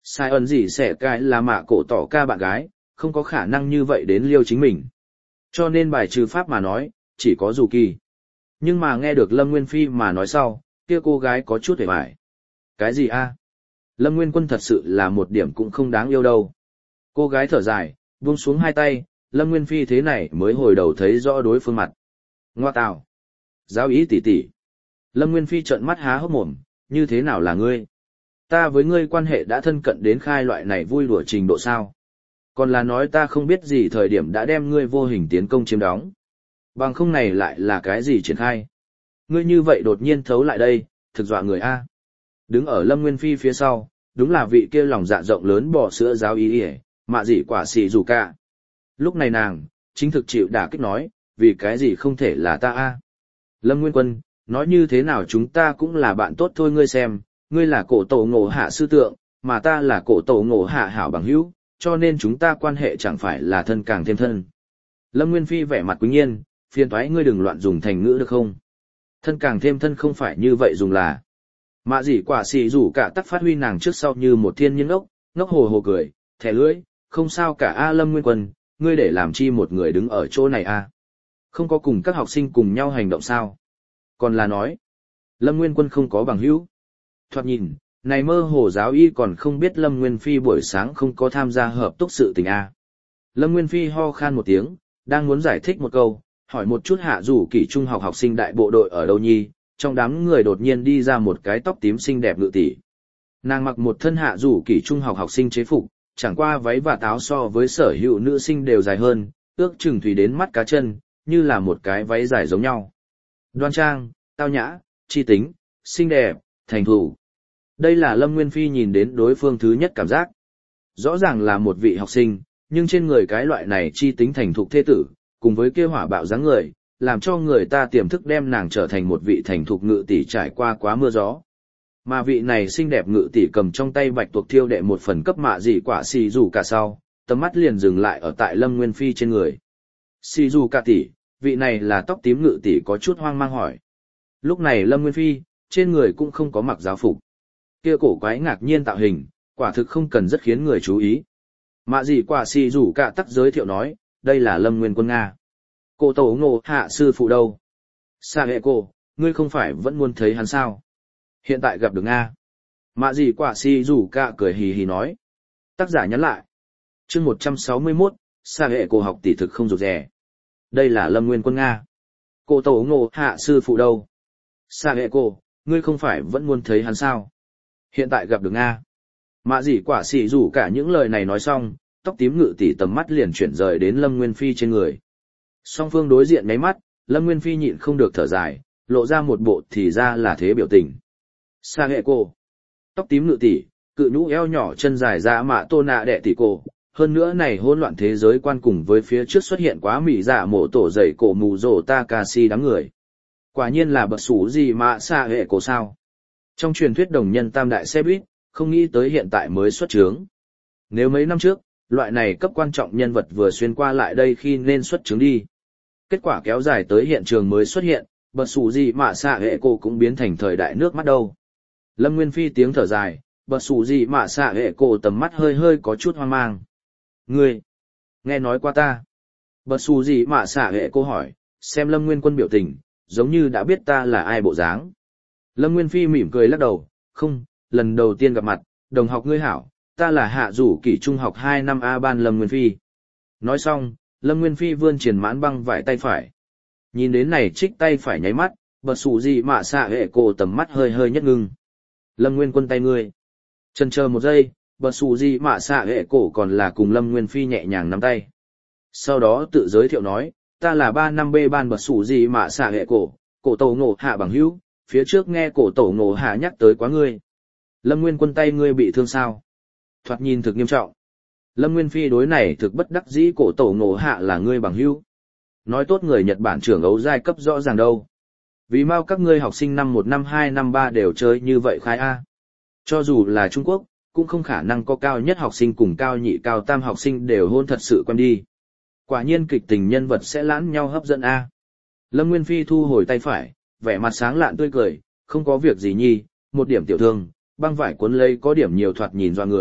Sai ẩn gì sẽ cái là mạ cổ tỏ ca bạn gái, không có khả năng như vậy đến liêu chính mình. Cho nên bài trừ pháp mà nói, chỉ có dù kỳ. Nhưng mà nghe được Lâm Nguyên Phi mà nói sau, kia cô gái có chút hề bại. Cái gì a? Lâm Nguyên Quân thật sự là một điểm cũng không đáng yêu đâu. Cô gái thở dài, buông xuống hai tay, Lâm Nguyên Phi thế này mới hồi đầu thấy rõ đối phương mặt. Ngoa tào. Giáo ý tỷ tỷ. Lâm Nguyên Phi trợn mắt há hốc mồm, như thế nào là ngươi? Ta với ngươi quan hệ đã thân cận đến khai loại này vui đùa trình độ sao? Còn là nói ta không biết gì thời điểm đã đem ngươi vô hình tiến công chiếm đóng. Bằng không này lại là cái gì triển khai? Ngươi như vậy đột nhiên thấu lại đây, thực dọa người A. Đứng ở Lâm Nguyên Phi phía sau, đúng là vị kia lòng dạ rộng lớn bỏ sữa giáo ý ỉa, mạ gì quả xì dù cả. Lúc này nàng, chính thực chịu đả kích nói, vì cái gì không thể là ta A. Lâm Nguyên Quân, nói như thế nào chúng ta cũng là bạn tốt thôi ngươi xem, ngươi là cổ tổ ngộ hạ sư tượng, mà ta là cổ tổ ngộ hạ hảo bằng hữu, cho nên chúng ta quan hệ chẳng phải là thân càng thêm thân. Lâm Nguyên Phi vẻ mặt quý nhiên, phiền toái ngươi đừng loạn dùng thành ngữ được không? Thân càng thêm thân không phải như vậy dùng là. Mạ gì quả xì rủ cả tắc phát huy nàng trước sau như một thiên nhiên ngốc, ngốc hồ hồ cười, thẻ lưỡi, không sao cả A Lâm Nguyên Quân, ngươi để làm chi một người đứng ở chỗ này A. Không có cùng các học sinh cùng nhau hành động sao? Còn là nói, Lâm Nguyên Quân không có bằng hữu. Thoạt nhìn, này mơ hồ giáo y còn không biết Lâm Nguyên Phi buổi sáng không có tham gia hợp túc sự tình A. Lâm Nguyên Phi ho khan một tiếng, đang muốn giải thích một câu, hỏi một chút hạ rủ kỷ trung học học sinh đại bộ đội ở đâu nhi, trong đám người đột nhiên đi ra một cái tóc tím xinh đẹp ngự tỷ. Nàng mặc một thân hạ rủ kỷ trung học học sinh chế phục, chẳng qua váy và táo so với sở hữu nữ sinh đều dài hơn, ước chừng thủy đến mắt cá chân, như là một cái váy dài giống nhau. Đoan trang, tao nhã, chi tính, xinh đẹp, thành thủ. Đây là Lâm Nguyên Phi nhìn đến đối phương thứ nhất cảm giác. Rõ ràng là một vị học sinh, nhưng trên người cái loại này chi tính thành thục thê tử, cùng với kia hỏa bạo dáng người, làm cho người ta tiềm thức đem nàng trở thành một vị thành thục ngự tỷ trải qua quá mưa gió. Mà vị này xinh đẹp ngự tỷ cầm trong tay bạch tuộc thiêu đệ một phần cấp mạ dị quả xì dù cả sau, tầm mắt liền dừng lại ở tại Lâm Nguyên Phi trên người. Xì dù cả tỷ, vị này là tóc tím ngự tỷ có chút hoang mang hỏi. Lúc này Lâm Nguyên Phi, trên người cũng không có mặc giáo phục. Kia cổ quái ngạc nhiên tạo hình, quả thực không cần rất khiến người chú ý. Mạ dị quả xì dù cả tắc giới thiệu nói, đây là Lâm Nguyên Quân Nga. Cổ tổ ngộ hạ sư phụ đâu? Sa hệ cô, ngươi không phải vẫn muốn thấy hắn sao? Hiện tại gặp được Nga. Mạ dị quả xì dù cả cười hì hì nói. Tác giả nhắn lại. Chương một trăm sáu mươi mốt, sa hệ cô học tỷ thực không rụt rè. Đây là Lâm Nguyên Quân Nga. Cổ tổ ngộ hạ sư phụ đâu? Sa hệ cô, ngươi không phải vẫn muốn thấy hắn sao? Hiện tại gặp được Nga. Mạ dị quả xì dù cả những lời này nói xong, tóc tím ngự tỷ tầm mắt liền chuyển rời đến Lâm Nguyên Phi trên người. Song phương đối diện nháy mắt, Lâm Nguyên Phi nhịn không được thở dài, lộ ra một bộ thì ra là thế biểu tình. Sa hệ cô. Tóc tím ngự tỷ, cự nhũ eo nhỏ chân dài ra mạ tô nạ đệ tỷ cô. Hơn nữa này hỗn loạn thế giới quan cùng với phía trước xuất hiện quá mỉ dạ mổ tổ dậy cổ mù rổ Takashi đám người. Quả nhiên là bật sủ gì mà sa hệ cô sao. Trong truyền thuyết đồng nhân tam đại xe buýt, không nghĩ tới hiện tại mới xuất trướng. Nếu mấy năm trước, loại này cấp quan trọng nhân vật vừa xuyên qua lại đây khi nên xuất trướng đi. Kết quả kéo dài tới hiện trường mới xuất hiện, bật sủ gì mà xạ hệ cô cũng biến thành thời đại nước mắt đâu. Lâm Nguyên Phi tiếng thở dài, bật sủ gì mà xạ hệ cô tầm mắt hơi hơi có chút hoang mang. Ngươi, nghe nói qua ta. Bật sủ gì mà xạ hệ cô hỏi, xem Lâm Nguyên Quân biểu tình, giống như đã biết ta là ai bộ dáng. Lâm Nguyên Phi mỉm cười lắc đầu, không, lần đầu tiên gặp mặt, đồng học ngươi hảo, ta là hạ rủ kỷ trung học hai năm A ban Lâm Nguyên Phi. Nói xong, Lâm Nguyên Phi vươn triển mãn băng vải tay phải. Nhìn đến này trích tay phải nháy mắt, bật sủ gì mà xạ hệ cổ tầm mắt hơi hơi nhất ngưng. Lâm Nguyên Quân tay ngươi. Chần chờ một giây, bật sủ gì mà xạ hệ cổ còn là cùng Lâm Nguyên Phi nhẹ nhàng nắm tay. Sau đó tự giới thiệu nói, ta là ba năm B ban bật sủ gì mà xạ hệ cổ, cổ tổ ngộ hạ bằng hữu, phía trước nghe cổ tổ ngộ hạ nhắc tới quá ngươi. Lâm Nguyên Quân tay ngươi bị thương sao? Thoạt nhìn thực nghiêm trọng. Lâm Nguyên Phi đối này thực bất đắc dĩ cổ tổ ngộ hạ là ngươi bằng hữu. Nói tốt người Nhật Bản trưởng ấu giai cấp rõ ràng đâu. Vì mau các ngươi học sinh năm một năm hai năm ba đều chơi như vậy khai A. Cho dù là Trung Quốc, cũng không khả năng có cao nhất học sinh cùng cao nhị cao tam học sinh đều hôn thật sự quen đi. Quả nhiên kịch tình nhân vật sẽ lẫn nhau hấp dẫn A. Lâm Nguyên Phi thu hồi tay phải, vẻ mặt sáng lạn tươi cười, không có việc gì nhi, một điểm tiểu thương, băng vải cuốn lấy có điểm nhiều thoạt nhìn doa người,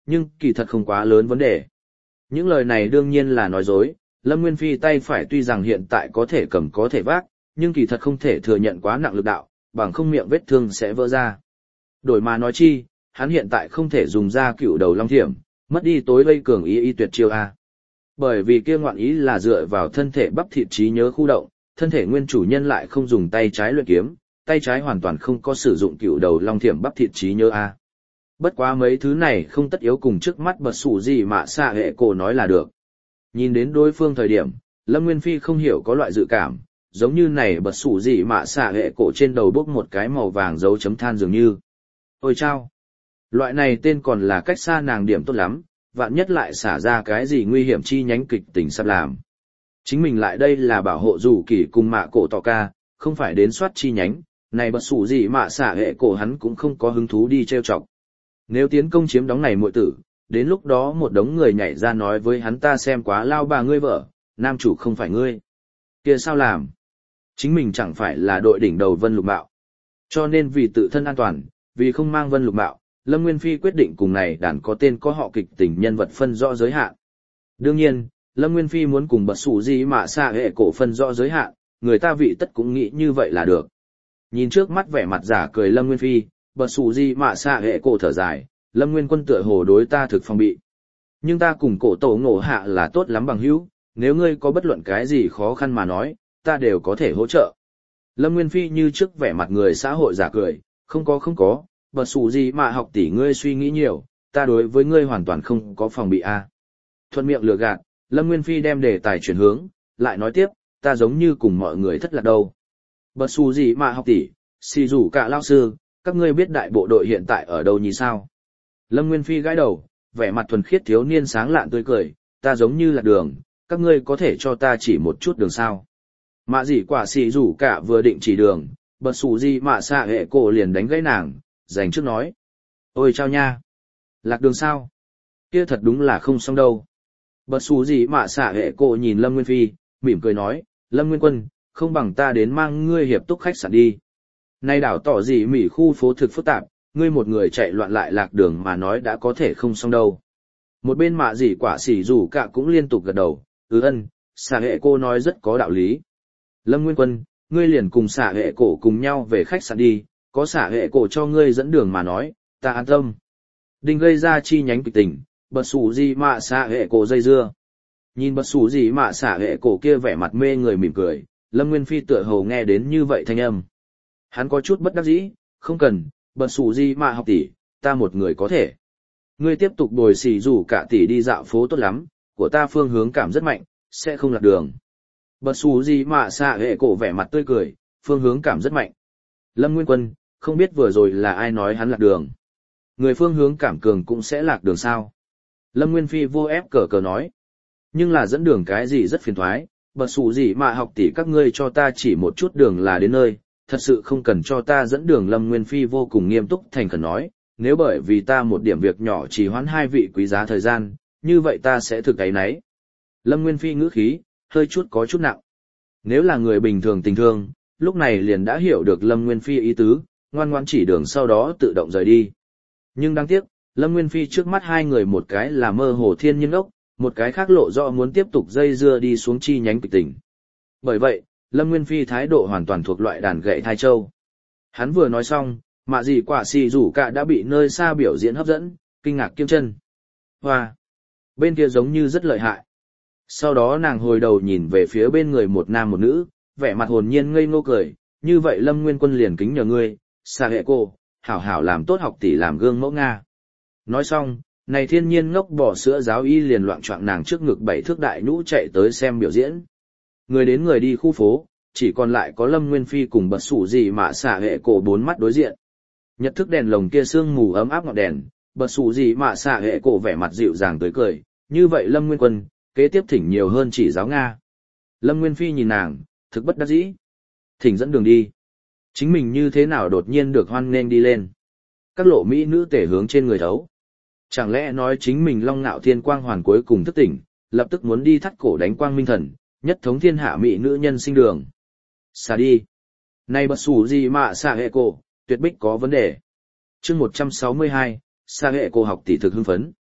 nhưng kỳ thật không quá lớn vấn đề. Những lời này đương nhiên là nói dối, Lâm Nguyên Phi tay phải tuy rằng hiện tại có thể cầm có thể vác, nhưng kỳ thật không thể thừa nhận quá nặng lực đạo, bằng không miệng vết thương sẽ vỡ ra. Đổi mà nói chi, hắn hiện tại không thể dùng ra cựu đầu long thiểm, mất đi tối vây cường ý y tuyệt chiêu A. Bởi vì kia ngoạn ý là dựa vào thân thể bắp thịt trí nhớ khu động, thân thể nguyên chủ nhân lại không dùng tay trái luyện kiếm, tay trái hoàn toàn không có sử dụng cựu đầu long thiểm bắp thịt trí nhớ A. Bất quá mấy thứ này không tất yếu cùng trước mắt bật sủ gì mà xạ hệ cổ nói là được. Nhìn đến đối phương thời điểm, Lâm Nguyên Phi không hiểu có loại dự cảm, giống như này bật sủ gì mà xạ hệ cổ trên đầu bốc một cái màu vàng dấu chấm than dường như. Ôi chao! Loại này tên còn là cách xa nàng điểm tốt lắm, vạn nhất lại xả ra cái gì nguy hiểm chi nhánh kịch tình sắp làm. Chính mình lại đây là bảo hộ rủ kỳ cùng mạ cổ tỏ ca, không phải đến soát chi nhánh, này bật sủ gì mà xả hệ cổ hắn cũng không có hứng thú đi trêu chọc. Nếu tiến công chiếm đóng này muội tử, đến lúc đó một đống người nhảy ra nói với hắn ta xem quá lao bà ngươi vợ, nam chủ không phải ngươi. Kia sao làm? Chính mình chẳng phải là đội đỉnh đầu Vân Lục Bạo. Cho nên vì tự thân an toàn, vì không mang Vân Lục Bạo, Lâm Nguyên Phi quyết định cùng này đàn có tên có họ kịch tình nhân vật phân rõ giới hạn. Đương nhiên, Lâm Nguyên Phi muốn cùng bật sủ gì mà xạ hệ cổ phân rõ giới hạn, người ta vị tất cũng nghĩ như vậy là được. Nhìn trước mắt vẻ mặt giả cười Lâm Nguyên Phi, bật sủ gì mà xạ hệ cổ thở dài, Lâm Nguyên Quân tựa hồ đối ta thực phòng bị. Nhưng ta cùng cổ tổ ngộ hạ là tốt lắm bằng hữu, nếu ngươi có bất luận cái gì khó khăn mà nói, ta đều có thể hỗ trợ. Lâm Nguyên Phi như trước vẻ mặt người xã hội giả cười, không có không có, bật sủ gì mà học tỷ ngươi suy nghĩ nhiều, ta đối với ngươi hoàn toàn không có phòng bị a. À. Thuận miệng lừa gạt, Lâm Nguyên Phi đem đề tài chuyển hướng, lại nói tiếp, ta giống như cùng mọi người thất lạc đâu. Bật sủ gì mà học tỷ, xì rủ cả lao sư, các ngươi biết đại bộ đội hiện tại ở đâu như sao? Lâm Nguyên Phi gãi đầu, vẻ mặt thuần khiết thiếu niên sáng lạn tươi cười, ta giống như là đường, các ngươi có thể cho ta chỉ một chút đường sao. Mạ dĩ quả xì rủ cả vừa định chỉ đường, bật sủ gì mà xạ hệ cổ liền đánh gãy nàng, dành trước nói. Ôi chao nha! Lạc đường sao? Kia thật đúng là không xong đâu. Bật sủ gì mà xạ hệ cổ nhìn Lâm Nguyên Phi, mỉm cười nói, Lâm Nguyên Quân, không bằng ta đến mang ngươi hiệp túc khách sạn đi. Nay đảo tỏ gì mỉ khu phố thực phức tạp, ngươi một người chạy loạn lại lạc đường mà nói đã có thể không xong đâu. Một bên mạ dĩ quả xỉ rủ cả cũng liên tục gật đầu, ư ân, xạ hệ cô nói rất có đạo lý. Lâm Nguyên Quân, ngươi liền cùng xạ hệ cổ cùng nhau về khách sạn đi, có xạ hệ cổ cho ngươi dẫn đường mà nói, ta an tâm. Đinh gây ra chi nhánh kịch tình, bật sủ gì mà xạ hệ cổ dây dưa. Nhìn bật sủ gì mà xạ hệ cổ kia vẻ mặt mê người mỉm cười, Lâm Nguyên Phi tựa hồ nghe đến như vậy thanh âm. Hắn có chút bất đắc dĩ, không cần, bật sủ gì mà học tỷ, ta một người có thể. Ngươi tiếp tục bồi xì rủ cả tỷ đi dạo phố tốt lắm, của ta phương hướng cảm rất mạnh, sẽ không lạc đường. Bật sủ gì mà xạ hệ cổ vẻ mặt tươi cười, phương hướng cảm rất mạnh. Lâm Nguyên Quân, không biết vừa rồi là ai nói hắn lạc đường. Người phương hướng cảm cường cũng sẽ lạc đường sao. Lâm Nguyên Phi vô ép cờ cờ nói. Nhưng là dẫn đường cái gì rất phiền thoái, bật sủ gì mà học tỷ các ngươi cho ta chỉ một chút đường là đến nơi, thật sự không cần cho ta dẫn đường. Lâm Nguyên Phi vô cùng nghiêm túc thành khẩn nói, nếu bởi vì ta một điểm việc nhỏ chỉ hoãn hai vị quý giá thời gian, như vậy ta sẽ thực cái nấy. Lâm Nguyên Phi ngữ khí, hơi chút có chút nặng. Nếu là người bình thường tình thương, lúc này liền đã hiểu được Lâm Nguyên Phi ý tứ, ngoan ngoãn chỉ đường sau đó tự động rời đi. Nhưng đáng tiếc, Lâm Nguyên Phi trước mắt hai người một cái là mơ hồ thiên nhân ốc, một cái khác lộ rõ muốn tiếp tục dây dưa đi xuống chi nhánh kịch tình. Bởi vậy, Lâm Nguyên Phi thái độ hoàn toàn thuộc loại đàn gậy thai châu. Hắn vừa nói xong, mạ dĩ quả xì rủ cả đã bị nơi xa biểu diễn hấp dẫn, kinh ngạc kiêm chân. Hoa! Bên kia giống như rất lợi hại. Sau đó nàng hồi đầu nhìn về phía bên người một nam một nữ, vẻ mặt hồn nhiên ngây ngô cười, như vậy Lâm Nguyên Quân liền kính nhờ ngươi, xà hệ cô, hảo hảo làm tốt học tỷ làm gương mẫu Nga. Nói xong, này thiên nhiên ngốc bỏ sữa giáo y liền loạn choạng nàng trước ngực bảy thước đại nhũ chạy tới xem biểu diễn. Người đến người đi khu phố, chỉ còn lại có Lâm Nguyên Phi cùng bật sủ gì mà xả hệ cổ bốn mắt đối diện. Nhật thức đèn lồng kia sương mù ấm áp ngọn đèn, bật sủ gì mà xả hệ cổ vẻ mặt dịu dàng tới cười, như vậy Lâm Nguyên Quân, kế tiếp thỉnh nhiều hơn chỉ giáo Nga. Lâm Nguyên Phi nhìn nàng, thực bất đắc dĩ. Thỉnh dẫn đường đi. Chính mình như thế nào đột nhiên được hoan nghênh đi lên. Các lộ mỹ nữ tể hướng trên người thấu. Chẳng lẽ nói chính mình Long Ngạo Thiên Quang Hoàn cuối cùng thức tỉnh, lập tức muốn đi thắt cổ đánh Quang Minh Thần, nhất thống thiên hạ mỹ nữ nhân sinh đường. Xả đi. Này bật sủ gì mà xả hệ cổ, tuyệt bích có vấn đề. chương một trăm sáu mươi hai, xả hệ cổ học tỷ thực hưng phấn.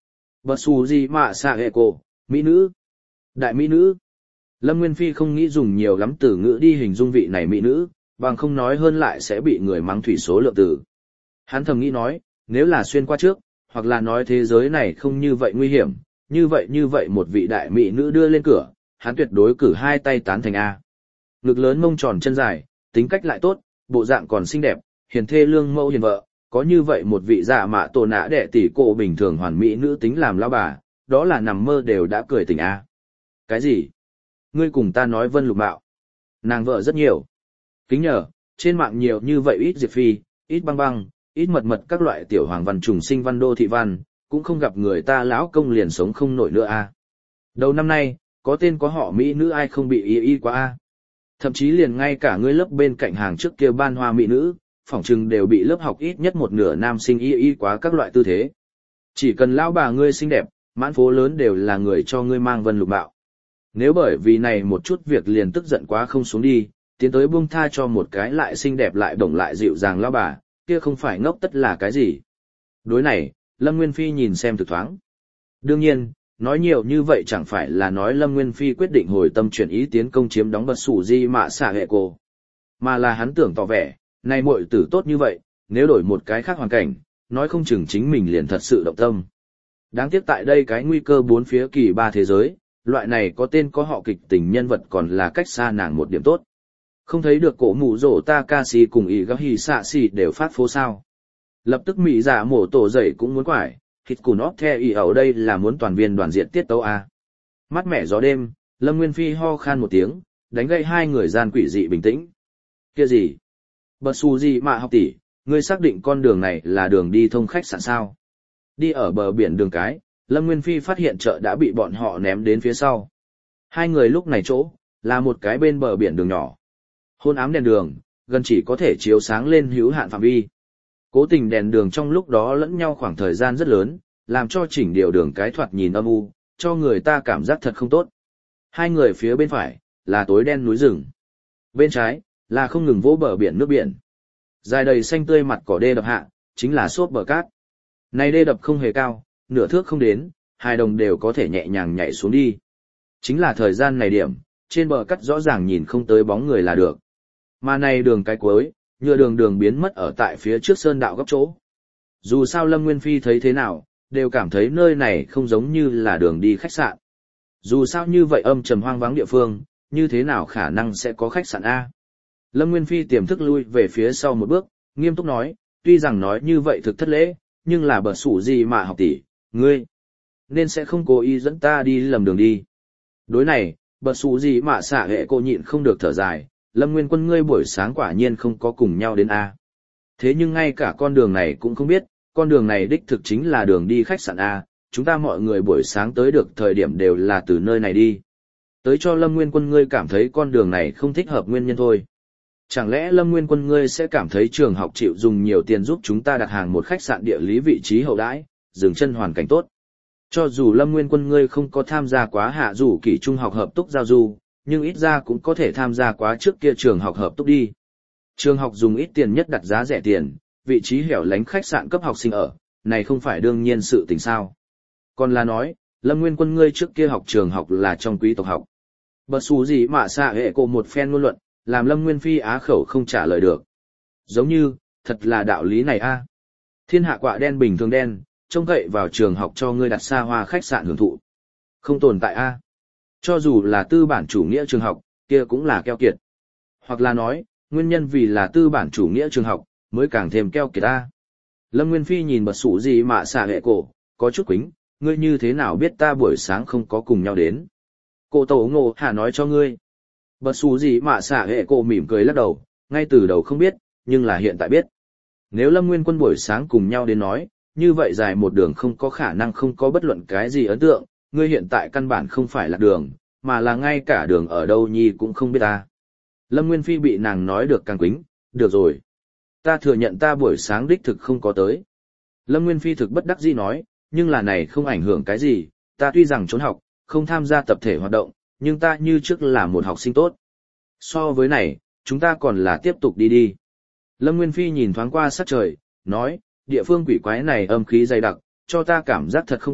Bật xù gì mà xạ hệ cổ, mỹ nữ, đại mỹ nữ. Lâm Nguyên Phi không nghĩ dùng nhiều lắm từ ngữ đi hình dung vị này mỹ nữ, bằng không nói hơn lại sẽ bị người mắng thủy số lượng từ. Hắn thầm nghĩ nói, nếu là xuyên qua trước, hoặc là nói thế giới này không như vậy nguy hiểm, như vậy như vậy một vị đại mỹ nữ đưa lên cửa, hắn tuyệt đối cử hai tay tán thành A. Ngực lớn mông tròn chân dài, tính cách lại tốt, bộ dạng còn xinh đẹp, hiền thê lương mẫu hiền vợ, có như vậy một vị dạ mạ tổ nã đệ tỷ cô bình thường hoàn mỹ nữ tính làm lao bà, đó là nằm mơ đều đã cười tỉnh A. Cái gì? Ngươi cùng ta nói Vân Lục Mạo. Nàng vợ rất nhiều. Kính nhờ, trên mạng nhiều như vậy ít diệp phi, ít băng băng, ít mật mật các loại tiểu hoàng văn trùng sinh văn đô thị văn, cũng không gặp người ta lão công liền sống không nổi nữa A. Đầu năm nay, có tên có họ mỹ nữ ai không bị y y quá A. Thậm chí liền ngay cả ngươi lớp bên cạnh hàng trước kia ban hoa mỹ nữ, phỏng chừng đều bị lớp học ít nhất một nửa nam sinh y y quá các loại tư thế. Chỉ cần lão bà ngươi xinh đẹp, mãn phố lớn đều là người cho ngươi mang Vân Lục Mạo. Nếu bởi vì này một chút việc liền tức giận quá không xuống đi, tiến tới buông tha cho một cái lại xinh đẹp lại đồng lại dịu dàng lão bà, kia không phải ngốc tất là cái gì. Đối này, Lâm Nguyên Phi nhìn xem thực thoáng. Đương nhiên, nói nhiều như vậy chẳng phải là nói Lâm Nguyên Phi quyết định hồi tâm chuyển ý tiến công chiếm đóng bật sủ di mạ xả hệ cô. Mà là hắn tưởng tỏ vẻ, này muội tử tốt như vậy, nếu đổi một cái khác hoàn cảnh, nói không chừng chính mình liền thật sự động tâm. Đáng tiếc tại đây cái nguy cơ bốn phía kỳ ba thế giới, loại này có tên có họ kịch tình nhân vật còn là cách xa nàng một điểm tốt. Không thấy được cổ mụ rổ Takashi cùng ý gấp hì xạ xì đều phát phố sao. Lập tức mỹ giả mổ tổ dậy cũng muốn quải, hít củ nót theo ý ở đây là muốn toàn viên đoàn diện tiết tấu A. Mắt mẻ gió đêm, Lâm Nguyên Phi ho khan một tiếng, đánh gây hai người gian quỷ dị bình tĩnh. Kia gì? Bật xù gì mà học tỷ, ngươi xác định con đường này là đường đi thông khách sạn sao? Đi ở bờ biển đường cái, Lâm Nguyên Phi phát hiện chợ đã bị bọn họ ném đến phía sau. Hai người lúc này chỗ, là một cái bên bờ biển đường nhỏ. Hôn ám đèn đường, gần chỉ có thể chiếu sáng lên hữu hạn phạm vi. Cố tình đèn đường trong lúc đó lẫn nhau khoảng thời gian rất lớn, làm cho chỉnh điều đường cái thoạt nhìn âm u, cho người ta cảm giác thật không tốt. Hai người phía bên phải, là tối đen núi rừng. Bên trái, là không ngừng vỗ bờ biển nước biển. Dài đầy xanh tươi mặt cỏ đê đập hạ, chính là xốp bờ cát. Này đê đập không hề cao, nửa thước không đến, hai đồng đều có thể nhẹ nhàng nhảy xuống đi. Chính là thời gian này điểm, trên bờ cát rõ ràng nhìn không tới bóng người là được. Mà này đường cái cuối, nhựa đường đường biến mất ở tại phía trước sơn đạo góc chỗ. Dù sao Lâm Nguyên Phi thấy thế nào, đều cảm thấy nơi này không giống như là đường đi khách sạn. Dù sao như vậy âm trầm hoang vắng địa phương, như thế nào khả năng sẽ có khách sạn A. Lâm Nguyên Phi tiềm thức lui về phía sau một bước, nghiêm túc nói, tuy rằng nói như vậy thực thất lễ, nhưng là bờ sủ gì mà học tỷ, ngươi, nên sẽ không cố ý dẫn ta đi lầm đường đi. Đối này, bờ sủ gì mà xả hệ cô nhịn không được thở dài, Lâm Nguyên Quân ngươi buổi sáng quả nhiên không có cùng nhau đến A. Thế nhưng ngay cả con đường này cũng không biết, con đường này đích thực chính là đường đi khách sạn A, chúng ta mọi người buổi sáng tới được thời điểm đều là từ nơi này đi. Tới cho Lâm Nguyên Quân ngươi cảm thấy con đường này không thích hợp nguyên nhân thôi. Chẳng lẽ Lâm Nguyên Quân ngươi sẽ cảm thấy trường học chịu dùng nhiều tiền giúp chúng ta đặt hàng một khách sạn địa lý vị trí hậu đãi, dừng chân hoàn cảnh tốt. Cho dù Lâm Nguyên Quân ngươi không có tham gia quá hạ rủ kỳ trung học hợp túc giao du, nhưng ít ra cũng có thể tham gia quá trước kia trường học hợp túc đi. Trường học dùng ít tiền nhất đặt giá rẻ tiền, vị trí hẻo lánh khách sạn cấp học sinh ở, này không phải đương nhiên sự tình sao. Còn là nói, Lâm Nguyên Quân ngươi trước kia học trường học là trong quý tộc học. Bật xù gì mà xạ hệ cổ một phen ngôn luận, làm Lâm Nguyên Phi á khẩu không trả lời được. Giống như, thật là đạo lý này a. Thiên hạ quạ đen bình thường đen, trông cậy vào trường học cho ngươi đặt xa hoa khách sạn hưởng thụ. Không tồn tại a. Cho dù là tư bản chủ nghĩa trường học, kia cũng là keo kiệt. Hoặc là nói, nguyên nhân vì là tư bản chủ nghĩa trường học, mới càng thêm keo kiệt a. Lâm Nguyên Phi nhìn bật sủ gì mà xả hệ cổ, có chút quính, ngươi như thế nào biết ta buổi sáng không có cùng nhau đến. Cô Tổ Ngộ Hà nói cho ngươi. Bật xù gì mà xả hệ cổ mỉm cười lắc đầu, ngay từ đầu không biết, nhưng là hiện tại biết. Nếu Lâm Nguyên Quân buổi sáng cùng nhau đến nói, như vậy dài một đường không có khả năng không có bất luận cái gì ấn tượng, ngươi hiện tại căn bản không phải là đường, mà là ngay cả đường ở đâu nhi cũng không biết ta. Lâm Nguyên Phi bị nàng nói được càng quính, được rồi. Ta thừa nhận ta buổi sáng đích thực không có tới. Lâm Nguyên Phi thực bất đắc dĩ nói, nhưng là này không ảnh hưởng cái gì, ta tuy rằng trốn học, không tham gia tập thể hoạt động, nhưng ta như trước là một học sinh tốt. So với này, chúng ta còn là tiếp tục đi đi. Lâm Nguyên Phi nhìn thoáng qua sắc trời, nói, địa phương quỷ quái này âm khí dày đặc, cho ta cảm giác thật không tốt,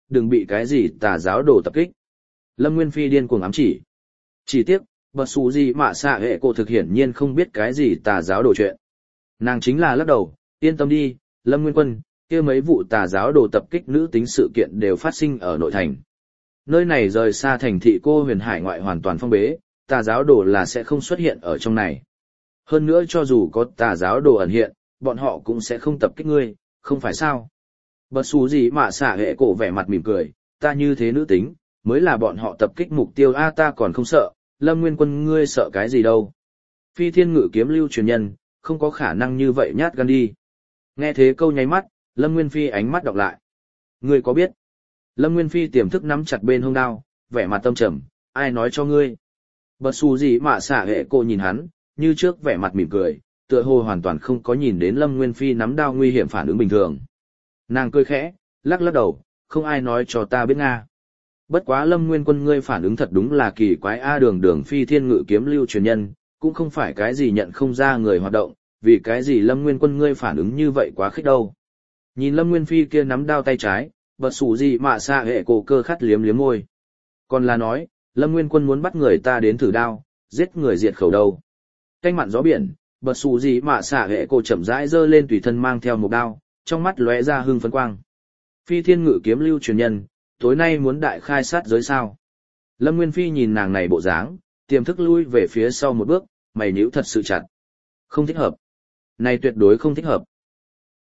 đừng bị cái gì tà giáo đồ tập kích. Lâm Nguyên Phi điên cuồng ám chỉ. Chỉ tiếc, bật xù gì mà xạ hệ cổ thực hiển nhiên không biết cái gì tà giáo đồ chuyện. Nàng chính là lắc đầu, yên tâm đi, Lâm Nguyên Quân, kia mấy vụ tà giáo đồ tập kích nữ tính sự kiện đều phát sinh ở nội thành. Nơi này rời xa thành thị cô huyền hải ngoại hoàn toàn phong bế, tà giáo đồ là sẽ không xuất hiện ở trong này. Hơn nữa cho dù có tà giáo đồ ẩn hiện, bọn họ cũng sẽ không tập kích ngươi, không phải sao? Bật xù gì mà xả hệ cổ vẻ mặt mỉm cười, ta như thế nữ tính, mới là bọn họ tập kích mục tiêu a ta còn không sợ, Lâm Nguyên Quân ngươi sợ cái gì đâu. Phi thiên ngự kiếm lưu truyền nhân, không có khả năng như vậy nhát gan đi. Nghe thế câu nháy mắt, Lâm Nguyên Phi ánh mắt đọc lại. Ngươi có biết? Lâm Nguyên Phi tiềm thức nắm chặt bên hông đao, vẻ mặt tâm trầm, ai nói cho ngươi? Bật xù gì mà xả hệ cổ nhìn hắn, như trước vẻ mặt mỉm cười, tựa hồ hoàn toàn không có nhìn đến Lâm Nguyên Phi nắm đao nguy hiểm phản ứng bình thường. Nàng cười khẽ, lắc lắc đầu, không ai nói cho ta biết Nga. Bất quá Lâm Nguyên Quân ngươi phản ứng thật đúng là kỳ quái a đường đường phi thiên ngự kiếm lưu truyền nhân, cũng không phải cái gì nhận không ra người hoạt động, vì cái gì Lâm Nguyên Quân ngươi phản ứng như vậy quá khích đâu. Nhìn Lâm Nguyên Phi kia nắm đao tay trái, bật sủ gì mà xa hệ cổ cơ khát liếm liếm môi. Còn là nói, Lâm Nguyên Quân muốn bắt người ta đến thử đao, giết người diệt khẩu đâu. Canh mặn gió biển, bật sủ gì mà xả hệ cổ chậm rãi giơ lên tùy thân mang theo một đao, trong mắt lóe ra hưng phấn quang. Phi thiên ngự kiếm lưu truyền nhân, tối nay muốn đại khai sát giới sao. Lâm Nguyên Phi nhìn nàng này bộ dáng, tiềm thức lui về phía sau một bước, mày nhíu thật sự chặt. Không thích hợp. Này tuyệt đối không thích hợp.